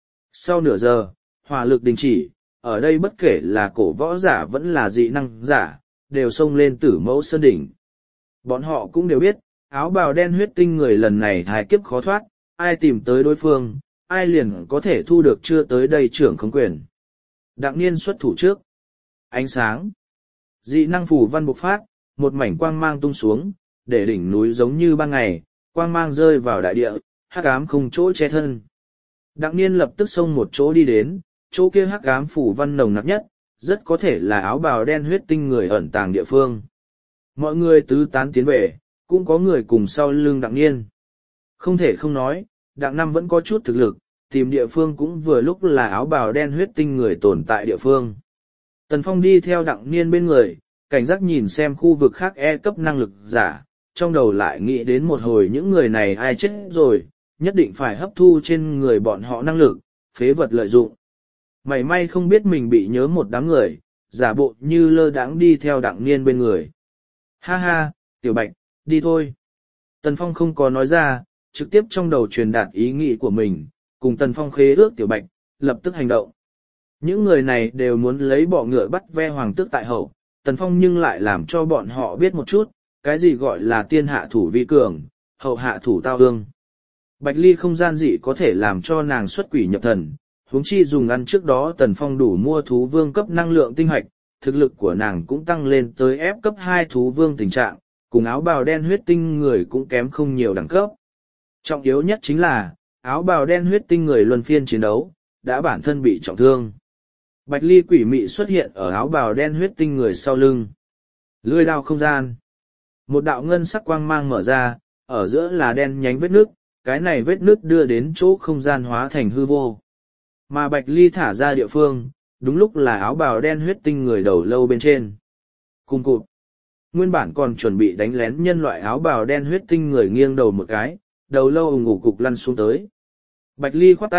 Sau nửa giờ, hỏa lực đình chỉ, ở đây bất kể là cổ võ giả vẫn là dị năng giả, đều xông lên Tử Mẫu Sơn đỉnh. Bọn họ cũng đều biết, áo bào đen huyết tinh người lần này hài kiếp khó thoát, ai tìm tới đối phương, ai liền có thể thu được chưa tới đây trưởng không quyền. Đặng Niên xuất thủ trước. Ánh sáng. Dị năng phủ văn bộc phát, một mảnh quang mang tung xuống, để đỉnh núi giống như ban ngày, quang mang rơi vào đại địa, hắc ám không chỗ che thân. Đặng Niên lập tức xông một chỗ đi đến, chỗ kia hắc ám phủ văn nồng nặc nhất, rất có thể là áo bào đen huyết tinh người ẩn tàng địa phương. Mọi người tứ tán tiến về, cũng có người cùng sau lưng Đặng Niên. Không thể không nói, Đặng Năm vẫn có chút thực lực, tìm địa phương cũng vừa lúc là áo bào đen huyết tinh người tồn tại địa phương. Tần Phong đi theo Đặng Niên bên người, cảnh giác nhìn xem khu vực khác E cấp năng lực giả, trong đầu lại nghĩ đến một hồi những người này ai chết rồi, nhất định phải hấp thu trên người bọn họ năng lực, phế vật lợi dụng. Mày may không biết mình bị nhớ một đám người, giả bộ như lơ đãng đi theo Đặng Niên bên người. Ha ha, Tiểu Bạch, đi thôi. Tần Phong không có nói ra, trực tiếp trong đầu truyền đạt ý nghĩ của mình, cùng Tần Phong khế ước Tiểu Bạch, lập tức hành động. Những người này đều muốn lấy bọ ngựa bắt ve hoàng tước tại hậu, Tần Phong nhưng lại làm cho bọn họ biết một chút, cái gì gọi là tiên hạ thủ vi cường, hậu hạ thủ tao ương. Bạch ly không gian dị có thể làm cho nàng xuất quỷ nhập thần, huống chi dùng ăn trước đó Tần Phong đủ mua thú vương cấp năng lượng tinh hoạch, thực lực của nàng cũng tăng lên tới ép cấp hai thú vương tình trạng, cùng áo bào đen huyết tinh người cũng kém không nhiều đẳng cấp. Trọng yếu nhất chính là, áo bào đen huyết tinh người luân phiên chiến đấu, đã bản thân bị trọng thương. Bạch ly quỷ mị xuất hiện ở áo bào đen huyết tinh người sau lưng. Lưỡi đao không gian. Một đạo ngân sắc quang mang mở ra, ở giữa là đen nhánh vết nước, cái này vết nước đưa đến chỗ không gian hóa thành hư vô. Mà Bạch ly thả ra địa phương, đúng lúc là áo bào đen huyết tinh người đầu lâu bên trên. Cùng cụt. Nguyên bản còn chuẩn bị đánh lén nhân loại áo bào đen huyết tinh người nghiêng đầu một cái, đầu lâu ủng ngủ cục lăn xuống tới. Bạch ly khoát tay,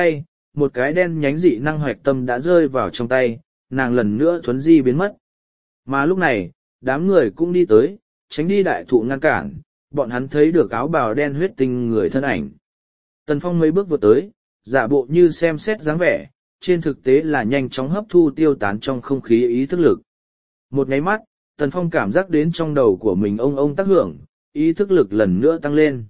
một cái đen nhánh dị năng hoạch tâm đã rơi vào trong tay, nàng lần nữa thuấn di biến mất. Mà lúc này, đám người cũng đi tới, tránh đi đại thụ ngăn cản, bọn hắn thấy được áo bào đen huyết tinh người thân ảnh. Tần Phong mấy bước vượt tới, giả bộ như xem xét dáng vẻ, trên thực tế là nhanh chóng hấp thu tiêu tán trong không khí ý thức lực. Một nháy mắt, Tần Phong cảm giác đến trong đầu của mình ông ông tác hưởng, ý thức lực lần nữa tăng lên.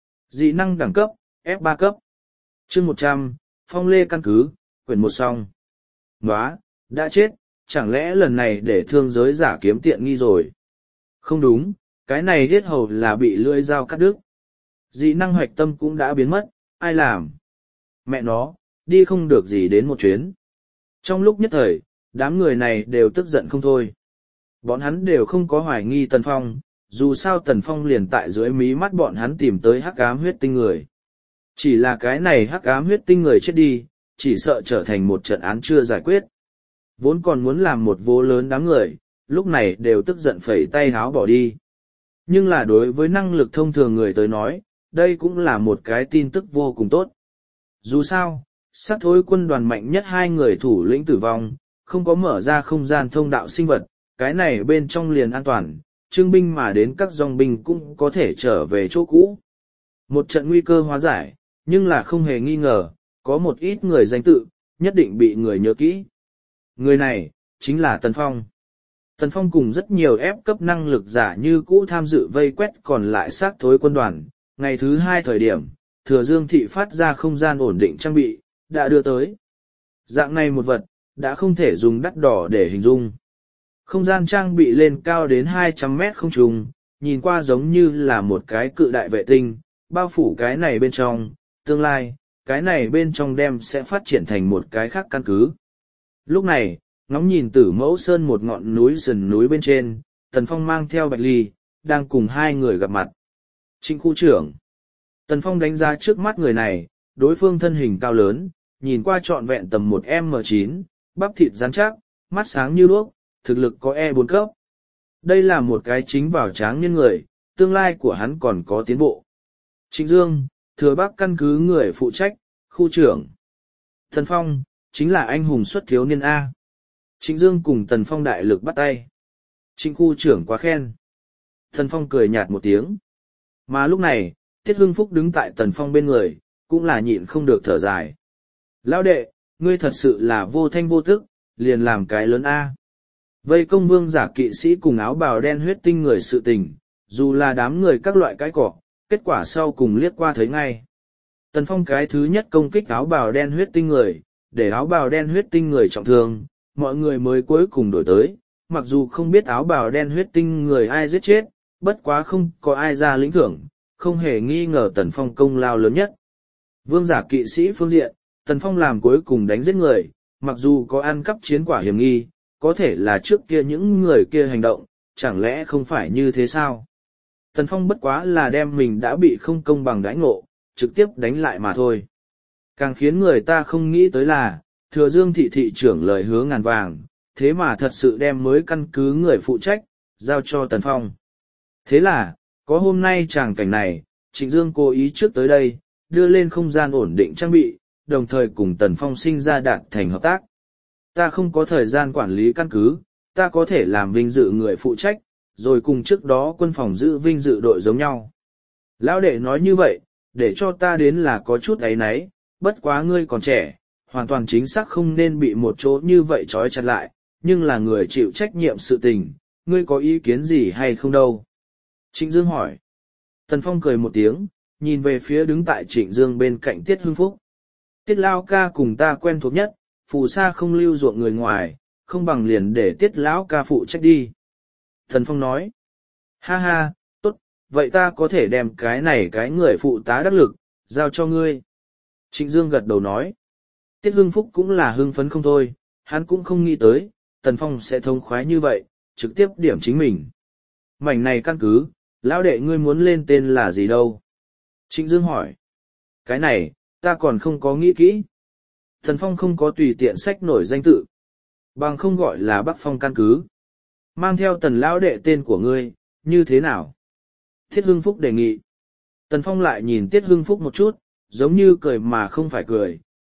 Dị năng đẳng cấp, F ba cấp. chương một trăm, Phong Lê căn cứ, quyển một xong. Nóa, đã chết, chẳng lẽ lần này để thương giới giả kiếm tiện nghi rồi? Không đúng, cái này yết hầu là bị lưỡi dao cắt đứt. Dị năng hoạch tâm cũng đã biến mất, ai làm? Mẹ nó, đi không được gì đến một chuyến. Trong lúc nhất thời, đám người này đều tức giận không thôi. Bọn hắn đều không có hoài nghi Tần Phong, dù sao Tần Phong liền tại dưới mí mắt bọn hắn tìm tới hắc ám huyết tinh người. Chỉ là cái này hắc ám huyết tinh người chết đi, chỉ sợ trở thành một trận án chưa giải quyết. Vốn còn muốn làm một vố lớn đám người, lúc này đều tức giận phẩy tay háo bỏ đi. Nhưng là đối với năng lực thông thường người tới nói, đây cũng là một cái tin tức vô cùng tốt. Dù sao, sát thối quân đoàn mạnh nhất hai người thủ lĩnh tử vong, không có mở ra không gian thông đạo sinh vật, cái này bên trong liền an toàn, trưng binh mà đến các dòng binh cũng có thể trở về chỗ cũ. Một trận nguy cơ hóa giải, nhưng là không hề nghi ngờ, có một ít người danh tự, nhất định bị người nhớ kỹ. Người này, chính là Tần Phong. Tần Phong cùng rất nhiều ép cấp năng lực giả như cũ tham dự vây quét còn lại xác thối quân đoàn. Ngày thứ hai thời điểm, Thừa Dương Thị phát ra không gian ổn định trang bị, đã đưa tới. Dạng này một vật, đã không thể dùng đắt đỏ để hình dung. Không gian trang bị lên cao đến hai trăm mét không trung, nhìn qua giống như là một cái cự đại vệ tinh, bao phủ cái này bên trong, tương lai, cái này bên trong đem sẽ phát triển thành một cái khác căn cứ. Lúc này, ngóng nhìn Tử Mẫu Sơn một ngọn núi sườn núi bên trên, Tần Phong mang theo Bạch Ly, đang cùng hai người gặp mặt. Trịnh khu trưởng. Tần Phong đánh giá trước mắt người này, đối phương thân hình cao lớn, nhìn qua trọn vẹn tầm một M chín, bắp thịt rắn chắc, mắt sáng như đuốc, thực lực có E bốn cấp. Đây là một cái chính vào tráng nhân người, tương lai của hắn còn có tiến bộ. Trịnh Dương, Thừa Bắc căn cứ người phụ trách, khu trưởng. Tần Phong, chính là anh hùng xuất thiếu niên A. Trịnh Dương cùng Tần Phong đại lực bắt tay. Trịnh khu trưởng quá khen. Tần Phong cười nhạt một tiếng. Mà lúc này, Tiết Hưng Phúc đứng tại Tần Phong bên người, cũng là nhịn không được thở dài. Lão đệ, ngươi thật sự là vô thanh vô tức, liền làm cái lớn A. Vây công vương giả kỵ sĩ cùng áo bào đen huyết tinh người sự tình, dù là đám người các loại cái cỏ, kết quả sau cùng liếc qua thấy ngay. Tần Phong cái thứ nhất công kích áo bào đen huyết tinh người, để áo bào đen huyết tinh người trọng thương, mọi người mới cuối cùng đổi tới, mặc dù không biết áo bào đen huyết tinh người ai giết chết, bất quá không có ai ra lĩnh thưởng, không hề nghi ngờ Tần Phong công lao lớn nhất. Vương giả kỵ sĩ phương diện, Tần Phong làm cuối cùng đánh giết người, mặc dù có ăn cắp chiến quả hiểm nghi, có thể là trước kia những người kia hành động, chẳng lẽ không phải như thế sao? Tần Phong bất quá là đem mình đã bị không công bằng đãi ngộ, trực tiếp đánh lại mà thôi. Càng khiến người ta không nghĩ tới là, Thừa Dương thị thị trưởng lời hứa ngàn vàng, thế mà thật sự đem mới căn cứ người phụ trách, giao cho Tần Phong. Thế là, có hôm nay tràng cảnh này, Trịnh Dương cố ý trước tới đây, đưa lên không gian ổn định trang bị, đồng thời cùng Tần Phong sinh ra đạt thành hợp tác. Ta không có thời gian quản lý căn cứ, ta có thể làm vinh dự người phụ trách, rồi cùng trước đó quân phòng giữ vinh dự đội giống nhau. Lão đệ nói như vậy, để cho ta đến là có chút ấy nấy, bất quá ngươi còn trẻ, hoàn toàn chính xác không nên bị một chỗ như vậy trói chặt lại, nhưng là người chịu trách nhiệm sự tình, ngươi có ý kiến gì hay không đâu? Trịnh Dương hỏi. Tần Phong cười một tiếng, nhìn về phía đứng tại Trịnh Dương bên cạnh Tiết Hưng Phúc. Tiết Lao ca cùng ta quen thuộc nhất, phù sa không lưu ruộng người ngoài, không bằng liền để Tiết Lão ca phụ trách đi. Tần Phong nói. Ha ha, tốt, vậy ta có thể đem cái này cái người phụ tá đắc lực, giao cho ngươi. Trịnh Dương gật đầu nói. Tiết Hưng Phúc cũng là hưng phấn không thôi, hắn cũng không nghĩ tới, Tần Phong sẽ thông khoái như vậy, trực tiếp điểm chính mình. Mảnh này căn cứ, lão đệ ngươi muốn lên tên là gì đâu? Trịnh Dương hỏi. Cái này, ta còn không có nghĩ kỹ. Tần Phong không có tùy tiện sách nổi danh tự. Bằng không gọi là Bắc Phong căn cứ. Mang theo Tần lão đệ tên của ngươi, như thế nào? Tiết Hưng Phúc đề nghị. Tần Phong lại nhìn Tiết Hưng Phúc một chút, giống như cười mà không phải cười,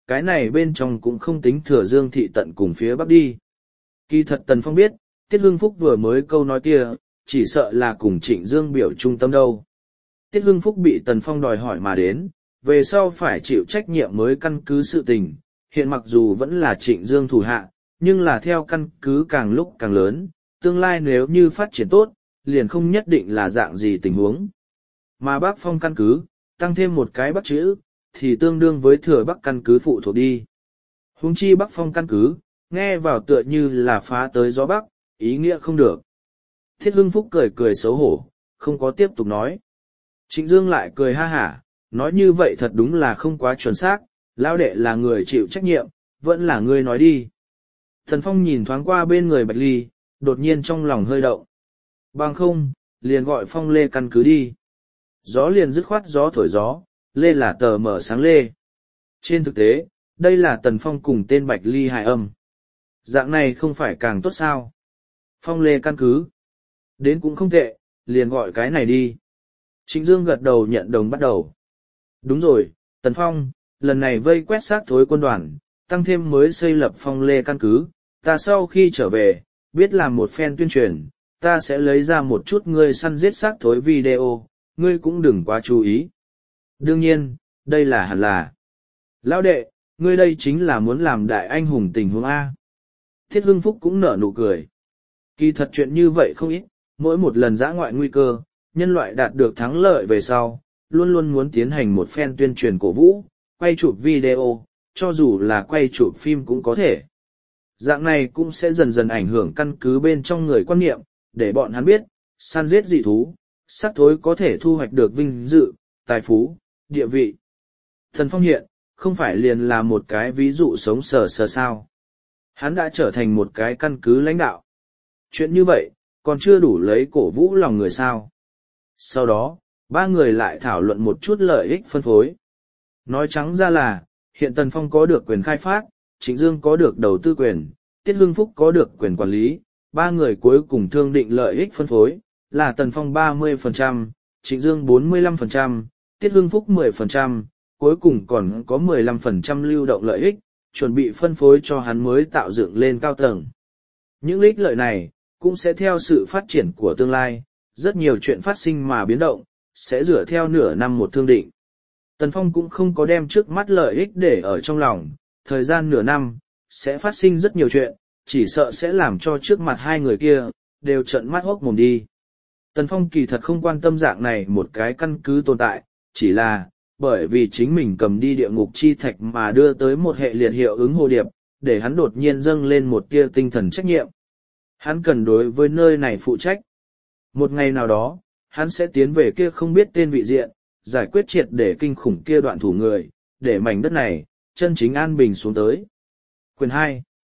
cái này bên trong cũng không tính thừa Dương thị tận cùng phía bắc đi. Kỳ thật Tần Phong biết, Tiết Hưng Phúc vừa mới câu nói kia, chỉ sợ là cùng Trịnh Dương biểu trung tâm đâu. Tiết Hưng Phúc bị Tần Phong đòi hỏi mà đến, về sau phải chịu trách nhiệm mới căn cứ sự tình, hiện mặc dù vẫn là Trịnh Dương thủ hạ, nhưng là theo căn cứ càng lúc càng lớn, tương lai nếu như phát triển tốt, liền không nhất định là dạng gì tình huống. Mà Bắc Phong căn cứ, tăng thêm một cái Bắc chữ, thì tương đương với thừa Bắc căn cứ phụ thuộc đi. Huống chi Bắc Phong căn cứ, nghe vào tựa như là phá tới gió Bắc, ý nghĩa không được. Thiết Hưng Phúc cười cười xấu hổ, không có tiếp tục nói. Trịnh Dương lại cười ha hả, nói như vậy thật đúng là không quá chuẩn xác, lão đệ là người chịu trách nhiệm, vẫn là ngươi nói đi. Thần Phong nhìn thoáng qua bên người Bạch Ly, đột nhiên trong lòng hơi động. Bằng không, liền gọi Phong Lê căn cứ đi. Gió liền dứt khoát gió thổi gió, Lê là tờ mở sáng Lê. Trên thực tế, đây là Tần Phong cùng tên Bạch Ly hài âm. Dạng này không phải càng tốt sao? Phong Lê căn cứ. Đến cũng không tệ, liền gọi cái này đi. Trịnh Dương gật đầu nhận đồng bắt đầu. Đúng rồi, Tần Phong, lần này vây quét xác thối quân đoàn, tăng thêm mới xây lập Phong Lê căn cứ, ta sau khi trở về, biết làm một phen tuyên truyền, ta sẽ lấy ra một chút ngươi săn giết xác thối video, ngươi cũng đừng quá chú ý. Đương nhiên, đây là hẳn là. Lão đệ, ngươi đây chính là muốn làm đại anh hùng tình huống A. Thiết Hưng Phúc cũng nở nụ cười. Kỳ thật chuyện như vậy không ít, mỗi một lần dã ngoại nguy cơ, nhân loại đạt được thắng lợi về sau, luôn luôn muốn tiến hành một phen tuyên truyền cổ vũ, quay chụp video, cho dù là quay chụp phim cũng có thể. Dạng này cũng sẽ dần dần ảnh hưởng căn cứ bên trong người quan niệm, để bọn hắn biết, săn giết dị thú, xác thối có thể thu hoạch được vinh dự, tài phú, địa vị. Thần Phong hiện, không phải liền là một cái ví dụ sống sờ sờ sao. Hắn đã trở thành một cái căn cứ lãnh đạo. Chuyện như vậy, còn chưa đủ lấy cổ vũ lòng người sao. Sau đó, ba người lại thảo luận một chút lợi ích phân phối. Nói trắng ra là, hiện Tần Phong có được quyền khai phát, Trịnh Dương có được đầu tư quyền, Tiết Hưng Phúc có được quyền quản lý, ba người cuối cùng thương định lợi ích phân phối, là Tần Phong ba mươi phần trăm, Trịnh Dương bốn mươi lăm phần trăm, Tiết Hưng Phúc mười phần trăm, cuối cùng còn có mười lăm phần trăm lưu động lợi ích, chuẩn bị phân phối cho hắn mới tạo dựng lên cao tầng. Những ích lợi này, cũng sẽ theo sự phát triển của tương lai, rất nhiều chuyện phát sinh mà biến động, sẽ dựa theo nửa năm một thương định. Tần Phong cũng không có đem trước mắt lợi ích để ở trong lòng, thời gian nửa năm, sẽ phát sinh rất nhiều chuyện, chỉ sợ sẽ làm cho trước mặt hai người kia, đều trợn mắt hốc mồm đi. Tần Phong kỳ thật không quan tâm dạng này một cái căn cứ tồn tại, chỉ là, bởi vì chính mình cầm đi địa ngục chi thạch mà đưa tới một hệ liệt hiệu ứng hồ điệp, để hắn đột nhiên dâng lên một tia tinh thần trách nhiệm. Hắn cần đối với nơi này phụ trách. Một ngày nào đó, hắn sẽ tiến về kia không biết tên vị diện, giải quyết triệt để kinh khủng kia đoạn thủ người, để mảnh đất này, chân chính an bình xuống tới. Quyền hai.